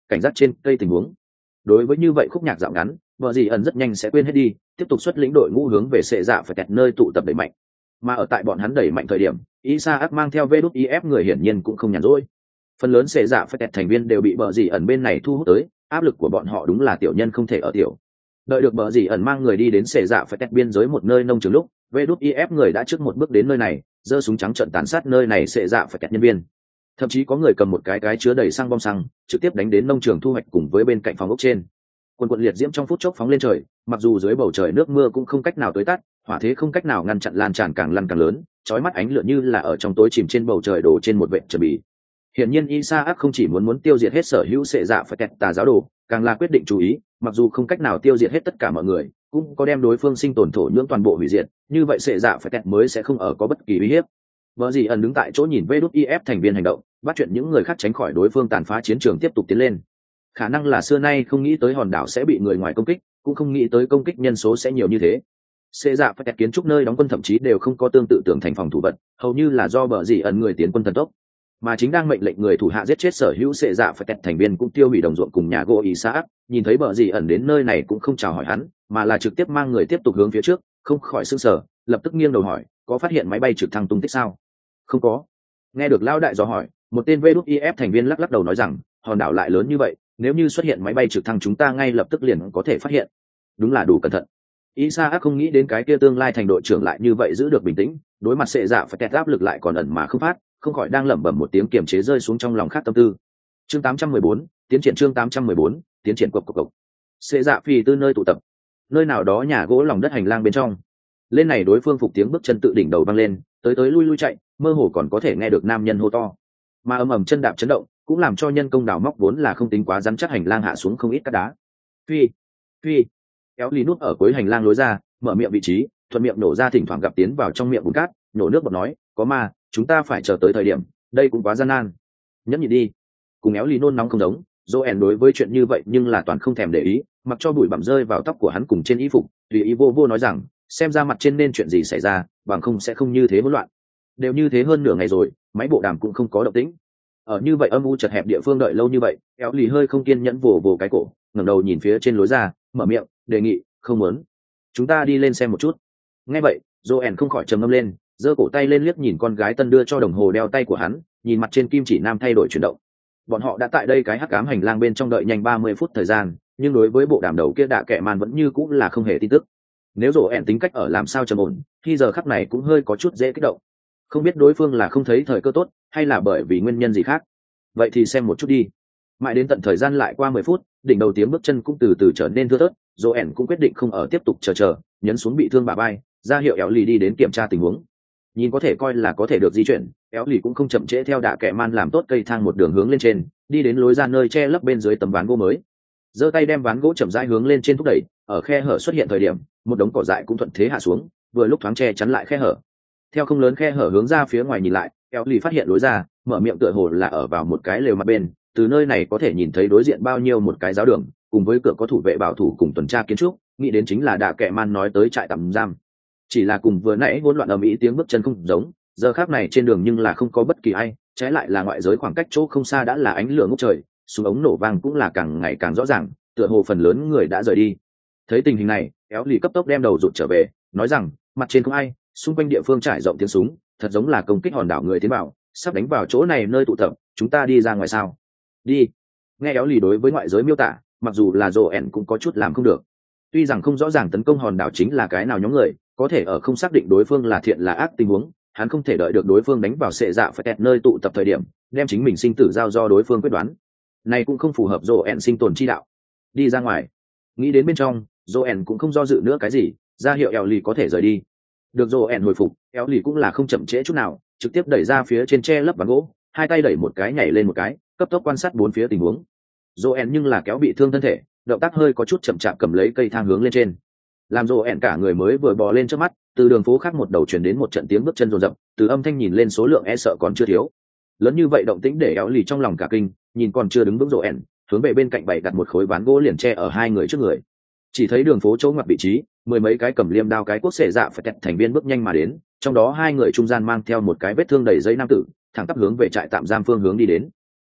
cảnh giác trên cây tình huống. Đối với như vậy khúc nhạc dạo ngắn, vợ dì ẩn rất nhanh sẽ quên hết đi, tiếp tục xuất lĩnh đội ngũ hướng về sệ dạ phải kẹt nơi tụ tập đẩy mạnh. Mà ở tại bọn hắn đẩy mạnh thời điểm, Isaac mang theo vê đút i ép người hiển nhiên cũng không nhàn rỗi. Phần lớn sệ dạ phải kẹt thành viên đều bị bờ dì ẩn bên này thu hút tới, áp lực của bọn họ đúng là tiểu nhân không thể ở tiểu. Đợi được bờ dì ẩn mang người đi đến sệ dạ phải kẹt biên giới một nơi nông trường lúc, vê đút i ép người đã trước một bước đến nơi này, giơ súng trắng trận tàn sát nơi này sệ dạ phải kẹt nhân viên. Thậm chí có người cầm một cái cái chứa đầy xăng bom xăng, trực tiếp đánh đến nông trường thu hoạch cùng với bên cạnh phòng ốc trên. Quần quần liệt diễm trong phút chốc phóng lên trời, mặc dù dưới bầu trời nước mưa cũng không cách nào tối tắt, hỏa thế không cách nào ngăn chặn lan tràn càng lăn càng lớn, chói mắt ánh lửa như là ở trong tối chìm trên bầu trời đổ trên một vệt trời bì. Hiển nhiên Isaac không chỉ muốn muốn tiêu diệt hết sở hữu sệ dạ phải kẹt tà giáo đồ, càng là quyết định chú ý, mặc dù không cách nào tiêu diệt hết tất cả mọi người, cũng có đem đối phương sinh tồn thổ nhưỡng toàn bộ hủy diệt, như vậy sệ dạ phải kẹt mới sẽ không ở có bất kỳ uy hiếp. Vợ gì ẩn đứng tại chỗ nhìn vê đút i ép thành viên hành động, bắt chuyện những người khác tránh khỏi đối phương tàn phá chiến trường tiếp tục tiến lên. Khả năng là xưa nay không nghĩ tới hòn đảo sẽ bị người ngoài công kích, cũng không nghĩ tới công kích nhân số sẽ nhiều như thế. Xê dạ phải kẹt kiến trúc nơi đóng quân thậm chí đều không có tương tự tưởng thành phòng thủ vật, hầu như là do bờ gì ẩn người tiến quân thần tốc, mà chính đang mệnh lệnh người thủ hạ giết chết sở hữu xê dạ phải kẹt thành viên cũng tiêu hủy đồng ruộng cùng nhà gỗ ý xã. Nhìn thấy bờ gì ẩn đến nơi này cũng không chào hỏi hắn, mà là trực tiếp mang người tiếp tục hướng phía trước, không khỏi sửng sở, lập tức nghiêng đầu hỏi, có phát hiện máy bay trực thăng tung tích sao? Không có. Nghe được lão đại dò hỏi, một tên vê đút i ép thành viên lắc lắc đầu nói rằng, hòn đảo lại lớn như vậy, nếu như xuất hiện máy bay trực thăng chúng ta ngay lập tức liền có thể phát hiện. Đúng là đủ cẩn thận. Isaac không nghĩ đến cái kia tương lai thành đội trưởng lại như vậy giữ được bình tĩnh, đối mặt sệ dạ phải kẹt áp lực lại còn ẩn mà không phát, không khỏi đang lẩm bẩm một tiếng kiềm chế rơi xuống trong lòng khác tâm tư. Chương tám trăm mười bốn, tiến triển chương tám trăm mười bốn, tiến triển cộc cộc cộc. Sệ dạ phi tư nơi tụ tập, nơi nào đó nhà gỗ lòng đất hành lang bên trong. Lên này đối phương phục tiếng bước chân tự đỉnh đầu vang lên, tới tới lui lui chạy, mơ hồ còn có thể nghe được nam nhân hô to. Mà ầm ầm chân đạp chấn động, cũng làm cho nhân công đào móc vốn là không tính quá rắn chắc hành lang hạ xuống không ít cát đá. Phi, phi, kéo lì nút ở cuối hành lang lối ra, mở miệng vị trí, thuận miệng nổ ra thỉnh thoảng gặp tiến vào trong miệng bùn cát, nổ nước bọt nói, có ma, chúng ta phải chờ tới thời điểm, đây cũng quá gian nan. Nhẫn nhịn đi. Cùng éo lì nôn nóng không giống, Joel đối với chuyện như vậy nhưng là toàn không thèm để ý, mặc cho bụi bặm rơi vào tóc của hắn cùng trên y phục, tùy ý vô vô nói rằng, xem ra mặt trên nên chuyện gì xảy ra, bằng không sẽ không như thế hỗn loạn. Đều như thế hơn nửa ngày rồi, máy bộ đàm cũng không có động tĩnh. Ở như vậy âm u chật hẹp địa phương đợi lâu như vậy, éo lì hơi không kiên nhẫn vồ vồ cái cổ, ngẩng đầu nhìn phía trên lối ra, mở miệng đề nghị, không muốn, chúng ta đi lên xem một chút. Nghe vậy, Joel không khỏi trầm ngâm lên, giơ cổ tay lên liếc nhìn con gái tân đưa cho đồng hồ đeo tay của hắn, nhìn mặt trên kim chỉ nam thay đổi chuyển động. Bọn họ đã tại đây cái hắc ám hành lang bên trong đợi nhanh ba mươi phút thời gian, nhưng đối với bộ đàm đầu kia đạ kệ màn vẫn như cũng là không hề tin tức. Nếu Joel tính cách ở làm sao trầm ổn, khi giờ khắc này cũng hơi có chút dễ kích động. Không biết đối phương là không thấy thời cơ tốt, hay là bởi vì nguyên nhân gì khác. Vậy thì xem một chút đi. Mãi đến tận thời gian lại qua mười phút, đỉnh đầu tiếng bước chân cũng từ từ trở nên thưa thớt, Joel cũng quyết định không ở tiếp tục chờ chờ, nhấn xuống bị thương bà bay, ra hiệu éo lì đi đến kiểm tra tình huống. Nhìn có thể coi là có thể được di chuyển, éo lì cũng không chậm trễ theo đạ kệ man làm tốt cây thang một đường hướng lên trên, đi đến lối ra nơi che lấp bên dưới tấm ván gỗ mới. Giơ tay đem ván gỗ chậm rãi hướng lên trên thúc đẩy, ở khe hở xuất hiện thời điểm, một đống cỏ dại cũng thuận thế hạ xuống, vừa lúc thoáng che chắn lại khe hở. Theo không lớn khe hở hướng ra phía ngoài nhìn lại, éo lì phát hiện lối ra, mở miệng tựa hồ là ở vào một cái lều mặt bên, từ nơi này có thể nhìn thấy đối diện bao nhiêu một cái giáo đường, cùng với cửa có thủ vệ bảo thủ cùng tuần tra kiến trúc, nghĩ đến chính là đạ kệ man nói tới trại tạm giam. Chỉ là cùng vừa nãy hỗn loạn ầm ĩ tiếng bước chân không giống, giờ khác này trên đường nhưng là không có bất kỳ ai, trái lại là ngoại giới khoảng cách chỗ không xa đã là ánh lửa ngút trời, súng ống nổ vang cũng là càng ngày càng rõ ràng, tựa hồ phần lớn người đã rời đi. Thấy tình hình này, éo lì cấp tốc đem đầu rụt trở về, nói rằng mặt trên không ai, xung quanh địa phương trải rộng tiếng súng, thật giống là công kích hòn đảo người tiến vào, sắp đánh vào chỗ này nơi tụ tập, chúng ta đi ra ngoài sao? Đi. Nghe éo lì đối với ngoại giới miêu tả, mặc dù là Joel cũng có chút làm không được. Tuy rằng không rõ ràng tấn công hòn đảo chính là cái nào nhóm người, có thể ở không xác định đối phương là thiện là ác tình huống, hắn không thể đợi được đối phương đánh vào sệ dạ phải kẹt nơi tụ tập thời điểm, đem chính mình sinh tử giao do đối phương quyết đoán. Này cũng không phù hợp Joel sinh tồn chi đạo. Đi ra ngoài. Nghĩ đến bên trong, Joel cũng không do dự nữa cái gì, ra hiệu éo lì có thể rời đi. Được Joel hồi phục, éo lì cũng là không chậm trễ chút nào, trực tiếp đẩy ra phía trên tre lấp ván gỗ, hai tay đẩy một cái nhảy lên một cái, cấp tốc quan sát bốn phía tình huống. Joel nhưng là kéo bị thương thân thể, động tác hơi có chút chậm chạp cầm lấy cây thang hướng lên trên. Làm Joel cả người mới vừa bò lên trước mắt, từ đường phố khác một đầu truyền đến một trận tiếng bước chân rồn rập, từ âm thanh nhìn lên số lượng e sợ còn chưa thiếu. Lớn như vậy động tĩnh để éo lì trong lòng cả kinh, nhìn còn chưa đứng vững Joel, hướng về bên cạnh bày đặt một khối ván gỗ liền che ở hai người trước người. Chỉ thấy đường phố chỗ ngoặt vị trí, mười mấy cái cầm liêm đao cái quốc xệ dạ phải kẹt thành viên bước nhanh mà đến, trong đó hai người trung gian mang theo một cái vết thương đầy giấy nam tử, thẳng tắp hướng về trại tạm giam phương hướng đi đến.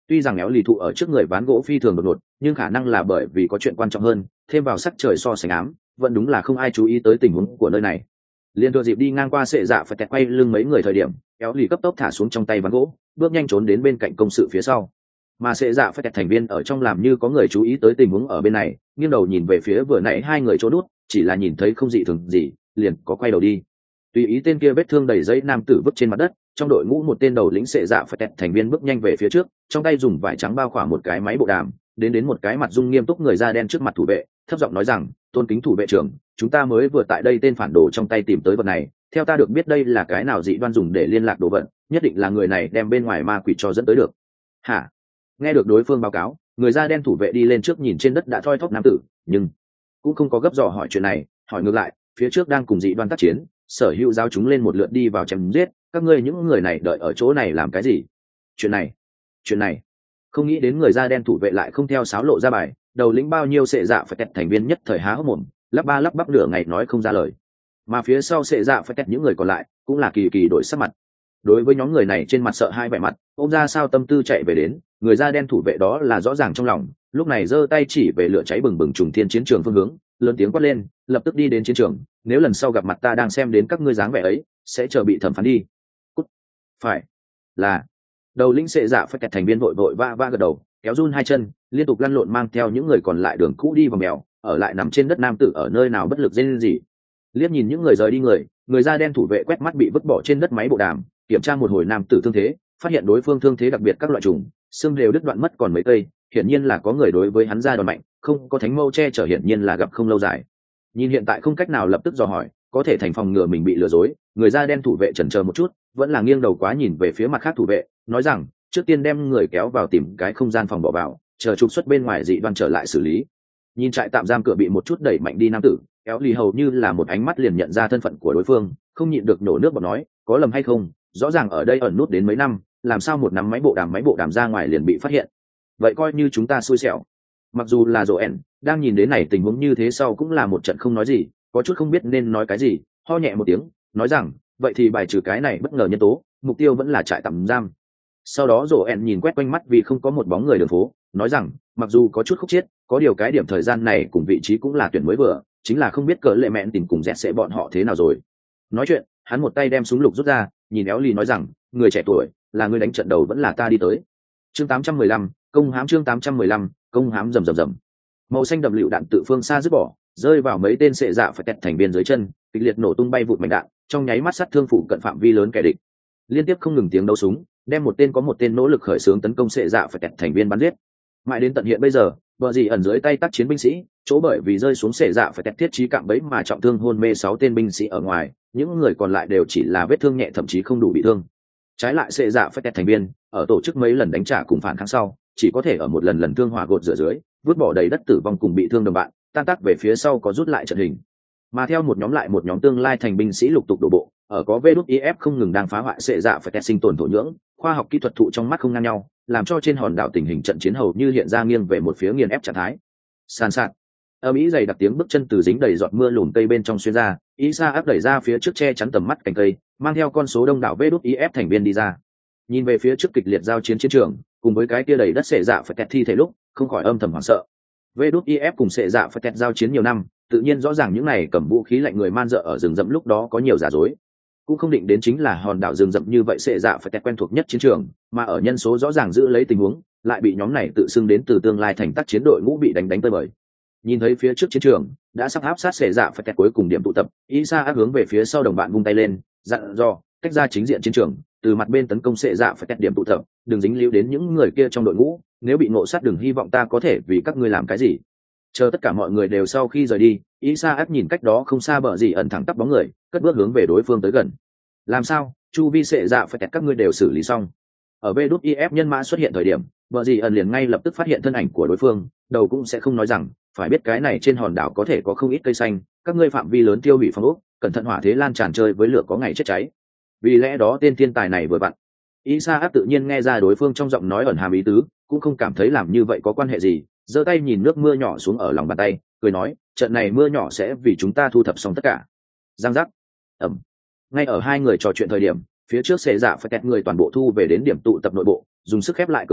Tuy rằng éo lì thụ ở trước người ván gỗ phi thường đột ngột, nhưng khả năng là bởi vì có chuyện quan trọng hơn, thêm vào sắc trời so sánh ám, vẫn đúng là không ai chú ý tới tình huống của nơi này. Liên thừa dịp đi ngang qua sệ dạ phải tẹt quay lưng mấy người thời điểm, éo lì cấp tốc thả xuống trong tay ván gỗ, bước nhanh trốn đến bên cạnh công sự phía sau. Mà sệ dạ phải tẹt thành viên ở trong làm như có người chú ý tới tình huống ở bên này, nghiêng đầu nhìn về phía vừa nãy hai người chỗ đút, chỉ là nhìn thấy không dị thường gì, liền có quay đầu đi. Tùy ý tên kia vết thương đầy giấy nam tử vứt trên mặt đất, trong đội ngũ một tên đầu lĩnh sệ dạ phải tẹt thành viên bước nhanh về phía trước, trong tay dùng vải trắng bao khỏa một cái máy bộ đàm, đến đến một cái mặt dung nghiêm túc người da đen trước mặt thủ vệ, thấp giọng nói rằng, tôn kính thủ vệ trưởng, chúng ta mới vừa tại đây tên phản đồ trong tay tìm tới vật này, theo ta được biết đây là cái nào dị đoan dùng để liên lạc đồ vật, nhất định là người này đem bên ngoài ma quỷ cho dẫn tới được. Hả? Nghe được đối phương báo cáo, người da đen thủ vệ đi lên trước nhìn trên đất đã thoi thóp nam tử, nhưng cũng không có gấp dò hỏi chuyện này, hỏi ngược lại, phía trước đang cùng dị đoan tác chiến, sở hữu giao chúng lên một lượt đi vào chém giết, các ngươi những người này đợi ở chỗ này làm cái gì? Chuyện này, chuyện này, không nghĩ đến người da đen thủ vệ lại không theo sáo lộ ra bài, đầu lĩnh bao nhiêu sệ dạ phải tẹt thành viên nhất thời há hốc mồm, lắp ba lắp bắp nửa ngày nói không ra lời. Mà phía sau sệ dạ phải tẹt những người còn lại cũng là kỳ kỳ đổi sắc mặt. Đối với nhóm người này trên mặt sợ hai vẻ mặt, ôm ra sao tâm tư chạy về đến, người da đen thủ vệ đó là rõ ràng trong lòng, lúc này giơ tay chỉ về lửa cháy bừng bừng trùng thiên chiến trường phương hướng, lớn tiếng quát lên, lập tức đi đến chiến trường, nếu lần sau gặp mặt ta đang xem đến các ngươi dáng vẻ ấy, sẽ chờ bị thẩm phán đi. Cút. Phải. Là. Đầu lĩnh sệ dạ phải tẹt thành viên vội vội va va gật đầu, kéo run hai chân, liên tục lăn lộn mang theo những người còn lại đường cũ đi vào mèo, ở lại nằm trên đất nam tử ở nơi nào bất lực rên gì. Liếc nhìn những người rời đi người, người da đen thủ vệ quét mắt bị vứt bỏ trên đất máy bộ đàm, kiểm tra một hồi nam tử thương thế, phát hiện đối phương thương thế đặc biệt các loại trùng, xương đều đứt đoạn mất còn mấy cây, hiển nhiên là có người đối với hắn ra đòn mạnh, không có thánh mâu che chở hiển nhiên là gặp không lâu dài. Nhìn hiện tại không cách nào lập tức dò hỏi, có thể thành phòng ngừa mình bị lừa dối, người da đen thủ vệ chần chờ một chút, vẫn là nghiêng đầu quá nhìn về phía mặt khác thủ vệ, nói rằng, trước tiên đem người kéo vào tìm cái không gian phòng bỏ vào, chờ trục xuất bên ngoài dị đoan trở lại xử lý. Nhìn trại tạm giam cửa bị một chút đẩy mạnh đi nam tử, kéo lì hầu như là một ánh mắt liền nhận ra thân phận của đối phương, không nhịn được nổ nước bọt nói, có lầm hay không, rõ ràng ở đây ẩn nút đến mấy năm, làm sao một nắm máy bộ đàm máy bộ đàm ra ngoài liền bị phát hiện. Vậy coi như chúng ta xui xẻo. Mặc dù là Joen, đang nhìn đến này tình huống như thế sau cũng là một trận không nói gì, có chút không biết nên nói cái gì, ho nhẹ một tiếng, nói rằng, vậy thì bài trừ cái này bất ngờ nhân tố, mục tiêu vẫn là trại tạm giam. Sau đó Joen nhìn quét quanh mắt vì không có một bóng người đường phố, nói rằng, mặc dù có chút khúc chiết, có điều cái điểm thời gian này cùng vị trí cũng là tuyển mới vừa, chính là không biết cỡ lệ mẹn tìm cùng dẹt sẽ bọn họ thế nào rồi. Nói chuyện, hắn một tay đem súng lục rút ra, nhìn éo lì nói rằng, người trẻ tuổi, là người đánh trận đầu vẫn là ta đi tới. Chương tám trăm mười lăm, công hám chương tám trăm mười lăm, công hám rầm rầm rầm. Màu xanh đậm lựu đạn tự phương xa dứt bỏ, rơi vào mấy tên sệ dạ phải tẹt thành viên dưới chân, kịch liệt nổ tung bay vụt mảnh đạn, trong nháy mắt sát thương phụ cận phạm vi lớn kẻ địch. Liên tiếp không ngừng tiếng đấu súng, đem một tên có một tên nỗ lực khởi xướng tấn công sệ dạ phải tẹt thành viên bắn giết. Mãi đến tận hiện bây giờ, vợ gì ẩn dưới tay tác chiến binh sĩ, chỗ bởi vì rơi xuống sệ dạ phải tẹt thiết trí cạm bẫy mà trọng thương hôn mê sáu tên binh sĩ ở ngoài, những người còn lại đều chỉ là vết thương nhẹ thậm chí không đủ bị thương. Trái lại sệ dạ phải tẹt thành viên, ở tổ chức mấy lần đánh trả cùng phản kháng sau, chỉ có thể ở một lần lần thương hỏa gột rửa dưới, vứt bỏ đầy đất tử vong cùng bị thương đồng bạn, tan tác về phía sau có rút lại trận hình. Mà theo một nhóm lại một nhóm tương lai thành binh sĩ lục tục đổ bộ, ở có vê đút i ép không ngừng đang phá hoại sệ dạ phải tẹt sinh tồn thổ nhưỡng, khoa học kỹ thuật thụ trong mắt không ngang nhau, làm cho trên hòn đảo tình hình trận chiến hầu như hiện ra nghiêng về một phía nghiền ép trạng thái. Sàn sạt, ở mỹ dày đặc tiếng bước chân từ dính đầy giọt mưa lùm cây bên trong xuyên ra, Isa áp đẩy ra phía trước che chắn tầm mắt cành cây, mang theo con số đông đảo vê đút i ép thành viên đi ra. Nhìn về phía trước kịch liệt giao chiến chiến trường, cùng với cái kia đầy đất sệ dạ phải tẹt thi thể lúc, không khỏi âm thầm hoảng sợ. vê đút i ép cùng sệ dạ phải tẹt giao chiến nhiều năm, tự nhiên rõ ràng những này cầm vũ khí lạnh người man dợ ở rừng rậm lúc đó có nhiều giả dối, cũng không định đến chính là hòn đảo rừng rậm như vậy sệ dạ phải tẹt quen thuộc nhất chiến trường, mà ở nhân số rõ ràng giữ lấy tình huống, lại bị nhóm này tự xưng đến từ tương lai thành tác chiến đội ngũ bị đánh đánh tơi bời. Nhìn thấy phía trước chiến trường đã sắp áp sát sệ dạ phải tẹt cuối cùng điểm tụ tập, Isa áp hướng về phía sau đồng bạn vung tay lên, dặn dò tách ra chính diện chiến trường, từ mặt bên tấn công sệ dạ phải tẹt điểm tụ tập, đừng dính líu đến những người kia trong đội ngũ, nếu bị ngộ sát đừng hy vọng ta có thể vì các ngươi làm cái gì. Chờ tất cả mọi người đều sau khi rời đi, Isa áp nhìn cách đó không xa bờ gì ẩn thẳng tắp bóng người, cất bước hướng về đối phương tới gần. Làm sao, chu vi sệ dạ phải tẹt các ngươi đều xử lý xong. Ở vê đút i ép nhân mã xuất hiện thời điểm, bờ gì ẩn liền ngay lập tức phát hiện thân ảnh của đối phương, đầu cũng sẽ không nói rằng, phải biết cái này trên hòn đảo có thể có không ít cây xanh, các ngươi phạm vi lớn tiêu hủy phong ốc, cẩn thận hỏa thế lan tràn chơi với lửa có ngày chết cháy. Vì lẽ đó tên thiên tài này vừa vặn. Isa áp tự nhiên nghe ra đối phương trong giọng nói ẩn hàm ý tứ, cũng không cảm thấy làm như vậy có quan hệ gì, giơ tay nhìn nước mưa nhỏ xuống ở lòng bàn tay, cười nói, trận này mưa nhỏ sẽ vì chúng ta thu thập xong tất cả. Giang giác. Ẩm. Ngay ở hai người trò chuyện thời điểm, phía trước xệ dạ phải tẹt người toàn bộ thu về đến điểm tụ tập nội bộ, dùng sức khép lại cửa gỗ,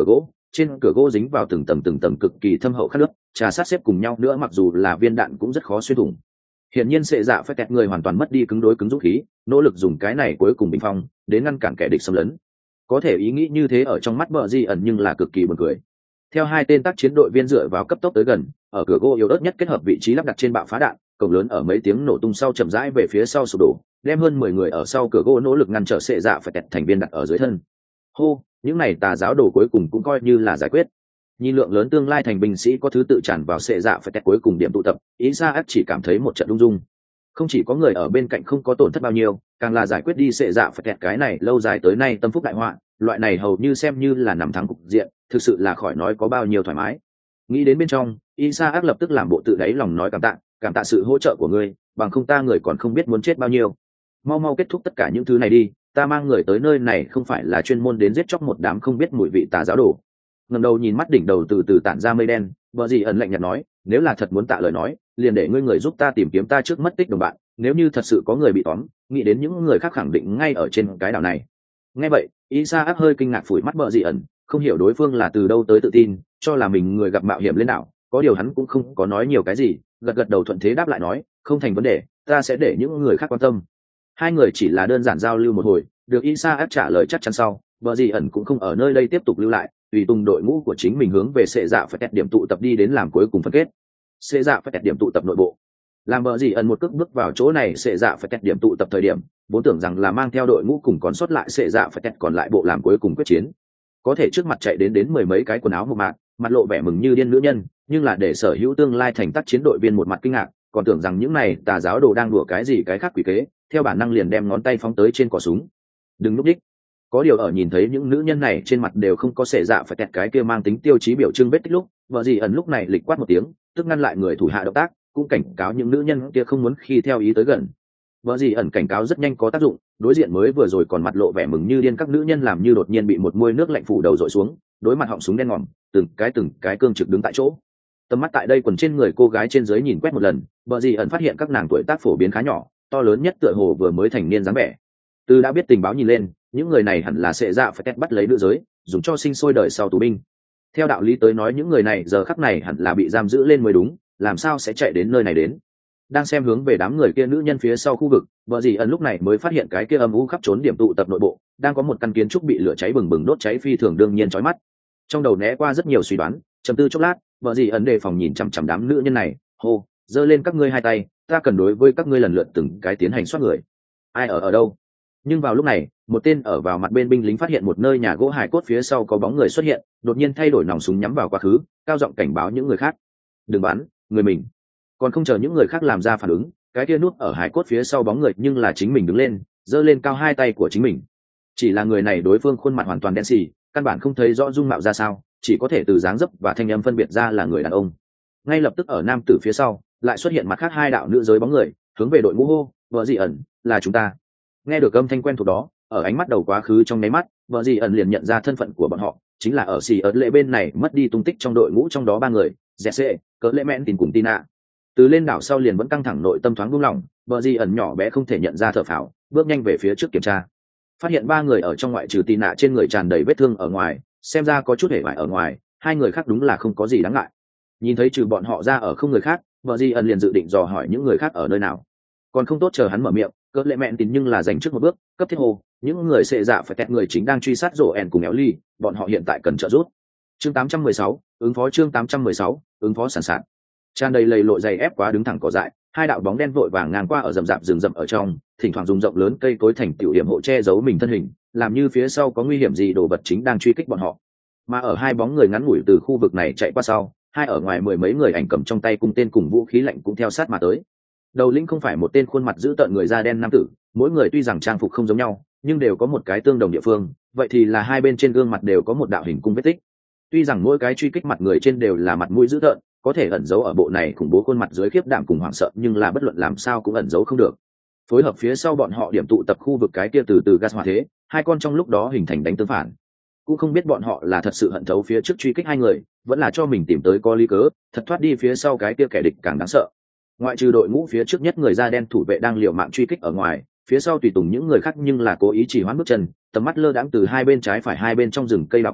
trên cửa gỗ dính vào từng tầng từng tầng cực kỳ thâm hậu khát nước, trà sát xếp cùng nhau nữa, mặc dù là viên đạn cũng rất khó xuyên thủng. Hiển nhiên sệ dạ phải kẹt người hoàn toàn mất đi cứng đối cứng dũng khí, nỗ lực dùng cái này cuối cùng bình phong đến ngăn cản kẻ địch xâm lấn. Có thể ý nghĩ như thế ở trong mắt bờ di ẩn nhưng là cực kỳ buồn cười. Theo hai tên tác chiến đội viên dựa vào cấp tốc tới gần, ở cửa gỗ yếu ớt nhất kết hợp vị trí lắp đặt trên bạo phá đạn, cổng lớn ở mấy tiếng nổ tung sau chậm rãi về phía sau sụp đổ, đem hơn mười người ở sau cửa gỗ nỗ lực ngăn trở sệ dạ phải kẹt thành viên đặt ở dưới thân. Hô, những này tà giáo đồ cuối cùng cũng coi như là giải quyết. Nhìn lượng lớn tương lai thành binh sĩ có thứ tự tràn vào sệ dạ phải kẹt cuối cùng điểm tụ tập, Isaac chỉ cảm thấy một trận rung rung. Không chỉ có người ở bên cạnh không có tổn thất bao nhiêu, càng là giải quyết đi sệ dạ phải kẹt cái này lâu dài tới nay tâm phúc đại họa, loại này hầu như xem như là nằm thắng cục diện, thực sự là khỏi nói có bao nhiêu thoải mái. Nghĩ đến bên trong, Isaac lập tức làm bộ tự đáy lòng nói cảm tạ, cảm tạ sự hỗ trợ của ngươi, bằng không ta người còn không biết muốn chết bao nhiêu. Mau mau kết thúc tất cả những thứ này đi, ta mang người tới nơi này không phải là chuyên môn đến giết chóc một đám không biết mùi vị tà giáo đồ. Ngẩng đầu nhìn mắt đỉnh đầu từ từ tản ra mây đen, vợ gì ẩn lạnh nhạt nói, nếu là thật muốn tạ lời nói, liền để ngươi người giúp ta tìm kiếm ta trước mất tích đồng bạn, nếu như thật sự có người bị tóm, nghĩ đến những người khác khẳng định ngay ở trên cái đảo này. Nghe vậy, Isaac hơi kinh ngạc phủi mắt vợ gì ẩn, không hiểu đối phương là từ đâu tới tự tin, cho là mình người gặp mạo hiểm lên đảo, có điều hắn cũng không có nói nhiều cái gì, gật gật đầu thuận thế đáp lại nói, không thành vấn đề, ta sẽ để những người khác quan tâm. Hai người chỉ là đơn giản giao lưu một hồi, được Isaac trả lời chắc chắn sau, vợ gì ẩn cũng không ở nơi đây tiếp tục lưu lại, tùy tùng đội ngũ của chính mình hướng về sệ dạ phải kẹt điểm tụ tập đi đến làm cuối cùng phân kết. Sệ dạ phải kẹt điểm tụ tập nội bộ. Làm vợ gì ẩn một cước bước vào chỗ này sệ dạ phải kẹt điểm tụ tập thời điểm, vốn tưởng rằng là mang theo đội ngũ cùng còn sót lại sệ dạ phải kẹt còn lại bộ làm cuối cùng quyết chiến. Có thể trước mặt chạy đến đến mười mấy cái quần áo mộc mạc, mặt lộ vẻ mừng như điên nữ nhân, nhưng là để sở hữu tương lai thành tác chiến đội viên một mặt kinh ngạc, còn tưởng rằng những này tà giáo đồ đang đùa cái gì cái khác quỷ kế, theo bản năng liền đem ngón tay phóng tới trên cò súng. Đừng núp đích. Có điều ở nhìn thấy những nữ nhân này trên mặt đều không có sệ dạ phải kẹt cái kia mang tính tiêu chí biểu trưng vết tích lúc, vợ gì ẩn lúc này lịch quát một tiếng, tức ngăn lại người thủ hạ động tác, cũng cảnh cáo những nữ nhân kia không muốn khi theo ý tới gần. Vợ gì ẩn cảnh cáo rất nhanh có tác dụng, đối diện mới vừa rồi còn mặt lộ vẻ mừng như điên các nữ nhân làm như đột nhiên bị một môi nước lạnh phủ đầu dội xuống, đối mặt họng súng đen ngòm, từng cái từng cái cương trực đứng tại chỗ. Tầm mắt tại đây quần trên người cô gái trên dưới nhìn quét một lần, vợ gì ẩn phát hiện các nàng tuổi tác phổ biến khá nhỏ, to lớn nhất tựa hồ vừa mới thành niên dáng vẻ. Từ đã biết tình báo nhìn lên, những người này hẳn là sẽ dạ phải kết bắt lấy nữ giới, dùng cho sinh sôi đời sau tù binh. Theo đạo lý tới nói những người này giờ khắc này hẳn là bị giam giữ lên mới đúng, làm sao sẽ chạy đến nơi này đến? Đang xem hướng về đám người kia nữ nhân phía sau khu vực, vợ gì ẩn lúc này mới phát hiện cái kia âm u khắp trốn điểm tụ tập nội bộ, đang có một căn kiến trúc bị lửa cháy bừng bừng đốt cháy phi thường đương nhiên chói mắt. Trong đầu né qua rất nhiều suy đoán, trầm tư chốc lát, vợ gì ẩn đề phòng nhìn chằm chằm đám nữ nhân này, hô, giơ lên các ngươi hai tay, ta cần đối với các ngươi lần lượt từng cái tiến hành soát người. Ai ở ở đâu? Nhưng vào lúc này, một tên ở vào mặt bên binh lính phát hiện một nơi nhà gỗ hài cốt phía sau có bóng người xuất hiện, đột nhiên thay đổi nòng súng nhắm vào quá khứ, cao giọng cảnh báo những người khác. Đừng bắn, người mình. Còn không chờ những người khác làm ra phản ứng, cái kia núp ở hài cốt phía sau bóng người nhưng là chính mình đứng lên, giơ lên cao hai tay của chính mình. Chỉ là người này đối phương khuôn mặt hoàn toàn đen xì, căn bản không thấy rõ dung mạo ra sao, chỉ có thể từ dáng dấp và thanh âm phân biệt ra là người đàn ông. Ngay lập tức ở nam tử phía sau, lại xuất hiện mặt khác hai đạo nữ giới bóng người, hướng về đội ngũ hô, vợ dị ẩn, là chúng ta. Nghe được âm thanh quen thuộc đó, ở ánh mắt đầu quá khứ trong nháy mắt, vợ dị ẩn liền nhận ra thân phận của bọn họ, chính là ở xì ớt lệ bên này mất đi tung tích trong đội ngũ trong đó ba người, Jesse, cỡ lệ mẹn tìm cùng Tina. Từ lên đảo sau liền vẫn căng thẳng nội tâm thoáng buông lỏng, vợ dị ẩn nhỏ bé không thể nhận ra thở phào, bước nhanh về phía trước kiểm tra. Phát hiện ba người ở trong ngoại trừ Tina trên người tràn đầy vết thương ở ngoài, xem ra có chút hề bại ở ngoài, hai người khác đúng là không có gì đáng ngại. Nhìn thấy trừ bọn họ ra ở không người khác, vợ dị ẩn liền dự định dò hỏi những người khác ở nơi nào. Còn không tốt chờ hắn mở miệng, cỡ lệ mẹn tín nhưng là dành trước một bước, cấp thiết hồ, những người xệ dạ phải tẹt người chính đang truy sát rổ ẻn cùng éo ly, bọn họ hiện tại cần trợ giúp. Chương tám trăm mười sáu, ứng phó chương tám trăm mười sáu, ứng phó sẵn sàng. Tràn đầy lầy lội dày ép quá đứng thẳng cỏ dại, hai đạo bóng đen vội vàng ngang qua ở rậm rạp rừng rậm ở trong, thỉnh thoảng dùng rộng lớn cây cối thành tiểu điểm hộ che giấu mình thân hình, làm như phía sau có nguy hiểm gì đồ vật chính đang truy kích bọn họ. Mà ở hai bóng người ngắn ngủi từ khu vực này chạy qua sau, hai ở ngoài mười mấy người ảnh cầm trong tay cung tên cùng vũ khí lạnh cũng theo sát mà tới. Đầu lĩnh không phải một tên khuôn mặt dữ tợn người da đen nam tử, mỗi người tuy rằng trang phục không giống nhau, nhưng đều có một cái tương đồng địa phương, vậy thì là hai bên trên gương mặt đều có một đạo hình cung vết tích. Tuy rằng mỗi cái truy kích mặt người trên đều là mặt mũi dữ tợn, có thể ẩn giấu ở bộ này khủng bố khuôn mặt dưới khiếp đảm cùng hoảng sợ, nhưng là bất luận làm sao cũng ẩn giấu không được. Phối hợp phía sau bọn họ điểm tụ tập khu vực cái kia từ từ gas hỏa thế, hai con trong lúc đó hình thành đánh tương phản. Cũng không biết bọn họ là thật sự hận thấu phía trước truy kích hai người, vẫn là cho mình tìm tới có lý cớ, thật thoát đi phía sau cái kia kẻ địch càng đáng sợ. Ngoại trừ đội ngũ phía trước nhất người da đen thủ vệ đang liều mạng truy kích ở ngoài, phía sau tùy tùng những người khác nhưng là cố ý chỉ hoãn bước chân, tầm mắt lơ đãng từ hai bên trái phải hai bên trong rừng cây đào qua,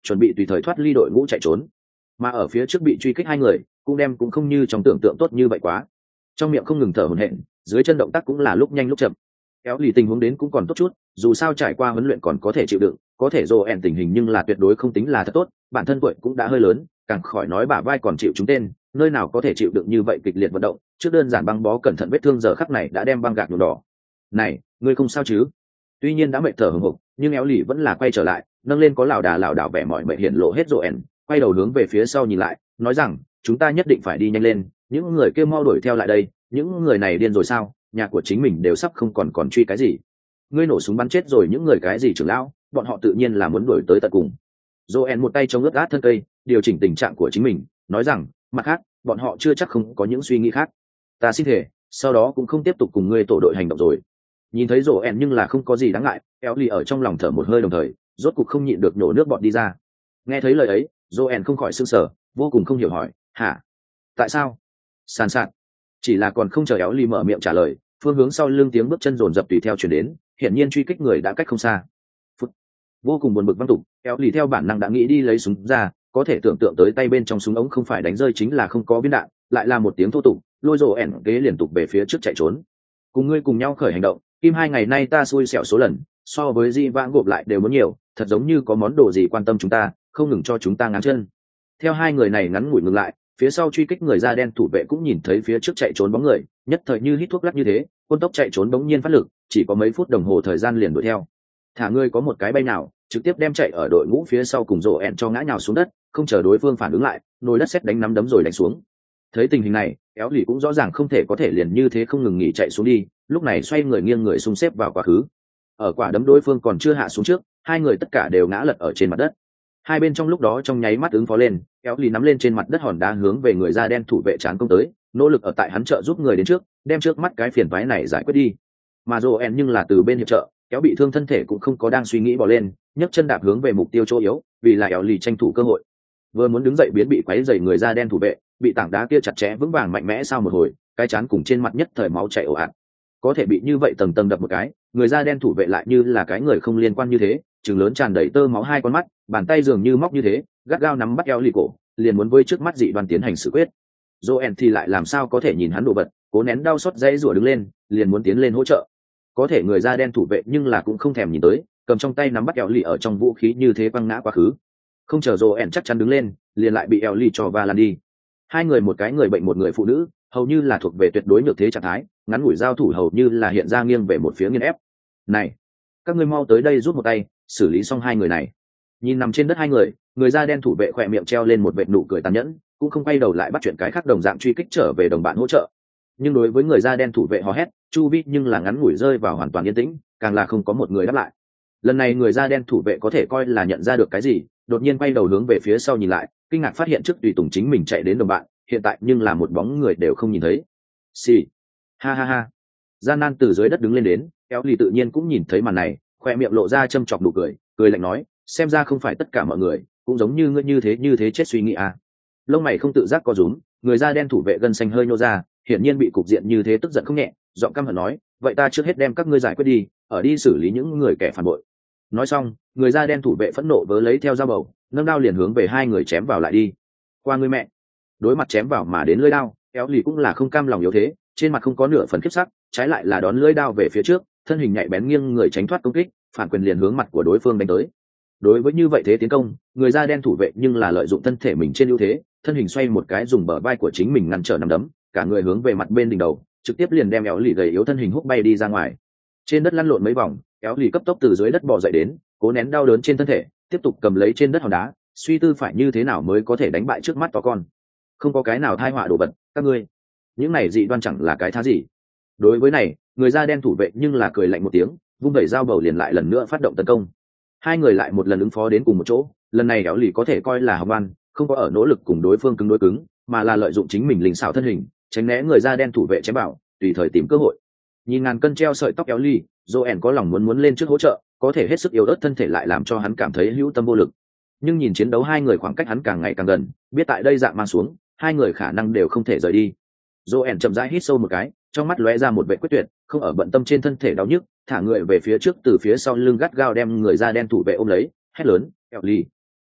chuẩn bị tùy thời thoát ly đội ngũ chạy trốn. Mà ở phía trước bị truy kích hai người cũng đem cũng không như trong tưởng tượng tốt như vậy quá, trong miệng không ngừng thở hổn hển, dưới chân động tác cũng là lúc nhanh lúc chậm. Kéo lì tình huống đến cũng còn tốt chút, dù sao trải qua huấn luyện còn có thể chịu đựng, có thể dồ ẻn tình hình nhưng là tuyệt đối không tính là thật tốt, bản thân tuổi cũng đã hơi lớn, càng khỏi nói bả vai còn chịu trúng tên, nơi nào có thể chịu đựng như vậy kịch liệt vận động, trước đơn giản băng bó cẩn thận vết thương giờ khắc này đã đem băng gạc nhuộm đỏ. Này, ngươi không sao chứ? Tuy nhiên đã mệt thở hổn hộc, nhưng éo lì vẫn là quay trở lại, nâng lên có lảo đà lảo đảo vẻ mỏi mệt hiện lộ hết rồi ẻn, quay đầu hướng về phía sau nhìn lại, nói rằng, chúng ta nhất định phải đi nhanh lên, những người kia mau đuổi theo lại đây, những người này điên rồi sao? Nhà của chính mình đều sắp không còn còn truy cái gì. Ngươi nổ súng bắn chết rồi những người cái gì trưởng lão, bọn họ tự nhiên là muốn đuổi tới tận cùng. Joen một tay chống ướt át thân cây, điều chỉnh tình trạng của chính mình, nói rằng, mặt khác, bọn họ chưa chắc không có những suy nghĩ khác. Ta xin thề, sau đó cũng không tiếp tục cùng ngươi tổ đội hành động rồi. Nhìn thấy Joen nhưng là không có gì đáng ngại, Ellie ở trong lòng thở một hơi đồng thời, rốt cục không nhịn được nhổ nước bọt đi ra. Nghe thấy lời ấy, Joen không khỏi sửng sở, vô cùng không hiểu hỏi, hả? Tại sao? Sàn sạt. Chỉ là còn không chờ Ellie mở miệng trả lời, phương hướng sau lưng tiếng bước chân rồn rập tùy theo chuyển đến, hiển nhiên truy kích người đã cách không xa. Phút. Vô cùng buồn bực văng tục, Ellie theo bản năng đã nghĩ đi lấy súng ra, có thể tưởng tượng tới tay bên trong súng ống không phải đánh rơi chính là không có viên đạn, lại là một tiếng thô tục, lôi rồ ẻn ghế liên tục về phía trước chạy trốn. Cùng ngươi cùng nhau khởi hành động, Kim hai ngày nay ta xui xẻo số lần, so với di vãng gộp lại đều muốn nhiều, thật giống như có món đồ gì quan tâm chúng ta, không ngừng cho chúng ta ngáng chân. Theo hai người này ngắn ngủi ngừng lại, phía sau truy kích người da đen thủ vệ cũng nhìn thấy phía trước chạy trốn bóng người, nhất thời như hít thuốc lắc như thế, quân tốc chạy trốn đống nhiên phát lực, chỉ có mấy phút đồng hồ thời gian liền đuổi theo. Thả ngươi có một cái bay nào, trực tiếp đem chạy ở đội ngũ phía sau cùng rồ ẹn cho ngã nhào xuống đất, không chờ đối phương phản ứng lại, nồi đất sét đánh nắm đấm rồi đánh xuống. Thấy tình hình này, kéo lì cũng rõ ràng không thể có thể liền như thế không ngừng nghỉ chạy xuống đi, lúc này xoay người nghiêng người xung xếp vào quá khứ. Ở quả đấm đối phương còn chưa hạ xuống trước, hai người tất cả đều ngã lật ở trên mặt đất. Hai bên trong lúc đó trong nháy mắt ứng phó lên, kéo lì nắm lên trên mặt đất hòn đá hướng về người da đen thủ vệ trán công tới, nỗ lực ở tại hắn trợ giúp người đến trước, đem trước mắt cái phiền toái này giải quyết đi. Mà Joen nhưng là từ bên hiệp trợ, kéo bị thương thân thể cũng không có đang suy nghĩ bỏ lên, nhấc chân đạp hướng về mục tiêu chỗ yếu, vì là kéo lì tranh thủ cơ hội. Vừa muốn đứng dậy biến bị quấy rầy người da đen thủ vệ, bị tảng đá kia chặt chẽ vững vàng mạnh mẽ sau một hồi, cái chán cùng trên mặt nhất thời máu chảy ồ ạt. Có thể bị như vậy tầng tầng đập một cái, người da đen thủ vệ lại như là cái người không liên quan như thế, trừng lớn tràn đầy tơ máu hai con mắt, bàn tay dường như móc như thế, gắt gao nắm bắt eo lì cổ, liền muốn với trước mắt dị đoan tiến hành xử quyết. Joen thì lại làm sao có thể nhìn hắn đổ bật, cố nén đau xót dãy rủa đứng lên, liền muốn tiến lên hỗ trợ. Có thể người da đen thủ vệ nhưng là cũng không thèm nhìn tới, cầm trong tay nắm bắt eo lì ở trong vũ khí như thế quăng ngã quá khứ. Không chờ Joen chắc chắn đứng lên, liền lại bị eo lì cho va lăn đi. Hai người một cái người bệnh một người phụ nữ, hầu như là thuộc về tuyệt đối nhược thế trạng thái, ngắn ngủi giao thủ hầu như là hiện ra nghiêng về một phía nghiên ép. Này, các ngươi mau tới đây giúp một tay, xử lý xong hai người này. Nhìn nằm trên đất hai người, người da đen thủ vệ khỏe miệng treo lên một vệt nụ cười tàn nhẫn, cũng không quay đầu lại bắt chuyện cái khác đồng dạng truy kích trở về đồng bạn hỗ trợ. Nhưng đối với người da đen thủ vệ hò hét, chu vi nhưng là ngắn ngủi rơi vào hoàn toàn yên tĩnh, càng là không có một người đáp lại. Lần này người da đen thủ vệ có thể coi là nhận ra được cái gì, đột nhiên quay đầu hướng về phía sau nhìn lại, kinh ngạc phát hiện trước tùy tùng chính mình chạy đến đồng bạn, hiện tại nhưng là một bóng người đều không nhìn thấy. Xì, ha ha ha. Gian nan từ dưới đất đứng lên đến, kéo lì tự nhiên cũng nhìn thấy màn này, khoe miệng lộ ra châm chọc nụ cười, cười lạnh nói, xem ra không phải tất cả mọi người cũng giống như ngươi như thế như thế chết suy nghĩ à. Lông mày không tự giác co rúm, người da đen thủ vệ gân xanh hơi nhô ra, hiển nhiên bị cục diện như thế tức giận không nhẹ, giọng căm hận nói, vậy ta trước hết đem các ngươi giải quyết đi, ở đi xử lý những người kẻ phản bội. Nói xong, người da đen thủ vệ phẫn nộ vớ lấy theo dao bầu, nâng đao liền hướng về hai người chém vào lại đi. Qua người mẹ. Đối mặt chém vào mà đến lưỡi đao, kéo lì cũng là không cam lòng yếu thế, trên mặt không có nửa phần khiếp sắc, trái lại là đón lưỡi đao về phía trước, thân hình nhạy bén nghiêng người tránh thoát công kích, phản quyền liền hướng mặt của đối phương đánh tới. Đối với như vậy thế tiến công, người da đen thủ vệ nhưng là lợi dụng thân thể mình trên ưu thế, thân hình xoay một cái dùng bờ vai của chính mình ngăn trở nắm đấm, cả người hướng về mặt bên đỉnh đầu, trực tiếp liền đem éo lì gầy yếu thân hình húc bay đi ra ngoài. Trên đất lăn lộn mấy vòng, éo lì cấp tốc từ dưới đất bò dậy đến, cố nén đau đớn trên thân thể, tiếp tục cầm lấy trên đất hòn đá, suy tư phải như thế nào mới có thể đánh bại trước mắt to con. Không có cái nào thai họa đổ bật, các ngươi, những này dị đoan chẳng là cái thá gì. Đối với này, người da đen thủ vệ nhưng là cười lạnh một tiếng, vung đẩy dao bầu liền lại lần nữa phát động tấn công. Hai người lại một lần ứng phó đến cùng một chỗ, lần này éo lì có thể coi là học văn, không có ở nỗ lực cùng đối phương cứng đối cứng, mà là lợi dụng chính mình linh xảo thân hình, tránh né người da đen thủ vệ chém bảo, tùy thời tìm cơ hội. Nhìn ngàn cân treo sợi tóc éo lì, Joen có lòng muốn muốn lên trước hỗ trợ, có thể hết sức yếu ớt thân thể lại làm cho hắn cảm thấy hữu tâm vô lực. Nhưng nhìn chiến đấu hai người khoảng cách hắn càng ngày càng gần, biết tại đây dạng mang xuống, hai người khả năng đều không thể rời đi. Joen chậm rãi hít sâu một cái, trong mắt lóe ra một vẻ quyết tuyệt, không ở bận tâm trên thân thể đau nhức, thả người về phía trước từ phía sau lưng gắt gao đem người da đen thủ vệ ôm lấy, hét lớn, "Ellie!"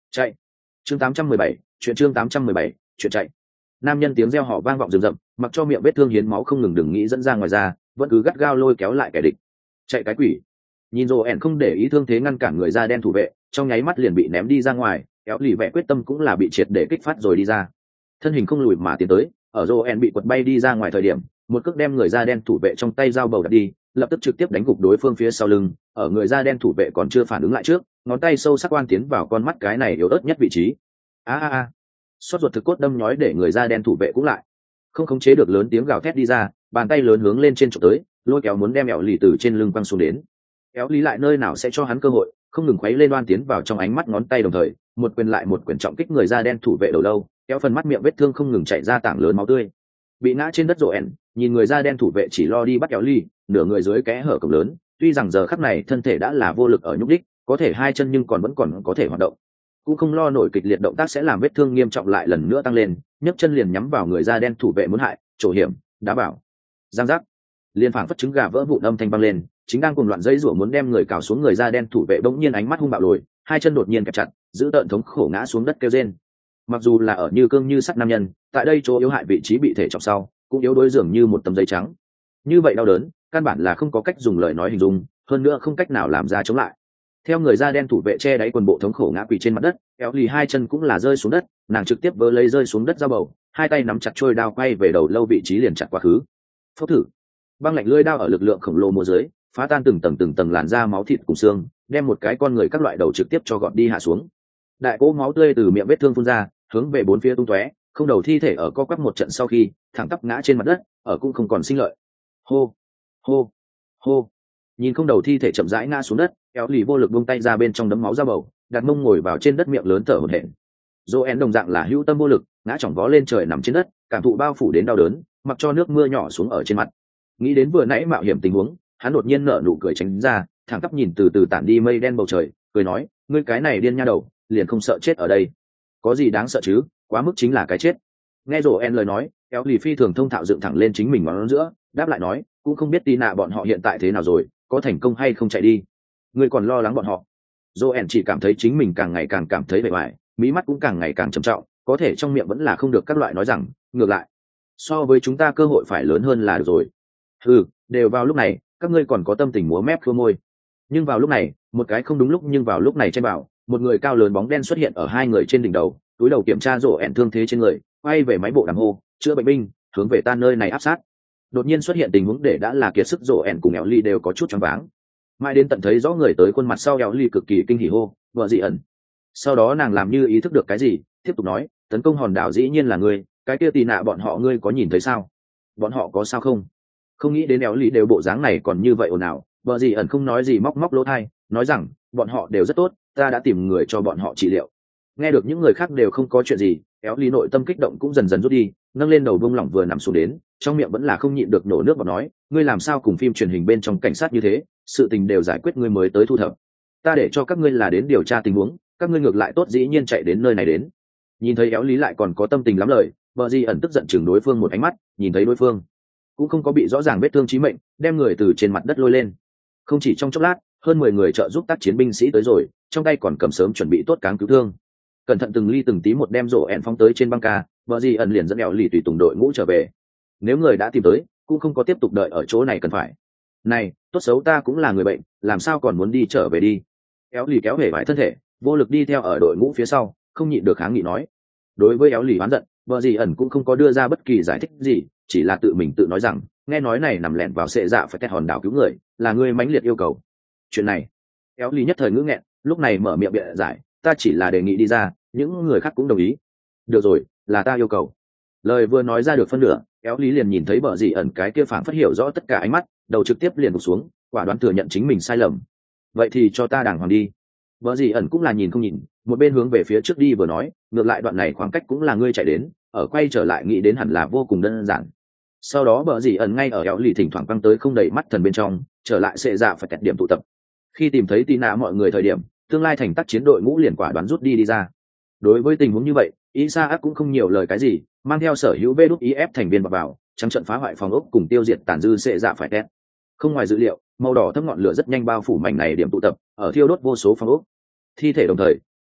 chạy. Chương tám trăm mười bảy, chuyện chương tám trăm mười bảy, chuyện chạy. Nam nhân tiếng reo hò vang vọng rừng rậm, mặc cho miệng vết thương hiến máu không ngừng đừng nghĩ dẫn ra ngoài ra, vẫn cứ gắt gao lôi kéo lại kẻ địch. Chạy cái quỷ. Nhìn rồ ẻn không để ý thương thế ngăn cản người da đen thủ vệ, trong nháy mắt liền bị ném đi ra ngoài, kéo lì vẻ quyết tâm cũng là bị triệt để kích phát rồi đi ra. Thân hình không lùi mà tiến tới, ở rồ ẻn bị quật bay đi ra ngoài thời điểm, một cước đem người da đen thủ vệ trong tay dao bầu đặt đi, lập tức trực tiếp đánh gục đối phương phía sau lưng, ở người da đen thủ vệ còn chưa phản ứng lại trước, ngón tay sâu sắc quan tiến vào con mắt cái này yếu ớt nhất vị trí. A a a. Xót ruột thực cốt đâm nhói để người da đen thủ vệ cũng lại. Không khống chế được lớn tiếng gào thét đi ra, bàn tay lớn hướng lên trên chụp tới, lôi kéo muốn đem ẻo lì từ trên lưng quăng xuống đến. Éo lý lại nơi nào sẽ cho hắn cơ hội, không ngừng khuấy lên đoan tiến vào trong ánh mắt ngón tay đồng thời, một quyền lại một quyền trọng kích người da đen thủ vệ đầu lâu, kéo phần mắt miệng vết thương không ngừng chảy ra tảng lớn máu tươi. Bị ngã trên đất rộ ẻn, nhìn người da đen thủ vệ chỉ lo đi bắt éo ly, nửa người dưới kẽ hở cổng lớn, tuy rằng giờ khắc này thân thể đã là vô lực ở nhúc đích, có thể hai chân nhưng còn vẫn còn có thể hoạt động, cũng không lo nổi kịch liệt động tác sẽ làm vết thương nghiêm trọng lại lần nữa tăng lên, nhấc chân liền nhắm vào người da đen thủ vệ muốn hại, trổ hiểm, đá bảo, giang giác, liên phảng phất trứng gà vỡ vụn âm thanh vang lên, chính đang cuồng loạn dây rủa muốn đem người cào xuống người da đen thủ vệ bỗng nhiên ánh mắt hung bạo lồi, hai chân đột nhiên kẹp chặt, giữ tợn thống khổ ngã xuống đất kêu rên. Mặc dù là ở như cương như sắt nam nhân, tại đây chỗ yếu hại vị trí bị thể trọng sau, cũng yếu đối dường như một tấm giấy trắng. Như vậy đau đớn, căn bản là không có cách dùng lời nói hình dung, hơn nữa không cách nào làm ra chống lại. Theo người da đen thủ vệ che đáy quần bộ thống khổ ngã quỳ trên mặt đất, kéo lì hai chân cũng là rơi xuống đất, nàng trực tiếp vớ lấy rơi xuống đất dao bầu, hai tay nắm chặt trôi đao quay về đầu lâu vị trí liền chặt quá khứ. Phốc thử, băng lạnh lưỡi đao ở lực lượng khổng lồ múa dưới, phá tan từng tầng từng tầng làn da máu thịt cùng xương, đem một cái con người các loại đầu trực tiếp cho gọt đi hạ xuống. Đại cỗ máu tươi từ miệng vết thương phun ra, hướng về bốn phía tung tóe, không đầu thi thể ở co quắp một trận sau khi thẳng tắp ngã trên mặt đất, ở cũng không còn sinh lợi. Hô, hô, hô. Nhìn không đầu thi thể chậm rãi ngã xuống đất, kéo lì vô lực buông tay ra bên trong đấm máu ra bầu, đặt mông ngồi vào trên đất miệng lớn thở hổn hển. Joen đồng dạng là hữu tâm vô lực, ngã chỏng vó lên trời nằm trên đất, cảm thụ bao phủ đến đau đớn, mặc cho nước mưa nhỏ xuống ở trên mặt. Nghĩ đến vừa nãy mạo hiểm tình huống, hắn đột nhiên nở nụ cười tránh ra, thẳng tắp nhìn từ từ tản đi mây đen bầu trời, cười nói, ngươi cái này điên nha đầu, liền không sợ chết ở đây. Có gì đáng sợ chứ, quá mức chính là cái chết. Nghe Joen lời nói, kéo lì phi thường thông thạo dựng thẳng lên chính mình ngón giữa, đáp lại nói, cũng không biết tí nạ bọn họ hiện tại thế nào rồi, có thành công hay không chạy đi. Ngươi còn lo lắng bọn họ. Joen chỉ cảm thấy chính mình càng ngày càng cảm thấy bề ngoài, mí mắt cũng càng ngày càng trầm trọng, có thể trong miệng vẫn là không được các loại nói rằng, ngược lại, so với chúng ta cơ hội phải lớn hơn là được rồi. Ừ, đều vào lúc này, các ngươi còn có tâm tình múa mép khua môi. Nhưng vào lúc này, một cái không đúng lúc nhưng vào lúc này trên bảo, một người cao lớn bóng đen xuất hiện ở hai người trên đỉnh đầu, túi đầu kiểm tra rổ ẹn thương thế trên người, quay về máy bộ đàm hô, chữa bệnh binh, hướng về ta nơi này áp sát. Đột nhiên xuất hiện tình huống để đã là kiệt sức rổ ẹn cùng éo ly đều có chút choáng váng. Mai đến tận thấy rõ người tới khuôn mặt sau éo ly cực kỳ kinh hỉ hô, vợ dị ẩn. Sau đó nàng làm như ý thức được cái gì, tiếp tục nói, tấn công hòn đảo dĩ nhiên là ngươi, cái kia tì nạ bọn họ ngươi có nhìn thấy sao? Bọn họ có sao không? Không nghĩ đến éo ly đều bộ dáng này còn như vậy ồn ào, vợ dị ẩn không nói gì móc móc lỗ tai, nói rằng, bọn họ đều rất tốt, ta đã tìm người cho bọn họ trị liệu. Nghe được những người khác đều không có chuyện gì, éo ly nội tâm kích động cũng dần dần rút đi, nâng lên đầu buông lỏng vừa nằm xuống đến, trong miệng vẫn là không nhịn được nổ nước bọt nói, ngươi làm sao cùng phim truyền hình bên trong cảnh sát như thế, sự tình đều giải quyết ngươi mới tới thu thập. Ta để cho các ngươi là đến điều tra tình huống, các ngươi ngược lại tốt dĩ nhiên chạy đến nơi này đến. Nhìn thấy éo lý lại còn có tâm tình lắm lời, vợ di ẩn tức giận chừng đối phương một ánh mắt, nhìn thấy đối phương cũng không có bị rõ ràng vết thương chí mệnh, đem người từ trên mặt đất lôi lên. Không chỉ trong chốc lát, hơn mười người trợ giúp tác chiến binh sĩ tới rồi, trong tay còn cầm sớm chuẩn bị tốt cáng cứu thương. Cẩn thận từng ly từng tí một đem rổ ẹn phóng tới trên băng ca, vợ di ẩn liền dẫn éo lì tùy tùng đội ngũ trở về. Nếu người đã tìm tới, cũng không có tiếp tục đợi ở chỗ này cần phải. Này, tốt xấu ta cũng là người bệnh, làm sao còn muốn đi trở về đi? Éo lì kéo hể vải thân thể, vô lực đi theo ở đội ngũ phía sau, không nhịn được kháng nghị nói. Đối với éo lì oán giận, vợ dì ẩn cũng không có đưa ra bất kỳ giải thích gì, chỉ là tự mình tự nói rằng, nghe nói này nằm lẻn vào sệ dạ phải tét hòn đảo cứu người, là người mãnh liệt yêu cầu. Chuyện này, éo lì nhất thời ngữ nghẹn, lúc này mở miệng bịa giải, ta chỉ là đề nghị đi ra, những người khác cũng đồng ý. Được rồi, là ta yêu cầu. Lời vừa nói ra được phân nửa, éo lý liền nhìn thấy bờ dì ẩn cái kia phảng phất hiểu rõ tất cả ánh mắt, đầu trực tiếp liền gục xuống, quả đoán thừa nhận chính mình sai lầm. Vậy thì cho ta đàng hoàng đi. Bờ dì ẩn cũng là nhìn không nhìn, một bên hướng về phía trước đi vừa nói, ngược lại đoạn này khoảng cách cũng là ngươi chạy đến, ở quay trở lại nghĩ đến hẳn là vô cùng đơn giản. Sau đó bờ dì ẩn ngay ở éo lý thỉnh thoảng quăng tới không đầy mắt thần bên trong, trở lại sẽ dạ phải tẹt điểm tụ tập. Khi tìm thấy Tina mọi người thời điểm, tương lai thành tác chiến đội ngũ liền quả đoán rút đi đi ra. Đối với tình huống như vậy, Isaac cũng không nhiều lời cái gì, mang theo sở hữu vê đúc i ép thành viên vào, vào trắng trận phá hoại phòng ốc cùng tiêu diệt tàn dư sệ dạ phải tét. Không ngoài dữ liệu, màu đỏ thấp ngọn lửa rất nhanh bao phủ mảnh này điểm tụ tập, ở thiêu đốt vô số phòng ốc. Thi thể đồng thời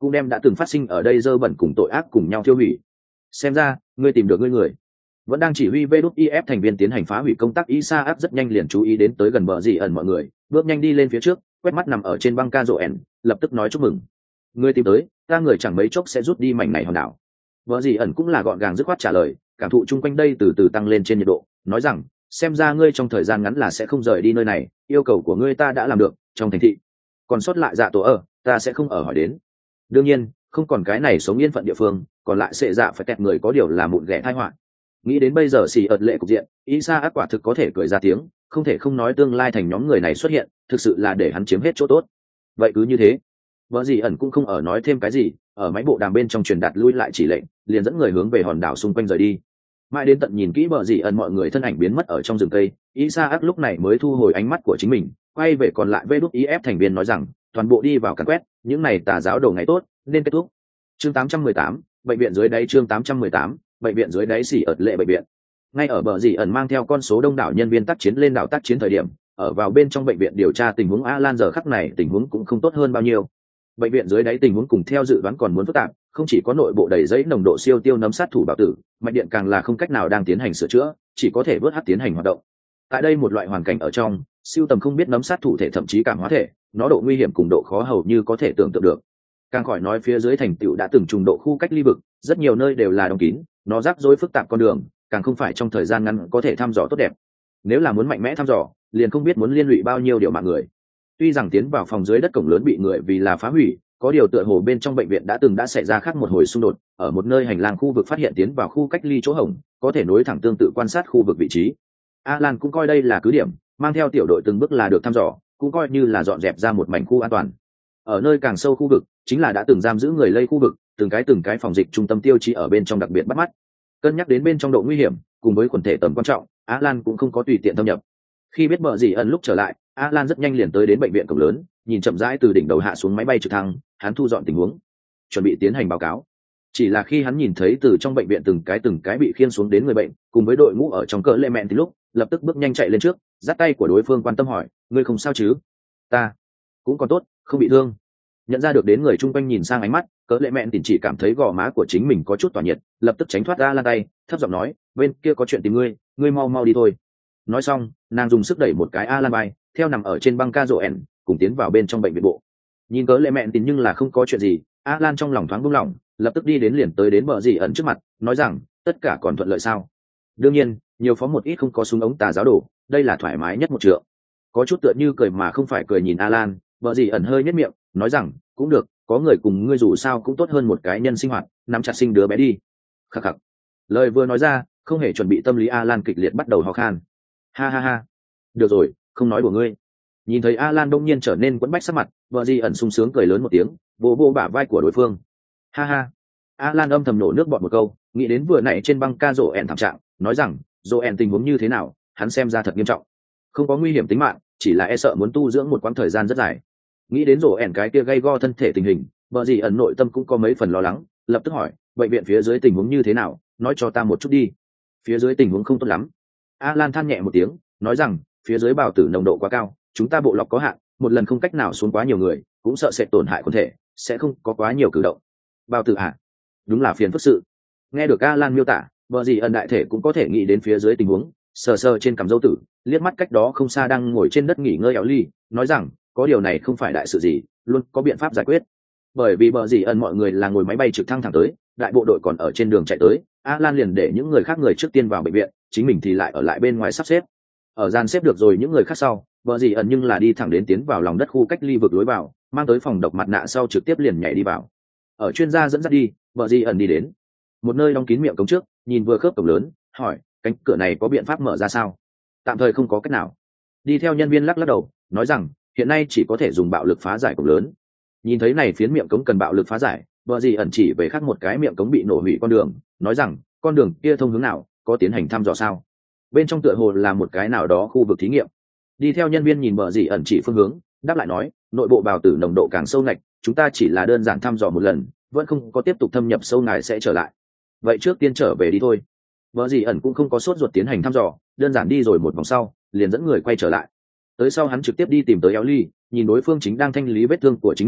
cũng đem đã từng phát sinh ở đây dơ bẩn cùng tội ác cùng nhau tiêu hủy. Xem ra ngươi tìm được ngươi người. Vẫn đang chỉ huy vê đút i ép thành viên tiến hành phá hủy công tác, Isaac rất nhanh liền chú ý đến tới gần bờ dị ẩn mọi người, bước nhanh đi lên phía trước, quét mắt nằm ở trên băng ca rộ ẻn, lập tức nói chúc mừng. Ngươi tìm tới, ta người chẳng mấy chốc sẽ rút đi mảnh này hòn đảo. Bờ dị ẩn cũng là gọn gàng dứt khoát trả lời, cảm thụ chung quanh đây từ từ tăng lên trên nhiệt độ, nói rằng, xem ra ngươi trong thời gian ngắn là sẽ không rời đi nơi này, yêu cầu của ngươi ta đã làm được, trong thành thị. Còn sót lại dạ tổ ở, ta sẽ không ở hỏi đến. Đương nhiên, không còn cái này sống yên phận địa phương, còn lại sẽ dạ phải tẹt người có điều là mụn ghẻ tai họa. Nghĩ đến bây giờ xì ợt lệ cục diện, Isa ác quả thực có thể cười ra tiếng, không thể không nói tương lai thành nhóm người này xuất hiện, thực sự là để hắn chiếm hết chỗ tốt. Vậy cứ như thế, vợ gì ẩn cũng không ở nói thêm cái gì, ở máy bộ đàm bên trong truyền đạt lui lại chỉ lệnh, liền dẫn người hướng về hòn đảo xung quanh rời đi. Mãi đến tận nhìn kỹ bờ gì ẩn mọi người thân ảnh biến mất ở trong rừng cây, Isa ác lúc này mới thu hồi ánh mắt của chính mình, quay về còn lại vê đút i ép thành viên nói rằng, toàn bộ đi vào càn quét, những này tà giáo đầu ngày tốt, nên kết thúc. Chương tám trăm mười tám, bệnh viện dưới đáy chương tám trăm mười tám, bệnh viện dưới đáy xỉ ợt lệ bệnh viện. Ngay ở bờ dì ẩn mang theo con số đông đảo nhân viên tác chiến lên đảo tác chiến thời điểm, ở vào bên trong bệnh viện điều tra tình huống Alan giờ khắc này tình huống cũng không tốt hơn bao nhiêu. Bệnh viện dưới đáy tình huống cùng theo dự đoán còn muốn phức tạp, không chỉ có nội bộ đầy giấy nồng độ siêu tiêu nấm sát thủ bạo tử, mạch điện càng là không cách nào đang tiến hành sửa chữa, chỉ có thể vớt hắt tiến hành hoạt động. Tại đây một loại hoàn cảnh ở trong, siêu tầm không biết nấm sát thủ thể thậm chí cảm hóa thể, nó độ nguy hiểm cùng độ khó hầu như có thể tưởng tượng được. Càng khỏi nói phía dưới thành tựu đã từng trùng độ khu cách ly vực, rất nhiều nơi đều là đóng kín, nó rắc rối phức tạp con đường, càng không phải trong thời gian ngắn có thể thăm dò tốt đẹp. Nếu là muốn mạnh mẽ thăm dò, liền không biết muốn liên lụy bao nhiêu điều mạng người. Tuy rằng tiến vào phòng dưới đất cổng lớn bị người vì là phá hủy, có điều tựa hồ bên trong bệnh viện đã từng đã xảy ra khác một hồi xung đột, ở một nơi hành lang khu vực phát hiện tiến vào khu cách ly chỗ hổng, có thể nối thẳng tương tự quan sát khu vực vị trí. Alan cũng coi đây là cứ điểm, mang theo tiểu đội từng bước là được thăm dò, cũng coi như là dọn dẹp ra một mảnh khu an toàn. Ở nơi càng sâu khu vực, chính là đã từng giam giữ người lây khu vực, từng cái từng cái phòng dịch trung tâm tiêu chí ở bên trong đặc biệt bắt mắt. Cân nhắc đến bên trong độ nguy hiểm, cùng với quần thể tầm quan trọng, Alan cũng không có tùy tiện thâm nhập. Khi biết bờ gì ẩn lúc trở lại, Alan rất nhanh liền tới đến bệnh viện cổng lớn, nhìn chậm rãi từ đỉnh đầu hạ xuống máy bay trực thăng, hắn thu dọn tình huống, chuẩn bị tiến hành báo cáo. Chỉ là khi hắn nhìn thấy từ trong bệnh viện từng cái từng cái bị khiêng xuống đến người bệnh, cùng với đội ngũ ở trong cỡ lệ mẹn thì lúc, lập tức bước nhanh chạy lên trước, dắt tay của đối phương quan tâm hỏi, ngươi không sao chứ? Ta cũng còn tốt, không bị thương. Nhận ra được đến người chung quanh nhìn sang ánh mắt, cỡ lệ mẹn thì chỉ cảm thấy gò má của chính mình có chút tỏa nhiệt, lập tức tránh thoát ra lan tay, thấp giọng nói, bên kia có chuyện tìm ngươi, ngươi mau mau đi thôi. Nói xong, nàng dùng sức đẩy một cái Alan bay, theo nằm ở trên băng ca rộ ẻn, cùng tiến vào bên trong bệnh viện bộ. Nhìn cỡ lệ mẹn tin nhưng là không có chuyện gì, Alan trong lòng thoáng buông lỏng, lập tức đi đến liền tới đến bờ dì ẩn trước mặt, nói rằng, tất cả còn thuận lợi sao? Đương nhiên, nhiều phó một ít không có súng ống tà giáo đổ, đây là thoải mái nhất một trượng. Có chút tựa như cười mà không phải cười nhìn Alan, bờ dì ẩn hơi nhếch miệng, nói rằng, cũng được, có người cùng ngươi dù sao cũng tốt hơn một cái nhân sinh hoạt, nắm chặt sinh đứa bé đi. Khắc khắc. Lời vừa nói ra, không hề chuẩn bị tâm lý Alan kịch liệt bắt đầu ho khan. Ha ha ha. Được rồi, không nói của ngươi. Nhìn thấy Alan đông nhiên trở nên quẫn bách sắc mặt, vợ Di ẩn sung sướng cười lớn một tiếng, vỗ vỗ bả vai của đối phương. Ha ha. Alan âm thầm nổ nước bọt một câu, nghĩ đến vừa nãy trên băng ca rộ ẻn thảm trạng, nói rằng, rộ ẻn tình huống như thế nào, hắn xem ra thật nghiêm trọng. Không có nguy hiểm tính mạng, chỉ là e sợ muốn tu dưỡng một quãng thời gian rất dài. Nghĩ đến rộ ẻn cái kia gây go thân thể tình hình, vợ Di ẩn nội tâm cũng có mấy phần lo lắng, lập tức hỏi, bệnh viện phía dưới tình huống như thế nào, nói cho ta một chút đi. Phía dưới tình huống không tốt lắm. Alan than nhẹ một tiếng, nói rằng, phía dưới bào tử nồng độ quá cao, chúng ta bộ lọc có hạn, một lần không cách nào xuống quá nhiều người, cũng sợ sẽ tổn hại quần thể, sẽ không có quá nhiều cử động. Bào tử à? Đúng là phiền phức sự. Nghe được Alan miêu tả, vợ gì ẩn đại thể cũng có thể nghĩ đến phía dưới tình huống, sờ sờ trên cằm dâu tử, liếc mắt cách đó không xa đang ngồi trên đất nghỉ ngơi éo ly, nói rằng, có điều này không phải đại sự gì, luôn có biện pháp giải quyết. Bởi vì bờ gì ẩn mọi người là ngồi máy bay trực thăng thẳng tới, đại bộ đội còn ở trên đường chạy tới, Alan liền để những người khác người trước tiên vào bệnh viện, chính mình thì lại ở lại bên ngoài sắp xếp. Ở gian xếp được rồi những người khác sau, bờ gì ẩn nhưng là đi thẳng đến tiến vào lòng đất khu cách ly vực lối vào, mang tới phòng độc mặt nạ sau trực tiếp liền nhảy đi vào. Ở chuyên gia dẫn dắt đi, bờ gì ẩn đi đến một nơi đóng kín miệng cống trước, nhìn vừa khớp cổng lớn, hỏi, cánh cửa này có biện pháp mở ra sao? Tạm thời không có cách nào. Đi theo nhân viên lắc lắc đầu, nói rằng, hiện nay chỉ có thể dùng bạo lực phá giải cổng lớn. Nhìn thấy này phiến miệng cống cần bạo lực phá giải, bờ gì ẩn chỉ về khác một cái miệng cống bị nổ hủy con đường, nói rằng, con đường kia thông hướng nào, có tiến hành thăm dò sao? Bên trong tựa hồ là một cái nào đó khu vực thí nghiệm. Đi theo nhân viên nhìn bờ gì ẩn chỉ phương hướng, đáp lại nói, nội bộ bào tử nồng độ càng sâu ngạch, chúng ta chỉ là đơn giản thăm dò một lần, vẫn không có tiếp tục thâm nhập sâu ngài sẽ trở lại. Vậy trước tiên trở về đi thôi. Bờ gì ẩn cũng không có sốt ruột tiến hành thăm dò, đơn giản đi rồi một vòng sau, liền dẫn người quay trở lại. Tới sau hắn trực tiếp đi tìm tới éo ly, nhìn đối phương chính đang thanh lý vết thương của chính mình,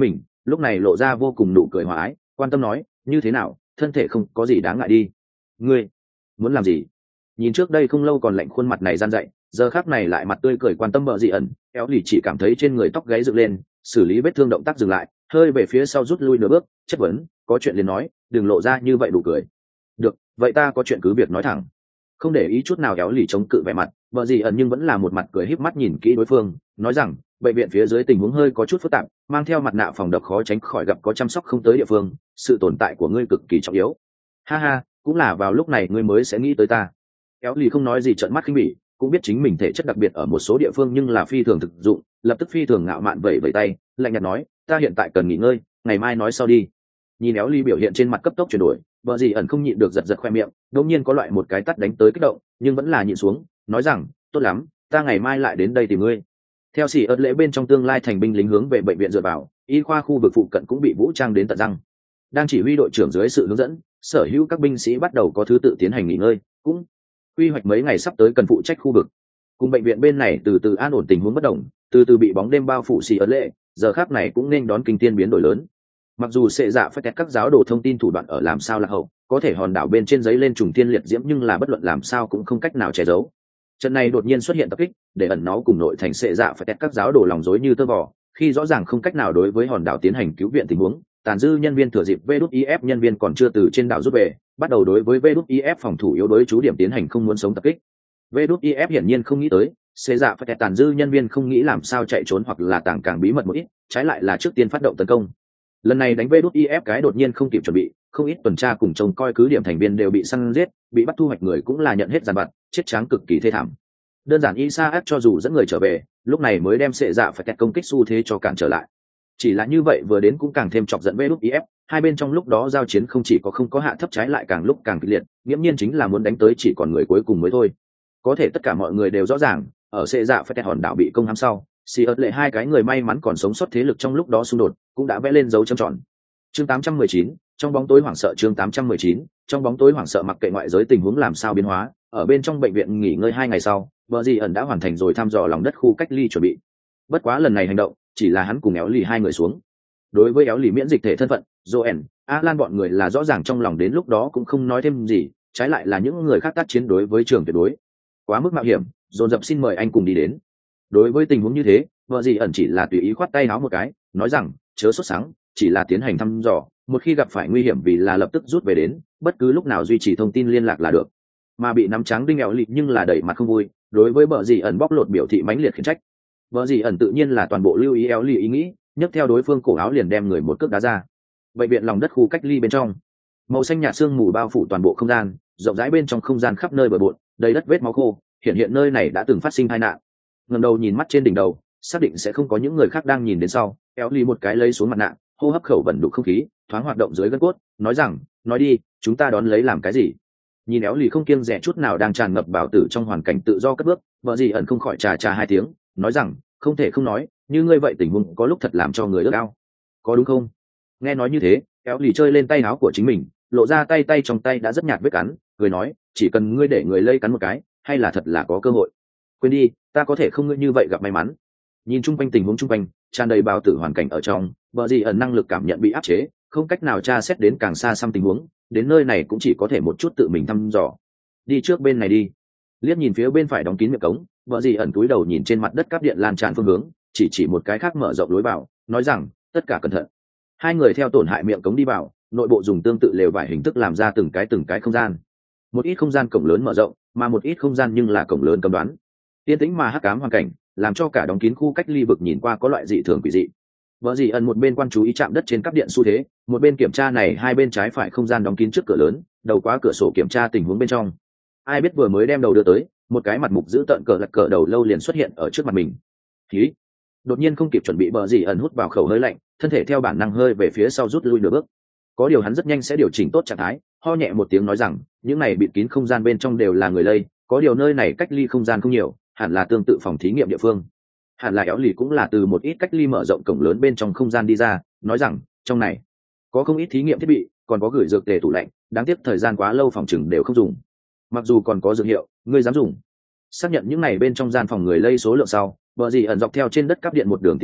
lúc này lộ ra vô cùng nụ cười hòa ái, quan tâm nói, như thế nào, thân thể không có gì đáng ngại đi. Ngươi muốn làm gì? Nhìn trước đây không lâu còn lạnh khuôn mặt này gian dậy, giờ khác này lại mặt tươi cười quan tâm bợ gì ẩn, éo lì chỉ cảm thấy trên người tóc gáy dựng lên, xử lý vết thương động tác dừng lại, hơi về phía sau rút lui nửa bước, chất vấn, có chuyện liền nói, đừng lộ ra như vậy đủ cười. Được, vậy ta có chuyện cứ việc nói thẳng. Không để ý chút nào éo lì chống cự vẻ mặt, bợ gì ẩn nhưng vẫn là một mặt cười híp mắt nhìn kỹ đối phương, nói rằng, bệnh viện phía dưới tình huống hơi có chút phức tạp, mang theo mặt nạ phòng độc khó tránh khỏi gặp có chăm sóc không tới địa phương, sự tồn tại của ngươi cực kỳ trọng yếu. Ha ha, cũng là vào lúc này ngươi mới sẽ nghĩ tới ta. Éo lì không nói gì, trợn mắt khinh bỉ, cũng biết chính mình thể chất đặc biệt ở một số địa phương nhưng là phi thường thực dụng, lập tức phi thường ngạo mạn vẩy vẩy tay, lạnh nhạt nói, ta hiện tại cần nghỉ ngơi, ngày mai nói sau đi. Nhìn éo lì biểu hiện trên mặt cấp tốc chuyển đổi, vợ gì ẩn không nhịn được giật giật khoe miệng, đột nhiên có loại một cái tát đánh tới kích động, nhưng vẫn là nhịn xuống, nói rằng, tốt lắm, ta ngày mai lại đến đây tìm ngươi. Theo xỉ ớt lễ bên trong tương lai thành binh lính hướng về bệnh viện dựa vào, y khoa khu vực phụ cận cũng bị vũ trang đến tận răng. Đang chỉ huy đội trưởng dưới sự hướng dẫn, sở hữu các binh sĩ bắt đầu có thứ tự tiến hành nghỉ ngơi, cũng quy hoạch mấy ngày sắp tới cần phụ trách khu vực. Cùng bệnh viện bên này từ từ an ổn tình huống bất động, từ từ bị bóng đêm bao phủ xỉ ớt lễ, giờ khắc này cũng nên đón kinh thiên biến đổi lớn. Mặc dù sệ dạ phải test các giáo đồ thông tin thủ đoạn ở làm sao là hậu, có thể hòn đảo bên trên giấy lên trùng thiên liệt diễm nhưng là bất luận làm sao cũng không cách nào che giấu. Trận này đột nhiên xuất hiện tập kích, để ẩn nó cùng nội thành sệ dạ phải test các giáo đồ lòng rối như tơ vò, khi rõ ràng không cách nào đối với hòn đảo tiến hành cứu viện tình huống, tàn dư nhân viên thừa dịp vê đút i ép nhân viên còn chưa từ trên đảo rút về, bắt đầu đối với vê đút i ép phòng thủ yếu đối chú điểm tiến hành không muốn sống tập kích. vê đút i ép hiển nhiên không nghĩ tới, sệ dạ phải test tàn dư nhân viên không nghĩ làm sao chạy trốn hoặc là tàng càng bí mật một ít, trái lại là trước tiên phát động tấn công. Lần này đánh vê đút i ép cái đột nhiên không kịp chuẩn bị, không ít tuần tra cùng trông coi cứ điểm thành viên đều bị săn giết, bị bắt thu hoạch người cũng là nhận hết giàn vặt, chết tráng cực kỳ thê thảm. Đơn giản Isaac cho dù dẫn người trở về, lúc này mới đem sệ dạ phải tẹt công kích xu thế cho cản trở lại. Chỉ là như vậy vừa đến cũng càng thêm chọc giận vê đút i ép, hai bên trong lúc đó giao chiến không chỉ có không có hạ thấp, trái lại càng lúc càng kịch liệt, nghiễm nhiên chính là muốn đánh tới chỉ còn người cuối cùng mới thôi. Có thể tất cả mọi người đều rõ ràng, ở sệ dạ phải tẹt hòn đảo bị công hãm sau, xì ớt lệ hai cái người may mắn còn sống sót thế lực trong lúc đó xung đột cũng đã vẽ lên dấu châm tròn. Chương tám trăm mười chín, trong bóng tối hoảng sợ. Chương tám trăm mười chín, trong bóng tối hoảng sợ. Mặc kệ ngoại giới tình huống làm sao biến hóa, ở bên trong bệnh viện nghỉ ngơi hai ngày sau, vợ dì ẩn đã hoàn thành rồi thăm dò lòng đất khu cách ly chuẩn bị. Bất quá lần này hành động chỉ là hắn cùng éo lì hai người xuống. Đối với éo lì miễn dịch thể thân phận, Joel, Alan bọn người là rõ ràng trong lòng, đến lúc đó cũng không nói thêm gì, trái lại là những người khác tác chiến đối với trường tuyệt đối quá mức mạo hiểm, dồn dập xin mời anh cùng đi đến. Đối với tình huống như thế, vợ dì ẩn chỉ là tùy ý khoát tay áo một cái, nói rằng chớ sốt sáng, chỉ là tiến hành thăm dò, một khi gặp phải nguy hiểm vì là lập tức rút về đến, bất cứ lúc nào duy trì thông tin liên lạc là được. Mà bị nắm trắng đinh éo lì nhưng là đẩy mặt không vui, đối với vợ dì ẩn bóc lột biểu thị mãnh liệt khiển trách. Vợ dì ẩn tự nhiên là toàn bộ lưu ý éo lì ý nghĩ, nhấc theo đối phương cổ áo liền đem người một cước đá ra. Bệnh viện lòng đất khu cách ly bên trong, màu xanh nhạt sương mù bao phủ toàn bộ không gian, rộng rãi bên trong không gian khắp nơi bừa bộn, đầy đất vết máu khô, hiện hiện nơi này đã từng phát sinh tai nạn. Ngẩng đầu nhìn mắt trên đỉnh đầu, xác định sẽ không có những người khác đang nhìn đến sau, éo lì một cái lấy xuống mặt nạ, hô hấp khẩu vận đủ không khí, thoáng hoạt động dưới gân cốt, nói rằng, nói đi, chúng ta đón lấy làm cái gì? Nhìn éo lì không kiêng dè chút nào đang tràn ngập bảo tử trong hoàn cảnh tự do cất bước, vợ dì ẩn không khỏi trà trà hai tiếng, nói rằng, không thể không nói, như ngươi vậy tình huống có lúc thật làm cho người ước ao, có đúng không? Nghe nói như thế, éo lì chơi lên tay áo của chính mình, lộ ra tay tay trong tay đã rất nhạt vết cắn, cười nói, chỉ cần ngươi để người lây cắn một cái, hay là thật là có cơ hội. Quên đi, ta có thể không ngươi như vậy gặp may mắn. Nhìn chung quanh tình huống chung quanh, tràn đầy bào tử hoàn cảnh ở trong, vợ dì ẩn năng lực cảm nhận bị áp chế, không cách nào tra xét đến càng xa xăm tình huống, đến nơi này cũng chỉ có thể một chút tự mình thăm dò. Đi trước bên này đi. Liếc nhìn phía bên phải đóng kín miệng cống, vợ dì ẩn cúi đầu nhìn trên mặt đất cáp điện lan tràn phương hướng, chỉ chỉ một cái khác mở rộng lối vào, nói rằng, tất cả cẩn thận. Hai người theo tổn hại miệng cống đi vào, nội bộ dùng tương tự lều vải hình thức làm ra từng cái từng cái không gian. Một ít không gian cổng lớn mở rộng, mà một ít không gian nhưng là cổng lớn cấm đoán. Tiên tĩnh mà hắc ám hoàn cảnh, làm cho cả đóng kín khu cách ly vực nhìn qua có loại dị thường quỷ dị. Vợ dì ẩn một bên quan chú ý chạm đất trên cáp điện xu thế, một bên kiểm tra này hai bên trái phải không gian đóng kín trước cửa lớn, đầu qua cửa sổ kiểm tra tình huống bên trong. Ai biết vừa mới đem đầu đưa tới, một cái mặt mục giữ tợn cờ lật cờ đầu lâu liền xuất hiện ở trước mặt mình. Khí! Đột nhiên không kịp chuẩn bị, bờ dì ẩn hút vào khẩu hơi lạnh, thân thể theo bản năng hơi về phía sau rút lui nửa bước. Có điều hắn rất nhanh sẽ điều chỉnh tốt trạng thái, ho nhẹ một tiếng nói rằng, những này bịt kín không gian bên trong đều là người lây, có điều nơi này cách ly không gian không nhiều, hẳn là tương tự phòng thí nghiệm địa phương. Hẳn là éo lì cũng là từ một ít cách ly mở rộng cổng lớn bên trong không gian đi ra, nói rằng trong này có không ít thí nghiệm thiết bị, còn có gửi dược tề tủ lạnh, đáng tiếc thời gian quá lâu phòng chừng đều không dùng. Mặc dù còn có dược hiệu, ngươi dám dùng? Xác nhận những này bên trong gian phòng người lây số lượng sau, vợ dì ẩn dọc theo trên đất cáp điện một đường tìm kiếm,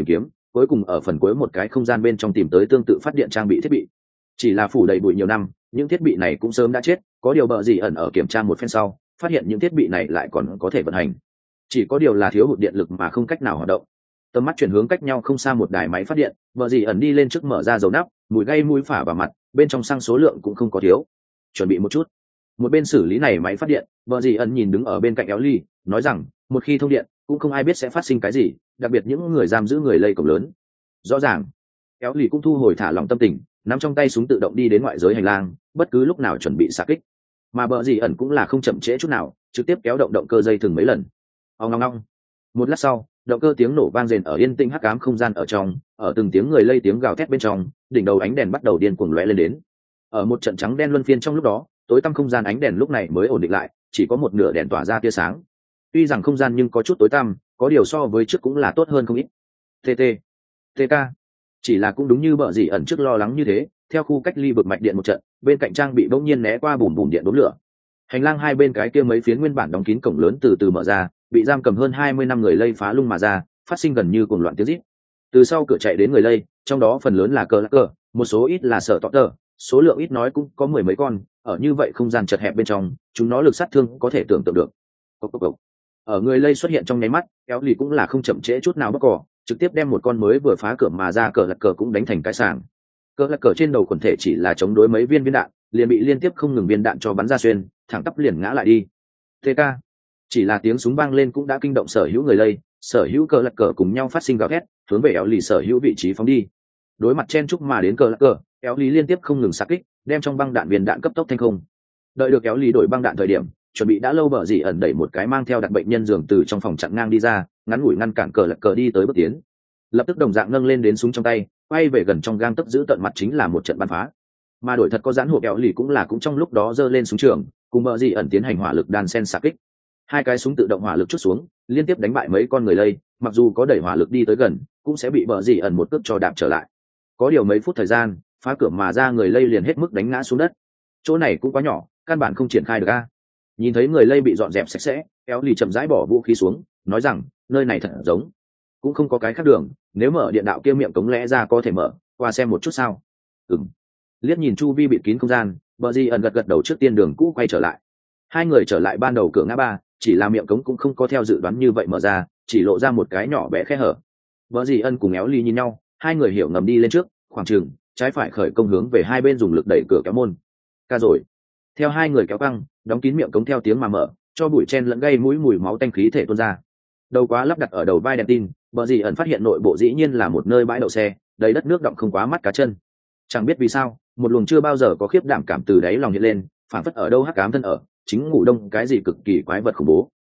cuối cùng ở phần cuối một cái không gian bên trong tìm tới tương tự phát điện trang bị thiết bị. Chỉ là phủ đầy bụi nhiều năm, những thiết bị này cũng sớm đã chết, có điều bợ gì ẩn ở kiểm tra một phen sau phát hiện những thiết bị này lại còn có thể vận hành, chỉ có điều là thiếu hụt điện lực mà không cách nào hoạt động. Tầm mắt chuyển hướng cách nhau không xa một đài máy phát điện, bợ gì ẩn đi lên trước mở ra dầu nắp, mùi gây mũi phả vào mặt, bên trong xăng số lượng cũng không có thiếu. Chuẩn bị một chút. Một bên xử lý này máy phát điện, bợ gì ẩn nhìn đứng ở bên cạnh Éo Ly, nói rằng một khi thông điện cũng không ai biết sẽ phát sinh cái gì, đặc biệt những người giam giữ người lây cổng lớn. Rõ ràng. Éo Ly cũng thu hồi thả lòng tâm tình, nắm trong tay súng tự động đi đến ngoại giới hành lang, bất cứ lúc nào chuẩn bị xạ kích. Mà bợ gì ẩn cũng là không chậm trễ chút nào, trực tiếp kéo động động cơ dây thừng mấy lần. Ong ong ong. Một lát sau, động cơ tiếng nổ vang rền ở yên tĩnh hắc ám không gian ở trong, ở từng tiếng người lây tiếng gào thét bên trong, đỉnh đầu ánh đèn bắt đầu điên cuồng lóe lên đến. Ở một trận trắng đen luân phiên trong lúc đó, tối tăm không gian ánh đèn lúc này mới ổn định lại, chỉ có một nửa đèn tỏa ra tia sáng. Tuy rằng không gian nhưng có chút tối tăm, có điều so với trước cũng là tốt hơn không ít. tê tê, tê ca. Chỉ là cũng đúng như bợ gì ẩn trước lo lắng như thế, theo khu cách ly vực mạch điện một trận, bên cạnh trang bị bỗng nhiên né qua bùm bùm điện đốm lửa. Hành lang hai bên cái kia mấy phiến nguyên bản đóng kín cổng lớn từ từ mở ra, bị giam cầm hơn hai mươi năm người lây phá lung mà ra, phát sinh gần như cuồng loạn tiếng rít. Từ sau cửa chạy đến người lây, trong đó phần lớn là cờ lắc cờ, một số ít là sở tọt tờ, số lượng ít nói cũng có mười mấy con, ở như vậy không gian chật hẹp bên trong, chúng nó lực sát thương có thể tưởng tượng được. Cốc cốc cốc. Ở người lây xuất hiện trong nháy mắt, kéo lì cũng là không chậm trễ chút nào bóc cỏ, trực tiếp đem một con mới vừa phá cửa mà ra cờ lật cờ cũng đánh thành cái sàng. Cờ lật cờ trên đầu quần thể chỉ là chống đối mấy viên viên đạn, liền bị liên tiếp không ngừng viên đạn cho bắn ra xuyên, thẳng tắp liền ngã lại đi. tê ca. Chỉ là tiếng súng vang lên cũng đã kinh động sở hữu người lây, sở hữu cờ lật cờ cùng nhau phát sinh gào thét, hướng về éo lì sở hữu vị trí phóng đi. Đối mặt chen chúc mà đến cờ lật cờ, éo lì liên tiếp không ngừng xạ kích, đem trong băng đạn viên đạn cấp tốc thanh không. Đợi được éo lì đổi băng đạn thời điểm, chuẩn bị đã lâu bợ gì ẩn đẩy một cái mang theo đặt bệnh nhân giường từ trong phòng chặn ngang đi ra, ngắn ngủi ngăn cản cờ lật cờ đi tới bước tiến. Lập tức đồng dạng nâng lên đến súng trong tay, quay về gần trong gang tấc giữ tận mặt chính là một trận bắn phá. Mà đổi thật có giãn hộp éo lì cũng là cũng trong lúc đó giơ lên súng trường, cùng bợ gì ẩn tiến hành hỏa lực đan sen xạ kích. Hai cái súng tự động hỏa lực chút xuống, liên tiếp đánh bại mấy con người lây, mặc dù có đẩy hỏa lực đi tới gần, cũng sẽ bị bợ gì ẩn một cước cho đạp trở lại. Có điều mấy phút thời gian, phá cửa mà ra người lây liền hết mức đánh ngã xuống đất. Chỗ này cũng quá nhỏ, căn bản không triển khai được a. Nhìn thấy người lây bị dọn dẹp sạch sẽ, éo lì chậm rãi bỏ vũ khí xuống, nói rằng nơi này thật giống cũng không có cái khác đường, nếu mở điện đạo kia miệng cống lẽ ra có thể mở qua xem một chút sao. Ừm. Liếc nhìn chu vi bịt kín không gian, bợ gì ẩn gật gật đầu trước tiên đường cũ quay trở lại. Hai người trở lại ban đầu cửa ngã ba, chỉ là miệng cống cũng không có theo dự đoán như vậy mở ra, chỉ lộ ra một cái nhỏ bé khe hở. Bợ gì ẩn cùng éo lì nhìn nhau, hai người hiểu ngầm đi lên trước, khoảng chừng trái phải khởi công hướng về hai bên dùng lực đẩy cửa kéo môn. Ca rồi. Theo hai người kéo căng, đóng kín miệng cống theo tiếng mà mở, cho bụi chen lẫn gây mũi mùi máu tanh khí thể tuôn ra. Đầu quá lắp đặt ở đầu vai đèn tin, bợ gì ẩn phát hiện nội bộ dĩ nhiên là một nơi bãi đậu xe, đầy đất nước đọng không quá mắt cá chân. Chẳng biết vì sao, một luồng chưa bao giờ có khiếp đảm cảm từ đáy lòng hiện lên, phản phất ở đâu hắc ám thân ở, chính ngủ đông cái gì cực kỳ quái vật khủng bố.